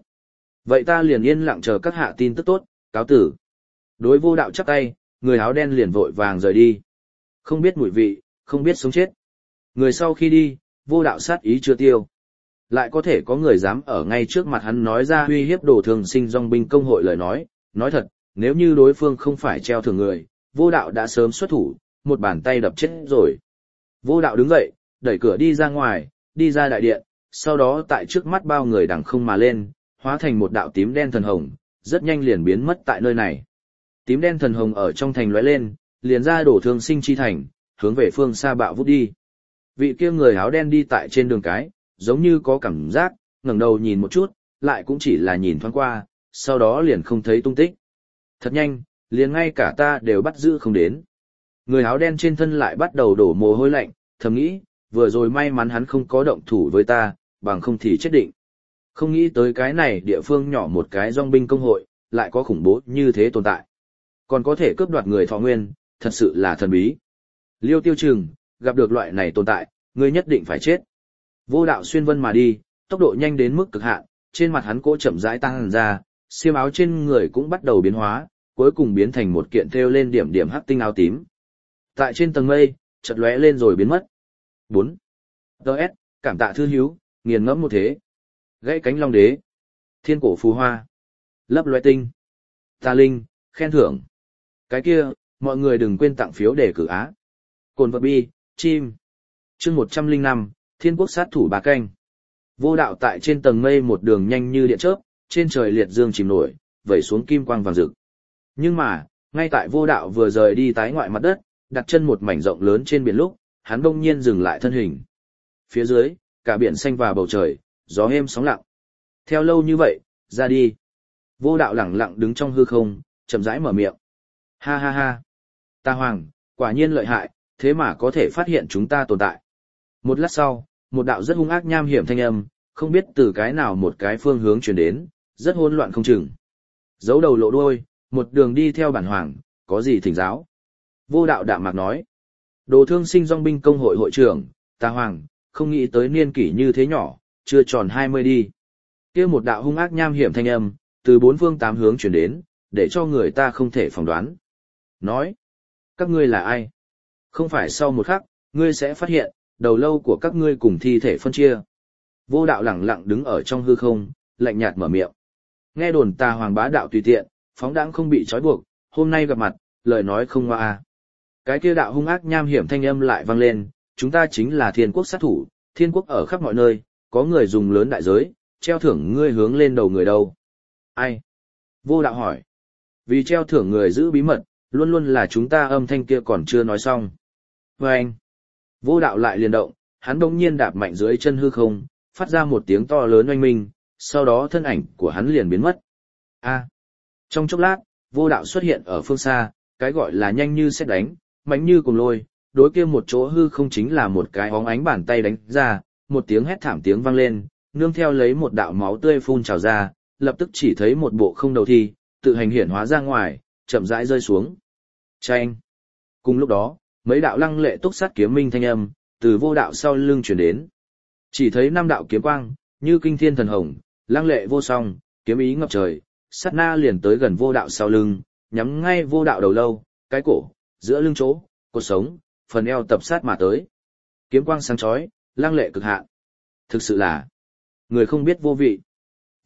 Vậy ta liền yên lặng chờ các hạ tin tức tốt, cáo tử. Đối vô đạo chắp tay, người áo đen liền vội vàng rời đi. Không biết mùi vị, không biết sống chết. Người sau khi đi, vô đạo sát ý chưa tiêu. Lại có thể có người dám ở ngay trước mặt hắn nói ra uy hiếp Đồ Thương Sinh dòng binh công hội lời nói thật, nếu như đối phương không phải treo thưởng người, vô đạo đã sớm xuất thủ, một bàn tay đập chết rồi. Vô đạo đứng dậy, đẩy cửa đi ra ngoài, đi ra đại điện, sau đó tại trước mắt bao người đằng không mà lên, hóa thành một đạo tím đen thần hồng, rất nhanh liền biến mất tại nơi này. Tím đen thần hồng ở trong thành lóe lên, liền ra Đồ Thương Sinh chi thành, hướng về phương xa bạo vút đi. Vị kia người áo đen đi tại trên đường cái, giống như có cảm giác, ngẩng đầu nhìn một chút, lại cũng chỉ là nhìn thoáng qua, sau đó liền không thấy tung tích. Thật nhanh, liền ngay cả ta đều bắt giữ không đến. Người áo đen trên thân lại bắt đầu đổ mồ hôi lạnh, thầm nghĩ, vừa rồi may mắn hắn không có động thủ với ta, bằng không thì chết định. Không nghĩ tới cái này địa phương nhỏ một cái dòng binh công hội, lại có khủng bố như thế tồn tại. Còn có thể cướp đoạt người thọ nguyên, thật sự là thần bí. Liêu Tiêu Trừng, gặp được loại này tồn tại, ngươi nhất định phải chết. Vô đạo xuyên vân mà đi, tốc độ nhanh đến mức cực hạn, trên mặt hắn cỗ chậm rãi tăng ra, xiêm áo trên người cũng bắt đầu biến hóa, cuối cùng biến thành một kiện thêu lên điểm điểm hắc tinh áo tím. Tại trên tầng mây, chợt lóe lên rồi biến mất. 4. DS, cảm tạ thư hiếu, nghiền ngẫm một thế. Gãy cánh long đế. Thiên cổ phù hoa. Lấp loé tinh. Tà linh, khen thưởng. Cái kia, mọi người đừng quên tặng phiếu để cử á. Cồn vật bi, chim. Chương 105, Thiên quốc sát thủ bà canh. Vô đạo tại trên tầng mây một đường nhanh như điện chớp, trên trời liệt dương chìm nổi, vẩy xuống kim quang vàng rực. Nhưng mà, ngay tại vô đạo vừa rời đi tái ngoại mặt đất, đặt chân một mảnh rộng lớn trên biển lúc, hắn đông nhiên dừng lại thân hình. Phía dưới, cả biển xanh và bầu trời, gió êm sóng lặng. Theo lâu như vậy, ra đi. Vô đạo lẳng lặng đứng trong hư không, chậm rãi mở miệng. Ha ha ha. Ta Hoàng, quả nhiên lợi hại, thế mà có thể phát hiện chúng ta tồn tại. Một lát sau, một đạo rất hung ác nham hiểm thanh âm, không biết từ cái nào một cái phương hướng truyền đến, rất hỗn loạn không chừng. Giấu đầu lộ đuôi, một đường đi theo bản hoàng, có gì thỉnh giáo. Vô đạo đạm mạc nói. Đồ Thương Sinh dòng binh công hội hội trưởng, Ta Hoàng, không nghĩ tới niên kỷ như thế nhỏ, chưa tròn 20 đi. Kia một đạo hung ác nham hiểm thanh âm, từ bốn phương tám hướng truyền đến, để cho người ta không thể phỏng đoán. Nói, các ngươi là ai? Không phải sau một khắc, ngươi sẽ phát hiện, đầu lâu của các ngươi cùng thi thể phân chia. Vô đạo lẳng lặng đứng ở trong hư không, lạnh nhạt mở miệng. Nghe đồn Ta Hoàng bá đạo tùy tiện, phóng đãng không bị trói buộc, hôm nay gặp mặt, lời nói không hoa a. Cái kia đạo hung ác nham hiểm thanh âm lại vang lên, chúng ta chính là Thiên quốc sát thủ, Thiên quốc ở khắp mọi nơi, có người dùng lớn đại giới, treo thưởng ngươi hướng lên đầu người đâu. Ai? Vô đạo hỏi. Vì treo thưởng người giữ bí mật, luôn luôn là chúng ta âm thanh kia còn chưa nói xong. Và anh. Vô đạo lại liền động, hắn bỗng nhiên đạp mạnh dưới chân hư không, phát ra một tiếng to lớn oanh minh, sau đó thân ảnh của hắn liền biến mất. A. Trong chốc lát, vô đạo xuất hiện ở phương xa, cái gọi là nhanh như sét đánh, mạnh như cùng lôi, đối kia một chỗ hư không chính là một cái óng ánh bàn tay đánh ra, một tiếng hét thảm tiếng vang lên, nương theo lấy một đạo máu tươi phun trào ra, lập tức chỉ thấy một bộ không đầu thi, tự hành hiển hóa ra ngoài, chậm rãi rơi xuống. Chanh. Cùng lúc đó, mấy đạo lăng lệ túc sát kiếm minh thanh âm, từ vô đạo sau lưng truyền đến. Chỉ thấy năm đạo kiếm quang, như kinh thiên thần hồng, lăng lệ vô song, kiếm ý ngập trời, sát na liền tới gần vô đạo sau lưng, nhắm ngay vô đạo đầu lâu, cái cổ, giữa lưng chỗ, cột sống, phần eo tập sát mà tới. Kiếm quang sáng chói, lăng lệ cực hạn. Thực sự là người không biết vô vị.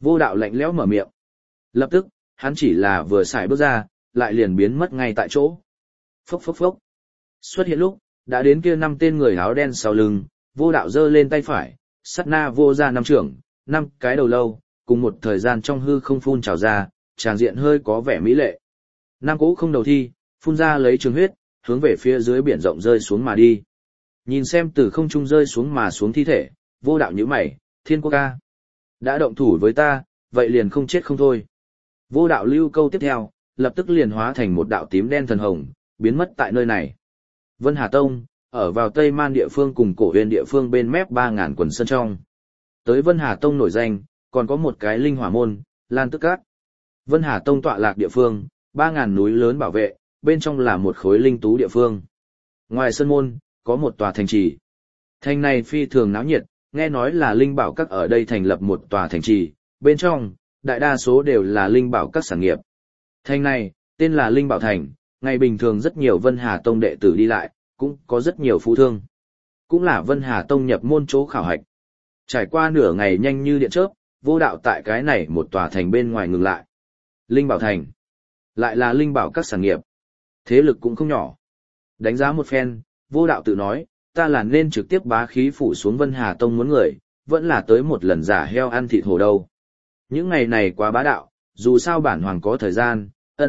Vô đạo lạnh lẽo mở miệng. Lập tức, hắn chỉ là vừa xài bước ra, lại liền biến mất ngay tại chỗ. Phốc phốc phốc. Xuất hiện lúc, đã đến kia 5 tên người áo đen sau lưng, vô đạo giơ lên tay phải, sát na vô ra 5 trưởng, 5 cái đầu lâu, cùng một thời gian trong hư không phun trào ra, tràng diện hơi có vẻ mỹ lệ. 5 cỗ không đầu thi, phun ra lấy trường huyết, hướng về phía dưới biển rộng rơi xuống mà đi. Nhìn xem từ không trung rơi xuống mà xuống thi thể, vô đạo nhíu mày, Thiên Quốc ca. Đã động thủ với ta, vậy liền không chết không thôi. Vô đạo lưu câu tiếp theo, lập tức liền hóa thành một đạo tím đen thần hồng, biến mất tại nơi này. Vân Hà Tông, ở vào Tây Man địa phương cùng Cổ Huyền địa phương bên mép 3.000 quần sơn trong. Tới Vân Hà Tông nổi danh, còn có một cái linh hỏa môn, Lan Tức Các. Vân Hà Tông tọa lạc địa phương, 3.000 núi lớn bảo vệ, bên trong là một khối linh tú địa phương. Ngoài sân môn, có một tòa thành trì. Thành này phi thường náo nhiệt, nghe nói là linh bảo các ở đây thành lập một tòa thành trì, bên trong, đại đa số đều là linh bảo các sản nghiệp. Thành này, tên là Linh Bảo Thành, ngày bình thường rất nhiều Vân Hà Tông đệ tử đi lại, cũng có rất nhiều phú thương. Cũng là Vân Hà Tông nhập môn chỗ khảo hạch. Trải qua nửa ngày nhanh như điện chớp, vô đạo tại cái này một tòa thành bên ngoài ngừng lại. Linh Bảo Thành, lại là linh bảo các sản nghiệp. Thế lực cũng không nhỏ. Đánh giá một phen, vô đạo tự nói, ta là nên trực tiếp bá khí phủ xuống Vân Hà Tông muốn người, vẫn là tới một lần giả heo ăn thịt hổ đâu. Những ngày này quá bá đạo, dù sao bản hoàng có thời gian,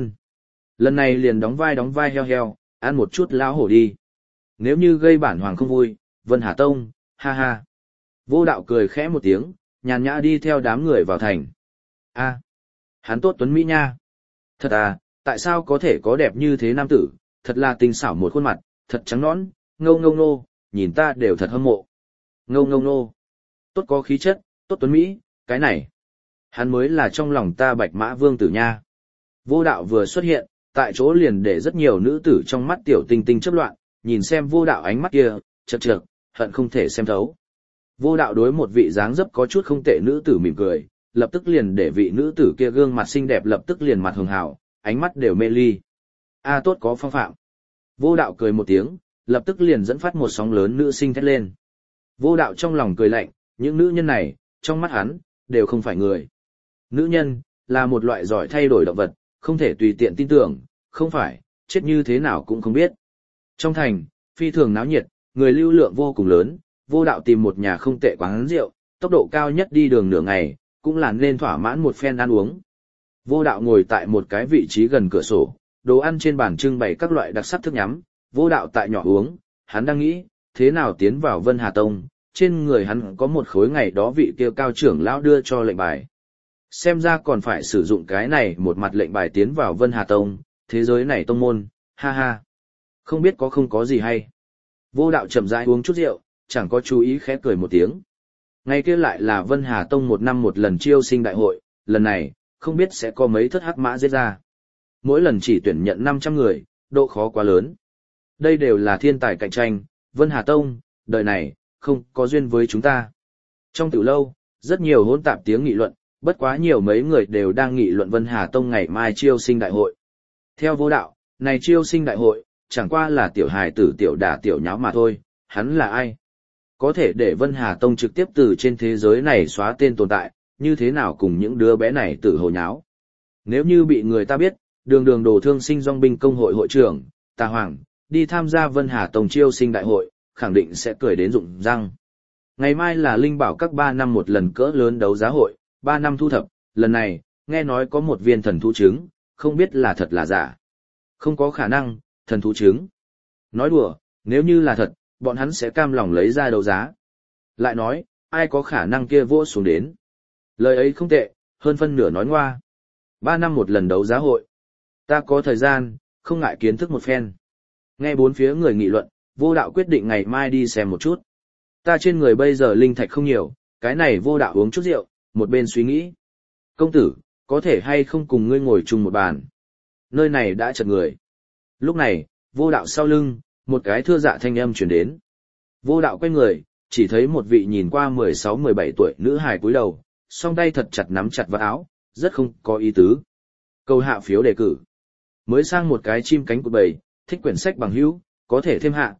lần này liền đóng vai heo heo, ăn một chút lão hổ đi. Nếu như gây bản hoàng không vui, Vân Hà Tông, ha ha. Vô đạo cười khẽ một tiếng, nhàn nhã đi theo đám người vào thành. A, hắn tốt tuấn mỹ nha. Thật à, tại sao có thể có đẹp như thế nam tử, thật là tinh xảo một khuôn mặt, thật trắng nõn, ngâu ngâu nô, nhìn ta đều thật hâm mộ. Ngâu ngâu nô, tốt có khí chất, tốt tuấn mỹ, cái này. Hắn mới là trong lòng ta Bạch Mã Vương tử nha. Vô đạo vừa xuất hiện, tại chỗ liền để rất nhiều nữ tử trong mắt tiểu tinh tinh chớp loạn, nhìn xem vô đạo ánh mắt kia, chật chật, hận không thể xem thấu. Vô đạo đối một vị dáng dấp có chút không tệ nữ tử mỉm cười, lập tức liền để vị nữ tử kia gương mặt xinh đẹp lập tức liền mặt hường hào, ánh mắt đều mê ly. A tốt có phong phạm. Vô đạo cười một tiếng, lập tức liền dẫn phát một sóng lớn nữ sinh thét lên. Vô đạo trong lòng cười lạnh, những nữ nhân này, trong mắt hắn, đều không phải người. Nữ nhân, là một loại giỏi thay đổi động vật, không thể tùy tiện tin tưởng, không phải, chết như thế nào cũng không biết. Trong thành, phi thường náo nhiệt, người lưu lượng vô cùng lớn, vô đạo tìm một nhà không tệ quán rượu, tốc độ cao nhất đi đường nửa ngày, cũng là nên thỏa mãn một phen ăn uống. Vô đạo ngồi tại một cái vị trí gần cửa sổ, đồ ăn trên bàn trưng bày các loại đặc sắc thức nhắm, vô đạo tại nhỏ uống, hắn đang nghĩ, thế nào tiến vào Vân Hà Tông, trên người hắn có một khối ngày đó vị kia cao trưởng lão đưa cho lệnh bài. Xem ra còn phải sử dụng cái này một mặt lệnh bài tiến vào Vân Hà Tông, thế giới này tông môn, ha ha. Không biết có không có gì hay. Vô đạo chậm rãi uống chút rượu, chẳng có chú ý khẽ cười một tiếng. Ngày kia lại là Vân Hà Tông một năm một lần chiêu sinh đại hội, lần này, không biết sẽ có mấy thất hắc mã giết ra. Mỗi lần chỉ tuyển nhận 500 người, độ khó quá lớn. Đây đều là thiên tài cạnh tranh, Vân Hà Tông, đời này, không có duyên với chúng ta. Trong tiểu lâu, rất nhiều hỗn tạp tiếng nghị luận, bất quá nhiều mấy người đều đang nghị luận Vân Hà Tông ngày mai chiêu sinh đại hội. Theo vô đạo, này chiêu sinh đại hội, chẳng qua là tiểu hài tử tiểu đả tiểu nháo mà thôi, hắn là ai? Có thể để Vân Hà Tông trực tiếp từ trên thế giới này xóa tên tồn tại, như thế nào cùng những đứa bé này tự hồ nháo? Nếu như bị người ta biết, đường đường đồ thương sinh dòng binh công hội hội trưởng, Tà Hoàng, đi tham gia Vân Hà Tông chiêu sinh đại hội, khẳng định sẽ cười đến rụng răng. Ngày mai là linh bảo các 3 năm một lần cỡ lớn đấu giá hội, 3 năm thu thập, lần này, nghe nói có một viên thần thú trứng, không biết là thật là giả. Không có khả năng, thần thú trứng. Nói đùa, nếu như là thật, bọn hắn sẽ cam lòng lấy ra đấu giá. Lại nói, ai có khả năng kia vỗ xuống đến. Lời ấy không tệ, hơn phân nửa nói ngoa. 3 năm một lần đấu giá hội. Ta có thời gian, không ngại kiến thức một phen. Nghe bốn phía người nghị luận, vô đạo quyết định ngày mai đi xem một chút. Ta trên người bây giờ linh thạch không nhiều, cái này vô đạo uống chút rượu, một bên suy nghĩ. Công tử, có thể hay không cùng ngươi ngồi chung một bàn. Nơi này đã chật người. Lúc này, vô đạo sau lưng, một cái thưa dạ thanh âm chuyển đến. Vô đạo quay người, chỉ thấy một vị nhìn qua 16-17 tuổi nữ hài cúi đầu, song tay thật chặt nắm chặt vào áo, rất không có ý tứ. Câu hạ phiếu đề cử. Mới sang một cái chim cánh cụt bầy, thích quyển sách bằng hữu, có thể thêm hạ,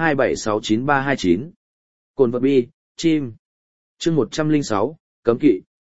642769329. Cồn vật bi, chim. Chương 106, cấm kỵ.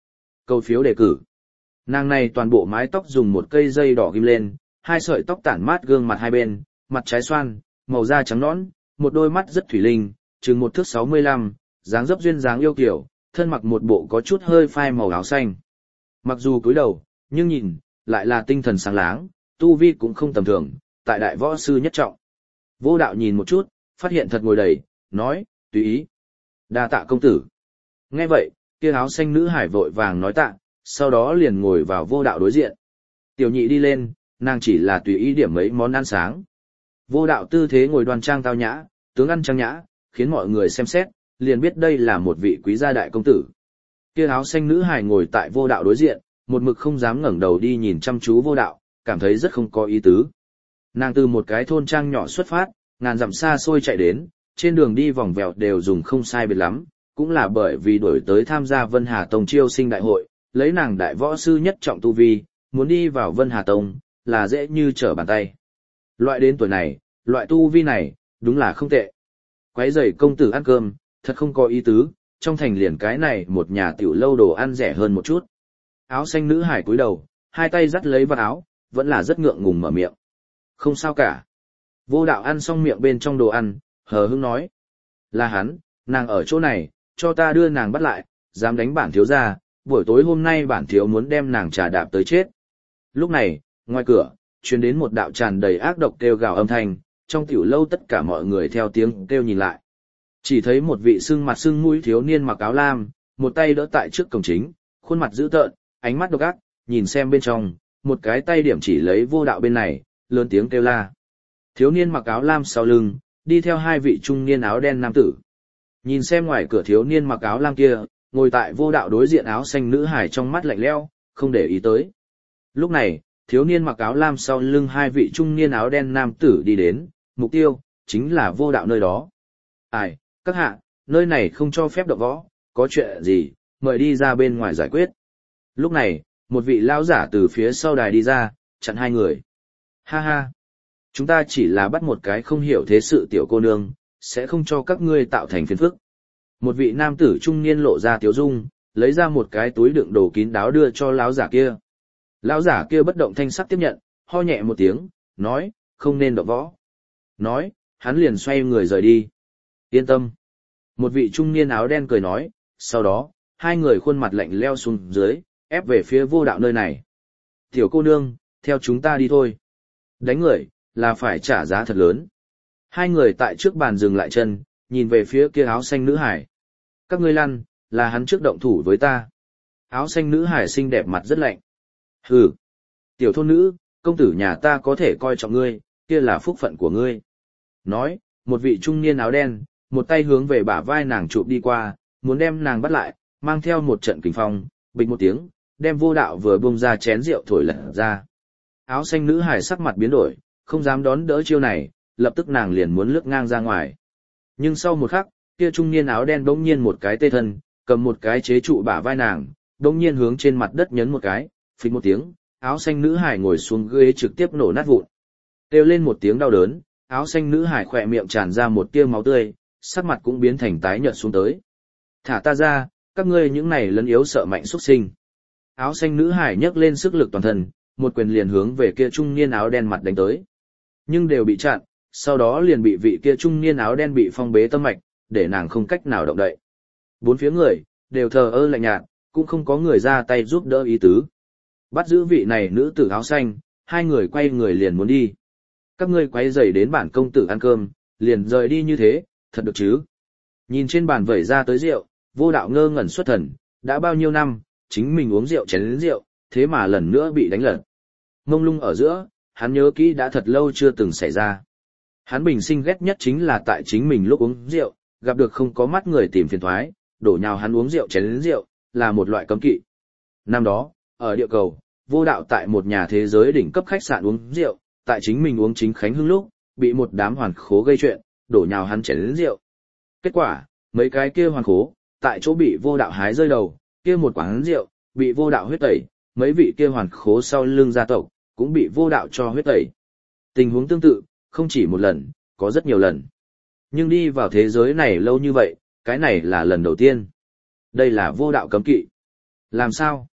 Cầu phiếu đề cử. Nàng này toàn bộ mái tóc dùng một cây dây đỏ ghim lên, hai sợi tóc tản mát gương mặt hai bên, mặt trái xoan, màu da trắng nõn, một đôi mắt rất thủy linh, chừng 1 thước 65, dáng dấp duyên dáng yêu kiều, thân mặc một bộ có chút hơi phai màu áo xanh. Mặc dù cúi đầu, nhưng nhìn, lại là tinh thần sáng láng, tu vi cũng không tầm thường, tại đại võ sư nhất trọng. Vô đạo nhìn một chút, phát hiện thật ngồi đầy, nói, tùy ý. Đa tạ công tử. Nghe vậy, kia áo xanh nữ hải vội vàng nói tạ, sau đó liền ngồi vào vô đạo đối diện. Tiểu nhị đi lên, nàng chỉ là tùy ý điểm mấy món ăn sáng. Vô đạo tư thế ngồi đoan trang tao nhã, tướng ăn trang nhã, khiến mọi người xem xét, liền biết đây là một vị quý gia đại công tử. Kia áo xanh nữ hải ngồi tại vô đạo đối diện, một mực không dám ngẩng đầu đi nhìn chăm chú vô đạo, cảm thấy rất không có ý tứ. Nàng từ một cái thôn trang nhỏ xuất phát, ngàn dặm xa xôi chạy đến, trên đường đi vòng vèo đều dùng không sai biệt lắm, cũng là bởi vì đổi tới tham gia Vân Hà Tông chiêu sinh đại hội, lấy nàng đại võ sư nhất trọng tu vi, muốn đi vào Vân Hà Tông, là dễ như trở bàn tay. Loại đến tuổi này, loại tu vi này, đúng là không tệ. Quấy rầy công tử ăn cơm, thật không có ý tứ, trong thành liền cái này một nhà tiểu lâu đồ ăn rẻ hơn một chút. Áo xanh nữ hải cúi đầu, hai tay dắt lấy vạt áo, vẫn là rất ngượng ngùng mở miệng. Không sao cả. Vô đạo ăn xong miệng bên trong đồ ăn, hờ hững nói. Là hắn, nàng ở chỗ này, cho ta đưa nàng bắt lại, dám đánh bản thiếu ra, buổi tối hôm nay bản thiếu muốn đem nàng trà đạp tới chết. Lúc này, ngoài cửa, truyền đến một đạo tràn đầy ác độc kêu gào âm thanh, trong tiểu lâu tất cả mọi người theo tiếng kêu nhìn lại. Chỉ thấy một vị sưng mặt sưng mũi thiếu niên mặc áo lam, một tay đỡ tại trước cổng chính, khuôn mặt dữ tợn, ánh mắt độc ác, nhìn xem bên trong, một cái tay điểm chỉ lấy vô đạo bên này, lớn tiếng kêu la. Thiếu niên mặc áo lam sau lưng, đi theo hai vị trung niên áo đen nam tử. Nhìn xem ngoài cửa thiếu niên mặc áo lam kia, ngồi tại vô đạo đối diện áo xanh nữ hải trong mắt lạnh lẽo, không để ý tới. Lúc này, thiếu niên mặc áo lam sau lưng hai vị trung niên áo đen nam tử đi đến, mục tiêu, chính là vô đạo nơi đó. Ai, các hạ, nơi này không cho phép động võ, có chuyện gì, mời đi ra bên ngoài giải quyết. Lúc này, một vị lão giả từ phía sau đài đi ra, chặn hai người. Ha ha, chúng ta chỉ là bắt một cái không hiểu thế sự tiểu cô nương, sẽ không cho các ngươi tạo thành phiền phức. Một vị nam tử trung niên lộ ra tiếu dung, lấy ra một cái túi đựng đồ kín đáo đưa cho lão giả kia. Lão giả kia bất động thanh sắc tiếp nhận, ho nhẹ một tiếng, nói, không nên động võ. Nói, hắn liền xoay người rời đi. Yên tâm. Một vị trung niên áo đen cười nói, sau đó, hai người khuôn mặt lạnh leo xuống dưới, ép về phía vô đạo nơi này. Tiểu cô nương, theo chúng ta đi thôi. Đánh người, là phải trả giá thật lớn. Hai người tại trước bàn dừng lại chân, nhìn về phía kia áo xanh nữ hải. Các ngươi lăn, là hắn trước động thủ với ta. Áo xanh nữ hải xinh đẹp mặt rất lạnh. Hừ, tiểu thôn nữ, công tử nhà ta có thể coi trọng ngươi, kia là phúc phận của ngươi. Nói, một vị trung niên áo đen, một tay hướng về bả vai nàng chụp đi qua, muốn đem nàng bắt lại, mang theo một trận kình phong, bịch một tiếng, đem vô đạo vừa bung ra chén rượu thổi lật ra. Áo xanh nữ hải sắc mặt biến đổi, không dám đón đỡ chiêu này, lập tức nàng liền muốn lướt ngang ra ngoài. Nhưng sau một khắc, kia trung niên áo đen bỗng nhiên một cái tê thân, cầm một cái chế trụ bả vai nàng, bỗng nhiên hướng trên mặt đất nhấn một cái, phịch một tiếng, áo xanh nữ hải ngồi xuống ghế trực tiếp nổ nát vụn. Kêu lên một tiếng đau đớn, áo xanh nữ hải khỏe miệng tràn ra một tia máu tươi, sắc mặt cũng biến thành tái nhợt xuống tới. Thả ta ra, các ngươi những này lấn yếu sợ mạnh xuất sinh. Áo xanh nữ hải nhấc lên sức lực toàn thân, một quyền liền hướng về kia trung niên áo đen mặt đánh tới. Nhưng đều bị chặn, sau đó liền bị vị kia trung niên áo đen bị phong bế tâm mạch, để nàng không cách nào động đậy. Bốn phía người, đều thờ ơ lạnh nhạt, cũng không có người ra tay giúp đỡ ý tứ. Bắt giữ vị này nữ tử áo xanh, hai người quay người liền muốn đi. Các ngươi quay rầy đến bản công tử ăn cơm, liền rời đi như thế, thật được chứ. Nhìn trên bàn vẩy ra tới rượu, vô đạo ngơ ngẩn xuất thần, đã bao nhiêu năm, chính mình uống rượu chén đến rượu, thế mà lần nữa bị đánh lật. Mông lung ở giữa, hắn nhớ kỹ đã thật lâu chưa từng xảy ra. Hắn bình sinh ghét nhất chính là tại chính mình lúc uống rượu, gặp được không có mắt người tìm phiền toái, đổ nhào hắn uống rượu chén đến rượu, là một loại cấm kỵ. Năm đó, ở địa cầu, vô đạo tại một nhà thế giới đỉnh cấp khách sạn uống rượu, tại chính mình uống chính khánh hưng lúc, bị một đám hoàn khố gây chuyện, đổ nhào hắn chén đến rượu. Kết quả, mấy cái kia hoàn khố, tại chỗ bị vô đạo hái rơi đầu, kia một quán rượu, bị vô đạo huyết tẩy, mấy vị kia hoàn khố sau lưng gia tộc, cũng bị vô đạo cho huyết tẩy. Tình huống tương tự, không chỉ một lần, có rất nhiều lần. Nhưng đi vào thế giới này lâu như vậy, cái này là lần đầu tiên. Đây là vô đạo cấm kỵ. Làm sao,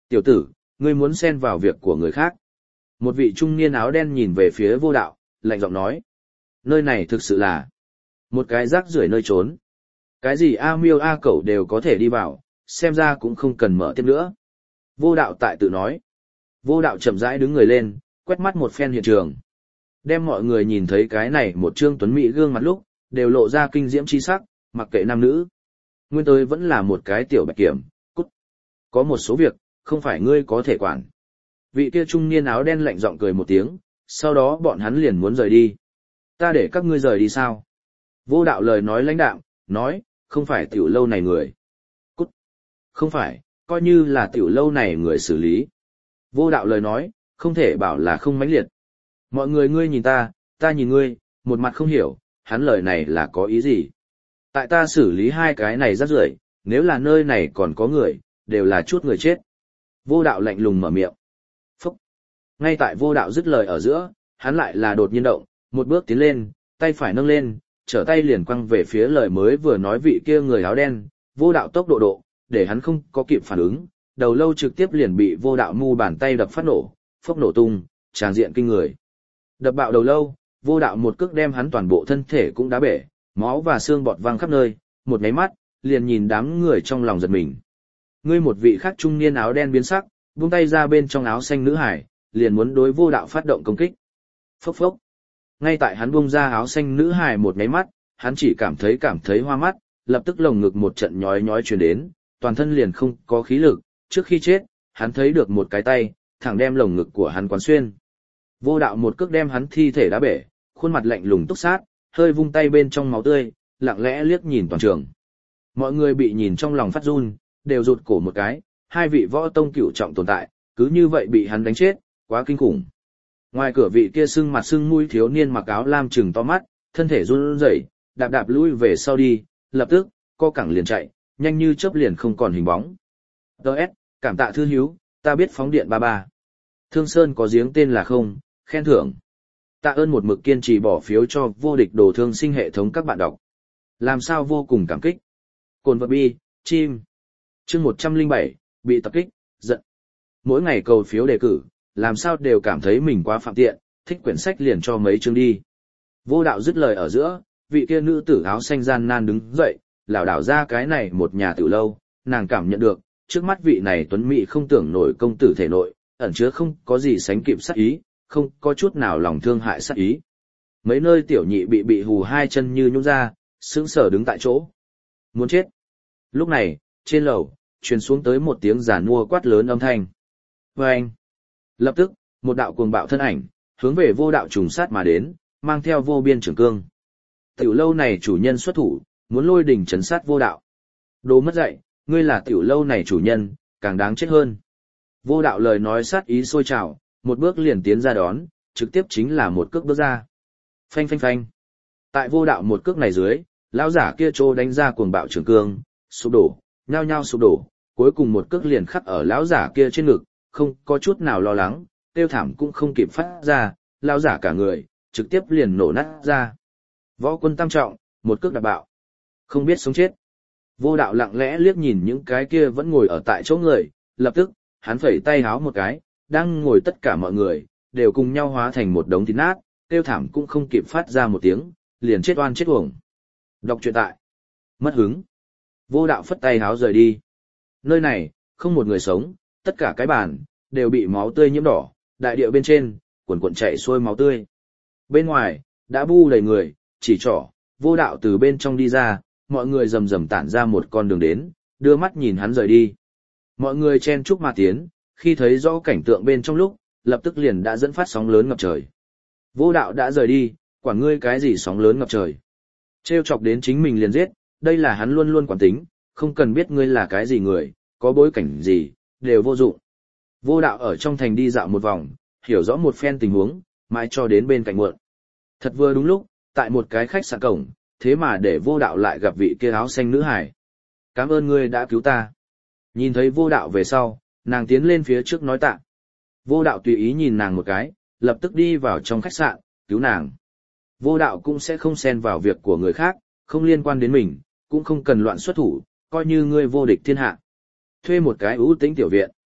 Tiểu tử, ngươi muốn xen vào việc của người khác. Một vị trung niên áo đen nhìn về phía vô đạo, lạnh giọng nói. Nơi này thực sự là một cái rác rưởi nơi trốn. Cái gì A miêu A cẩu đều có thể đi vào, xem ra cũng không cần mở tiếp nữa. Vô đạo tại tự nói. Vô đạo chậm rãi đứng người lên, quét mắt một phen hiện trường. Đem mọi người nhìn thấy cái này một trương tuấn mỹ gương mặt lúc, đều lộ ra kinh diễm chi sắc, mặc kệ nam nữ. Nguyên tới vẫn là một cái tiểu bạch kiểm, cút. Có một số việc, không phải ngươi có thể quản. Vị kia trung niên áo đen lạnh giọng cười một tiếng, sau đó bọn hắn liền muốn rời đi. Ta để các ngươi rời đi sao? Vô đạo lời nói lãnh đạm, nói, không phải tiểu lâu này người. Cút. Không phải, coi như là tiểu lâu này người xử lý. Vô đạo lời nói, không thể bảo là không mãnh liệt. Mọi người ngươi nhìn ta nhìn ngươi, một mặt không hiểu, hắn lời này là có ý gì. Tại ta xử lý hai cái này rác rưởi, nếu là nơi này còn có người, đều là chút người chết. Vô đạo lạnh lùng mở miệng. Phúc. Ngay tại vô đạo dứt lời ở giữa, hắn lại là đột nhiên động, một bước tiến lên, tay phải nâng lên, trở tay liền quăng về phía lời mới vừa nói vị kia người áo đen, vô đạo tốc độ để hắn không có kịp phản ứng, đầu lâu trực tiếp liền bị vô đạo mu bàn tay đập phát nổ, phốc nổ tung, tràng diện kinh người. Đập bạo đầu lâu, vô đạo một cước đem hắn toàn bộ thân thể cũng đá bể, máu và xương bọt văng khắp nơi, một cái mắt, liền nhìn đám người trong lòng giật mình. Ngươi một vị khác trung niên áo đen biến sắc, buông tay ra bên trong áo xanh nữ hải, liền muốn đối vô đạo phát động công kích. Phốc phốc. Ngay tại hắn buông ra áo xanh nữ hải một cái mắt, hắn chỉ cảm thấy hoa mắt, lập tức lồng ngực một trận nhói nhói truyền đến, toàn thân liền không có khí lực, trước khi chết, hắn thấy được một cái tay, thẳng đem lồng ngực của hắn quán xuyên. Vô đạo một cước đem hắn thi thể đá bể, khuôn mặt lạnh lùng túc sát, hơi vung tay bên trong máu tươi, lặng lẽ liếc nhìn toàn trường. Mọi người bị nhìn trong lòng phát run, đều rụt cổ một cái, hai vị võ tông cửu trọng tồn tại, cứ như vậy bị hắn đánh chết, quá kinh khủng. Ngoài cửa vị kia sưng mặt sưng mũi thiếu niên mặc áo lam trừng to mắt, thân thể run rẩy, đạp lui về sau đi, lập tức, co cẳng liền chạy, nhanh như chớp liền không còn hình bóng. DS, cảm tạ thư hiếu, ta biết phóng điện 33. Thương Sơn có giếng tên là không, khen thưởng. Tạ ơn một mực kiên trì bỏ phiếu cho vô địch đồ thương sinh hệ thống các bạn đọc. Làm sao vô cùng cảm kích. Cồn vật bi, chim. Chương 107, bị tập kích, giận. Mỗi ngày cầu phiếu đề cử, làm sao đều cảm thấy mình quá phạm tiện, thích quyển sách liền cho mấy chương đi. Vô đạo dứt lời ở giữa, vị kia nữ tử áo xanh gian nan đứng dậy, lảo đảo ra cái này một nhà tiểu lâu, nàng cảm nhận được, trước mắt vị này tuấn mỹ không tưởng nổi công tử thể nội, ẩn chứa không có gì sánh kịp sát ý, không có chút nào lòng thương hại sát ý. Mấy nơi tiểu nhị bị hù hai chân như nhũn ra, sững sờ đứng tại chỗ. Muốn chết. Lúc này, trên lầu, truyền xuống tới một tiếng giàn mua quát lớn âm thanh. Vâng! Lập tức, một đạo cuồng bạo thân ảnh, hướng về vô đạo trùng sát mà đến, mang theo vô biên trường cương. Tiểu lâu này chủ nhân xuất thủ, muốn lôi đỉnh trấn sát vô đạo. Đồ mất dạy, ngươi là tiểu lâu này chủ nhân, càng đáng chết hơn. Vô đạo lời nói sát ý sôi trào, một bước liền tiến ra đón, trực tiếp chính là một cước bước ra. Phanh phanh phanh. Tại vô đạo một cước này dưới, lão giả kia trô đánh ra cuồng bạo trường cương, sụp đổ, nhao nhao sụp đổ, cuối cùng một cước liền khắc ở lão giả kia trên ngực, không có chút nào lo lắng, tiêu thảm cũng không kịp phát ra, lão giả cả người, trực tiếp liền nổ nát ra. Võ quân tam trọng, một cước đạp bạo. Không biết sống chết. Vô đạo lặng lẽ liếc nhìn những cái kia vẫn ngồi ở tại chỗ người, lập tức, hắn phẩy tay háo một cái, đang ngồi tất cả mọi người, đều cùng nhau hóa thành một đống thịt nát, tiêu thảm cũng không kịp phát ra một tiếng, liền chết oan chết uổng. Đọc truyện tại. Mất hứng. Vô đạo phất tay háo rời đi. Nơi này, không một người sống, tất cả cái bàn, đều bị máu tươi nhiễm đỏ, đại địa bên trên, cuồn cuộn chảy xuôi máu tươi. Bên ngoài, đã bu đầy người, chỉ trỏ, vô đạo từ bên trong đi ra, mọi người rầm rầm tản ra một con đường đến, đưa mắt nhìn hắn rời đi. Mọi người chen chúc mà tiến, khi thấy rõ cảnh tượng bên trong lúc, lập tức liền đã dẫn phát sóng lớn ngập trời. Vô đạo đã rời đi, quản ngươi cái gì sóng lớn ngập trời. Trêu chọc đến chính mình liền giết, đây là hắn luôn luôn quản tính, không cần biết ngươi là cái gì người, có bối cảnh gì, đều vô dụng. Vô đạo ở trong thành đi dạo một vòng, hiểu rõ một phen tình huống, mãi cho đến bên cạnh muộn. Thật vừa đúng lúc, tại một cái khách sạn cổng, thế mà để vô đạo lại gặp vị kia áo xanh nữ hải. Cảm ơn ngươi đã cứu ta. Nhìn thấy vô đạo về sau, nàng tiến lên phía trước nói tạ. Vô đạo tùy ý nhìn nàng một cái, lập tức đi vào trong khách sạn, cứu nàng. Vô đạo cũng sẽ không xen vào việc của người khác, không liên quan đến mình, cũng không cần loạn xuất thủ, coi như ngươi vô địch thiên hạ. Thuê một cái ưu tĩnh tiểu viện.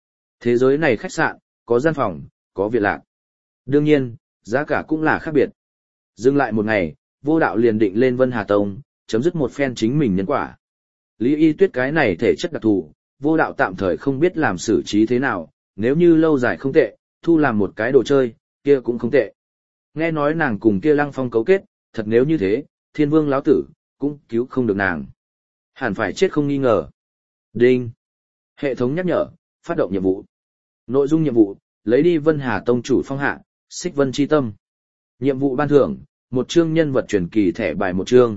Thế giới này khách sạn, có gian phòng, có viện lạc. Đương nhiên, giá cả cũng là khác biệt. Dừng lại một ngày, vô đạo liền định lên Vân Hà Tông, chấm dứt một phen chính mình nhân quả. Lý Y Tuyết cái này thể chất đặc thù, vô đạo tạm thời không biết làm xử trí thế nào, nếu như lâu dài không tệ, thu làm một cái đồ chơi, kia cũng không tệ. Nghe nói nàng cùng kia Lăng Phong cấu kết, thật nếu như thế, Thiên Vương lão tử cũng cứu không được nàng. Hẳn phải chết không nghi ngờ. Đinh. Hệ thống nhắc nhở, phát động nhiệm vụ. Nội dung nhiệm vụ, lấy đi Vân Hà Tông chủ phong hạ, Xích Vân Chi Tâm. Nhiệm vụ ban thưởng, một chương nhân vật truyền kỳ thẻ bài một chương.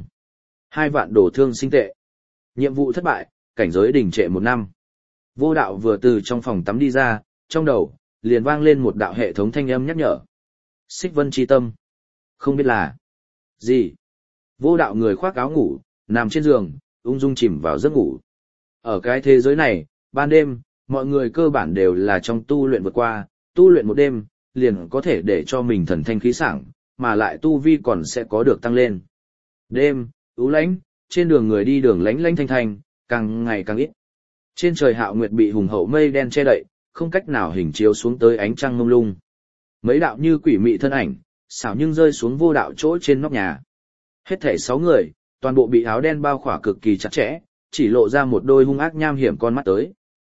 2 vạn đồ thương sinh tệ. Nhiệm vụ thất bại, cảnh giới đình trệ 1 năm. Vô đạo vừa từ trong phòng tắm đi ra, trong đầu, liền vang lên một đạo hệ thống thanh âm nhắc nhở. Xích Vân Chi Tâm. Không biết là gì. Vô đạo người khoác áo ngủ, nằm trên giường, ung dung chìm vào giấc ngủ. Ở cái thế giới này, ban đêm, mọi người cơ bản đều là trong tu luyện vượt qua, tu luyện một đêm, liền có thể để cho mình thần thanh khí sảng, mà lại tu vi còn sẽ có được tăng lên. Đêm, u lãnh, trên đường người đi đường lánh lánh thanh thanh, càng ngày càng ít. Trên trời hạo nguyệt bị hùng hậu mây đen che đậy, không cách nào hình chiếu xuống tới ánh trăng mông lung. Mấy đạo như quỷ mị thân ảnh, xảo nhưng rơi xuống vô đạo chỗ trên nóc nhà. Hết thảy 6 người, toàn bộ bị áo đen bao khỏa cực kỳ chặt chẽ, chỉ lộ ra một đôi hung ác nham hiểm con mắt tới.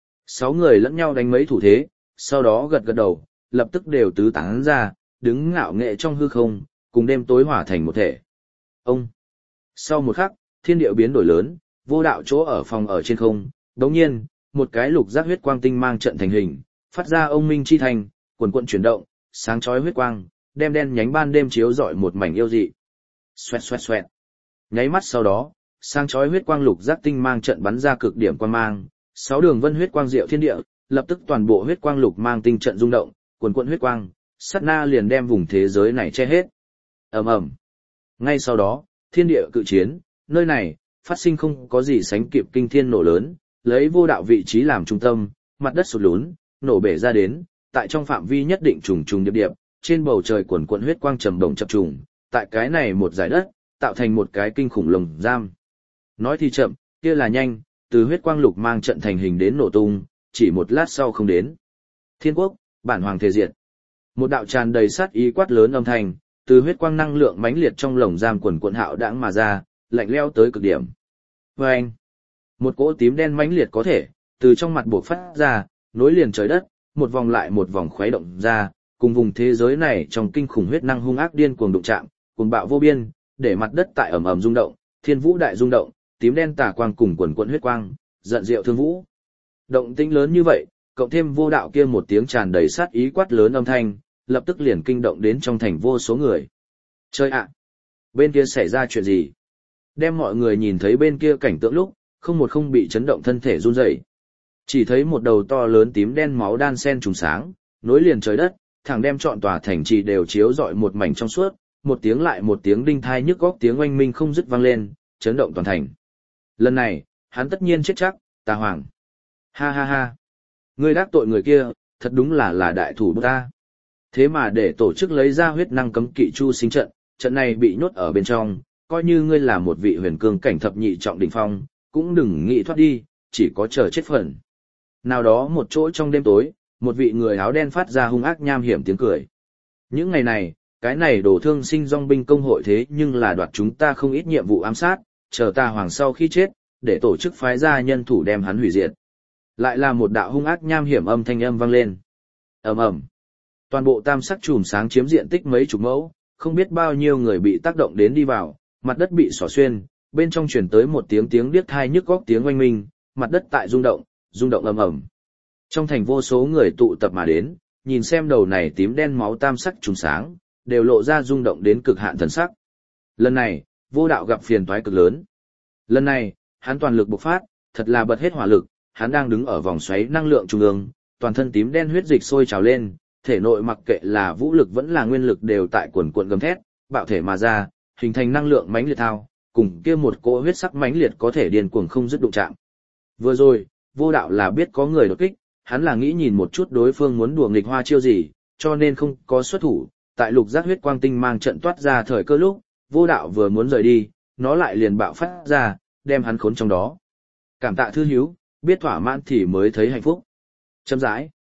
6 người lẫn nhau đánh mấy thủ thế, sau đó gật gật đầu, lập tức đều tứ tán ra, đứng ngạo nghệ trong hư không, cùng đêm tối hòa thành một thể. Ông. Sau một khắc, thiên địa biến đổi lớn, vô đạo chỗ ở phòng ở trên không, đống nhiên, một cái lục giác huyết quang tinh mang trận thành hình, phát ra ông minh chi thành, quần quận chuyển động, sáng chói huyết quang, đem đen nhánh ban đêm chiếu rọi một mảnh yêu dị. Xoẹt xoẹt xoẹt. Nháy mắt sau đó, sáng chói huyết quang lục giác tinh mang trận bắn ra cực điểm quang mang, 6 đường vân huyết quang diệu thiên địa, lập tức toàn bộ huyết quang lục mang tinh trận rung động, quần quận huyết quang, sát na liền đem vùng thế giới này che hết. Ầm ầm. Ngay sau đó, thiên địa cự chiến, nơi này phát sinh không có gì sánh kịp kinh thiên nổ lớn, lấy vô đạo vị trí làm trung tâm, mặt đất sụt lún, nổ bể ra đến, tại trong phạm vi nhất định trùng trùng điệp điệp, trên bầu trời quần quận huyết quang trầm đồng chập trùng, tại cái này một dải đất, tạo thành một cái kinh khủng lồng giam. Nói thì chậm, kia là nhanh, từ huyết quang lục mang trận thành hình đến nổ tung, chỉ một lát sau không đến. Thiên quốc, bản hoàng thể diệt. Một đạo tràn đầy sát ý quát lớn âm thanh, từ huyết quang năng lượng mãnh liệt trong lồng giam quần quận hạo đãng mà ra, lạnh lẽo tới cực điểm. Vâng! Một cỗ tím đen mãnh liệt có thể, từ trong mặt buộc phát ra, nối liền trời đất, một vòng lại một vòng khuấy động ra, cùng vùng thế giới này trong kinh khủng huyết năng hung ác điên cuồng đụng chạm, cuồng bạo vô biên, để mặt đất tại ầm ầm rung động, thiên vũ đại rung động, tím đen tà quang cùng quần quận huyết quang, giận diệu thương vũ. Động tĩnh lớn như vậy, cộng thêm vô đạo kia một tiếng tràn đầy sát ý quát lớn âm thanh, lập tức liền kinh động đến trong thành vô số người. Chơi ạ! Bên kia xảy ra chuyện gì? Đem mọi người nhìn thấy bên kia cảnh tượng lúc, không một không bị chấn động thân thể run rẩy. Chỉ thấy một đầu to lớn tím đen máu đan sen trùng sáng, nối liền trời đất, thẳng đem trọn tòa thành trì đều chiếu rọi một mảnh trong suốt, một tiếng lại một tiếng đinh thai nhức góc tiếng oanh minh không dứt vang lên, chấn động toàn thành. Lần này, hắn tất nhiên chết chắc, Tà Hoàng. Ha ha ha. Ngươi đắc tội người kia, thật đúng là đại thủ bút ta. Thế mà để tổ chức lấy ra huyết năng cấm kỵ chu sinh trận, trận này bị nhốt ở bên trong, coi như ngươi là một vị huyền cương cảnh thập nhị trọng đỉnh phong, cũng đừng nghĩ thoát đi, chỉ có chờ chết phần. Nào đó một chỗ trong đêm tối, một vị người áo đen phát ra hung ác nham hiểm tiếng cười. Những ngày này, cái này đổ thương sinh dòng binh công hội thế nhưng là đoạt chúng ta không ít nhiệm vụ ám sát, chờ ta hoàng sau khi chết, để tổ chức phái ra nhân thủ đem hắn hủy diệt. Lại là một đạo hung ác nham hiểm âm thanh âm vang lên. Ầm ầm. Toàn bộ tam sắc chùm sáng chiếm diện tích mấy chục mẫu, không biết bao nhiêu người bị tác động đến đi vào, mặt đất bị xỏ xuyên, bên trong truyền tới một tiếng tiếng điếc tai nhức góc tiếng oanh minh, mặt đất tại rung động ầm ầm. Trong thành vô số người tụ tập mà đến, nhìn xem đầu này tím đen máu tam sắc chùm sáng, đều lộ ra rung động đến cực hạn thần sắc. Lần này, vô đạo gặp phiền toái cực lớn. Lần này, hắn toàn lực bộc phát, thật là bật hết hỏa lực, hắn đang đứng ở vòng xoáy năng lượng trung ương, toàn thân tím đen huyết dịch sôi trào lên, thể nội mặc kệ là vũ lực vẫn là nguyên lực đều tại cuồn cuộn gầm thét, bạo thể mà ra, hình thành năng lượng mãnh liệt thao, cùng kia một cỗ huyết sắc mãnh liệt có thể điên cuồng không dứt đụng chạm. Vừa rồi, vô đạo là biết có người đột kích, hắn là nghĩ nhìn một chút đối phương muốn đùa nghịch hoa chiêu gì, cho nên không có xuất thủ, tại lục giác huyết quang tinh mang trận toát ra thời cơ lúc, vô đạo vừa muốn rời đi, nó lại liền bạo phát ra, đem hắn khốn trong đó. Cảm tạ thư hiếu, biết thỏa mãn thì mới thấy hạnh phúc. Châm rãi.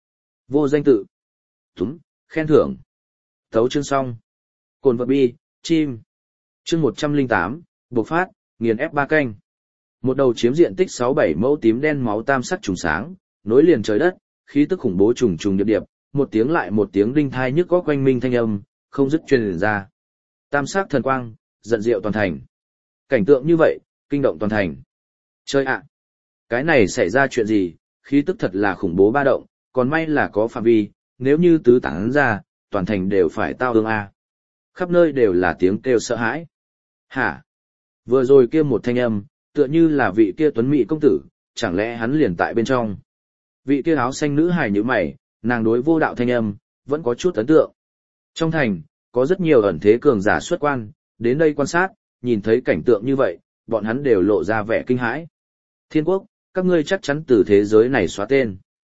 Vô danh tự. Túm, khen thưởng. Thấu chương xong. Cồn vật bi, chim. Chương 108, bộc phát, nghiền ép ba canh. Một đầu chiếm diện tích 6-7 mẫu tím đen máu tam sắc trùng sáng, nối liền trời đất, khí tức khủng bố trùng trùng điệp điệp, một tiếng lại một tiếng đinh thai nhức góc quanh minh thanh âm, không dứt truyền ra. Tam sắc thần quang, giận diệu toàn thành. Cảnh tượng như vậy, kinh động toàn thành. Chơi ạ! Cái này xảy ra chuyện gì, khí tức thật là khủng bố ba động, còn may là có phạm vi, nếu như tứ tán ra, toàn thành đều phải tao ương a. Khắp nơi đều là tiếng kêu sợ hãi. Hả? Vừa rồi kia một thanh âm, tựa như là vị kia tuấn mỹ công tử, chẳng lẽ hắn liền tại bên trong. Vị kia áo xanh nữ hài như mày, nàng đối vô đạo thanh âm, vẫn có chút ấn tượng. Trong thành, có rất nhiều ẩn thế cường giả xuất quan, đến đây quan sát, nhìn thấy cảnh tượng như vậy, bọn hắn đều lộ ra vẻ kinh hãi. Thiên quốc, các ngươi chắc chắn từ thế giới này xóa tên.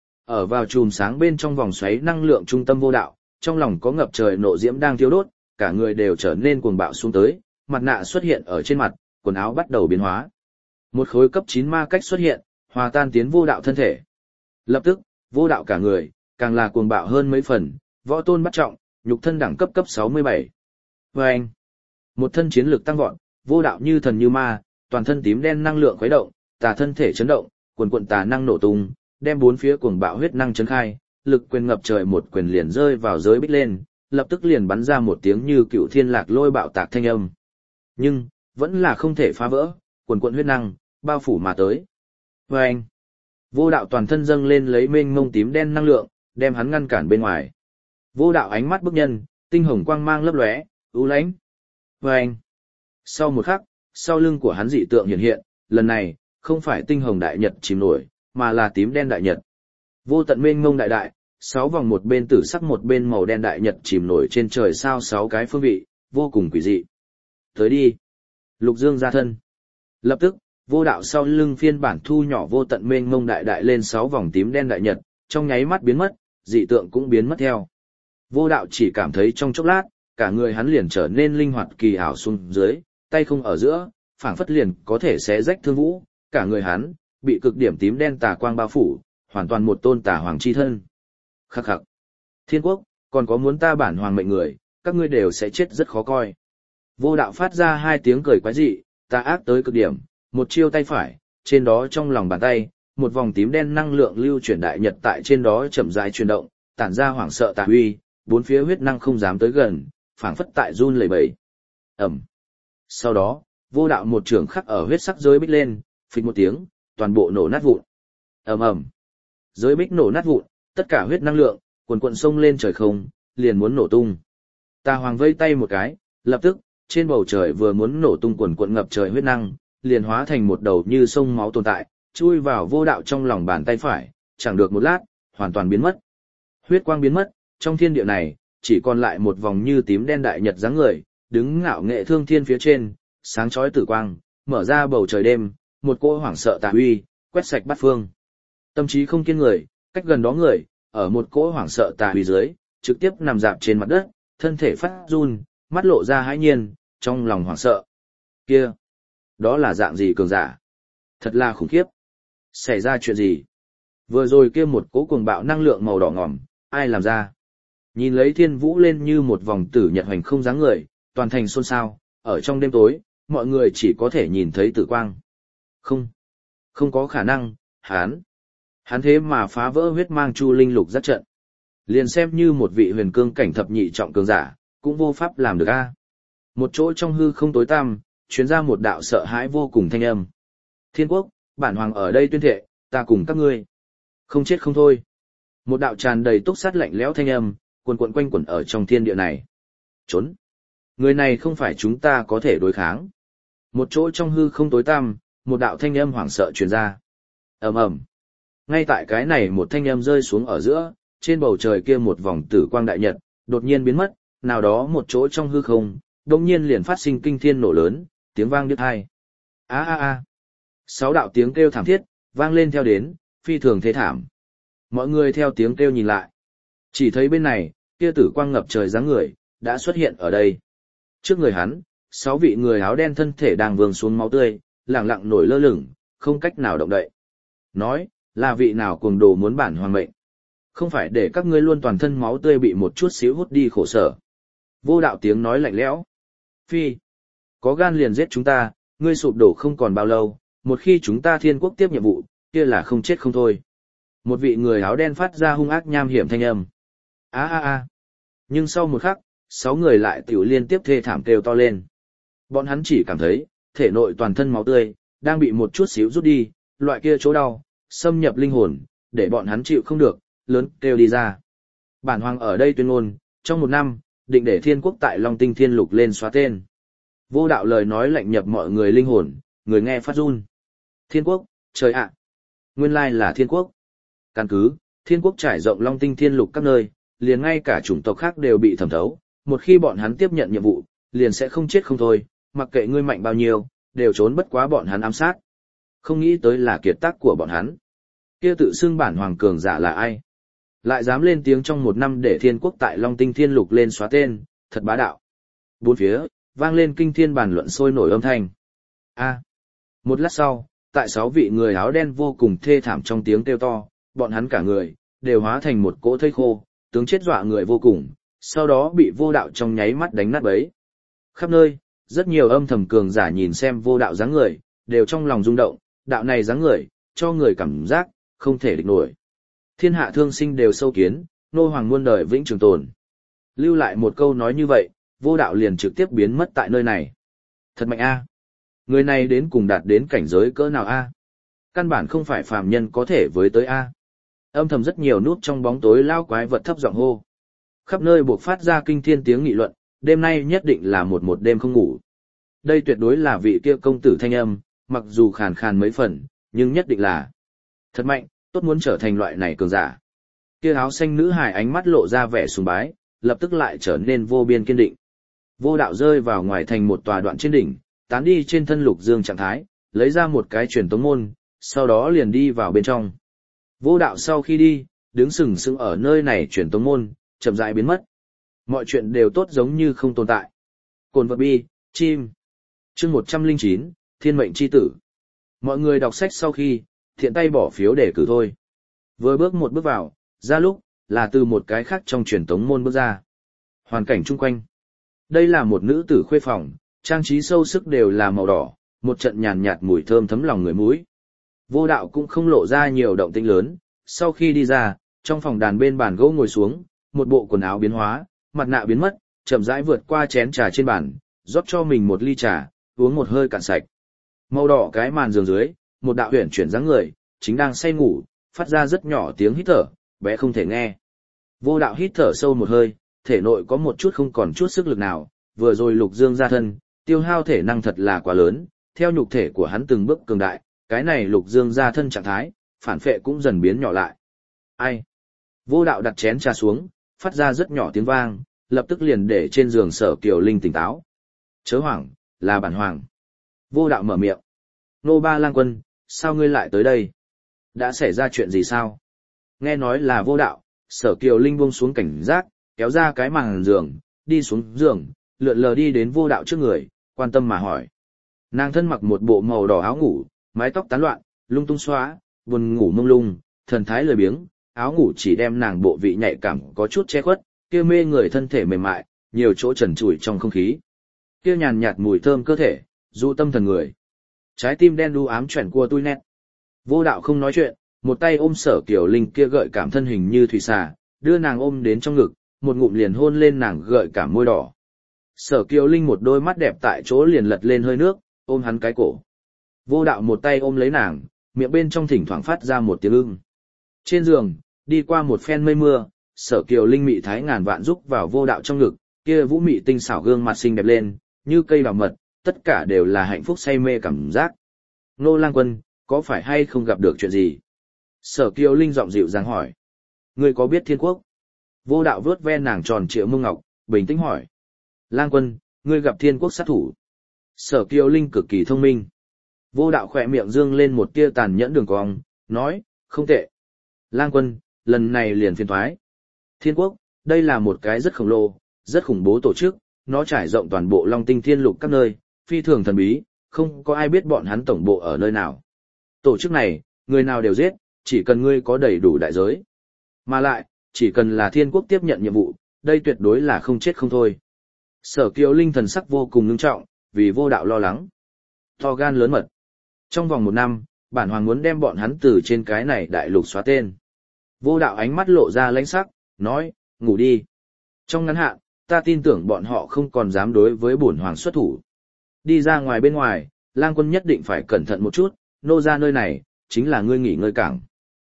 Ở vào chùm sáng bên trong vòng xoáy năng lượng trung tâm vô đạo, trong lòng có ngập trời nộ diễm đang thiêu đốt, cả người đều trở nên cuồng bạo xuống tới, mặt nạ xuất hiện ở trên mặt, quần áo bắt đầu biến hóa. Một khối cấp 9 ma cách xuất hiện, hòa tan tiến vô đạo thân thể. Lập tức, vô đạo cả người, càng là cuồng bạo hơn mấy phần, võ tôn bắt trọng, nhục thân đẳng cấp cấp 67. Vâng! Một thân chiến lực tăng vọt, vô đạo như thần như ma, toàn thân tím đen năng lượng khuấy động, tà thân thể chấn động, quần quần tà năng nổ tung, đem bốn phía cuồng bạo huyết năng chấn khai, lực quyền ngập trời một quyền liền rơi vào giới bích lên, lập tức liền bắn ra một tiếng như cựu thiên lạc lôi bạo tạc thanh âm. Nhưng, vẫn là không thể phá vỡ, quần quần huyết năng, bao phủ mà tới. Vâng! Vô đạo toàn thân dâng lên lấy mênh mông tím đen năng lượng, đem hắn ngăn cản bên ngoài. Vô đạo ánh mắt bức nhân, tinh hồng quang mang lấp lóe, u lãnh. Vâng! Sau một khắc, sau lưng của hắn dị tượng hiện hiện, lần này, không phải tinh hồng đại nhật chìm nổi, mà là tím đen đại nhật. Vô tận mênh mông đại đại, 6 vòng một bên tử sắc một bên màu đen đại nhật chìm nổi trên trời sao 6 cái phương vị, vô cùng quỷ dị. Tới đi! Lục Dương ra thân. Lập tức, vô đạo sau lưng phiên bản thu nhỏ vô tận mênh mông đại đại lên 6 vòng tím đen đại nhật, trong nháy mắt biến mất, dị tượng cũng biến mất theo. Vô đạo chỉ cảm thấy trong chốc lát, cả người hắn liền trở nên linh hoạt kỳ ảo xuống dưới, tay không ở giữa, phảng phất liền có thể xé rách thương vũ, cả người hắn bị cực điểm tím đen tà quang bao phủ, hoàn toàn một tôn tà hoàng chi thân. Khắc khắc. Thiên quốc, còn có muốn ta bản hoàng mệnh người, các ngươi đều sẽ chết rất khó coi. Vô đạo phát ra 2 tiếng cười quái dị, tà ác tới cực điểm, một chiêu tay phải, trên đó trong lòng bàn tay, một vòng tím đen năng lượng lưu chuyển đại nhật tại trên đó chậm rãi chuyển động, tản ra hoảng sợ tà uy, bốn phía huyết năng không dám tới gần, phảng phất tại run lẩy bẩy. Ầm. Sau đó, vô đạo một trường khắc ở huyết sắc giới bích lên, phịch một tiếng, toàn bộ nổ nát vụn. Ầm ầm. Giới bích nổ nát vụn, tất cả huyết năng lượng cuồn cuộn xông lên trời không, liền muốn nổ tung. Tà Hoàng vây tay một cái, lập tức, trên bầu trời vừa muốn nổ tung cuồn cuộn ngập trời huyết năng, liền hóa thành một đầu như sông máu tồn tại, chui vào vô đạo trong lòng bàn tay phải, chẳng được một lát, hoàn toàn biến mất. Huyết quang biến mất, trong thiên địa này, chỉ còn lại một vòng như tím đen đại nhật dáng người, đứng ngạo nghệ thương thiên phía trên, sáng chói tử quang, mở ra bầu trời đêm, một cỗ hoảng sợ tà uy, quét sạch bát phương. Tâm trí không kiên người, cách gần đó người, ở một cỗ hoảng sợ tà uy dưới, trực tiếp nằm dạp trên mặt đất, thân thể phát run, mắt lộ ra hãi nhiên, trong lòng hoảng sợ. Kia, đó là dạng gì cường giả? Thật là khủng khiếp. Xảy ra chuyện gì? Vừa rồi kia một cỗ cuồng bạo năng lượng màu đỏ ngòm, ai làm ra? Nhìn lấy thiên vũ lên như một vòng tử nhật hoành không dáng người, toàn thành xôn xao, ở trong đêm tối, mọi người chỉ có thể nhìn thấy tử quang. Không có khả năng, hắn thế mà phá vỡ huyết mang chu linh lục giác trận. Liền xem như một vị huyền cương cảnh thập nhị trọng cường giả, cũng vô pháp làm được a. Một chỗ trong hư không tối tăm, truyền ra một đạo sợ hãi vô cùng thanh âm. Thiên quốc, bản hoàng ở đây tuyên thệ, ta cùng các ngươi không chết không thôi. Một đạo tràn đầy túc sát lạnh lẽo thanh âm, quần quần quanh quẩn ở trong thiên địa này. Trốn! Người này không phải chúng ta có thể đối kháng. Một chỗ trong hư không tối tăm, một đạo thanh âm hoảng sợ truyền ra. Ầm ầm. Ngay tại cái này một thanh âm rơi xuống ở giữa, trên bầu trời kia một vòng tử quang đại nhật, đột nhiên biến mất, nào đó một chỗ trong hư không, đột nhiên liền phát sinh kinh thiên nổ lớn, tiếng vang điếc tai. A a a. 6 đạo tiếng kêu thảm thiết, vang lên theo đến, phi thường thế thảm. Mọi người theo tiếng kêu nhìn lại. Chỉ thấy bên này, kia tử quang ngập trời dáng người, đã xuất hiện ở đây. Trước người hắn, 6 vị người áo đen thân thể đang vương xuống máu tươi, lẳng lặng nổi lơ lửng, không cách nào động đậy. Nói, là vị nào cuồng đồ muốn bản hoàng mệnh. Không phải để các ngươi luôn toàn thân máu tươi bị một chút xíu hút đi khổ sở. Vô đạo tiếng nói lạnh lẽo. Phi, có gan liền giết chúng ta, ngươi sụp đổ không còn bao lâu, một khi chúng ta thiên quốc tiếp nhiệm vụ, kia là không chết không thôi. Một vị người áo đen phát ra hung ác nham hiểm thanh âm. A a a. Nhưng sau một khắc, 6 người lại tiểu liên tiếp thê thảm kêu to lên. Bọn hắn chỉ cảm thấy, thể nội toàn thân máu tươi, đang bị một chút xíu rút đi, loại kia chỗ đau, xâm nhập linh hồn, để bọn hắn chịu không được, lớn kêu đi ra. Bản hoàng ở đây tuyên ngôn, trong 1 năm, định để thiên quốc tại Long Tinh Thiên Lục lên xóa tên. Vô đạo lời nói lạnh nhập mọi người linh hồn, người nghe phát run. Thiên quốc, trời ạ! Nguyên lai là thiên quốc. Căn cứ, thiên quốc trải rộng Long Tinh Thiên Lục các nơi, liền ngay cả chủng tộc khác đều bị thẩm thấu. Một khi bọn hắn tiếp nhận nhiệm vụ, liền sẽ không chết không thôi, mặc kệ ngươi mạnh bao nhiêu, đều trốn bất quá bọn hắn ám sát. Không nghĩ tới là kiệt tác của bọn hắn. Kia tự xưng bản hoàng cường giả là ai? Lại dám lên tiếng trong 1 năm để thiên quốc tại Long Tinh Thiên Lục lên xóa tên, thật bá đạo. Bốn phía, vang lên kinh thiên bàn luận sôi nổi âm thanh. Một lát sau, tại 6 vị người áo đen vô cùng thê thảm trong tiếng kêu to, bọn hắn cả người, đều hóa thành một cỗ thây khô, tướng chết dọa người vô cùng, sau đó bị vô đạo trong nháy mắt đánh nát bấy. Khắp nơi, rất nhiều âm thầm cường giả nhìn xem vô đạo dáng người, đều trong lòng rung động, đạo này dáng người, cho người cảm giác, không thể địch nổi. Thiên hạ thương sinh đều sâu kiến, nô hoàng muôn đời vĩnh trường tồn. Lưu lại một câu nói như vậy, vô đạo liền trực tiếp biến mất tại nơi này. Thật mạnh a. Người này đến cùng đạt đến cảnh giới cỡ nào a? Căn bản không phải phàm nhân có thể với tới a. Âm thầm rất nhiều núp trong bóng tối lao quái vật thấp giọng hô. Khắp nơi buộc phát ra kinh thiên tiếng nghị luận, đêm nay nhất định là một đêm không ngủ. Đây tuyệt đối là vị kia công tử thanh âm, mặc dù khàn khàn mấy phần, nhưng nhất định là thật mạnh, tốt muốn trở thành loại này cường giả. Kia áo xanh nữ hài ánh mắt lộ ra vẻ sùng bái, lập tức lại trở nên vô biên kiên định. Vô đạo rơi vào ngoài thành một tòa đoạn trên đỉnh, tán đi trên thân lục dương trạng thái, lấy ra một cái truyền tống môn, sau đó liền đi vào bên trong. Vô đạo sau khi đi, đứng sừng sững ở nơi này truyền tống môn, chậm rãi biến mất. Mọi chuyện đều tốt giống như không tồn tại. Cồn vật bi, chim. Chương 109, Thiên mệnh chi tử. Mọi người đọc sách sau khi, thiện tay bỏ phiếu để cử thôi. Vừa bước một bước vào, ra lúc, là từ một cái khác trong truyền tống môn bước ra. Hoàn cảnh chung quanh. Đây là một nữ tử khuê phòng, trang trí sâu sức đều là màu đỏ, một trận nhàn nhạt mùi thơm thấm lòng người mũi. Vô đạo cũng không lộ ra nhiều động tĩnh lớn, sau khi đi ra, trong phòng đàn bên bàn gỗ ngồi xuống, một bộ quần áo biến hóa, mặt nạ biến mất, chậm rãi vượt qua chén trà trên bàn, rót cho mình một ly trà, uống một hơi cạn sạch. Màu đỏ cái màn giường dưới, một đạo huyền chuyển dáng người, chính đang say ngủ, phát ra rất nhỏ tiếng hít thở, bé không thể nghe. Vô đạo hít thở sâu một hơi, thể nội có một chút không còn chút sức lực nào, vừa rồi lục dương ra thân, tiêu hao thể năng thật là quá lớn, theo nhục thể của hắn từng bước cường đại, cái này lục dương ra thân trạng thái, phản phệ cũng dần biến nhỏ lại. Ai? Vô đạo đặt chén trà xuống, phát ra rất nhỏ tiếng vang, lập tức liền để trên giường Sở Kiều Linh tỉnh táo. Chớ hoảng, là bản hoàng. Vô đạo mở miệng. Nô Ba Lang Quân, sao ngươi lại tới đây? Đã xảy ra chuyện gì sao? Nghe nói là vô đạo, Sở Kiều Linh buông xuống cảnh giác, kéo ra cái màn giường, đi xuống giường, lượn lờ đi đến vô đạo trước người, quan tâm mà hỏi. Nàng thân mặc một bộ màu đỏ áo ngủ, mái tóc tán loạn, lung tung xóa, buồn ngủ mông lung, thần thái lười biếng, áo ngủ chỉ đem nàng bộ vị nhạy cảm có chút che khuất, kia mê người thân thể mềm mại, nhiều chỗ trần trụi trong không khí. Kia nhàn nhạt mùi thơm cơ thể, du tâm thần người. Trái tim đen đu ám chuyển qua tui nét. Vô đạo không nói chuyện, một tay ôm Sở Kiều Linh kia gợi cảm thân hình như thủy xà, đưa nàng ôm đến trong ngực, một ngụm liền hôn lên nàng gợi cảm môi đỏ. Sở Kiều Linh một đôi mắt đẹp tại chỗ liền lật lên hơi nước, ôm hắn cái cổ. Vô đạo một tay ôm lấy nàng, miệng bên trong thỉnh thoảng phát ra một tiếng ưng. Trên giường, đi qua một phen mây mưa, Sở Kiều Linh mị thái ngàn vạn rúc vào vô đạo trong ngực, kia vũ mị tinh xảo gương mặt xinh đẹp lên, như cây đào mật, tất cả đều là hạnh phúc say mê cảm giác. Nô Lang Quân, có phải hay không gặp được chuyện gì? Sở Kiều Linh giọng dịu dàng hỏi. Ngươi có biết thiên quốc? Vô đạo vớt ve nàng tròn trịa mông ngọc, bình tĩnh hỏi. Lang Quân, ngươi gặp thiên quốc sát thủ. Sở Kiều Linh cực kỳ thông minh. Vô đạo khỏe miệng dương lên một tia tàn nhẫn đường cong, nói, không tệ. Lang Quân, lần này liền phiền thoái. Thiên quốc, đây là một cái rất khổng lồ, rất khủng bố tổ chức, nó trải rộng toàn bộ Long Tinh Thiên Lục các nơi, phi thường thần bí, không có ai biết bọn hắn tổng bộ ở nơi nào. Tổ chức này, người nào đều giết, chỉ cần ngươi có đầy đủ đại giới. Mà lại, chỉ cần là thiên quốc tiếp nhận nhiệm vụ, đây tuyệt đối là không chết không thôi. Sở Kiều Linh thần sắc vô cùng ngưng trọng, vì vô đạo lo lắng. To gan lớn mật. Trong vòng 1 năm, bản hoàng muốn đem bọn hắn từ trên cái này đại lục xóa tên. Vô đạo ánh mắt lộ ra lãnh sắc, nói, ngủ đi. Trong ngắn hạn, ta tin tưởng bọn họ không còn dám đối với bổn hoàng xuất thủ. Đi ra ngoài bên ngoài, lang quân nhất định phải cẩn thận một chút, nô ra nơi này, chính là ngươi nghỉ ngơi cảng.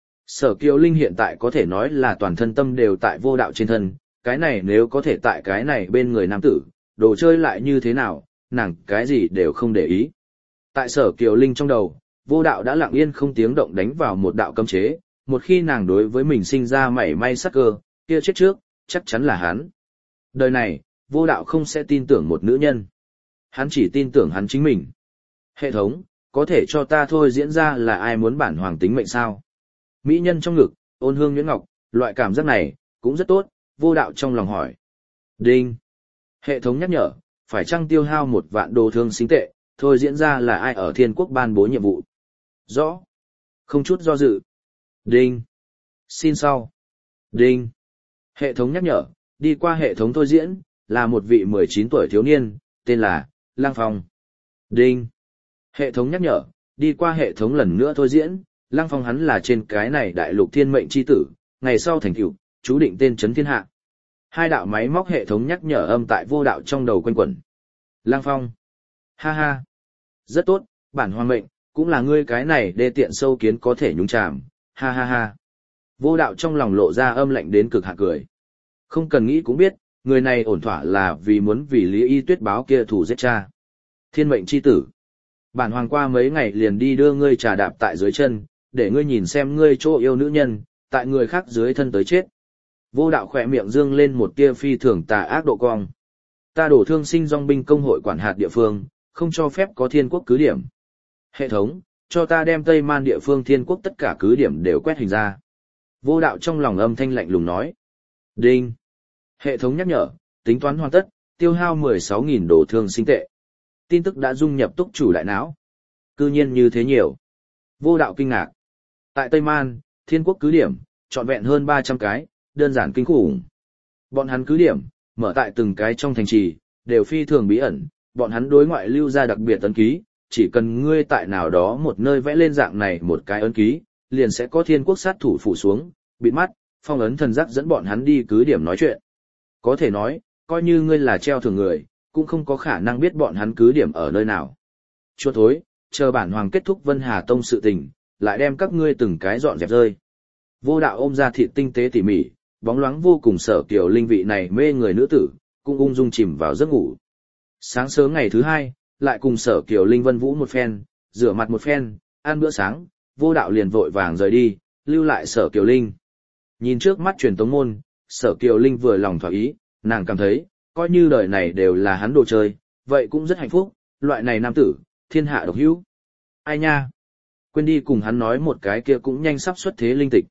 Sở Kiều Linh hiện tại có thể nói là toàn thân tâm đều tại vô đạo trên thân, cái này nếu có thể tại cái này bên người nam tử, đồ chơi lại như thế nào, nàng cái gì đều không để ý. Tại Sở Kiều Linh trong đầu, vô đạo đã lặng yên không tiếng động đánh vào một đạo cấm chế, một khi nàng đối với mình sinh ra mảy may sắc cơ, kia chết trước, chắc chắn là hắn. Đời này, vô đạo không sẽ tin tưởng một nữ nhân. Hắn chỉ tin tưởng hắn chính mình. Hệ thống, có thể cho ta thôi diễn ra là ai muốn bản hoàng tính mệnh sao? Mỹ nhân trong ngực, ôn hương nhuyễn ngọc, loại cảm giác này, cũng rất tốt, vô đạo trong lòng hỏi. Đinh. Hệ thống nhắc nhở, phải chăng tiêu hao 1 vạn đồ thương sinh tệ, thôi diễn ra là ai ở thiên quốc ban bố nhiệm vụ. Rõ. Không chút do dự. Đinh. Xin sau. Đinh. Hệ thống nhắc nhở, đi qua hệ thống thôi diễn, là một vị 19 tuổi thiếu niên, tên là Lăng Phong. Đinh. Hệ thống nhắc nhở, đi qua hệ thống lần nữa thôi diễn, Lăng Phong hắn là trên cái này đại lục thiên mệnh chi tử, ngày sau thành tựu, chú định tên chấn thiên hạ. 2 đạo máy móc hệ thống nhắc nhở âm tại vô đạo trong đầu quanh quẩn. Lăng Phong. Ha ha. Rất tốt, bản hoàng mệnh, cũng là ngươi cái này đê tiện sâu kiến có thể nhúng chàm. Ha ha ha. Vô đạo trong lòng lộ ra âm lạnh đến cực hạn cười. Không cần nghĩ cũng biết, người này ổn thỏa là vì muốn vì Lý Y Tuyết báo kia thủ giết cha. Thiên mệnh chi tử. Bản hoàng qua mấy ngày liền đi đưa ngươi trà đạp tại dưới chân, để ngươi nhìn xem ngươi chỗ yêu nữ nhân, tại người khác dưới thân tới chết. Vô đạo khỏe miệng dương lên một tia phi thường tà ác độ cong. Ta đổ thương sinh dòng binh công hội quản hạt địa phương, không cho phép có thiên quốc cứ điểm. Hệ thống, cho ta đem Tây Man địa phương thiên quốc tất cả cứ điểm đều quét hình ra. Vô đạo trong lòng âm thanh lạnh lùng nói. Đinh. Hệ thống nhắc nhở, tính toán hoàn tất, tiêu hao 16.000 đồ thương sinh tệ. Tin tức đã dung nhập túc chủ đại não. Cư nhiên như thế nhiều. Vô đạo kinh ngạc. Tại Tây Man, thiên quốc cứ điểm, trọn vẹn hơn 300 cái, đơn giản kinh khủng. Bọn hắn cứ điểm, mở tại từng cái trong thành trì, đều phi thường bí ẩn, bọn hắn đối ngoại lưu ra đặc biệt ấn ký, chỉ cần ngươi tại nào đó một nơi vẽ lên dạng này một cái ấn ký, liền sẽ có thiên quốc sát thủ phủ xuống, bịt mắt, phong ấn thần giác dẫn bọn hắn đi cứ điểm nói chuyện. Có thể nói, coi như ngươi là treo thưởng người, cũng không có khả năng biết bọn hắn cứ điểm ở nơi nào. Chua thối, chờ bản hoàng kết thúc Vân Hà Tông sự tình, lại đem các ngươi từng cái dọn dẹp rơi. Vô đạo ôm ra thịt tinh tế tỉ mỉ, bóng loáng vô cùng Sở Kiều Linh vị này mê người nữ tử, cũng ung dung chìm vào giấc ngủ. Sáng sớm ngày thứ 2, lại cùng Sở Kiều Linh vân vũ một phen, rửa mặt một phen, ăn bữa sáng, vô đạo liền vội vàng rời đi, lưu lại Sở Kiều Linh. Nhìn trước mắt truyền tống môn, Sở Kiều Linh vừa lòng thỏa ý, nàng cảm thấy, coi như đời này đều là hắn đồ chơi, vậy cũng rất hạnh phúc, loại này nam tử, thiên hạ độc hữu. Ai nha? Quên đi cùng hắn nói một cái kia cũng nhanh sắp xuất thế linh tịch.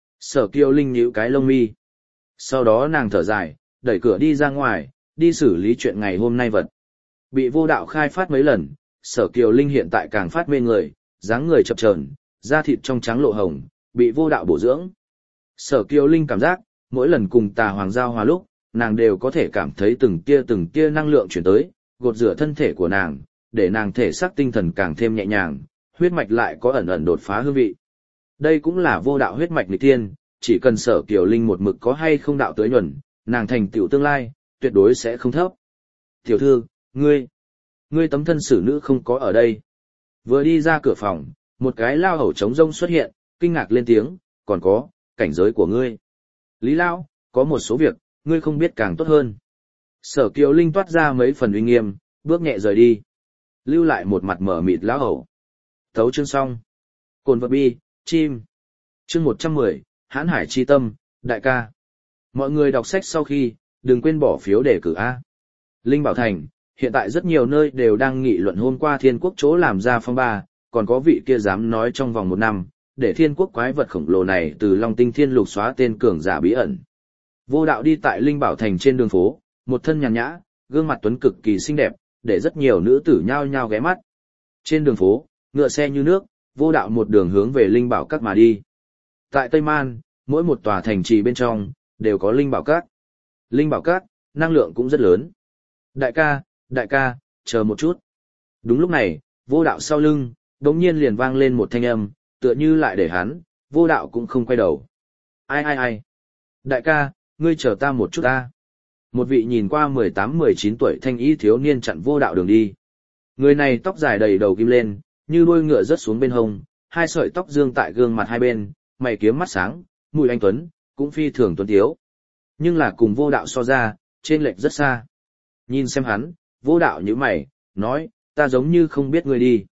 Sở Kiều Linh nhíu cái lông mi. Sau đó nàng thở dài, đẩy cửa đi ra ngoài, đi xử lý chuyện ngày hôm nay vật. Bị vô đạo khai phát mấy lần, Sở Kiều Linh hiện tại càng phát mê người, dáng người chập chờn, da thịt trong trắng lộ hồng, bị vô đạo bổ dưỡng. Sở Kiều Linh cảm giác, mỗi lần cùng Tà Hoàng giao hòa lúc, nàng đều có thể cảm thấy từng tia năng lượng chuyển tới, gột rửa thân thể của nàng, để nàng thể xác tinh thần càng thêm nhẹ nhàng, huyết mạch lại có ẩn ẩn đột phá hương vị. Đây cũng là vô đạo huyết mạch nghịch thiên, chỉ cần Sở Kiều Linh một mực có hay không đạo tới nhuần, nàng thành tựu tương lai, tuyệt đối sẽ không thấp. Tiểu thư, ngươi tấm thân xử nữ không có ở đây. Vừa đi ra cửa phòng, một cái lao hầu trống rông xuất hiện, kinh ngạc lên tiếng, còn có, cảnh giới của ngươi. Lý Lao, có một số việc, ngươi không biết càng tốt hơn. Sở Kiều Linh toát ra mấy phần uy nghiêm, bước nhẹ rời đi. Lưu lại một mặt mở mịt lão hầu. Tấu chương xong. Cồn vật bi, chim. Chương 110, Hãn Hải chi tâm, đại ca. Mọi người đọc sách sau khi, đừng quên bỏ phiếu đề cử A. Linh Bảo Thành, hiện tại rất nhiều nơi đều đang nghị luận hôm qua thiên quốc chỗ làm ra phong ba, còn có vị kia dám nói trong vòng 1 năm, để thiên quốc quái vật khổng lồ này từ Long Tinh Thiên Lục xóa tên cường giả bí ẩn. Vô đạo đi tại Linh Bảo Thành trên đường phố, một thân nhàn nhã, gương mặt tuấn cực kỳ xinh đẹp, để rất nhiều nữ tử nhao nhao ghé mắt. Trên đường phố, ngựa xe như nước, vô đạo một đường hướng về Linh Bảo Các mà đi. Tại Tây Man, mỗi một tòa thành trì bên trong, đều có linh bảo các. Linh bảo các, năng lượng cũng rất lớn. Đại ca, chờ một chút. Đúng lúc này, vô đạo sau lưng, đống nhiên liền vang lên một thanh âm, tựa như lại để hắn, vô đạo cũng không quay đầu. Ai? Đại ca, ngươi chờ ta một chút ta. Một vị nhìn qua 18-19 tuổi thanh y thiếu niên chặn vô đạo đường đi. Người này tóc dài đầy đầu kim lên, như đuôi ngựa rớt xuống bên hông, hai sợi tóc dương tại gương mặt hai bên, mày kiếm mắt sáng, mùi anh tuấn, cũng phi thường tuấn tiếu. Nhưng là cùng vô đạo so ra, trên lệch rất xa. Nhìn xem hắn, vô đạo như mày, nói, ta giống như không biết ngươi đi.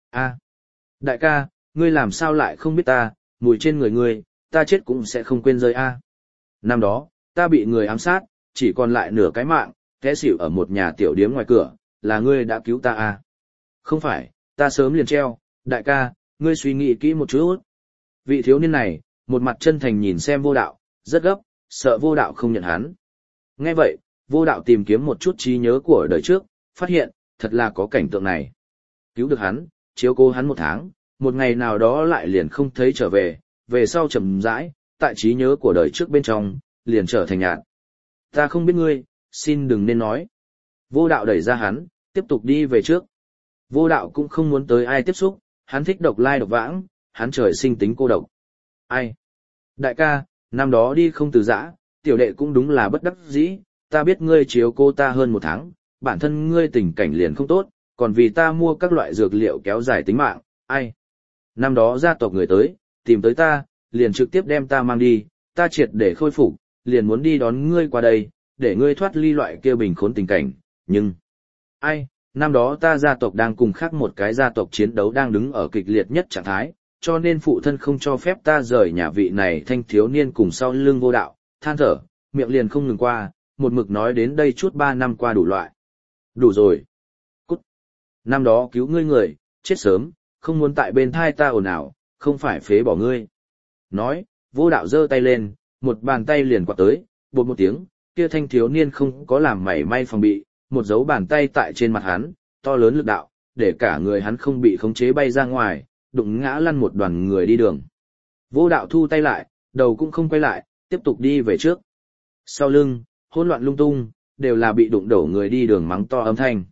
Đại ca, ngươi làm sao lại không biết ta, mùi trên người ngươi, ta chết cũng sẽ không quên rơi Năm đó, ta bị người ám sát, chỉ còn lại nửa cái mạng, té xỉu ở một nhà tiểu điếm ngoài cửa, là ngươi đã cứu ta Không phải, ta sớm liền treo, đại ca, ngươi suy nghĩ kỹ một chút. Vị thiếu niên này, một mặt chân thành nhìn xem vô đạo, rất gấp, sợ vô đạo không nhận hắn. Nghe vậy, vô đạo tìm kiếm một chút trí nhớ của đời trước, phát hiện, thật là có cảnh tượng này. Cứu được hắn, chiếu cố hắn 1 tháng, một ngày nào đó lại liền không thấy trở về sau chậm rãi, tại trí nhớ của đời trước bên trong, liền trở thành nhạt. Ta không biết ngươi, xin đừng nên nói. Vô đạo đẩy ra hắn, tiếp tục đi về trước. Vô đạo cũng không muốn tới ai tiếp xúc, hắn thích độc lai độc vãng, hắn trời sinh tính cô độc. Ai? Đại ca, năm đó đi không từ giã, tiểu đệ cũng đúng là bất đắc dĩ, ta biết ngươi chiếu cô ta hơn 1 tháng, bản thân ngươi tình cảnh liền không tốt, còn vì ta mua các loại dược liệu kéo dài tính mạng, ai? Năm đó gia tộc người tới, tìm tới ta, liền trực tiếp đem ta mang đi, ta triệt để khôi phục, liền muốn đi đón ngươi qua đây, để ngươi thoát ly loại kia bình khốn tình cảnh, nhưng... Ai? Năm đó ta gia tộc đang cùng khác một cái gia tộc chiến đấu đang đứng ở kịch liệt nhất trạng thái, cho nên phụ thân không cho phép ta rời nhà vị này thanh thiếu niên cùng sau lưng vô đạo, than thở, miệng liền không ngừng qua, một mực nói đến đây chút 3 năm qua đủ loại. Đủ rồi. Cút. Năm đó cứu ngươi người, chết sớm, không muốn tại bên thai ta ồn ào, không phải phế bỏ ngươi. Nói, vô đạo giơ tay lên, một bàn tay liền quạt tới, bột một tiếng, kia thanh thiếu niên không có làm mảy may phòng bị, một dấu bàn tay tại trên mặt hắn, to lớn lực đạo, để cả người hắn không bị khống chế bay ra ngoài, đụng ngã lăn một đoàn người đi đường. Vô đạo thu tay lại, đầu cũng không quay lại, tiếp tục đi về trước. Sau lưng, hỗn loạn lung tung, đều là bị đụng đổ người đi đường mắng to âm thanh.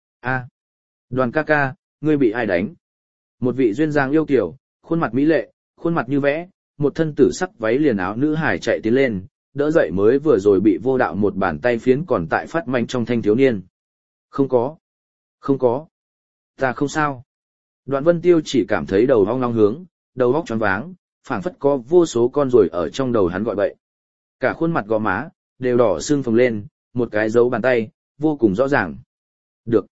Đoàn ca ca, ngươi bị ai đánh? Một vị duyên dáng yêu kiều, khuôn mặt mỹ lệ, khuôn mặt như vẽ, một thân tử sắc váy liền áo nữ hải chạy tiến lên, đỡ dậy mới vừa rồi bị vô đạo một bàn tay phiến còn tại phát manh trong thanh thiếu niên. Không có. Ta không sao. Đoạn Vân Tiêu chỉ cảm thấy đầu ong long hướng, đầu óc choáng váng, phảng phất có vô số con ruồi ở trong đầu hắn gọi bậy. Cả khuôn mặt gò má, đều đỏ sưng phồng lên, một cái dấu bàn tay, vô cùng rõ ràng. Được.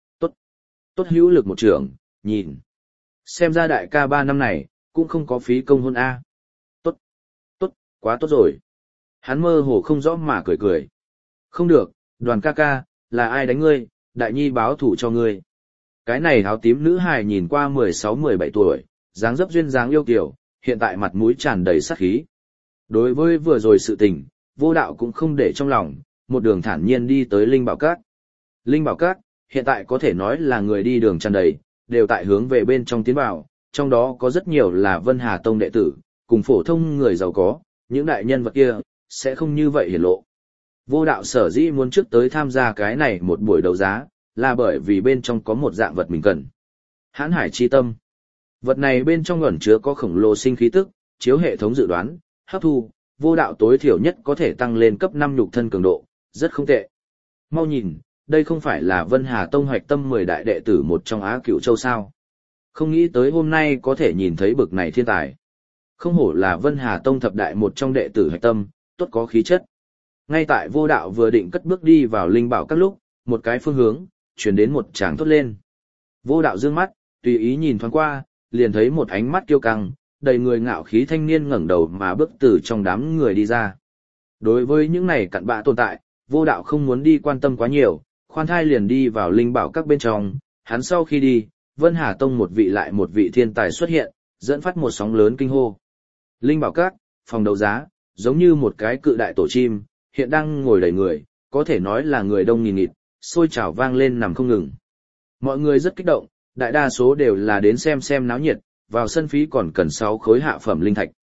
Tốt hữu lực một trưởng, nhìn. Xem ra đại ca 3 năm này, cũng không có phí công hôn Tốt, quá tốt rồi. Hắn mơ hồ không rõ mà cười. Không được, Đoàn ca ca, là ai đánh ngươi, đại nhi báo thủ cho ngươi. Cái này áo tím nữ hài nhìn qua 16-17 tuổi, dáng dấp duyên dáng yêu kiều, hiện tại mặt mũi tràn đầy sát khí. Đối với vừa rồi sự tình, vô đạo cũng không để trong lòng, một đường thản nhiên đi tới Linh Bảo Các. Linh Bảo Các, hiện tại có thể nói là người đi đường tràn đầy, đều tại hướng về bên trong tiến vào, trong đó có rất nhiều là Vân Hà Tông đệ tử, cùng phổ thông người giàu có, những đại nhân vật kia, sẽ không như vậy hiển lộ. Vô đạo sở dĩ muốn trước tới tham gia cái này một buổi đấu giá, là bởi vì bên trong có một dạng vật mình cần. Hãn hải chi tâm. Vật này bên trong ẩn chứa có khổng lồ sinh khí tức, chiếu hệ thống dự đoán, hấp thu, vô đạo tối thiểu nhất có thể tăng lên cấp 5 nhục thân cường độ, rất không tệ. Mau nhìn, đây không phải là Vân Hà Tông hoạch tâm 10 đại đệ tử một trong Á Cửu Châu sao. Không nghĩ tới hôm nay có thể nhìn thấy bực này thiên tài. Không hổ là Vân Hà Tông thập đại một trong đệ tử hoạch tâm, tốt có khí chất. Ngay tại vô đạo vừa định cất bước đi vào linh bảo các lúc, một cái phương hướng, chuyển đến một tràng thốt lên. Vô đạo dương mắt, tùy ý nhìn thoáng qua, liền thấy một ánh mắt kiêu căng, đầy người ngạo khí thanh niên ngẩng đầu mà bước từ trong đám người đi ra. Đối với những này cặn bã tồn tại, vô đạo không muốn đi quan tâm quá nhiều, khoan thai liền đi vào linh bảo các bên trong, hắn sau khi đi, Vân Hà Tông một vị lại một vị thiên tài xuất hiện, dẫn phát một sóng lớn kinh hô. Linh bảo các, phòng đấu giá, giống như một cái cự đại tổ chim, hiện đang ngồi đầy người, có thể nói là người đông nghìn nghịt, sôi trào vang lên nằm không ngừng. Mọi người rất kích động, đại đa số đều là đến xem náo nhiệt, vào sân phí còn cần 6 khối hạ phẩm linh thạch.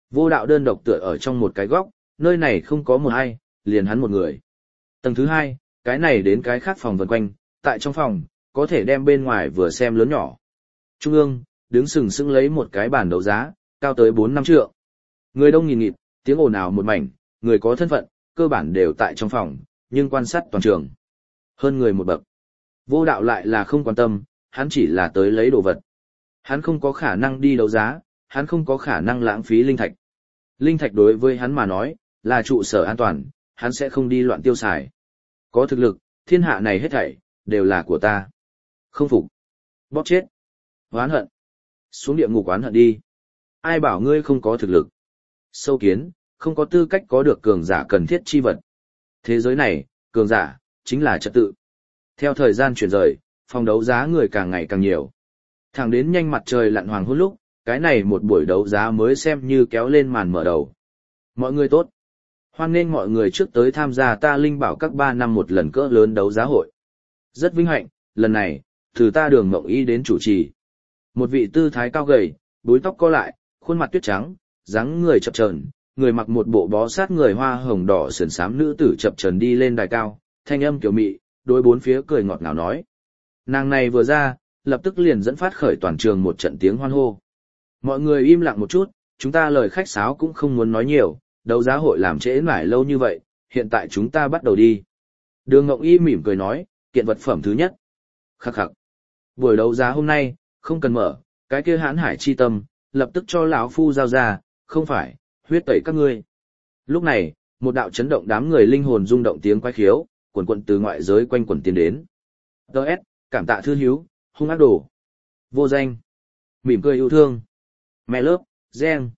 Vô đạo đơn độc tựa ở trong một cái góc, nơi này không có một ai, liền hắn một người. Tầng thứ hai, cái này đến cái khác phòng vần quanh, tại trong phòng, có thể đem bên ngoài vừa xem lớn nhỏ. Trung ương, đứng sừng sững lấy một cái bàn đấu giá, cao tới 4-5 trượng. Người đông nghìn nghịt, tiếng ồn ào một mảnh, người có thân phận, cơ bản đều tại trong phòng, nhưng quan sát toàn trường. Hơn người một bậc. Vô đạo lại là không quan tâm, hắn chỉ là tới lấy đồ vật. Hắn không có khả năng đi đấu giá, hắn không có khả năng lãng phí linh thạch. Linh thạch đối với hắn mà nói, là trụ sở an toàn, hắn sẽ không đi loạn tiêu xài. Có thực lực, thiên hạ này hết thảy, đều là của ta. Không phục. Bóp chết. Oán hận. Xuống địa ngục oán hận đi. Ai bảo ngươi không có thực lực. Sâu kiến, không có tư cách có được cường giả cần thiết chi vật. Thế giới này, cường giả, chính là trật tự. Theo thời gian chuyển rời, phòng đấu giá người càng ngày càng nhiều. Thẳng đến nhanh mặt trời lặn hoàng hôn lúc, cái này một buổi đấu giá mới xem như kéo lên màn mở đầu. Mọi người tốt. Hoan nghênh mọi người trước tới tham gia ta linh bảo các 3 năm một lần cỡ lớn đấu giá hội. Rất vinh hạnh, lần này, từ ta Đường Mộng Y đến chủ trì. Một vị tư thái cao gầy, búi tóc co lại, khuôn mặt tuyết trắng, dáng người chập chờn, người mặc một bộ bó sát người hoa hồng đỏ sườn xám nữ tử chập chờn đi lên đài cao, thanh âm kiều mị, đối bốn phía cười ngọt ngào nói. Nàng này vừa ra, lập tức liền dẫn phát khởi toàn trường một trận tiếng hoan hô. Mọi người im lặng một chút, chúng ta lời khách sáo cũng không muốn nói nhiều, đấu giá hội làm trễ mãi lâu như vậy, hiện tại chúng ta bắt đầu đi. Đường Ngộng Y mỉm cười nói, kiện vật phẩm thứ nhất. Khắc khắc. Buổi đấu giá hôm nay, không cần mở, cái kia hãn hải chi tâm, lập tức cho lão phu giao ra, không phải, huyết tẩy các ngươi. Lúc này, một đạo chấn động đám người linh hồn rung động tiếng quái khiếu, quần quần từ ngoại giới quanh quần tiến đến. Đợt, cảm tạ thư hiếu, hung ác đồ. Vô danh. Mỉm cười yêu thương. Mẹ lớp, gen.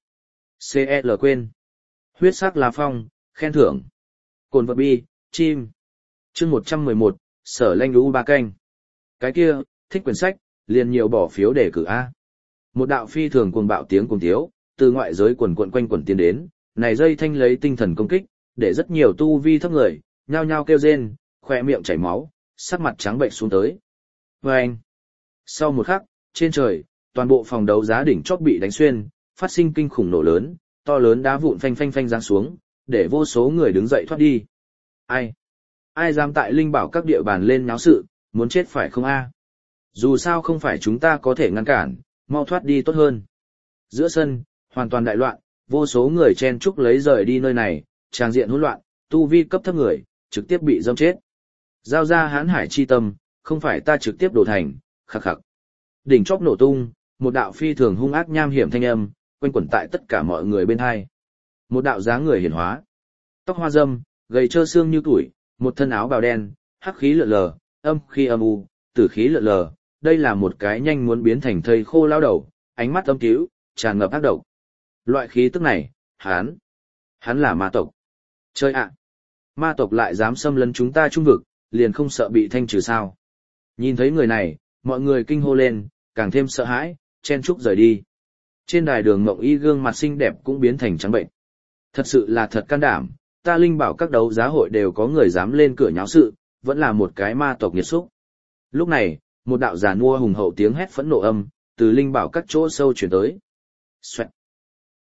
CL quên. Huyết sắc là phong, khen thưởng. Cồn vật bi, chim. Chương 111, sở lanh lũ ba canh. Cái kia, thích quyển sách, liền nhiều bỏ phiếu để cử A. Một đạo phi thường cuồng bạo tiếng cuồng tiếu, từ ngoại giới quần quần quanh quần tiến đến, này dây thanh lấy tinh thần công kích, để rất nhiều tu vi thấp người, nhao nhao kêu rên, khỏe miệng chảy máu, sắc mặt trắng bệnh xuống tới. Vâng! Sau một khắc, trên trời, toàn bộ phòng đấu giá đỉnh chóp bị đánh xuyên, phát sinh kinh khủng nổ lớn, to lớn đá vụn phanh phanh phanh giáng xuống, để vô số người đứng dậy thoát đi. Ai? Ai dám tại linh bảo các địa bàn lên náo sự, muốn chết phải không a? Dù sao không phải chúng ta có thể ngăn cản, mau thoát đi tốt hơn. Giữa sân, hoàn toàn đại loạn, vô số người chen chúc lấy rời đi nơi này, tràng diện hỗn loạn, tu vi cấp thấp người, trực tiếp bị dâm chết. Giao ra hãn hải chi tâm, không phải ta trực tiếp đổ thành, khắc khắc. Đỉnh chóp nổ tung, một đạo phi thường hung ác nham hiểm thanh âm, quanh quẩn tại tất cả mọi người bên hai. Một đạo dáng người hiển hóa, tóc hoa râm, gầy trơ xương như tuổi, một thân áo bào đen, hắc khí lượn lờ, âm khí âm u, tử khí lượn lờ, đây là một cái nhanh muốn biến thành thây khô lao đầu, ánh mắt âm cứu, tràn ngập ác độc. Loại khí tức này, hắn là ma tộc. Chơi ạ, ma tộc lại dám xâm lấn chúng ta trung vực, liền không sợ bị thanh trừ sao? Nhìn thấy người này, mọi người kinh hô lên, càng thêm sợ hãi, chen chúc rời đi. Trên đài Đường Mộng Y gương mặt xinh đẹp cũng biến thành trắng bệnh. Thật sự là thật can đảm, ta linh bảo các đấu giá hội đều có người dám lên cửa nháo sự, vẫn là một cái ma tộc nghiệt xúc. Lúc này, một đạo giàn mua hùng hậu tiếng hét phẫn nộ âm, từ linh bảo các chỗ sâu chuyển tới. Xoẹt.